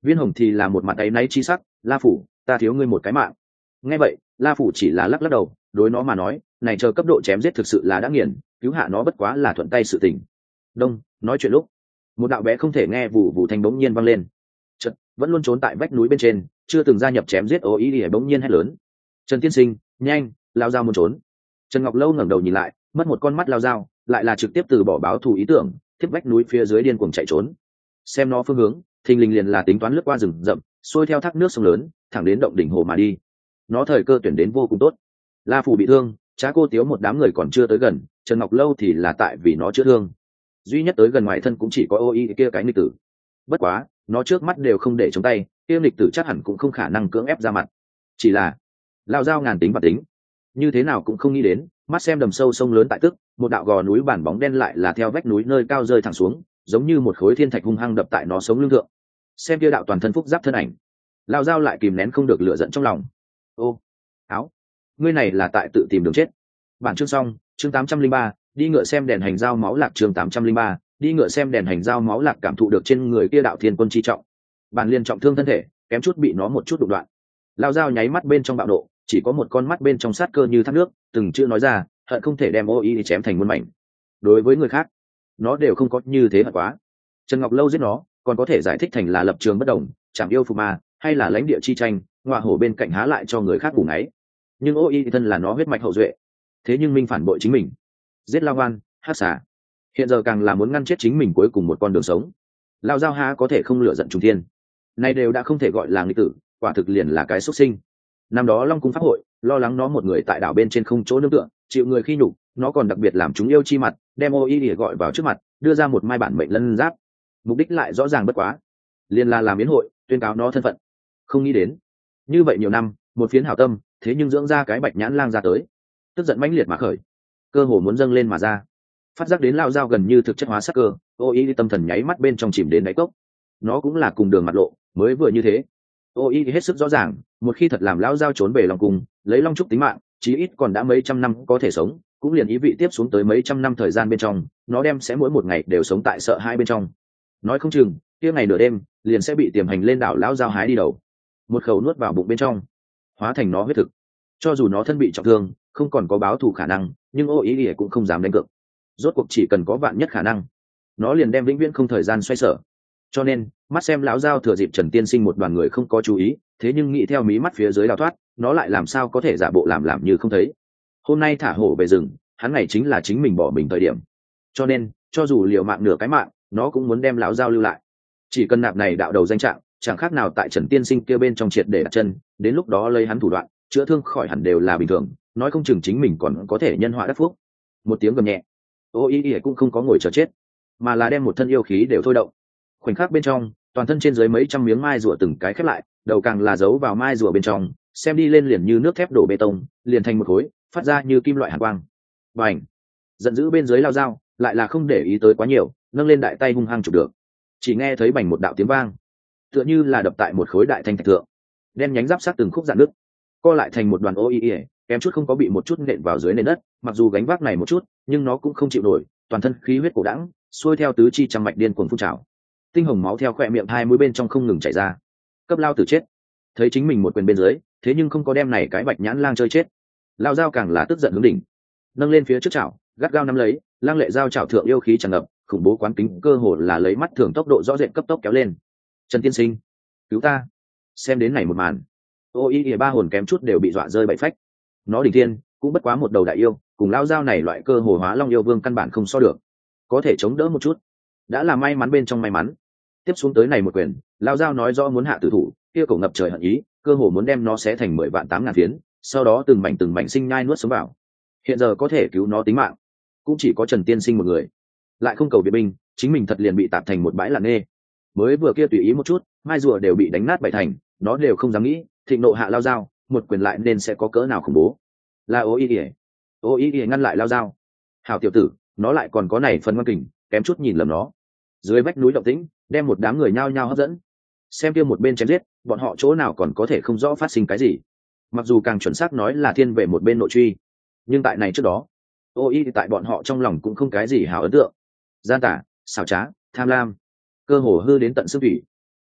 Viên Hồng thì là một mặt áy náy chi sắc, La phủ, ta thiếu ngươi một cái mạng. Nghe vậy, La phủ chỉ là lắc lắc đầu, đối nó mà nói, này chờ cấp độ chém giết thực sự là đã nghiền, cứu hạ nó bất quá là thuận tay sự tình. Đông, nói chuyện lúc, một đạo bé không thể nghe vụ vụ thanh bỗng nhiên vang lên. Chợt, vẫn luôn trốn tại vách núi bên trên, chưa từng gia nhập chém giết ô ý ỉa bỗng nhiên hét lớn. Trần tiên sinh, nhanh, lao dao muốn trốn. Trần Ngọc Lâu ngẩng đầu nhìn lại, mất một con mắt lao dao, lại là trực tiếp từ bỏ báo thù ý tưởng, tiếp vách núi phía dưới điên cuồng chạy trốn. Xem nó phương hướng, thình lình liền là tính toán lướt qua rừng rậm, xuôi theo thác nước sông lớn, thẳng đến động đỉnh hồ mà đi. Nó thời cơ tuyển đến vô cùng tốt. La phủ bị thương, Trá Cô Tiếu một đám người còn chưa tới gần, Trần Ngọc Lâu thì là tại vì nó chữa thương. Duy nhất tới gần ngoài thân cũng chỉ có ô y kia cái nghịch tử. Bất quá, nó trước mắt đều không để chống tay, kia nghịch tử chắc hẳn cũng không khả năng cưỡng ép ra mặt. Chỉ là lao dao ngàn tính và tính, như thế nào cũng không nghĩ đến, mắt xem đầm sâu sông lớn tại tức, một đạo gò núi bản bóng đen lại là theo vách núi nơi cao rơi thẳng xuống, giống như một khối thiên thạch hung hăng đập tại nó sống lưng thượng. Xem kia đạo toàn thân phúc giáp thân ảnh, lao dao lại kìm nén không được lửa giận trong lòng. Ô, áo, ngươi này là tại tự tìm đường chết. Bản chương xong, chương tám trăm linh ba, đi ngựa xem đèn hành dao máu lạc chương tám trăm linh ba, đi ngựa xem đèn hành dao máu lạc cảm thụ được trên người kia đạo thiên quân chi trọng. Bản liên trọng thương thân thể, kém chút bị nó một chút đụng đoạn. Lao dao nháy mắt bên trong bạo nộ, chỉ có một con mắt bên trong sát cơ như thác nước, từng chữ nói ra, hận không thể đem ô y chém thành muôn mảnh. Đối với người khác, nó đều không có như thế hận quá. Trần Ngọc Lâu giết nó, còn có thể giải thích thành là lập trường bất đồng, chẳng yêu phù ma, hay là lãnh địa chi tranh, ngọa hổ bên cạnh há lại cho người khác ngủ ngáy. Nhưng ô y thân là nó huyết mạch hậu duệ, thế nhưng minh phản bội chính mình, giết lao ngoan, hát xả, hiện giờ càng là muốn ngăn chết chính mình cuối cùng một con đường sống. Lao dao há có thể không lựa giận trùng thiên, nay đều đã không thể gọi là nghịch tử, quả thực liền là cái xuất sinh. Năm đó Long Cung pháp hội lo lắng nó một người tại đảo bên trên không chỗ nương tựa, chịu người khi nhục, nó còn đặc biệt làm chúng yêu chi mặt, đem ô y để gọi vào trước mặt, đưa ra một mai bản mệnh lân giáp, mục đích lại rõ ràng bất quá, liền là làm yến hội tuyên cáo nó thân phận. Không nghĩ đến như vậy nhiều năm, một phiến hảo tâm, thế nhưng dưỡng ra cái bạch nhãn lang ra tới, tức giận mãnh liệt mà khởi, cơ hồ muốn dâng lên mà ra. Phát giác đến lao dao gần như thực chất hóa sắc cơ, ô y tâm thần nháy mắt bên trong chìm đến đáy cốc. Nó cũng là cùng đường mặt lộ, mới vừa như thế. Ô y hết sức rõ ràng, một khi thật làm lao dao trốn về Long Cung, lấy Long Trúc tính mạng, chí ít còn đã mấy trăm năm có thể sống, cũng liền ý vị tiếp xuống tới mấy trăm năm thời gian bên trong, nó đem sẽ mỗi một ngày đều sống tại sợ hãi bên trong. Nói không chừng, kia ngày nửa đêm, liền sẽ bị tiềm hành lên đảo lao dao hái đi đầu, một khẩu nuốt vào bụng bên trong, hóa thành nó huyết thực. Cho dù nó thân bị trọng thương, không còn có báo thù khả năng, nhưng ô ý ỉa cũng không dám đánh cược. Rốt cuộc chỉ cần có vạn nhất khả năng, nó liền đem vĩnh viễn không thời gian xoay sở. Cho nên, mắt xem lão dao thừa dịp Trần tiên sinh một đoàn người không có chú ý, thế nhưng nghĩ theo mí mắt phía dưới đào thoát, nó lại làm sao có thể giả bộ làm làm như không thấy. Hôm nay thả hổ về rừng, hắn ngày chính là chính mình bỏ mình thời điểm. Cho nên, cho dù liều mạng nửa cái mạng, nó cũng muốn đem lão dao lưu lại. Chỉ cần nạp này đạo đầu danh trạng, chẳng khác nào tại Trần tiên sinh kia bên trong triệt để đặt chân, đến lúc đó lấy hắn thủ đoạn, chữa thương khỏi hẳn đều là bình thường, nói không chừng chính mình còn có thể nhân họa đắc phúc. Một tiếng gầm nhẹ, ô y y cũng không có ngồi chờ chết, mà là đem một thân yêu khí đều thôi động. Khoảnh khắc bên trong, toàn thân trên dưới mấy trăm miếng mai rùa từng cái khép lại, đầu càng là giấu vào mai rùa bên trong, xem đi lên liền như nước thép đổ bê tông, liền thành một khối, phát ra như kim loại hàn quang. Bành! Giận dữ bên dưới lao dao, lại là không để ý tới quá nhiều, nâng lên đại tay hung hăng chụp được. Chỉ nghe thấy bành một đạo tiếng vang, tựa như là đập tại một khối đại thanh thạch thượng, đen nhánh giáp sát từng khúc dạn nước, co lại thành một đoàn ô y y, kém chút không có bị một chút nện vào dưới nền đất. Mặc dù gánh vác này một chút, nhưng nó cũng không chịu nổi, toàn thân khí huyết cổ đãng, xuôi theo tứ chi trăm mạch điên cuồng phun trào, tinh hồng máu theo khỏe miệng hai mũi bên trong không ngừng chảy ra. Cấp lao tử chết! Thấy chính mình một quyền bên dưới, thế nhưng không có đem này cái bạch nhãn lang chơi chết, lao dao càng là tức giận hướng đỉnh, nâng lên phía trước chảo, gắt gao nắm lấy, lang lệ dao chảo thượng yêu khí tràn ngập, khủng bố quán tính cơ hồ là lấy mắt thường tốc độ rõ rệt cấp tốc kéo lên. Trần tiên sinh, cứu ta! Xem đến này một màn, ô y y ba hồn kém chút đều bị dọa rơi bảy phách. Nó đỉnh thiên cũng bất quá một đầu đại yêu, cùng lao dao này loại cơ hồ hóa long yêu vương căn bản không so được, có thể chống đỡ một chút đã là may mắn bên trong may mắn. Tiếp xuống tới này một quyền, lao dao nói rõ muốn hạ tử thủ, kia cổ ngập trời hận ý, cơ hồ muốn đem nó xé thành mười vạn tám ngàn phiến, sau đó từng mảnh từng mảnh sinh nhai nuốt sống vào. Hiện giờ có thể cứu nó tính mạng, cũng chỉ có Trần tiên sinh một người, lại không cầu viện binh, chính mình thật liền bị tạp thành một bãi làng nghê. Mới vừa kia tùy ý một chút, mai rùa đều bị đánh nát bảy thành, nó đều không dám nghĩ, thịnh nộ hạ lao dao, một quyền lại nên sẽ có cỡ nào khủng bố. Là ô y ỉa, ô y ỉa ngăn lại lao dao. Hảo tiểu tử, nó lại còn có này phần ngoan kình, kém chút nhìn lầm nó. Dưới vách núi động tĩnh, đem một đám người nhao nhao hấp dẫn. Xem kia một bên chém giết, bọn họ chỗ nào còn có thể không rõ phát sinh cái gì. Mặc dù càng chuẩn xác nói là thiên về một bên nội truy, nhưng tại này trước đó, ô y tại bọn họ trong lòng cũng không cái gì hảo ấn tượng. Gian tả, xảo trá, tham lam, cơ hồ hư đến tận xương thủy.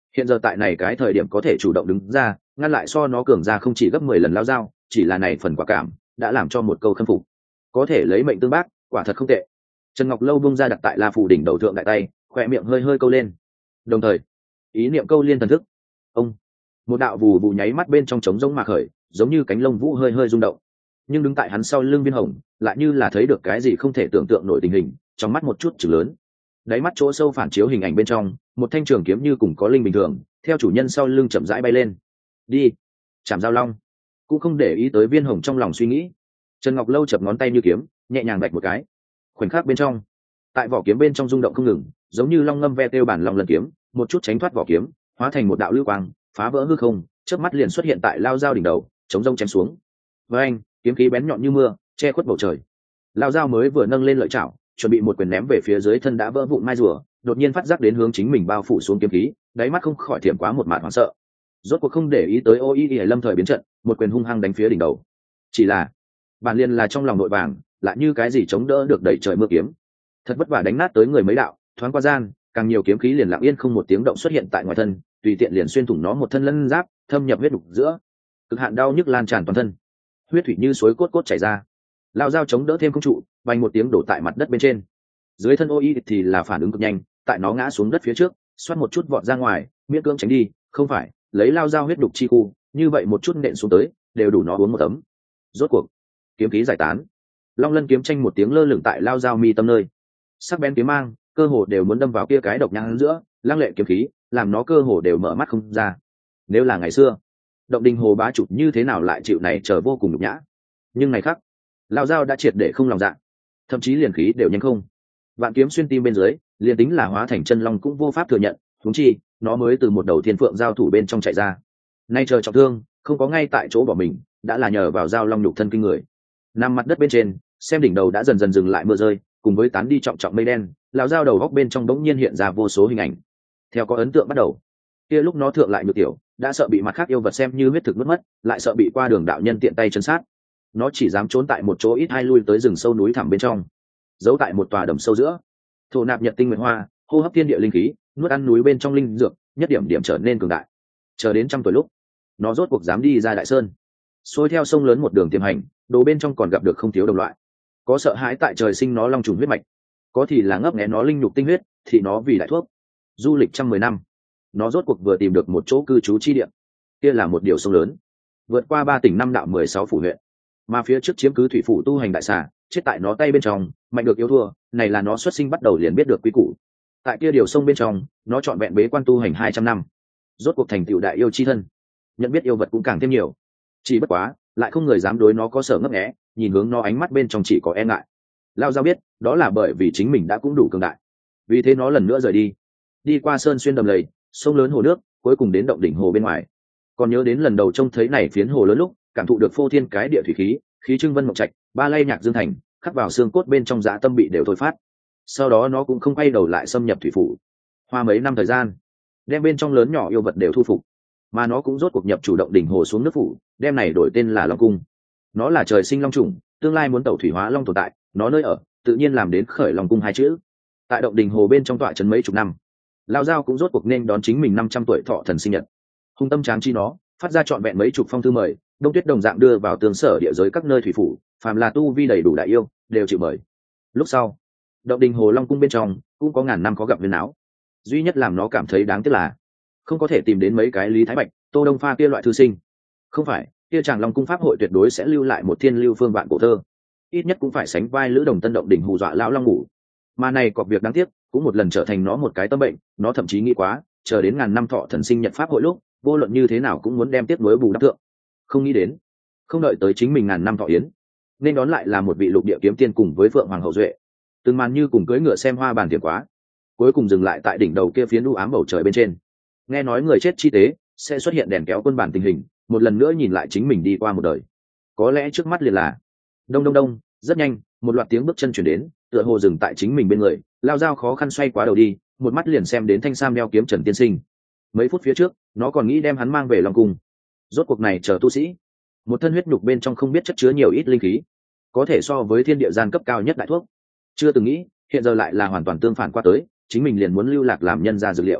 Hiện giờ tại này cái thời điểm có thể chủ động đứng ra ngăn lại so nó cường ra không chỉ gấp mười lần Lao Dao, chỉ là này phần quả cảm đã làm cho một câu khâm phục. Có thể lấy mệnh tương bác, quả thật không tệ. Trần Ngọc Lâu bung ra đặt tại La Phủ đỉnh đầu thượng đại tay, khỏe miệng hơi hơi câu lên. Đồng thời, ý niệm câu liên thần thức. Ông, một đạo vù vù nháy mắt bên trong trống rỗng mà khởi, giống như cánh lông vũ hơi hơi rung động. Nhưng đứng tại hắn sau lưng Viên Hồng, lại như là thấy được cái gì không thể tưởng tượng nổi tình hình, trong mắt một chút chừng lớn. Đáy mắt chỗ sâu phản chiếu hình ảnh bên trong, một thanh trường kiếm như cùng có linh bình thường, theo chủ nhân sau lưng chậm rãi bay lên. Đi, chạm giao long. Cũng không để ý tới Viên Hồng trong lòng suy nghĩ. Trần Ngọc Lâu chập ngón tay như kiếm, nhẹ nhàng bạch một cái. Khoảnh khắc bên trong, tại vỏ kiếm bên trong rung động không ngừng, giống như long ngâm ve tiêu bản long lần kiếm, một chút tránh thoát vỏ kiếm, hóa thành một đạo lưu quang, phá vỡ hư không, chớp mắt liền xuất hiện tại Lao Dao đỉnh đầu, chống rông chém xuống. Với anh, kiếm khí bén nhọn như mưa, che khuất bầu trời. Lao Dao mới vừa nâng lên lợi chảo, chuẩn bị một quyền ném về phía dưới thân đã vỡ vụn mai rùa, đột nhiên phát giác đến hướng chính mình bao phủ xuống kiếm khí, đáy mắt không khỏi thiểm quá một mạt hoảng sợ. Rốt cuộc không để ý tới ô y y lâm thời biến trận, một quyền hung hăng đánh phía đỉnh đầu. Chỉ là bản liên là trong lòng nội vàng, lại như cái gì chống đỡ được đẩy trời mưa kiếm. Thật vất vả đánh nát tới người mấy đạo, thoáng qua gian, càng nhiều kiếm khí liền lặng yên không một tiếng động xuất hiện tại ngoài thân, tùy tiện liền xuyên thủng nó một thân lân giáp, thâm nhập huyết đục giữa. Cực hạn đau nhức lan tràn toàn thân, huyết thủy như suối cốt cốt chảy ra. Lao Dao chống đỡ thêm không trụ, vành một tiếng đổ tại mặt đất bên trên. Dưới thân ô y thì là phản ứng cực nhanh, tại nó ngã xuống đất phía trước, xoát một chút vọt ra ngoài, miễn cưỡng tránh đi, không phải, lấy Lao Dao huyết đục chi khu, như vậy một chút nện xuống tới, đều đủ nó uống một tấm. Rốt cuộc, kiếm khí giải tán, long lân kiếm tranh một tiếng lơ lửng tại Lao Dao mi tâm nơi. Sắc bén kiếm mang, cơ hồ đều muốn đâm vào kia cái độc nhãn giữa, lăng lệ kiếm khí, làm nó cơ hồ đều mở mắt không ra. Nếu là ngày xưa, Động Đình Hồ bá chủ như thế nào lại chịu này chờ vô cùng nhục nhã. Nhưng ngày khác, Lao Dao đã triệt để không lòng dạ, thậm chí liền khí đều nhanh không. Vạn kiếm xuyên tim bên dưới, liền tính là hóa thành chân long cũng vô pháp thừa nhận, huống chi, nó mới từ một đầu thiên phượng giao thủ bên trong chạy ra. Nay chờ trọng thương, không có ngay tại chỗ bỏ mình, đã là nhờ vào giao long nhục thân kinh người. Nằm mặt đất bên trên, xem đỉnh đầu đã dần dần dừng lại mưa rơi, cùng với tán đi trọng trọng mây đen, lão Dao đầu góc bên trong đống nhiên hiện ra vô số hình ảnh. Theo có ấn tượng bắt đầu, kia lúc nó thượng lại nhược tiểu, đã sợ bị mặt khác yêu vật xem như huyết thực mất mất, lại sợ bị qua đường đạo nhân tiện tay chân sát. Nó chỉ dám trốn tại một chỗ ít hai lui tới rừng sâu núi thẳm bên trong, giấu tại một tòa đầm sâu giữa, thổ nạp nhật tinh nguyệt hoa, hô hấp thiên địa linh khí, nuốt ăn núi bên trong linh dược, nhất điểm điểm trở nên cường đại. Chờ đến trăm tuổi lúc, nó rốt cuộc dám đi ra đại sơn, xuôi theo sông lớn một đường tiềm hành, đồ bên trong còn gặp được không thiếu đồng loại. Có sợ hãi tại trời sinh nó long trùng huyết mạch, có thì là ngấp nghé nó linh nhục tinh huyết, thì nó vì đại thuốc. Du lịch trăm mười năm, nó rốt cuộc vừa tìm được một chỗ cư trú chi địa. Kia là một điều sông lớn, vượt qua ba tỉnh năm đạo mười sáu phủ huyện, mà phía trước chiếm cứ thủy phủ tu hành đại xà, chết tại nó tay bên trong, mạnh được yếu thua, này là nó xuất sinh bắt đầu liền biết được quý củ. Tại kia điều sông bên trong, nó chọn vẹn bế quan tu hành hai trăm năm, rốt cuộc thành tựu đại yêu chi thân, nhận biết yêu vật cũng càng thêm nhiều. Chỉ bất quá, lại không người dám đối nó có sở ngấp nghé, nhìn hướng nó ánh mắt bên trong chỉ có e ngại. Lao Dao biết, đó là bởi vì chính mình đã cũng đủ cường đại, vì thế nó lần nữa rời đi, đi qua sơn xuyên đầm lầy, sông lớn hồ nước, cuối cùng đến động đỉnh hồ bên ngoài. Còn nhớ đến lần đầu trông thấy này phiến hồ lớn lúc, cảm thụ được phô thiên cái địa thủy khí, khí trưng vân mộng trạch, ba lay nhạc dương thành, khắc vào xương cốt bên trong dã tâm bị đều thôi phát. Sau đó nó cũng không quay đầu lại xâm nhập thủy phủ, hoa mấy năm thời gian, đem bên trong lớn nhỏ yêu vật đều thu phục, mà nó cũng rốt cuộc nhập chủ động đỉnh hồ xuống nước phủ, đem này đổi tên là Long Cung. Nó là trời sinh long trùng, tương lai muốn tẩu thủy hóa long tồn tại, nó nơi ở tự nhiên làm đến khởi Long Cung hai chữ. Tại động đình hồ bên trong tọa trấn mấy chục năm, Lao Dao cũng rốt cuộc nên đón chính mình năm trăm tuổi thọ thần sinh nhật. Hung tâm tráng chi nó phát ra trọn vẹn mấy chục phong thư mời, đông tuyết đồng dạng đưa vào tường sở địa giới các nơi thủy phủ, phàm là tu vi đầy đủ đại yêu đều chịu mời. Lúc sau, động đình hồ Long Cung bên trong cũng có ngàn năm có gặp viên áo, duy nhất làm nó cảm thấy đáng tiếc là không có thể tìm đến mấy cái Lý Thái Bạch, Tô Đông Pha kia loại thư sinh. Không phải, kia chàng Long Cung pháp hội tuyệt đối sẽ lưu lại một thiên lưu phương vạn cổ thơ, ít nhất cũng phải sánh vai Lữ Đồng Tân động đỉnh hù dọa lão long ngủ. Mà này có việc đáng tiếc, cũng một lần trở thành nó một cái tâm bệnh, nó thậm chí nghĩ quá, chờ đến ngàn năm thọ thần sinh nhật pháp hội lúc, vô luận như thế nào cũng muốn đem tiếp nối bù đắp thượng. Không nghĩ đến, không đợi tới chính mình ngàn năm thọ yến, nên đón lại là một vị lục địa kiếm tiên cùng với Phượng Hoàng hậu duệ. Từng màn như cùng cưỡi ngựa xem hoa bàn tiệc quá, cuối cùng dừng lại tại đỉnh đầu kia phiến u ám bầu trời bên trên. Nghe nói người chết chi tế sẽ xuất hiện đèn kéo quân bản tình hình, một lần nữa nhìn lại chính mình đi qua một đời. Có lẽ trước mắt liền là đông đông đông, rất nhanh, một loạt tiếng bước chân chuyển đến, tựa hồ dừng tại chính mình bên người. Lao Dao khó khăn xoay quá đầu đi, một mắt liền xem đến thanh sam đeo kiếm Trần tiên sinh. Mấy phút phía trước, nó còn nghĩ đem hắn mang về Long Cung. Rốt cuộc này chờ tu sĩ, một thân huyết nhục bên trong không biết chất chứa nhiều ít linh khí, có thể so với thiên địa gian cấp cao nhất đại thuốc. Chưa từng nghĩ, hiện giờ lại là hoàn toàn tương phản qua tới, chính mình liền muốn lưu lạc làm nhân ra dược liệu.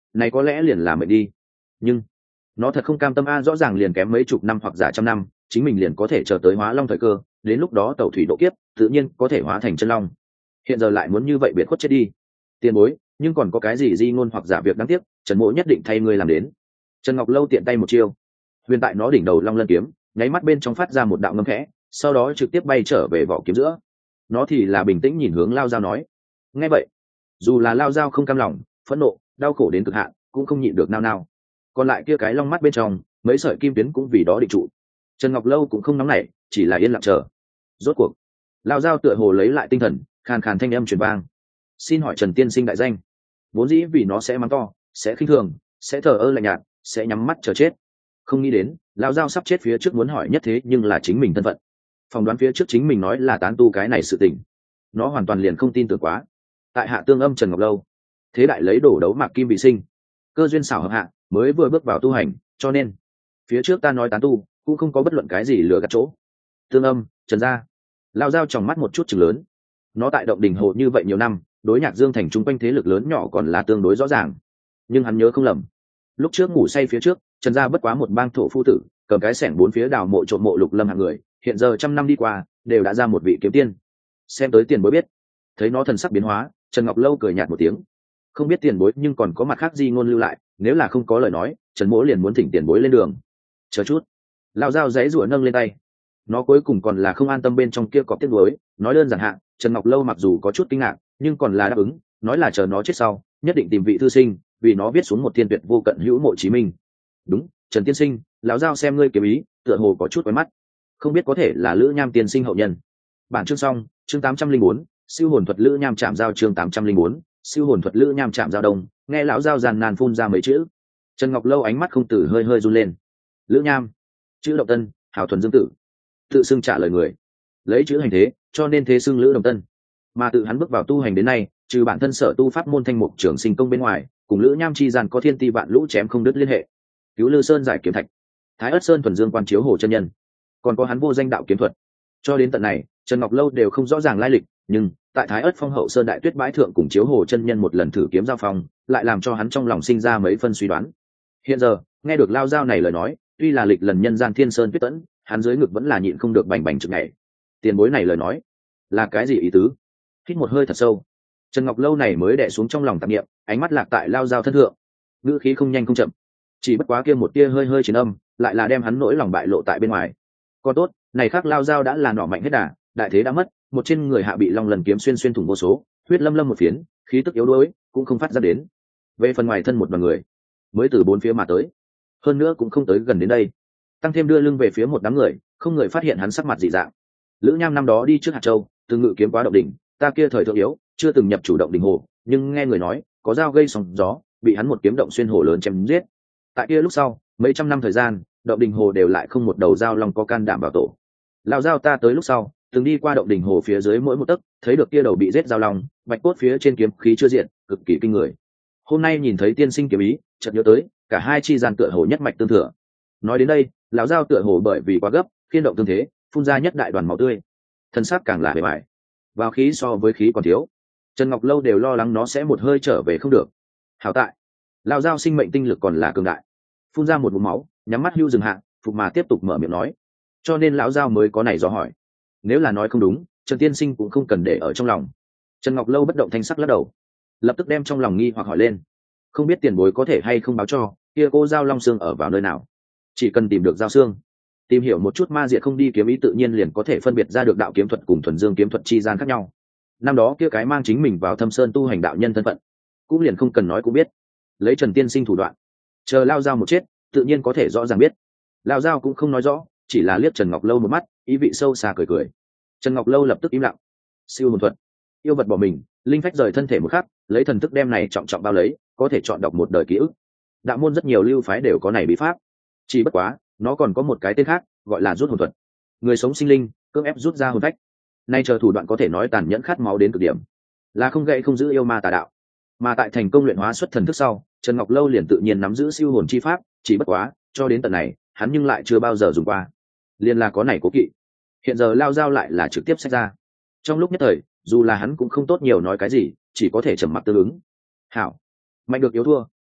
này có lẽ liền là mệnh đi. Nhưng nó thật không cam tâm a, rõ ràng liền kém mấy chục năm hoặc giả trăm năm, chính mình liền có thể chờ tới hóa long thời cơ, đến lúc đó tẩu thủy độ kiếp tự nhiên có thể hóa thành chân long, hiện giờ lại muốn như vậy biệt khuất chết đi. Tiền bối, nhưng còn có cái gì di ngôn hoặc giả việc đáng tiếc, Trần Mỗ nhất định thay ngươi làm đến. Trần Ngọc Lâu tiện tay một chiêu, huyền tại nó đỉnh đầu long lân kiếm nháy mắt bên trong phát ra một đạo ngâm khẽ, sau đó trực tiếp bay trở về vỏ kiếm giữa. Nó thì là bình tĩnh nhìn hướng Lao Dao nói. Nghe vậy, dù là Lao Dao không cam lòng, phẫn nộ, đau khổ đến cực hạn, cũng không nhịn được nao nao. Còn lại kia cái long mắt bên trong mấy sợi kim tuyến cũng vì đó định trụ. Trần Ngọc Lâu cũng không nóng nảy, chỉ là yên lặng chờ. Rốt cuộc Lao Dao tựa hồ lấy lại tinh thần, khàn khàn thanh âm truyền vang. Xin hỏi Trần tiên sinh đại danh? Vốn dĩ vì nó sẽ mắng to, sẽ khinh thường, sẽ thờ ơ lạnh nhạt, sẽ nhắm mắt chờ chết. Không nghĩ đến Lao Dao sắp chết phía trước muốn hỏi nhất thế nhưng là chính mình thân phận. Phỏng đoán phía trước chính mình nói là tán tu cái này sự tình, nó hoàn toàn liền không tin tưởng quá. Tại hạ tương âm Trần Ngọc Lâu, thế đại lấy đổ đấu mạc kim bị sinh, cơ duyên xảo hợp hạ mới vừa bước vào tu hành, cho nên phía trước ta nói tán tu cũng không có bất luận cái gì lừa gạt chỗ. Tương âm Trần gia. Lao Dao tròng mắt một chút chừng lớn. Nó tại động đình hồ như vậy nhiều năm, đối Nhạc Dương thành chung quanh thế lực lớn nhỏ còn là tương đối rõ ràng, nhưng hắn nhớ không lầm, lúc trước ngủ say phía trước Trần gia bất quá một bang thổ phu tử, cầm cái xẻng bốn phía đào mộ trộm mộ lục lâm hạng người, hiện giờ trăm năm đi qua đều đã ra một vị kiếm tiên. Xem tới tiền bối biết. Thấy nó thần sắc biến hóa, Trần Ngọc Lâu cười nhạt một tiếng. Không biết tiền bối nhưng còn có mặt khác gì ngôn lưu lại, nếu là không có lời nói, Trần Mỗ liền muốn thỉnh tiền bối lên đường. Chờ chút. Lao Dao giấy rủa nâng lên tay. Nó cuối cùng còn là không an tâm bên trong kia có tiếc nuối, nói đơn giản hạn, Trần Ngọc Lâu mặc dù có chút kinh ngạc, nhưng còn là đáp ứng, nói là chờ nó chết sau, nhất định tìm vị thư sinh, vì nó viết xuống một thiên tuyệt vô cận hữu mộ chí minh. Đúng, Trần tiên sinh, lão Dao xem ngươi kiếm ý, tựa hồ có chút quen mắt, không biết có thể là Lữ Nham tiên sinh hậu nhân. Bản chương xong, chương tám trăm linh bốn, siêu hồn thuật Lữ Nham chạm giao, chương tám trăm linh bốn, siêu hồn thuật Lữ Nham chạm giao đông. Nghe lão Dao giàn nàn phun ra mấy chữ, Trần Ngọc Lâu ánh mắt không từ hơi hơi run lên. Lữ Nham, chữ Động Tân, hào thuần dương tử, tự xưng trả lời người, lấy chữ hành thế, cho nên thế xưng Lữ Đồng Tân. Mà tự hắn bước vào tu hành đến nay, trừ bản thân sở tu pháp môn thanh mục trưởng sinh công bên ngoài, cùng Lữ Nham chi gian có thiên ti vạn lũ chém không đứt liên hệ. Cứu Lư Sơn giải kiếm thạch, Thái Ất Sơn thuần dương quan chiếu hồ chân nhân, còn có hắn vô danh đạo kiếm thuật. Cho đến tận này, Trần Ngọc Lâu đều không rõ ràng lai lịch, nhưng tại Thái Ất Phong hậu sơn đại tuyết bãi thượng cùng chiếu hồ chân nhân một lần thử kiếm giao phong, lại làm cho hắn trong lòng sinh ra mấy phân suy đoán. Hiện giờ nghe được Lao Dao này lời nói, tuy là lịch lần nhân gian thiên sơn tuyết tẫn, hắn dưới ngực vẫn là nhịn không được bành bành trực nhảy. Tiền bối này lời nói là cái gì ý tứ? Hít một hơi thật sâu, Trần Ngọc Lâu này mới đè xuống trong lòng tạp niệm, ánh mắt lạc tại Lao Dao thân thượng, ngữ khí không nhanh không chậm, chỉ bất quá kia một tia hơi hơi chiến âm, lại là đem hắn nỗi lòng bại lộ tại bên ngoài. Còn tốt, này khác Lao Dao đã là nỏ mạnh hết đà, đại thế đã mất, một trên người hạ bị long lần kiếm xuyên xuyên thủng vô số, huyết lâm lâm một phiến, khí tức yếu đuối cũng không phát ra đến. Về phần ngoài thân một đoàn người, mới từ bốn phía mà tới, hơn nữa cũng không tới gần đến đây, tăng thêm đưa lưng về phía một đám người, không người phát hiện hắn sắc mặt dị dạng. Lữ Nham năm đó đi trước hạt châu, từng ngự kiếm quá động đỉnh, ta kia thời thượng yếu, chưa từng nhập chủ động đỉnh hồ, nhưng nghe người nói có dao gây sóng gió, bị hắn một kiếm động xuyên hồ lớn chém giết. Tại kia lúc sau, mấy trăm năm thời gian, động đỉnh hồ đều lại không một đầu dao long có can đảm bảo tổ. Lão Dao ta tới lúc sau, từng đi qua động đỉnh hồ phía dưới mỗi một tấc, thấy được kia đầu bị giết dao long, bạch cốt phía trên kiếm khí chưa diện, cực kỳ kinh người. Hôm nay nhìn thấy tiên sinh kiếm ý, chợt nhớ tới, cả hai chi gian tựa hồ nhất mạch tương thừa. Nói đến đây, lão Dao tựa hồ bởi vì quá gấp, khiên động tương thế, phun ra nhất đại đoàn máu tươi, thân xác càng là bề bại, vào khí so với khí còn thiếu. Trần Ngọc Lâu đều lo lắng nó sẽ một hơi trở về không được. Hảo tại lão Dao sinh mệnh tinh lực còn là cường đại, phun ra một ngụm máu, nhắm mắt hưu dừng hạ, phục mà tiếp tục mở miệng nói, cho nên lão Dao mới có này dò hỏi. Nếu là nói không đúng, Trần tiên sinh cũng không cần để ở trong lòng. Trần Ngọc Lâu bất động thanh sắc lắc đầu, lập tức đem trong lòng nghi hoặc hỏi lên, không biết tiền bối có thể hay không báo cho kia cô dao long xương ở vào nơi nào? Chỉ cần tìm được dao xương, tìm hiểu một chút ma diệt không đi kiếm ý, tự nhiên liền có thể phân biệt ra được đạo kiếm thuật cùng thuần dương kiếm thuật chi gian khác nhau. Năm đó kia cái mang chính mình vào Thâm Sơn tu hành đạo nhân thân phận, cũng liền không cần nói cũng biết. Lấy Trần tiên sinh thủ đoạn, chờ Lao Dao một chết, tự nhiên có thể rõ ràng biết. Lao Dao cũng không nói rõ, chỉ là liếc Trần Ngọc Lâu một mắt, ý vị sâu xa cười cười. Trần Ngọc Lâu lập tức im lặng. Siêu hồn thuật, yêu vật bỏ mình, linh phách rời thân thể một khắc, lấy thần thức đem này trọng trọng bao lấy, có thể chọn đọc một đời ký ức. Đạo môn rất nhiều lưu phái đều có này bí pháp, chỉ bất quá nó còn có một cái tên khác, gọi là rút hồn thuật. Người sống sinh linh cưỡng ép rút ra hồn phách, nay chờ thủ đoạn có thể nói tàn nhẫn khát máu đến cực điểm, là không gậy không giữ yêu ma tà đạo. Mà tại thành công luyện hóa xuất thần thức sau, Trần Ngọc Lâu liền tự nhiên nắm giữ siêu hồn chi pháp, chỉ bất quá cho đến tận này hắn nhưng lại chưa bao giờ dùng qua, liền là có này cố kỵ. Hiện giờ Lao Dao lại là trực tiếp xét ra, trong lúc nhất thời dù là hắn cũng không tốt nhiều nói cái gì, chỉ có thể trầm mặc tương ứng. Hảo, mạnh được yếu thua,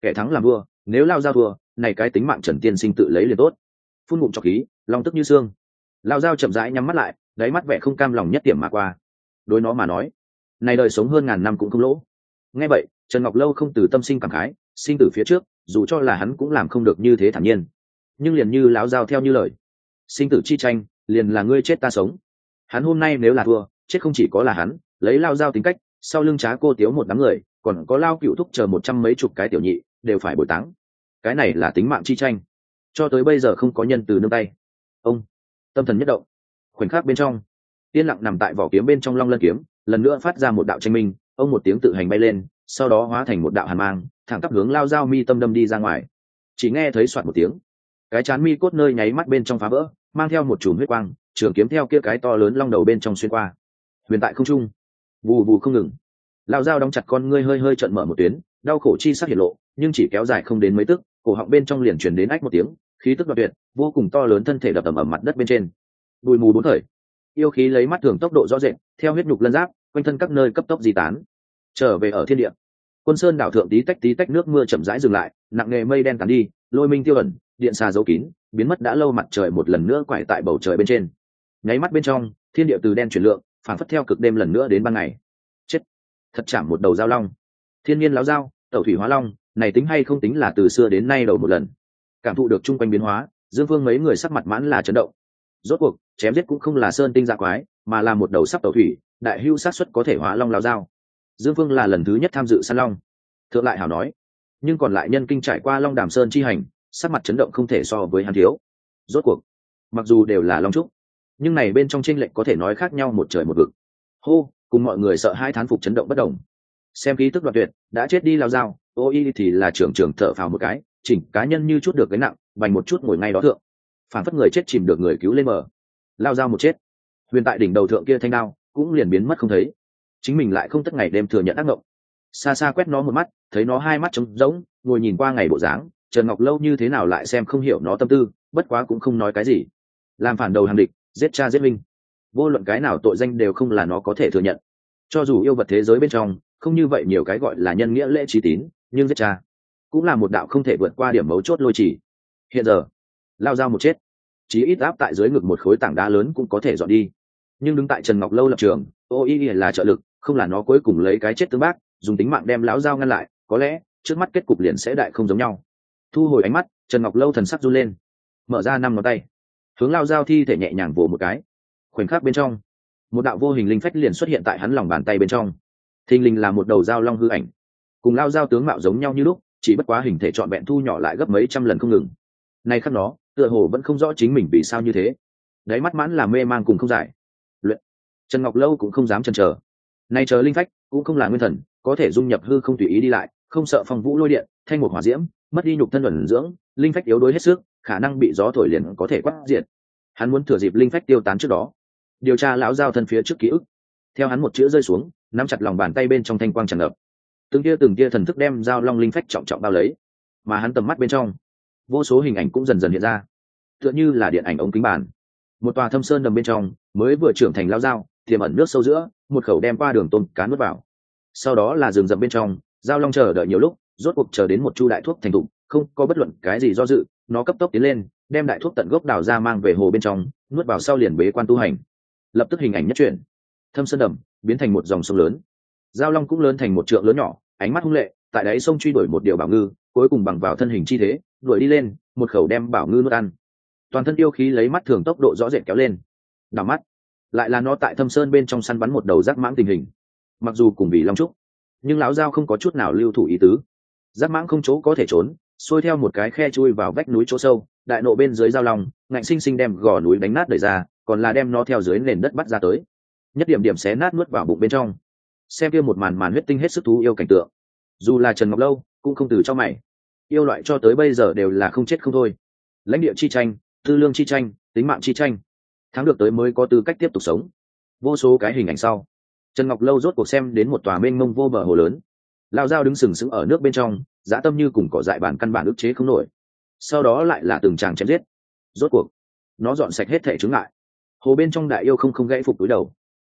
kẻ thắng làm vua, nếu lao giao thua, này cái tính mạng Trần tiên sinh tự lấy liền tốt. Phun ngụm trọc khí, long tức như xương. Lao giao chậm rãi nhắm mắt lại, đáy mắt vẻ không cam lòng nhất điểm mà qua. Đối nó mà nói, này đời sống hơn ngàn năm cũng không lỗ. Nghe vậy, Trần Ngọc Lâu không từ tâm sinh cảm khái, sinh tử phía trước, dù cho là hắn cũng làm không được như thế thản nhiên. Nhưng liền như lão giao theo như lời, sinh tử chi tranh, liền là ngươi chết ta sống. Hắn hôm nay nếu là thua, chết không chỉ có là hắn, lấy lao giao tính cách, sau lưng trá cô tiếu một đám người, còn có lao cựu thúc chờ một trăm mấy chục cái tiểu nhị, đều phải bồi táng. Cái này là tính mạng chi tranh, cho tới bây giờ không có nhân từ nương tay. Ông tâm thần nhất động, khoảnh khắc bên trong, yên lặng nằm tại vỏ kiếm bên trong long lân kiếm, lần nữa phát ra một đạo tranh minh. Ông một tiếng tự hành bay lên, sau đó hóa thành một đạo hàn mang, thẳng tắp hướng lao giao mi tâm đâm đi ra ngoài. Chỉ nghe thấy soạt một tiếng, cái chán mi cốt nơi nháy mắt bên trong phá vỡ, mang theo một chùm huyết quang, trường kiếm theo kia cái to lớn long đầu bên trong xuyên qua, huyền tại không trung, vù vù không ngừng. Lao dao đóng chặt con ngươi, hơi hơi trợn mở một tuyến, đau khổ chi sắc hiện lộ, nhưng chỉ kéo dài không đến mấy tức, cổ họng bên trong liền truyền đến ách một tiếng, khí tức đoạt tuyệt, vô cùng to lớn thân thể đập ầm ầm mặt đất bên trên. Bụi mù bốn thời, yêu khí lấy mắt thường tốc độ rõ rệt, theo huyết nhục lân giáp, quanh thân các nơi cấp tốc di tán. Trở về ở thiên địa, Quân Sơn đảo thượng tí tách tí tách nước mưa chậm rãi dừng lại, nặng nề mây đen tàn đi, lôi minh tiêu ẩn, điện xà giấu kín, biến mất đã lâu mặt trời một lần nữa quải tại bầu trời bên trên. Nháy mắt bên trong, thiên địa từ đen chuyển lượng, phản phất theo cực đêm lần nữa đến ban ngày. Chết, thật chạm một đầu giao long. Thiên nhiên láo dao, tẩu thủy hóa long, này tính hay không tính là từ xưa đến nay đầu một lần. Cảm thụ được chung quanh biến hóa, Dương Vương mấy người sắc mặt mãn là chấn động. Rốt cuộc, chém giết cũng không là sơn tinh dạ quái, mà là một đầu sắp tẩu thủy, đại hưu sát suất có thể hóa long láo dao. Dương Vương là lần thứ nhất tham dự săn long. Thượng lại hảo nói, nhưng còn lại nhân kinh trải qua Long Đàm Sơn chi hành, sắc mặt chấn động không thể so với hắn thiếu. Rốt cuộc, mặc dù đều là long trúc, nhưng này bên trong chênh lệch có thể nói khác nhau một trời một vực. Hô, cùng mọi người sợ hai thán phục chấn động bất đồng. Xem khí tức đoạt tuyệt, đã chết đi lao dao, ô y thì là trưởng trưởng thở phào một cái, chỉnh cá nhân như chút được cái nặng, vành một chút ngồi ngay đó thượng. Phản phất người chết chìm được người cứu lên mở. Lao dao một chết, huyền tại đỉnh đầu thượng kia thanh đao cũng liền biến mất không thấy. Chính mình lại không tất ngày đêm thừa nhận ác mộng. Xa xa quét nó một mắt, thấy nó hai mắt trống rỗng, ngồi nhìn qua ngày bộ dáng, Trần Ngọc Lâu như thế nào lại xem không hiểu nó tâm tư, bất quá cũng không nói cái gì. Làm phản đầu hàng địch, giết cha giết minh, vô luận cái nào tội danh đều không là nó có thể thừa nhận. Cho dù yêu vật thế giới bên trong không như vậy nhiều cái gọi là nhân nghĩa lễ trí tín, nhưng giết cha cũng là một đạo không thể vượt qua điểm mấu chốt lôi chỉ. Hiện giờ lao dao một chết, chí ít áp tại dưới ngực một khối tảng đá lớn cũng có thể dọn đi. Nhưng đứng tại Trần Ngọc Lâu lập trường, ô y là trợ lực, không là nó cuối cùng lấy cái chết tương bác, dùng tính mạng đem lão dao ngăn lại, có lẽ trước mắt kết cục liền sẽ đại không giống nhau. Thu hồi ánh mắt, Trần Ngọc Lâu thần sắc run lên, mở ra năm ngón tay, hướng lao dao thi thể nhẹ nhàng vồ một cái. Khoảnh khắc bên trong, một đạo vô hình linh phách liền xuất hiện tại hắn lòng bàn tay bên trong. Thình lình là một đầu dao long hư ảnh, cùng lao dao tướng mạo giống nhau như lúc, chỉ bất quá hình thể trọn vẹn thu nhỏ lại gấp mấy trăm lần không ngừng. Này khắc nó, tựa hồ vẫn không rõ chính mình vì sao như thế, đáy mắt mãn là mê mang cùng không giải. Luyện, Trần Ngọc Lâu cũng không dám chần chờ. Này chờ linh phách cũng không là nguyên thần, có thể dung nhập hư không tùy ý đi lại, không sợ phong vũ lôi điện, thanh một hỏa diễm, mất đi nhục thân ẩn dưỡng, linh phách yếu đuối hết sức, khả năng bị gió thổi liền có thể quát diệt. Hắn muốn thừa dịp linh phách tiêu tán trước đó, điều tra lão giao thân phía trước ký ức. Theo hắn một chữ rơi xuống, nắm chặt lòng bàn tay bên trong thanh quang tràn ngập, từng tia từng tia thần thức đem giao long linh phách trọng trọng bao lấy, mà hắn tầm mắt bên trong, vô số hình ảnh cũng dần dần hiện ra, tựa như là điện ảnh ống kính bàn. Một tòa thâm sơn đầm bên trong, mới vừa trưởng thành lao dao, tiềm ẩn nước sâu giữa, một khẩu đem qua đường tôm cá nuốt vào. Sau đó là rừng rậm bên trong, giao long chờ đợi nhiều lúc, rốt cuộc chờ đến một chu đại thuốc thành thục, không có bất luận cái gì do dự, nó cấp tốc tiến lên, đem đại thuốc tận gốc đào ra mang về hồ bên trong, nuốt vào sau liền bế quan tu hành. Lập tức hình ảnh nhất chuyển, thâm sơn đầm biến thành một dòng sông lớn, giao long cũng lớn thành một trượng lớn nhỏ, ánh mắt hung lệ, tại đáy sông truy đuổi một điều bảo ngư, cuối cùng bằng vào thân hình chi thế, đuổi đi lên, một khẩu đem bảo ngư nuốt ăn. Toàn thân yêu khí lấy mắt thường tốc độ rõ rệt kéo lên. Đảo mắt, lại là nó tại thâm sơn bên trong săn bắn một đầu giác mãng tình hình. Mặc dù cùng vì long trúc, nhưng lão dao không có chút nào lưu thủ ý tứ. Giác mãng không chỗ có thể trốn, xuôi theo một cái khe chui vào vách núi chỗ sâu, đại nộ bên dưới giao long, ngạnh sinh sinh đem gò núi đánh nát đẩy ra, còn là đem nó theo dưới nền đất bắt ra tới, nhất điểm điểm xé nát nuốt vào bụng bên trong. Xem kia một màn màn huyết tinh hết sức thú yêu cảnh tượng, dù là Trần Ngọc Lâu cũng không từ cho mày. Yêu loại cho tới bây giờ đều là không chết không thôi. Lãnh địa chi tranh, tư lương chi tranh, tính mạng chi tranh, thắng được tới mới có tư cách tiếp tục sống. Vô số cái hình ảnh sau, Trần Ngọc Lâu rốt cuộc xem đến một tòa mênh mông vô bờ hồ lớn. Lao dao đứng sừng sững ở nước bên trong, dã tâm như cùng cỏ dại bản căn bản ức chế không nổi. Sau đó lại là từng tràng chém giết. Rốt cuộc, nó dọn sạch hết thể chướng ngại. Hồ bên trong đại yêu không không gãy phục túi đầu.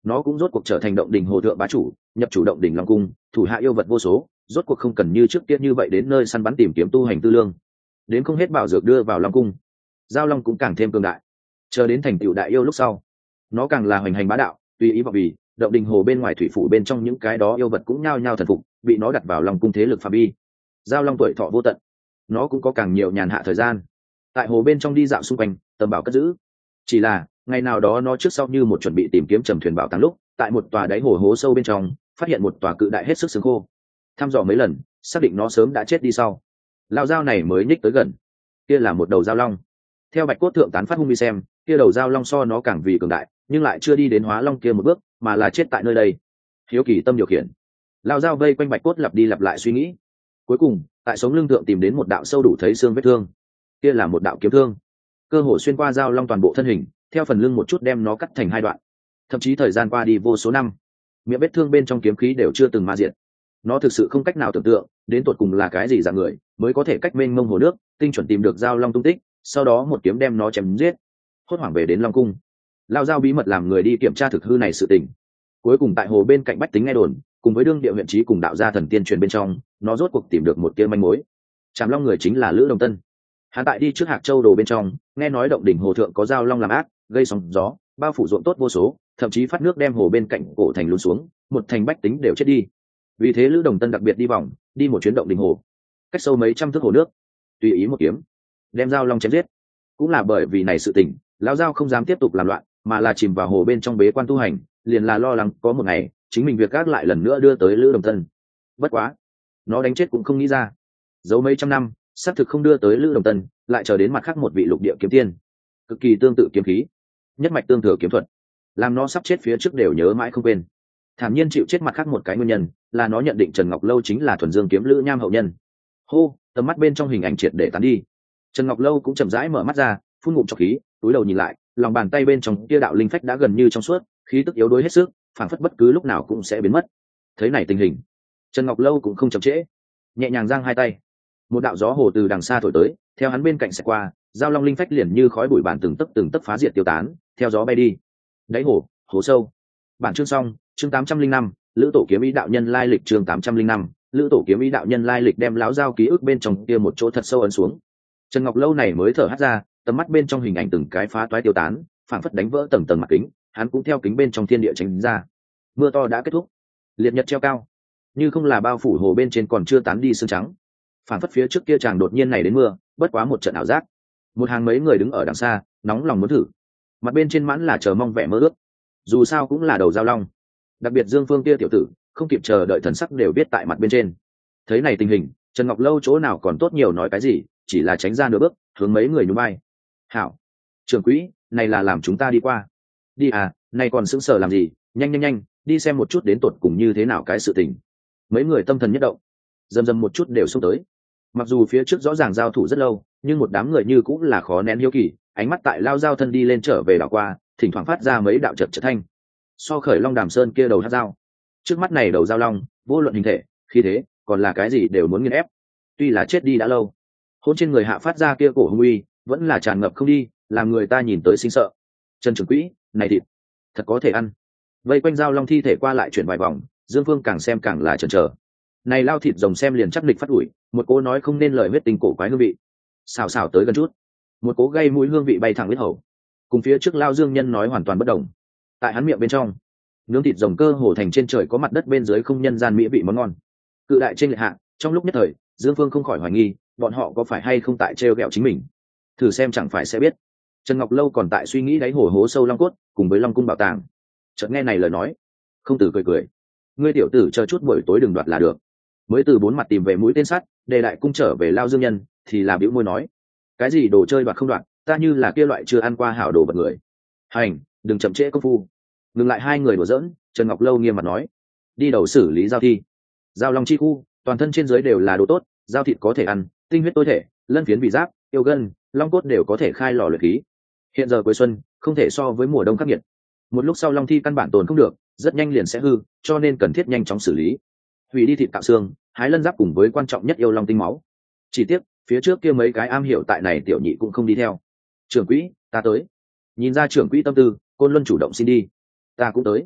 nó cũng rốt cuộc trở thành động đỉnh hồ thượng bá chủ, nhập chủ động đỉnh long cung, thủ hạ yêu vật vô số, rốt cuộc không cần như trước kia như vậy đến nơi săn bắn tìm kiếm tu hành tư lương. Đến không hết bảo dược đưa vào long cung, giao long cũng càng thêm cường đại. Chờ đến thành tựu đại yêu lúc sau, nó càng là hoành hành bá đạo, tùy ý vào vì động đình hồ bên ngoài thủy phủ bên trong những cái đó yêu vật cũng nhao nhao thần phục, bị nó đặt vào long cung thế lực phạm vi. Giao long tuổi thọ vô tận, nó cũng có càng nhiều nhàn hạ thời gian tại hồ bên trong đi dạo xung quanh, tầm bảo cất giữ. Chỉ là ngày nào đó nó trước sau như một chuẩn bị tìm kiếm trầm thuyền bảo tàng lúc, tại một tòa đáy hồ hố sâu bên trong phát hiện một tòa cự đại hết sức xương khô. Thăm dò mấy lần, xác định nó sớm đã chết đi sau, lao dao này mới nhích tới gần. Kia là một đầu dao long. Theo bạch cốt thượng tán phát hung đi xem, kia đầu dao long so nó càng vì cường đại, nhưng lại chưa đi đến hóa long kia một bước, mà là chết tại nơi đây. Hiếu kỳ tâm điều khiển, lao dao vây quanh bạch cốt lặp đi lặp lại suy nghĩ. Cuối cùng tại sống lưng thượng tìm đến một đạo sâu đủ thấy xương vết thương. Kia là một đạo kiếm thương, cơ hồ xuyên qua dao long toàn bộ thân hình, theo phần lưng một chút đem nó cắt thành hai đoạn. Thậm chí thời gian qua đi vô số năm, miệng vết thương bên trong kiếm khí đều chưa từng ma diệt. Nó thực sự không cách nào tưởng tượng đến tột cùng là cái gì dạng người mới có thể cách mênh mông hồ nước tinh chuẩn tìm được dao long tung tích, sau đó một kiếm đem nó chém giết. Hốt hoảng về đến long cung, lao dao bí mật làm người đi kiểm tra thực hư này sự tình. Cuối cùng tại hồ bên cạnh bách tính nghe đồn, cùng với đương địa huyện trí cùng đạo gia thần tiên truyền bên trong, nó rốt cuộc tìm được một tia manh mối. Trảm long người chính là Lữ Đồng Tân. Hắn tại đi trước Hạc Châu đồ bên trong, nghe nói động đỉnh hồ thượng có dao long làm ác, gây sóng gió, bao phủ ruộng tốt vô số, thậm chí phát nước đem hồ bên cạnh cổ thành lún xuống, một thành bách tính đều chết đi. Vì thế Lữ Đồng Tân đặc biệt đi vòng, đi một chuyến động đỉnh hồ, cách sâu mấy trăm thước hồ nước, tùy ý một kiếm đem dao long chém giết. Cũng là bởi vì này sự tình, lão dao không dám tiếp tục làm loạn, mà là chìm vào hồ bên trong bế quan tu hành, liền là lo lắng có một ngày chính mình việc gác lại lần nữa đưa tới Lữ Đồng Tân. Bất quá nó đánh chết cũng không nghĩ ra, giấu mấy trăm năm xác thực không đưa tới Lữ Đồng Tân, lại chờ đến mặt khác một vị lục địa kiếm tiên, cực kỳ tương tự kiếm khí, nhất mạch tương thừa kiếm thuật, làm nó sắp chết phía trước đều nhớ mãi không quên. Thản nhiên chịu chết mặt khác một cái nguyên nhân là nó nhận định Trần Ngọc Lâu chính là thuần dương kiếm Lữ Nham hậu nhân. Hô, tầm mắt bên trong hình ảnh triệt để tán đi, Trần Ngọc Lâu cũng chậm rãi mở mắt ra, phun ngụm trọc khí, túi đầu nhìn lại, lòng bàn tay bên trong kia đạo linh phách đã gần như trong suốt, khí tức yếu đuối hết sức, phảng phất bất cứ lúc nào cũng sẽ biến mất. Thấy này tình hình, Trần Ngọc Lâu cũng không chậm trễ, nhẹ nhàng giang hai tay, một đạo gió hồ từ đằng xa thổi tới, theo hắn bên cạnh sẽ qua, giao long linh phách liền như khói bụi bản từng tấc từng tấc phá diệt tiêu tán, theo gió bay đi. Đáy hồ, hồ sâu. Bản chương xong, chương tám trăm linh năm, Lữ Tổ kiếm ý đạo nhân lai lịch. Chương tám trăm linh năm, Lữ Tổ kiếm ý đạo nhân lai lịch đem lão giao ký ức bên trong kia một chỗ thật sâu ấn xuống. Trần Ngọc Lâu này mới thở hắt ra, tầm mắt bên trong hình ảnh từng cái phá toái tiêu tán, phảng phất đánh vỡ tầng tầng mặt kính, hắn cũng theo kính bên trong thiên địa tránh ra. Mưa to đã kết thúc, liệt nhật treo cao, như không là bao phủ hồ bên trên còn chưa tán đi sương trắng, phảng phất phía trước kia chàng đột nhiên này đến mưa, bất quá một trận ảo giác. Một hàng mấy người đứng ở đằng xa, nóng lòng muốn thử, mặt bên trên mãn là chờ mong vẻ mơ ước. Dù sao cũng là đầu giao long, đặc biệt Dương Phương kia tiểu tử, không kịp chờ đợi thần sắc đều biết tại mặt bên trên. Thấy này tình hình, Trần Ngọc Lâu chỗ nào còn tốt nhiều nói cái gì, chỉ là tránh ra nửa bước, hướng mấy người nhún vai. Hảo, trưởng quỹ, này là làm chúng ta đi qua. Đi à, này còn sững sờ làm gì, nhanh nhanh nhanh, đi xem một chút đến tột cùng như thế nào cái sự tình. Mấy người tâm thần nhất động, dầm dầm một chút đều xông tới. Mặc dù phía trước rõ ràng giao thủ rất lâu, nhưng một đám người như cũng là khó nén hiếu kỳ, ánh mắt tại lao giao thân đi lên trở về đảo qua, thỉnh thoảng phát ra mấy đạo chật chật thanh. So khởi Long Đàm Sơn kia đầu hát dao, trước mắt này đầu dao long, vô luận hình thể, khí thế, còn là cái gì đều muốn nghiền ép. Tuy là chết đi đã lâu, hôn trên người hạ phát ra kia cổ hung uy, vẫn là tràn ngập không đi, làm người ta nhìn tới sinh sợ. Trần trưởng quỹ, này thịt thật có thể ăn. Vây quanh dao long thi thể qua lại chuyển vài vòng, Dương Phương càng xem càng là chần chờ. Này lao thịt rồng xem liền chắc địch phát ủi, một cố nói không nên lời huyết tình cổ quái hương vị. Xào xào tới gần chút, một cố gây mũi hương vị bay thẳng huyết hầu. Cùng phía trước lao Dương nhân nói hoàn toàn bất đồng. Tại hắn miệng bên trong, nướng thịt rồng cơ hồ thành trên trời có mặt đất bên dưới không nhân gian mỹ vị món ngon. Cự đại trên lệ hạ, trong lúc nhất thời, Dương Phương không khỏi hoài nghi, bọn họ có phải hay không tại trêu ghẹo chính mình. Thử xem chẳng phải sẽ biết. Trần Ngọc Lâu còn tại suy nghĩ đáy hồ hố sâu long cốt cùng với long cung bảo tàng, chợt nghe này lời nói, không từ cười cười. Ngươi tiểu tử chờ chút buổi tối đừng đoạt là được. Mới từ bốn mặt tìm về mũi tên sắt, đề đại cung trở về lao Dương nhân, thì là bĩu môi nói, cái gì đồ chơi đoạt không đoạt, ta như là kia loại chưa ăn qua hảo đồ vật người. Hành, đừng chậm trễ công phu. Ngừng lại hai người đùa giỡn, Trần Ngọc Lâu nghiêm mặt nói, đi đầu xử lý giao thi. Giao long chi khu, toàn thân trên dưới đều là đồ tốt, giao thịt có thể ăn, tinh huyết tối thể, lân phiến bị giáp, yêu gân, long cốt đều có thể khai lò luyện khí. Hiện giờ cuối xuân, không thể so với mùa đông khắc nghiệt. Một lúc sau long thi căn bản tồn không được, rất nhanh liền sẽ hư, cho nên cần thiết nhanh chóng xử lý. Hủy đi thịt cạo xương, hái lân giáp cùng với quan trọng nhất yêu long tinh máu. Chỉ tiếc, phía trước kia mấy cái am hiểu tại này tiểu nhị cũng không đi theo. Trưởng quỹ, ta tới. Nhìn ra trưởng quỹ tâm tư, Côn Luân chủ động xin đi. Ta cũng tới.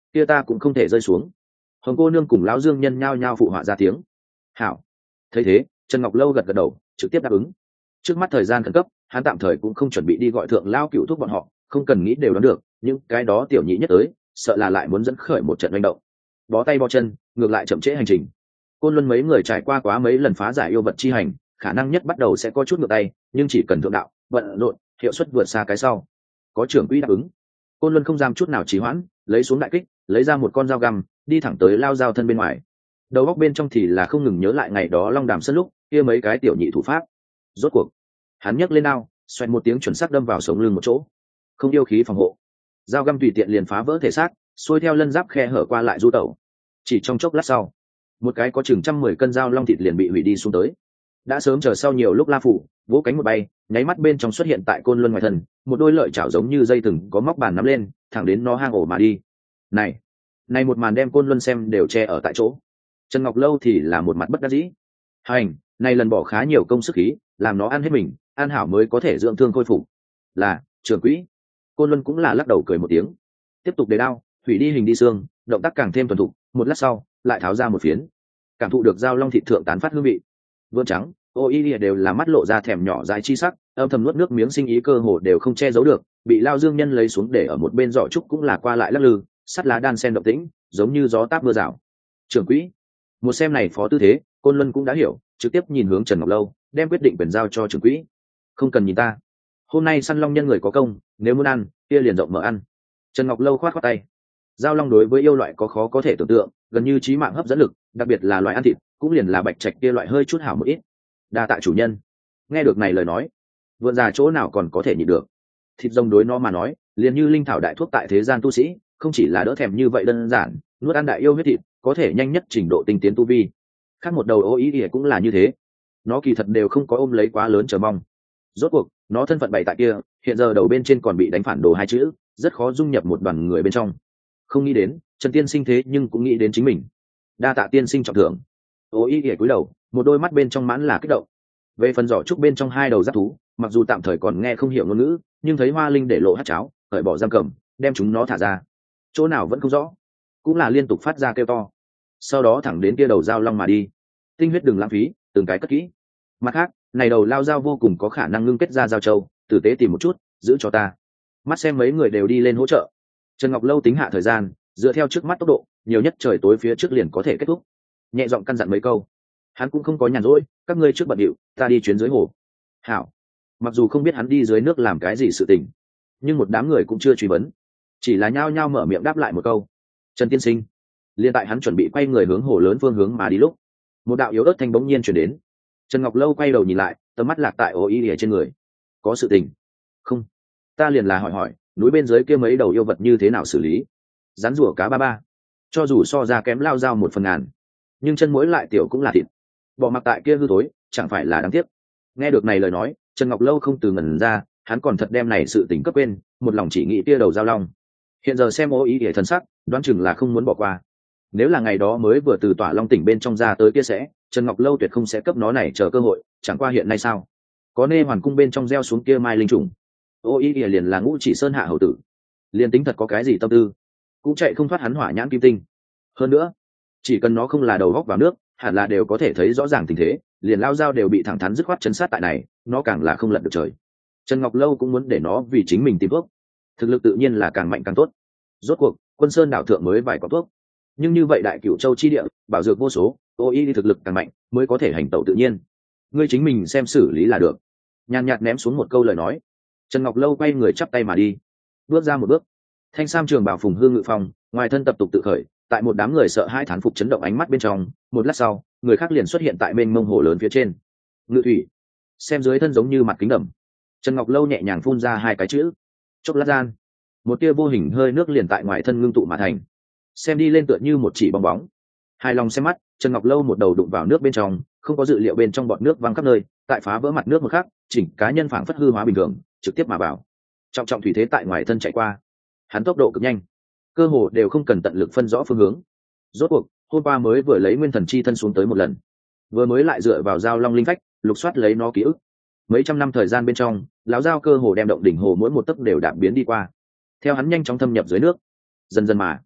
kia ta cũng không thể rơi xuống. Hồng cô nương cùng lão dương nhân nhao nhao phụ họa ra tiếng. Hảo. Thấy thế, Trần Ngọc Lâu gật gật đầu, trực tiếp đáp ứng. Trước mắt thời gian khẩn cấp, hắn tạm thời cũng không chuẩn bị đi gọi thượng lao cựu thúc bọn họ, không cần nghĩ đều đoán được, những cái đó tiểu nhị nhất tới, sợ là lại muốn dẫn khởi một trận manh động. Bó tay bó chân, ngược lại chậm trễ hành trình. Côn Luân mấy người trải qua quá mấy lần phá giải yêu vật chi hành, khả năng nhất bắt đầu sẽ có chút ngược tay, nhưng chỉ cần thượng đạo, vận lộn, hiệu suất vượt xa cái sau. Có trưởng quỹ đáp ứng, Côn Luân không dám chút nào trì hoãn, lấy xuống đại kích, lấy ra một con dao găm, đi thẳng tới lao dao thân bên ngoài. Đầu góc bên trong thì là không ngừng nhớ lại ngày đó long đàm sân lúc kia mấy cái tiểu nhị thủ pháp. Rốt cuộc hắn nhấc lên đao, xoẹt một tiếng chuẩn xác đâm vào sống lưng một chỗ, không yêu khí phòng hộ, dao găm tùy tiện liền phá vỡ thể xác, xuôi theo lân giáp khe hở qua lại du tẩu. Chỉ trong chốc lát sau, một cái có chừng trăm mười cân dao long thịt liền bị hủy đi xuống tới. Đã sớm chờ sau nhiều lúc la phủ vỗ cánh một bay, nháy mắt bên trong xuất hiện tại Côn Luân ngoài thân, một đôi lợi chảo giống như dây thừng có móc bàn nắm lên, thẳng đến nó hang ổ mà đi. Này, này một màn đem Côn Luân xem đều che ở tại chỗ. Trần Ngọc Lâu thì là một mặt bất đắc dĩ. Hành, này lần bỏ khá nhiều công sức khí, làm nó ăn hết mình, ăn hảo mới có thể dưỡng thương khôi phục. Là, trưởng quỹ. Côn Luân cũng là lắc đầu cười một tiếng, tiếp tục đề đao, hủy đi hình đi xương, động tác càng thêm thuần thục. Một lát sau, lại tháo ra một phiến, cảm thụ được dao long thịt thượng tán phát hương vị. Vươn trắng, ô y đều là mắt lộ ra thèm nhỏ dài chi sắc, âm thầm nuốt nước miếng sinh ý cơ hồ đều không che giấu được, bị lao dương nhân lấy xuống để ở một bên giỏ trúc cũng là qua lại lắc lư, sắt lá đan sen động tĩnh, giống như gió táp mưa rào. Trưởng quỹ, một xem này phó tư thế, Côn Luân cũng đã hiểu, trực tiếp nhìn hướng Trần Ngọc Lâu, đem quyết định quyền giao cho trưởng quỹ. Không cần nhìn ta, hôm nay săn long nhân người có công, nếu muốn ăn, kia liền rộng mở ăn. Trần Ngọc Lâu khoát khoát tay. Giao long đối với yêu loại có khó có thể tưởng tượng, gần như chí mạng hấp dẫn lực, đặc biệt là loại ăn thịt, cũng liền là bạch trạch kia loại hơi chút hảo một ít. Đa tạ chủ nhân. Nghe được này lời nói, vượn già chỗ nào còn có thể nhịn được. Thịt rồng đối nó mà nói, liền như linh thảo đại thuốc tại thế gian tu sĩ, không chỉ là đỡ thèm như vậy đơn giản, nuốt ăn đại yêu huyết thịt, có thể nhanh nhất trình độ tinh tiến tu vi. Khác một đầu ô ý ỉa cũng là như thế, nó kỳ thật đều không có ôm lấy quá lớn chờ mong. Rốt cuộc, nó thân phận bày tại kia, hiện giờ đầu bên trên còn bị đánh phản đồ hai chữ, rất khó dung nhập một đoàn người bên trong. Không nghĩ đến, Trần Tiên Sinh thế nhưng cũng nghĩ đến chính mình. Đa tạ tiên sinh trọng thưởng. Ô ý ỉa cúi đầu, một đôi mắt bên trong mãn là kích động. Về phần giỏ trúc bên trong hai đầu giáp thú, mặc dù tạm thời còn nghe không hiểu ngôn ngữ, nhưng thấy Hoa Linh để lộ hát cháo, cởi bỏ giam cầm, đem chúng nó thả ra. Chỗ nào vẫn không rõ, cũng là liên tục phát ra kêu to. Sau đó thẳng đến kia đầu dao long mà đi. Tinh huyết đừng lãng phí, từng cái cất kỹ. Mặt khác, này đầu lao dao vô cùng có khả năng ngưng kết ra dao châu, tử tế tìm một chút, giữ cho ta. Mắt xem mấy người đều đi lên hỗ trợ. Trần Ngọc Lâu tính hạ thời gian, dựa theo trước mắt tốc độ, nhiều nhất trời tối phía trước liền có thể kết thúc. Nhẹ giọng căn dặn mấy câu. Hắn cũng không có nhàn rỗi, các ngươi trước bận điệu, ta đi chuyến dưới hồ. Hảo. Mặc dù không biết hắn đi dưới nước làm cái gì sự tình, nhưng một đám người cũng chưa truy vấn, chỉ là nhao nhao mở miệng đáp lại một câu. Trần tiên sinh. Liên tại hắn chuẩn bị quay người hướng hồ lớn phương hướng mà đi lúc, một đạo yếu ớt thanh bỗng nhiên chuyển đến. Trần Ngọc Lâu quay đầu nhìn lại, tầm mắt lạc tại ô y ở trên người. Có sự tình? Không, ta liền là hỏi hỏi, núi bên dưới kia mấy đầu yêu vật như thế nào xử lý? Rắn rùa cá ba ba, cho dù so ra kém lao dao một phần ngàn, nhưng chân mũi lại tiểu cũng là thịt. Bỏ mặc tại kia hư thối, chẳng phải là đáng tiếc. Nghe được này lời nói, Trần Ngọc Lâu không từ ngẩn ra, hắn còn thật đem này sự tình cấp quên, một lòng chỉ nghĩ kia đầu dao long. Hiện giờ xem ô ý để thần sắc, đoán chừng là không muốn bỏ qua. Nếu là ngày đó mới vừa từ tỏa long tỉnh bên trong ra tới kia sẽ, Trần Ngọc Lâu tuyệt không sẽ cấp nó này chờ cơ hội, chẳng qua hiện nay sao? Có nê hoàn cung bên trong gieo xuống kia mai linh trùng. Ô ý ỉa liền là Ngũ Chỉ Sơn hạ hầu tử, liền tính thật có cái gì tâm tư, cũng chạy không thoát hắn hỏa nhãn kim tinh. Hơn nữa, chỉ cần nó không là đầu góc vào nước, hẳn là đều có thể thấy rõ ràng tình thế, liền lao dao đều bị thẳng thắn dứt khoát chấn sát tại này, nó càng là không lật được trời. Trần Ngọc Lâu cũng muốn để nó vì chính mình tìm thuốc, thực lực tự nhiên là càng mạnh càng tốt. Rốt cuộc, Quân Sơn đảo thượng mới vài có thuốc, nhưng như vậy đại cửu châu chi địa, bảo dược vô số, ô y thực lực càng mạnh, mới có thể hành tẩu tự nhiên. Ngươi chính mình xem xử lý là được. Nhàn nhạt ném xuống một câu lời nói, Trần Ngọc Lâu quay người chắp tay mà đi, bước ra một bước. Thanh sam trường bảo phùng hương ngự phòng, ngoài thân tập tục tự khởi, tại một đám người sợ hai thán phục chấn động ánh mắt bên trong, một lát sau, người khác liền xuất hiện tại mênh mông hồ lớn phía trên. Ngự thủy, xem dưới thân giống như mặt kính đầm. Trần Ngọc Lâu nhẹ nhàng phun ra hai cái chữ, chốc lát gian, một tia vô hình hơi nước liền tại ngoài thân ngưng tụ mà thành, xem đi lên tựa như một chỉ bong bóng. Hài lòng xem mắt, Trần Ngọc Lâu một đầu đụng vào nước bên trong, không có dự liệu bên trong bọt nước văng khắp nơi, tại phá vỡ mặt nước một khắc, chỉnh cá nhân phảng phất hư hóa bình thường, trực tiếp mà vào. Trọng trọng thủy thế tại ngoài thân chạy qua, hắn tốc độ cực nhanh, cơ hồ đều không cần tận lực phân rõ phương hướng. Rốt cuộc, hôm qua mới vừa lấy nguyên thần chi thân xuống tới một lần, vừa mới lại dựa vào dao long linh phách, lục soát lấy nó ký ức. Mấy trăm năm thời gian bên trong, lão dao cơ hồ đem động đỉnh hồ mỗi một tấc đều đạp biến đi qua. Theo hắn nhanh chóng thâm nhập dưới nước, dần dần mà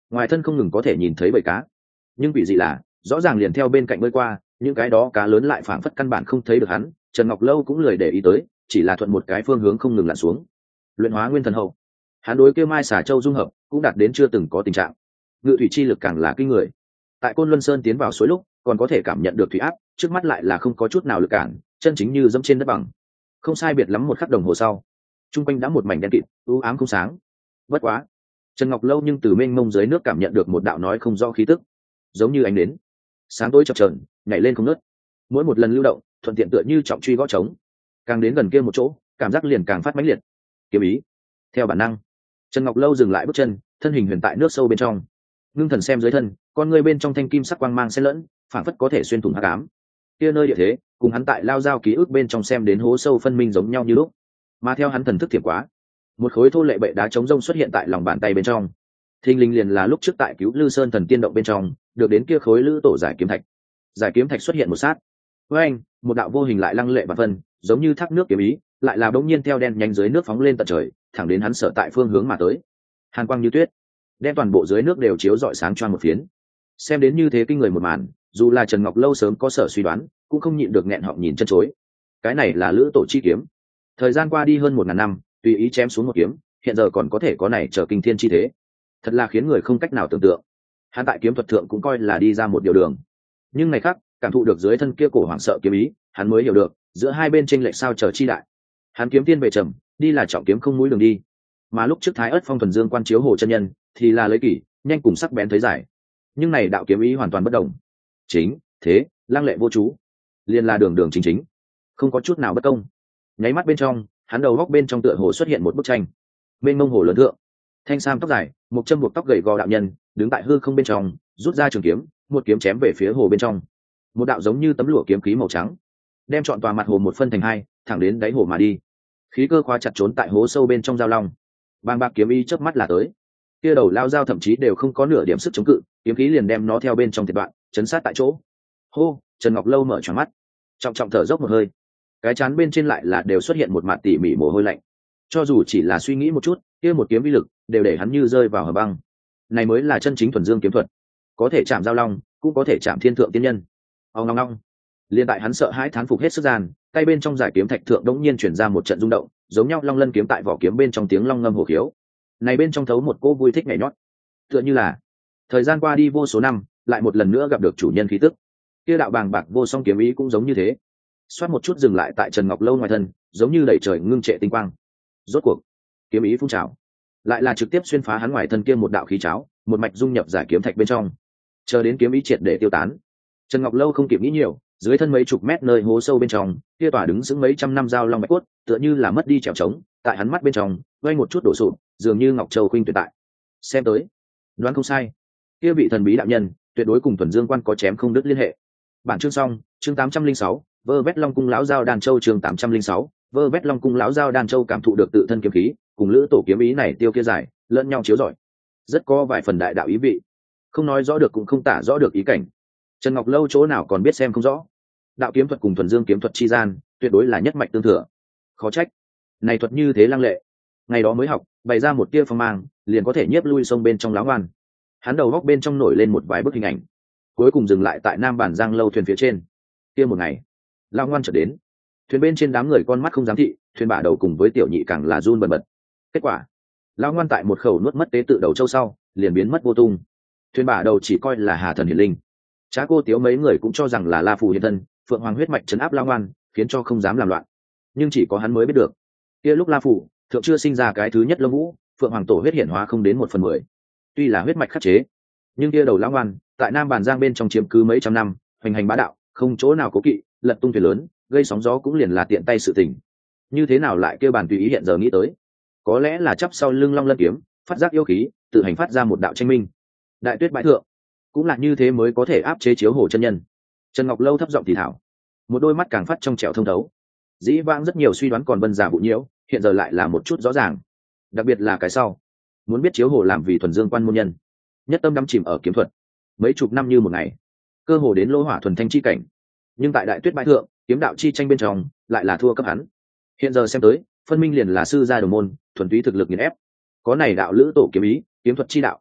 ngoài thân không ngừng có thể nhìn thấy bầy cá, nhưng vị dị là rõ ràng liền theo bên cạnh bơi qua, những cái đó cá lớn lại phảng phất căn bản không thấy được hắn. Trần Ngọc Lâu cũng lười để ý tới, chỉ là thuận một cái phương hướng không ngừng lặn xuống. Luyện hóa nguyên thần hậu, hắn đối kia mai xà châu dung hợp cũng đạt đến chưa từng có tình trạng. Ngự thủy chi lực càng là kinh người. Tại Côn Luân Sơn tiến vào suối lúc còn có thể cảm nhận được thủy áp, trước mắt lại là không có chút nào lực cản, chân chính như dẫm trên đất bằng. Không sai biệt lắm một khắc đồng hồ sau, trung quanh đã một mảnh đen kịt, u ám không sáng. Bất quá, Trần Ngọc Lâu nhưng từ mênh mông dưới nước cảm nhận được một đạo nói không rõ khí tức, giống như ánh nến, sáng tối chập chờn, nhảy lên không ngớt. Mỗi một lần lưu động, thuận tiện tựa như trọng truy gõ trống. Càng đến gần kia một chỗ, cảm giác liền càng phát mãnh liệt. Kiếm ý. Theo bản năng, Trần Ngọc Lâu dừng lại bước chân, thân hình huyền tại nước sâu bên trong. Ngưng thần xem dưới thân, con người bên trong thanh kim sắc quang mang xen lẫn, phảng phất có thể xuyên thủng hắc ám. Kia nơi địa thế, cùng hắn tại lao giao ký ức bên trong xem đến hố sâu phân minh giống nhau như lúc. Mà theo hắn thần thức thiểm quá, một khối thô lệ bệ đá chống rông xuất hiện tại lòng bàn tay bên trong. Thình lình liền là lúc trước tại Cứu Lư Sơn thần tiên động bên trong, được đến kia khối lữ tổ giải kiếm thạch. Giải kiếm thạch xuất hiện một sát. Với anh, một đạo vô hình lại lăng lệ và phân, giống như thác nước kiếm ý, lại là bỗng nhiên theo đen nhanh dưới nước phóng lên tận trời, thẳng đến hắn sở tại phương hướng mà tới. Hàn quang như tuyết, đem toàn bộ dưới nước đều chiếu rọi sáng choang một phiến. Xem đến như thế kinh người một màn, dù là Trần Ngọc Lâu sớm có sở suy đoán, cũng không nhịn được nghẹn họng nhìn chân chối. Cái này là lữ tổ chi kiếm. Thời gian qua đi hơn một ngàn năm, tùy ý chém xuống một kiếm, hiện giờ còn có thể có này trở kinh thiên chi thế, thật là khiến người không cách nào tưởng tượng. Hắn tại kiếm thuật thượng cũng coi là đi ra một điều đường, nhưng ngày khác cảm thụ được dưới thân kia cổ hoảng sợ kiếm ý, hắn mới hiểu được giữa hai bên tranh lệch sao trở chi đại. Hắn kiếm tiên về trầm, đi là trọng kiếm không mũi đường đi, mà lúc trước Thái Ức Phong thuần dương quan chiếu hồ chân nhân thì là lấy kỷ nhanh cùng sắc bén thấy giải. Nhưng này đạo kiếm ý hoàn toàn bất đồng, chính thế lăng lệ vô chú, liền là đường đường chính chính, không có chút nào bất công. Nháy mắt bên trong, hắn đầu góc bên trong tựa hồ xuất hiện một bức tranh. Bên mông hồ lớn thượng, thanh sam tóc dài, một châm buộc tóc gầy gò đạo nhân đứng tại hư không bên trong, rút ra trường kiếm, một kiếm chém về phía hồ bên trong. Một đạo giống như tấm lụa kiếm khí màu trắng, đem trọn tòa mặt hồ một phân thành hai, thẳng đến đáy hồ mà đi. Khí cơ khóa chặt trốn tại hố sâu bên trong giao long, bàng bạc kiếm ý chớp mắt là tới. Kia đầu lao dao thậm chí đều không có nửa điểm sức chống cự, kiếm khí liền đem nó theo bên trong thiệt đoạn, chấn sát tại chỗ. Hô, Trần Ngọc Lâu mở tròn mắt, trọng trọng thở dốc một hơi. Cái chán bên trên lại là đều xuất hiện một mạt tỉ mỉ mồ hôi lạnh. Cho dù chỉ là suy nghĩ một chút, kia một kiếm vi lực đều để hắn như rơi vào hầm băng. Này mới là chân chính thuần dương kiếm thuật, có thể chạm giao long, cũng có thể chạm thiên thượng tiên nhân. Ông long long, liên tại hắn sợ hãi thán phục hết sức gian, tay bên trong giải kiếm thạch thượng đống nhiên chuyển ra một trận rung động, giống nhau long lân kiếm tại vỏ kiếm bên trong tiếng long ngâm hổ khiếu. Này bên trong thấu một cô vui thích nhảy nhót, tựa như là thời gian qua đi vô số năm, lại một lần nữa gặp được chủ nhân khí tức. Kia đạo bàng bạc vô song kiếm ý cũng giống như thế, xoát một chút dừng lại tại Trần Ngọc Lâu ngoài thân, giống như đẩy trời ngưng trệ tinh quang. Rốt cuộc, kiếm ý phun trào, lại là trực tiếp xuyên phá hắn ngoài thân kia một đạo khí cháo, một mạch dung nhập giải kiếm thạch bên trong. Chờ đến kiếm ý triệt để tiêu tán, Trần Ngọc Lâu không kịp nghĩ nhiều, dưới thân mấy chục mét nơi hố sâu bên trong, kia tỏa đứng sững mấy trăm năm dao long bạch cốt, tựa như là mất đi trèo trống, tại hắn mắt bên trong, vây một chút đổ sụp, dường như ngọc châu khuynh tuyệt tại. Xem tới, đoán không sai, kia vị thần bí đạo nhân, tuyệt đối cùng thuần dương quan có chém không đứt liên hệ. Bản chương xong, chương tám trăm linh sáu, vơ vét long cung lão giao đan châu, chương tám trăm linh sáu, vơ vét long cung lão giao đan châu cảm thụ được tự thân kiếm khí, cùng lữ tổ kiếm ý này tiêu kia giải, lẫn nhau chiếu rọi, rất có vài phần đại đạo ý vị. Không nói rõ được cũng không tả rõ được ý cảnh. Trần Ngọc Lâu chỗ nào còn biết xem không rõ. Đạo kiếm thuật cùng thuần dương kiếm thuật chi gian, tuyệt đối là nhất mạch tương thừa. Khó trách, này thuật như thế lăng lệ. Ngày đó mới học, bày ra một tia phong mang, liền có thể nhiếp lui sông bên trong láo ngoan. Hắn đầu góc bên trong nổi lên một vài bức hình ảnh, cuối cùng dừng lại tại Nam Bản Giang lâu thuyền phía trên. Kia một ngày, lao ngoan trở đến, thuyền bên trên đám người con mắt không dám thị, thuyền bả đầu cùng với tiểu nhị càng là run bần bật. Kết quả, lao ngoan tại một khẩu nuốt mất tế tự đầu châu sau, liền biến mất vô tung. Thuyền bả đầu chỉ coi là hà thần hiển linh, Trá Cô Tiếu mấy người cũng cho rằng là La Phù hiện thân, Phượng Hoàng huyết mạch trấn áp lao ngoan, khiến cho không dám làm loạn. Nhưng chỉ có hắn mới biết được, kia lúc La Phù thượng chưa sinh ra cái thứ nhất Lâm Vũ, Phượng Hoàng tổ huyết hiển hóa không đến một phần mười. Tuy là huyết mạch khắc chế, nhưng kia đầu lao ngoan tại Nam Bản Giang bên trong chiếm cứ mấy trăm năm, hoành hành bá đạo, không chỗ nào cố kỵ, lật tung thuyền lớn, gây sóng gió cũng liền là tiện tay sự tình. Như thế nào lại kêu bàn tùy ý hiện giờ nghĩ tới, có lẽ là chắp sau lưng long lân kiếm, phát giác yêu khí, tự hành phát ra một đạo tranh minh. Đại tuyết bãi thượng, cũng là như thế mới có thể áp chế chiếu hồ chân nhân. Trần Ngọc Lâu thấp giọng thì thảo, một đôi mắt càng phát trong trẻo thông thấu. Dĩ vãng rất nhiều suy đoán còn vân giả vụ nhiễu, hiện giờ lại là một chút rõ ràng. Đặc biệt là cái sau, muốn biết chiếu hồ làm vì thuần dương quan môn nhân, nhất tâm đắm chìm ở kiếm thuật, mấy chục năm như một ngày, cơ hồ đến lô hỏa thuần thanh chi cảnh. Nhưng tại đại tuyết bãi thượng, kiếm đạo chi tranh bên trong lại là thua cấp hắn. Hiện giờ xem tới, phân minh liền là sư gia đồng môn, thuần túy thực lực nghiền ép. Có này đạo lữ tổ kiếm ý, kiếm thuật chi đạo,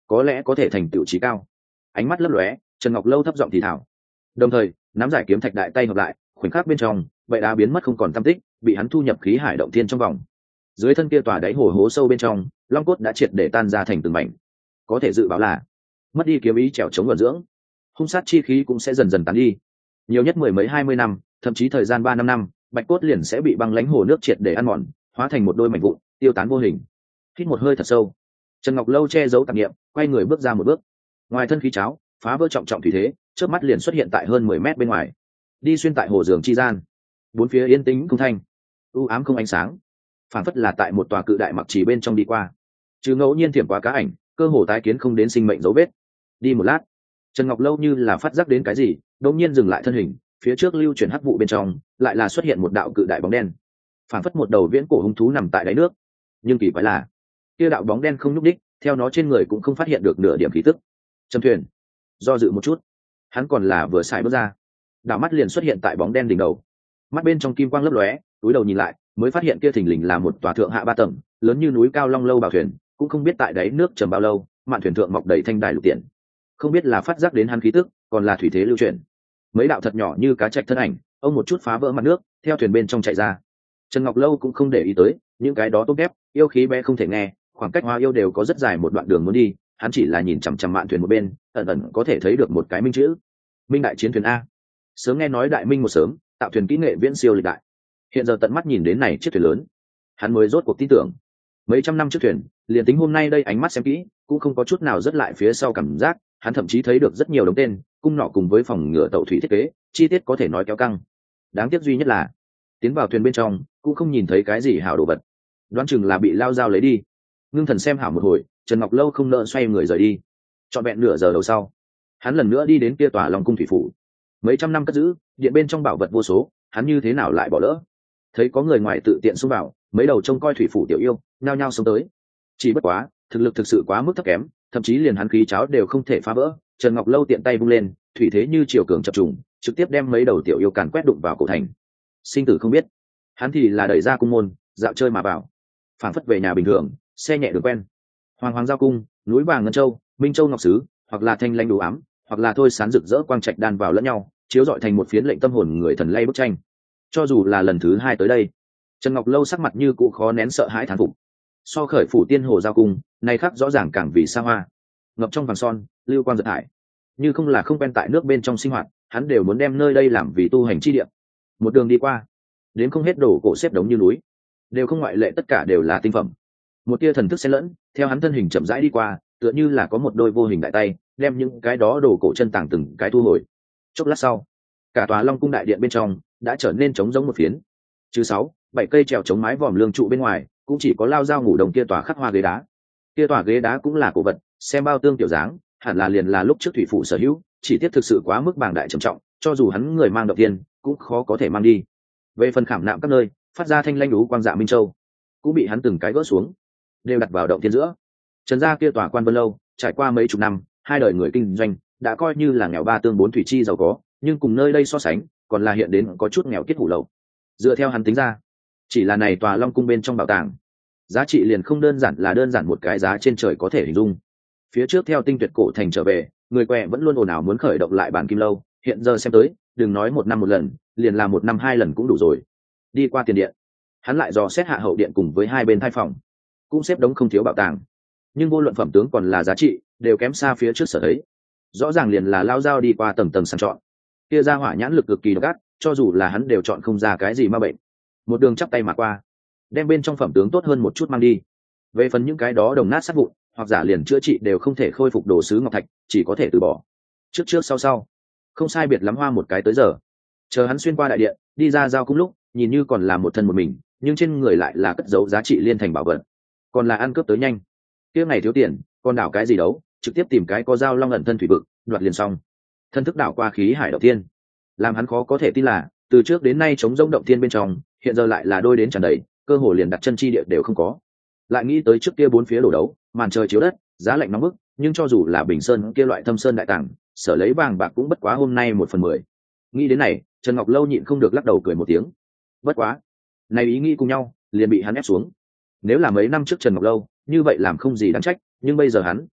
có lẽ có thể thành tựu trí cao. Ánh mắt lấp lóe, Trần Ngọc Lâu thấp giọng thì thảo, đồng thời nắm giải kiếm thạch đại tay hợp lại, khoảnh khắc bên trong vậy đá biến mất không còn tăm tích, bị hắn thu nhập khí hải động thiên trong vòng. Dưới thân kia tòa đáy hồ hố sâu bên trong, long cốt đã triệt để tan ra thành từng mảnh. Có thể dự báo là mất đi kiếm ý trèo chống vận dưỡng, hung sát chi khí cũng sẽ dần dần tán đi. Nhiều nhất mười mấy hai mươi năm, thậm chí thời gian ba năm năm, bạch cốt liền sẽ bị băng lãnh hồ nước triệt để ăn mòn, hóa thành một đôi mảnh vụn, tiêu tán vô hình. Hít một hơi thật sâu, Trần Ngọc Lâu che giấu tạp niệm, quay người bước ra một bước. Ngoài thân khí cháo, phá vỡ trọng trọng thủy thế, chớp mắt liền xuất hiện tại hơn mười mét bên ngoài. Đi xuyên tại hồ giường chi gian, bốn phía yên tĩnh không thanh, u ám không ánh sáng, phản phất là tại một tòa cự đại mặc trì bên trong đi qua. Chứ ngẫu nhiên thiểm qua cá ảnh, cơ hồ tái kiến không đến sinh mệnh dấu vết. Đi một lát, Trần Ngọc Lâu như là phát giác đến cái gì, đột nhiên dừng lại thân hình, phía trước lưu chuyển hắc vụ bên trong, lại là xuất hiện một đạo cự đại bóng đen. Phản phất một đầu viễn cổ hung thú nằm tại đáy nước. Nhưng kỳ quái là, kia đạo bóng đen không nhúc đích, theo nó trên người cũng không phát hiện được nửa điểm khí tức. Châm thuyền, do dự một chút, hắn còn là vừa xài bước ra, đảo mắt liền xuất hiện tại bóng đen đỉnh đầu. Mắt bên trong kim quang lấp lóe, túi đầu nhìn lại, mới phát hiện kia thình lình là một tòa thượng hạ ba tầng, lớn như núi cao long lâu bảo thuyền, cũng không biết tại đáy nước trầm bao lâu, mạn thuyền thượng mọc đầy thanh đài lục tiện. Không biết là phát giác đến hắn khí tức, còn là thủy thế lưu chuyển. Mấy đạo thật nhỏ như cá trạch thân ảnh, ông một chút phá vỡ mặt nước, theo thuyền bên trong chạy ra. Trần Ngọc Lâu cũng không để ý tới, những cái đó tốt đẹp, yêu khí bé không thể nghe, khoảng cách Hoa Yêu đều có rất dài một đoạn đường muốn đi, hắn chỉ là nhìn chằm chằm mạn thuyền một bên, ẩn ẩn có thể thấy được một cái minh chữ. Minh đại chiến thuyền a. Sớm nghe nói đại minh một sớm, tạo thuyền kỹ nghệ viễn siêu lịch đại. Hiện giờ tận mắt nhìn đến này chiếc thuyền lớn, hắn mới rốt cuộc tin tưởng. Mấy trăm năm trước thuyền, liền tính hôm nay đây ánh mắt xem kỹ, cũng không có chút nào rất lại phía sau cảm giác, hắn thậm chí thấy được rất nhiều đống tên, cung nỏ cùng với phòng ngựa tàu thủy thiết kế, chi tiết có thể nói kéo căng. Đáng tiếc duy nhất là, tiến vào thuyền bên trong, cũng không nhìn thấy cái gì hảo đồ vật. Đoán chừng là bị lao dao lấy đi. Ngưng thần xem hảo một hồi, Trần Ngọc Lâu không nỡ xoay người rời đi. Trọn vẹn nửa giờ đầu sau, hắn lần nữa đi đến kia tòa Long cung thủy phủ. Mấy trăm năm cất giữ, điện bên trong bảo vật vô số, hắn như thế nào lại bỏ lỡ? Thấy có người ngoài tự tiện xông vào, mấy đầu trông coi thủy phủ tiểu yêu, nhao nhao xông tới. Chỉ bất quá, thực lực thực sự quá mức thấp kém, thậm chí liền hắn khí cháo đều không thể phá vỡ. Trần Ngọc Lâu tiện tay vung lên, thủy thế như chiều cường chập trùng, trực tiếp đem mấy đầu tiểu yêu càn quét đụng vào cổ thành. Sinh tử không biết, hắn thì là đẩy ra cung môn, dạo chơi mà vào, phảng phất về nhà bình thường, xe nhẹ đường quen. Hoàng hoàng giao cung, núi vàng ngân châu, minh châu ngọc sứ, hoặc là thanh lãnh đủ ám, hoặc là thôi sán rực rỡ quang trạch đan vào lẫn nhau, chiếu rọi thành một phiến lệnh tâm hồn người thần lay bức tranh. Cho dù là lần thứ hai tới đây, Trần Ngọc Lâu sắc mặt như cũ khó nén sợ hãi thán phục. So khởi phủ tiên hồ giao cung, này khác rõ ràng càng vì xa hoa, ngập trong vàng son, lưu quang giật hải. Như không là không quen tại nước bên trong sinh hoạt, hắn đều muốn đem nơi đây làm vì tu hành chi địa. Một đường đi qua, đến không hết đồ cổ xếp đống như núi, đều không ngoại lệ, tất cả đều là tinh phẩm. Một tia thần thức xen lẫn, theo hắn thân hình chậm rãi đi qua, tựa như là có một đôi vô hình đại tay, đem những cái đó đồ cổ chân tàng từng cái thu hồi. Chốc lát sau, cả tòa Long cung đại điện bên trong đã trở nên trống rỗng một phiến. Chứ sáu, bảy cây trèo chống mái vòm lương trụ bên ngoài, cũng chỉ có lao dao ngủ đồng kia tòa khắc hoa ghế đá. Kia tòa ghế đá cũng là cổ vật, xem bao tương tiểu dáng, hẳn là liền là lúc trước thủy phủ sở hữu, chỉ tiếc thực sự quá mức bàng đại trầm trọng, cho dù hắn người mang động tiên, cũng khó có thể mang đi. Về phần khảm nạm các nơi, phát ra thanh lanh đú quang dạ minh châu, cũng bị hắn từng cái gỡ xuống, đều đặt vào động tiên giữa. Trần gia kia tòa quan vân lâu, trải qua mấy chục năm, hai đời người kinh doanh, đã coi như là nghèo ba tương bốn thủy chi giàu có, nhưng cùng nơi đây so sánh, còn là hiện đến có chút nghèo kiết hủ lậu. Dựa theo hắn tính ra, chỉ là này tòa Long cung bên trong bảo tàng, giá trị liền không đơn giản là đơn giản một cái giá trên trời có thể hình dung. Phía trước theo tinh tuyệt cổ thành trở về, người què vẫn luôn ồn ào muốn khởi động lại bản kim lâu, hiện giờ xem tới, đừng nói một năm một lần, liền là một năm hai lần cũng đủ rồi. Đi qua tiền điện, hắn lại dò xét hạ hậu điện cùng với hai bên thai phòng, cũng xếp đống không thiếu bảo tàng, nhưng vô luận phẩm tướng còn là giá trị, đều kém xa phía trước sở thấy. Rõ ràng liền là lao dao đi qua tầng tầng sàng chọn, kia ra hỏa nhãn lực cực kỳ độc ác, cho dù là hắn đều chọn không ra cái gì ma bệnh. Một đường chắp tay mà qua, đem bên trong phẩm tướng tốt hơn một chút mang đi. Về phần những cái đó đồng nát sát vụn, hoặc giả liền chữa trị đều không thể khôi phục đồ sứ ngọc thạch, chỉ có thể từ bỏ. Trước trước sau sau, không sai biệt lắm hoa một cái tới giờ. Chờ hắn xuyên qua đại điện, đi ra giao cung lúc, nhìn như còn là một thân một mình, nhưng trên người lại là cất giấu giá trị liên thành bảo vật, còn là ăn cướp tới nhanh. Kia ngày thiếu tiền, còn đảo cái gì đấu, trực tiếp tìm cái có dao long ẩn thân thủy vực, đoạt liền xong. Thân thức đảo qua khí hải động tiên, làm hắn khó có thể tin là từ trước đến nay chống rỗng động tiên bên trong, hiện giờ lại là đôi đến tràn đầy, cơ hồ liền đặt chân chi địa đều không có. Lại nghĩ tới trước kia bốn phía đổ đấu, màn trời chiếu đất, giá lạnh nóng bức, nhưng cho dù là bình sơn kia loại thâm sơn đại tàng, sở lấy vàng bạc cũng bất quá hôm nay một phần mười. Nghĩ đến này, Trần Ngọc Lâu nhịn không được lắc đầu cười một tiếng. Bất quá, này ý nghĩ cùng nhau, liền bị hắn ép xuống. Nếu là mấy năm trước Trần Ngọc Lâu, như vậy làm không gì đáng trách, nhưng bây giờ hắn,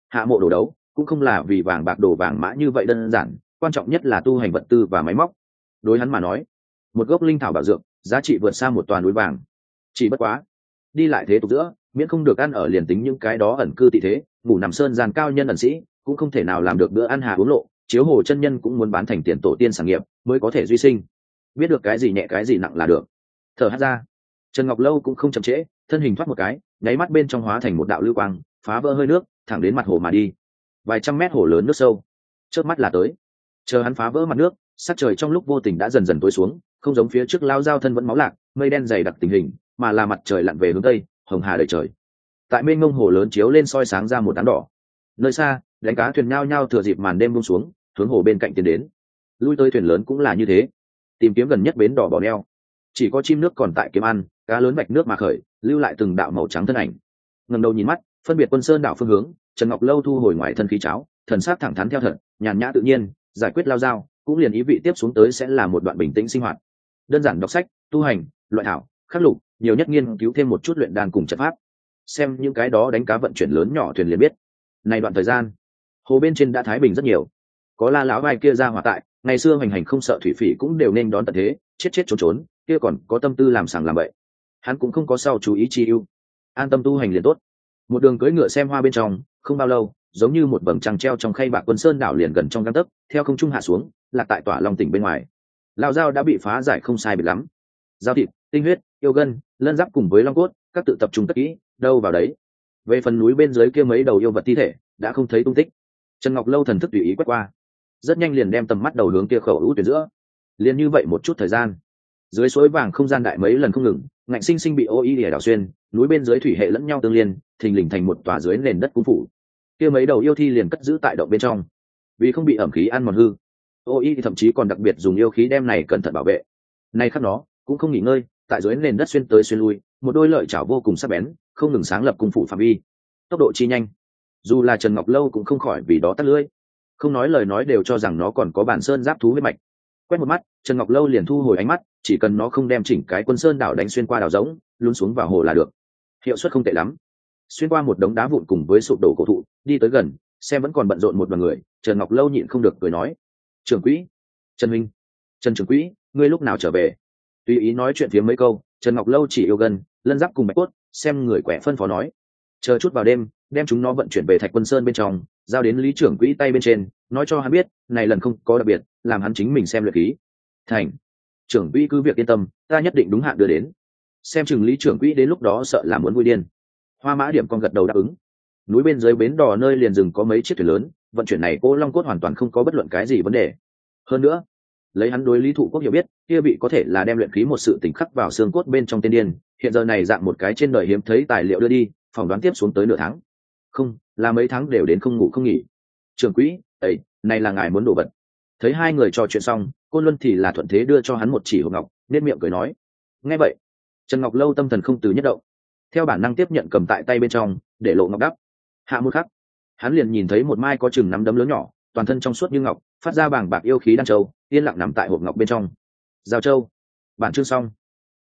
Hạ mộ đồ đấu cũng không là vì vàng bạc đồ vàng mã như vậy đơn giản, quan trọng nhất là tu hành vật tư và máy móc. Đối hắn mà nói, một gốc linh thảo bảo dược giá trị vượt xa một toàn núi vàng. Chỉ bất quá, đi lại thế tục giữa, miễn không được ăn ở liền tính những cái đó ẩn cư tị thế, ngủ nằm sơn gian cao nhân ẩn sĩ, cũng không thể nào làm được bữa ăn hà uống lộ, chiếu hồ chân nhân cũng muốn bán thành tiền tổ tiên sản nghiệp mới có thể duy sinh. Biết được cái gì nhẹ cái gì nặng là được. Thở hắt ra, Trần Ngọc Lâu cũng không chậm trễ, thân hình thoát một cái, nháy mắt bên trong hóa thành một đạo lưu quang, phá vỡ hơi nước, thẳng đến mặt hồ mà đi. Vài trăm mét hồ lớn nước sâu, chớp mắt là tới. Chờ hắn phá vỡ mặt nước, sắc trời trong lúc vô tình đã dần dần tối xuống, không giống phía trước lao giao thân vẫn máu lạc, mây đen dày đặc tình hình, mà là mặt trời lặn về hướng tây, hồng hà đầy trời. Tại mênh mông hồ lớn chiếu lên soi sáng ra một đám đỏ. Nơi xa, đánh cá thuyền nhao nhao thừa dịp màn đêm buông xuống, hướng hồ bên cạnh tiến đến. Lui tới thuyền lớn cũng là như thế, tìm kiếm gần nhất bến đỏ bỏ neo. Chỉ có chim nước còn tại kiếm ăn, cá lớn bạch nước mà khởi, lưu lại từng đạo màu trắng thân ảnh. Ngẩng đầu nhìn mắt, phân biệt Quân Sơn đảo phương hướng, Trần Ngọc Lâu thu hồi ngoài thân khí cháo, thần sắc thẳng thắn theo thật, nhàn nhã tự nhiên, giải quyết lao dao, cũng liền ý vị tiếp xuống tới sẽ là một đoạn bình tĩnh sinh hoạt. Đơn giản đọc sách, tu hành, loại thảo, khắc lục, nhiều nhất nghiên cứu thêm một chút luyện đan cùng trận pháp. Xem những cái đó đánh cá vận chuyển lớn nhỏ thuyền liền biết. Này đoạn thời gian, hồ bên trên đã thái bình rất nhiều. Có La lão vai kia ra hỏa tại, ngày xưa hành hành không sợ thủy phỉ cũng đều nên đón tận thế, chết chết trốn trốn, kia còn có tâm tư làm sàng làm bậy. Hắn cũng không có sau chú ý chi ưu, an tâm tu hành liền tốt. Một đường cưỡi ngựa xem hoa bên trong, không bao lâu, giống như một vầng trăng treo trong khay bạc Quân Sơn đảo liền gần trong gang tấc, theo không trung hạ xuống, lạc tại tỏa Long tỉnh bên ngoài. Lao dao đã bị phá giải không sai biệt lắm. Dao thịt, tinh huyết, yêu gân, lân giáp cùng với long cốt, các tự tập trung tất kỹ, đâu vào đấy. Về phần núi bên dưới kia mấy đầu yêu vật thi thể, đã không thấy tung tích. Trần Ngọc Lâu thần thức tùy ý quét qua, rất nhanh liền đem tầm mắt đầu hướng kia khẩu ưu tuyển giữa. Liền như vậy một chút thời gian, dưới suối vàng không gian đại mấy lần không ngừng, ngạnh sinh sinh bị ô y lìa đảo xuyên, núi bên dưới thủy hệ lẫn nhau tương liên, thình lình thành một tòa dưới nền đất cung phủ. Kia mấy đầu yêu thi liền cất giữ tại động bên trong, vì không bị ẩm khí ăn mòn hư, ô y thậm chí còn đặc biệt dùng yêu khí đem này cẩn thận bảo vệ. Nay khắc nó cũng không nghỉ ngơi, tại dưới nền đất xuyên tới xuyên lui, một đôi lợi chảo vô cùng sắc bén, không ngừng sáng lập cung phủ phạm vi. Tốc độ chi nhanh, dù là Trần Ngọc Lâu cũng không khỏi vì đó tắt lưỡi. Không nói lời nói đều cho rằng nó còn có bản sơn giáp thú huyết mạch. Quét một mắt, Trần Ngọc Lâu liền thu hồi ánh mắt, chỉ cần nó không đem chỉnh cái Quân Sơn đảo đánh xuyên qua đảo rỗng, luôn xuống vào hồ là được. Hiệu suất không tệ lắm. Xuyên qua một đống đá vụn cùng với sụp đổ cổ thụ, đi tới gần, xem vẫn còn bận rộn một đoàn người, Trần Ngọc Lâu nhịn không được cười nói: "Trưởng quỹ, Trần huynh, Trần trưởng quỹ, ngươi lúc nào trở về?" Tùy ý nói chuyện phía mấy câu, Trần Ngọc Lâu chỉ yêu gần, lân giáp cùng bạch cốt, xem người quẻ phân phó nói: "Chờ chút vào đêm, đem chúng nó vận chuyển về Thạch Quân Sơn bên trong, giao đến Lý trưởng quỹ tay bên trên, nói cho hắn biết, này lần không có đặc biệt, làm hắn chính mình xem luyện khí." "Thành. Trưởng quỹ cứ việc yên tâm, ta nhất định đúng hạn đưa đến." Xem chừng Lý trưởng quỹ đến lúc đó sợ là muốn vui điên. Hoa Mã Điểm con gật đầu đáp ứng. Núi bên dưới bến đò nơi liền dừng có mấy chiếc thuyền lớn, vận chuyển này Cô Long cốt hoàn toàn không có bất luận cái gì vấn đề. Hơn nữa, lấy hắn đối Lý Thụ Quốc hiểu biết, kia bị có thể là đem luyện khí một sự tỉnh khắc vào xương cốt bên trong tiên điên, hiện giờ này dạng một cái trên đời hiếm thấy tài liệu đưa đi, phỏng đoán tiếp xuống tới nửa tháng. Không, là mấy tháng đều đến không ngủ không nghỉ. Trưởng quỹ, ấy, này là ngài muốn đồ vật. Thấy hai người trò chuyện xong, Côn Luân thì là thuận thế đưa cho hắn một chỉ hộp ngọc, nét miệng cười nói: "Nghe vậy, Trần Ngọc Lâu tâm thần không từ nhất động, theo bản năng tiếp nhận cầm tại tay bên trong, để lộ ngọc đắp. Hạ một khắc, hắn liền nhìn thấy một mai có chừng nắm đấm lớn nhỏ, toàn thân trong suốt như ngọc, phát ra bàng bạc yêu khí đan châu, yên lặng nằm tại hộp ngọc bên trong. Giao châu. Bản chương xong.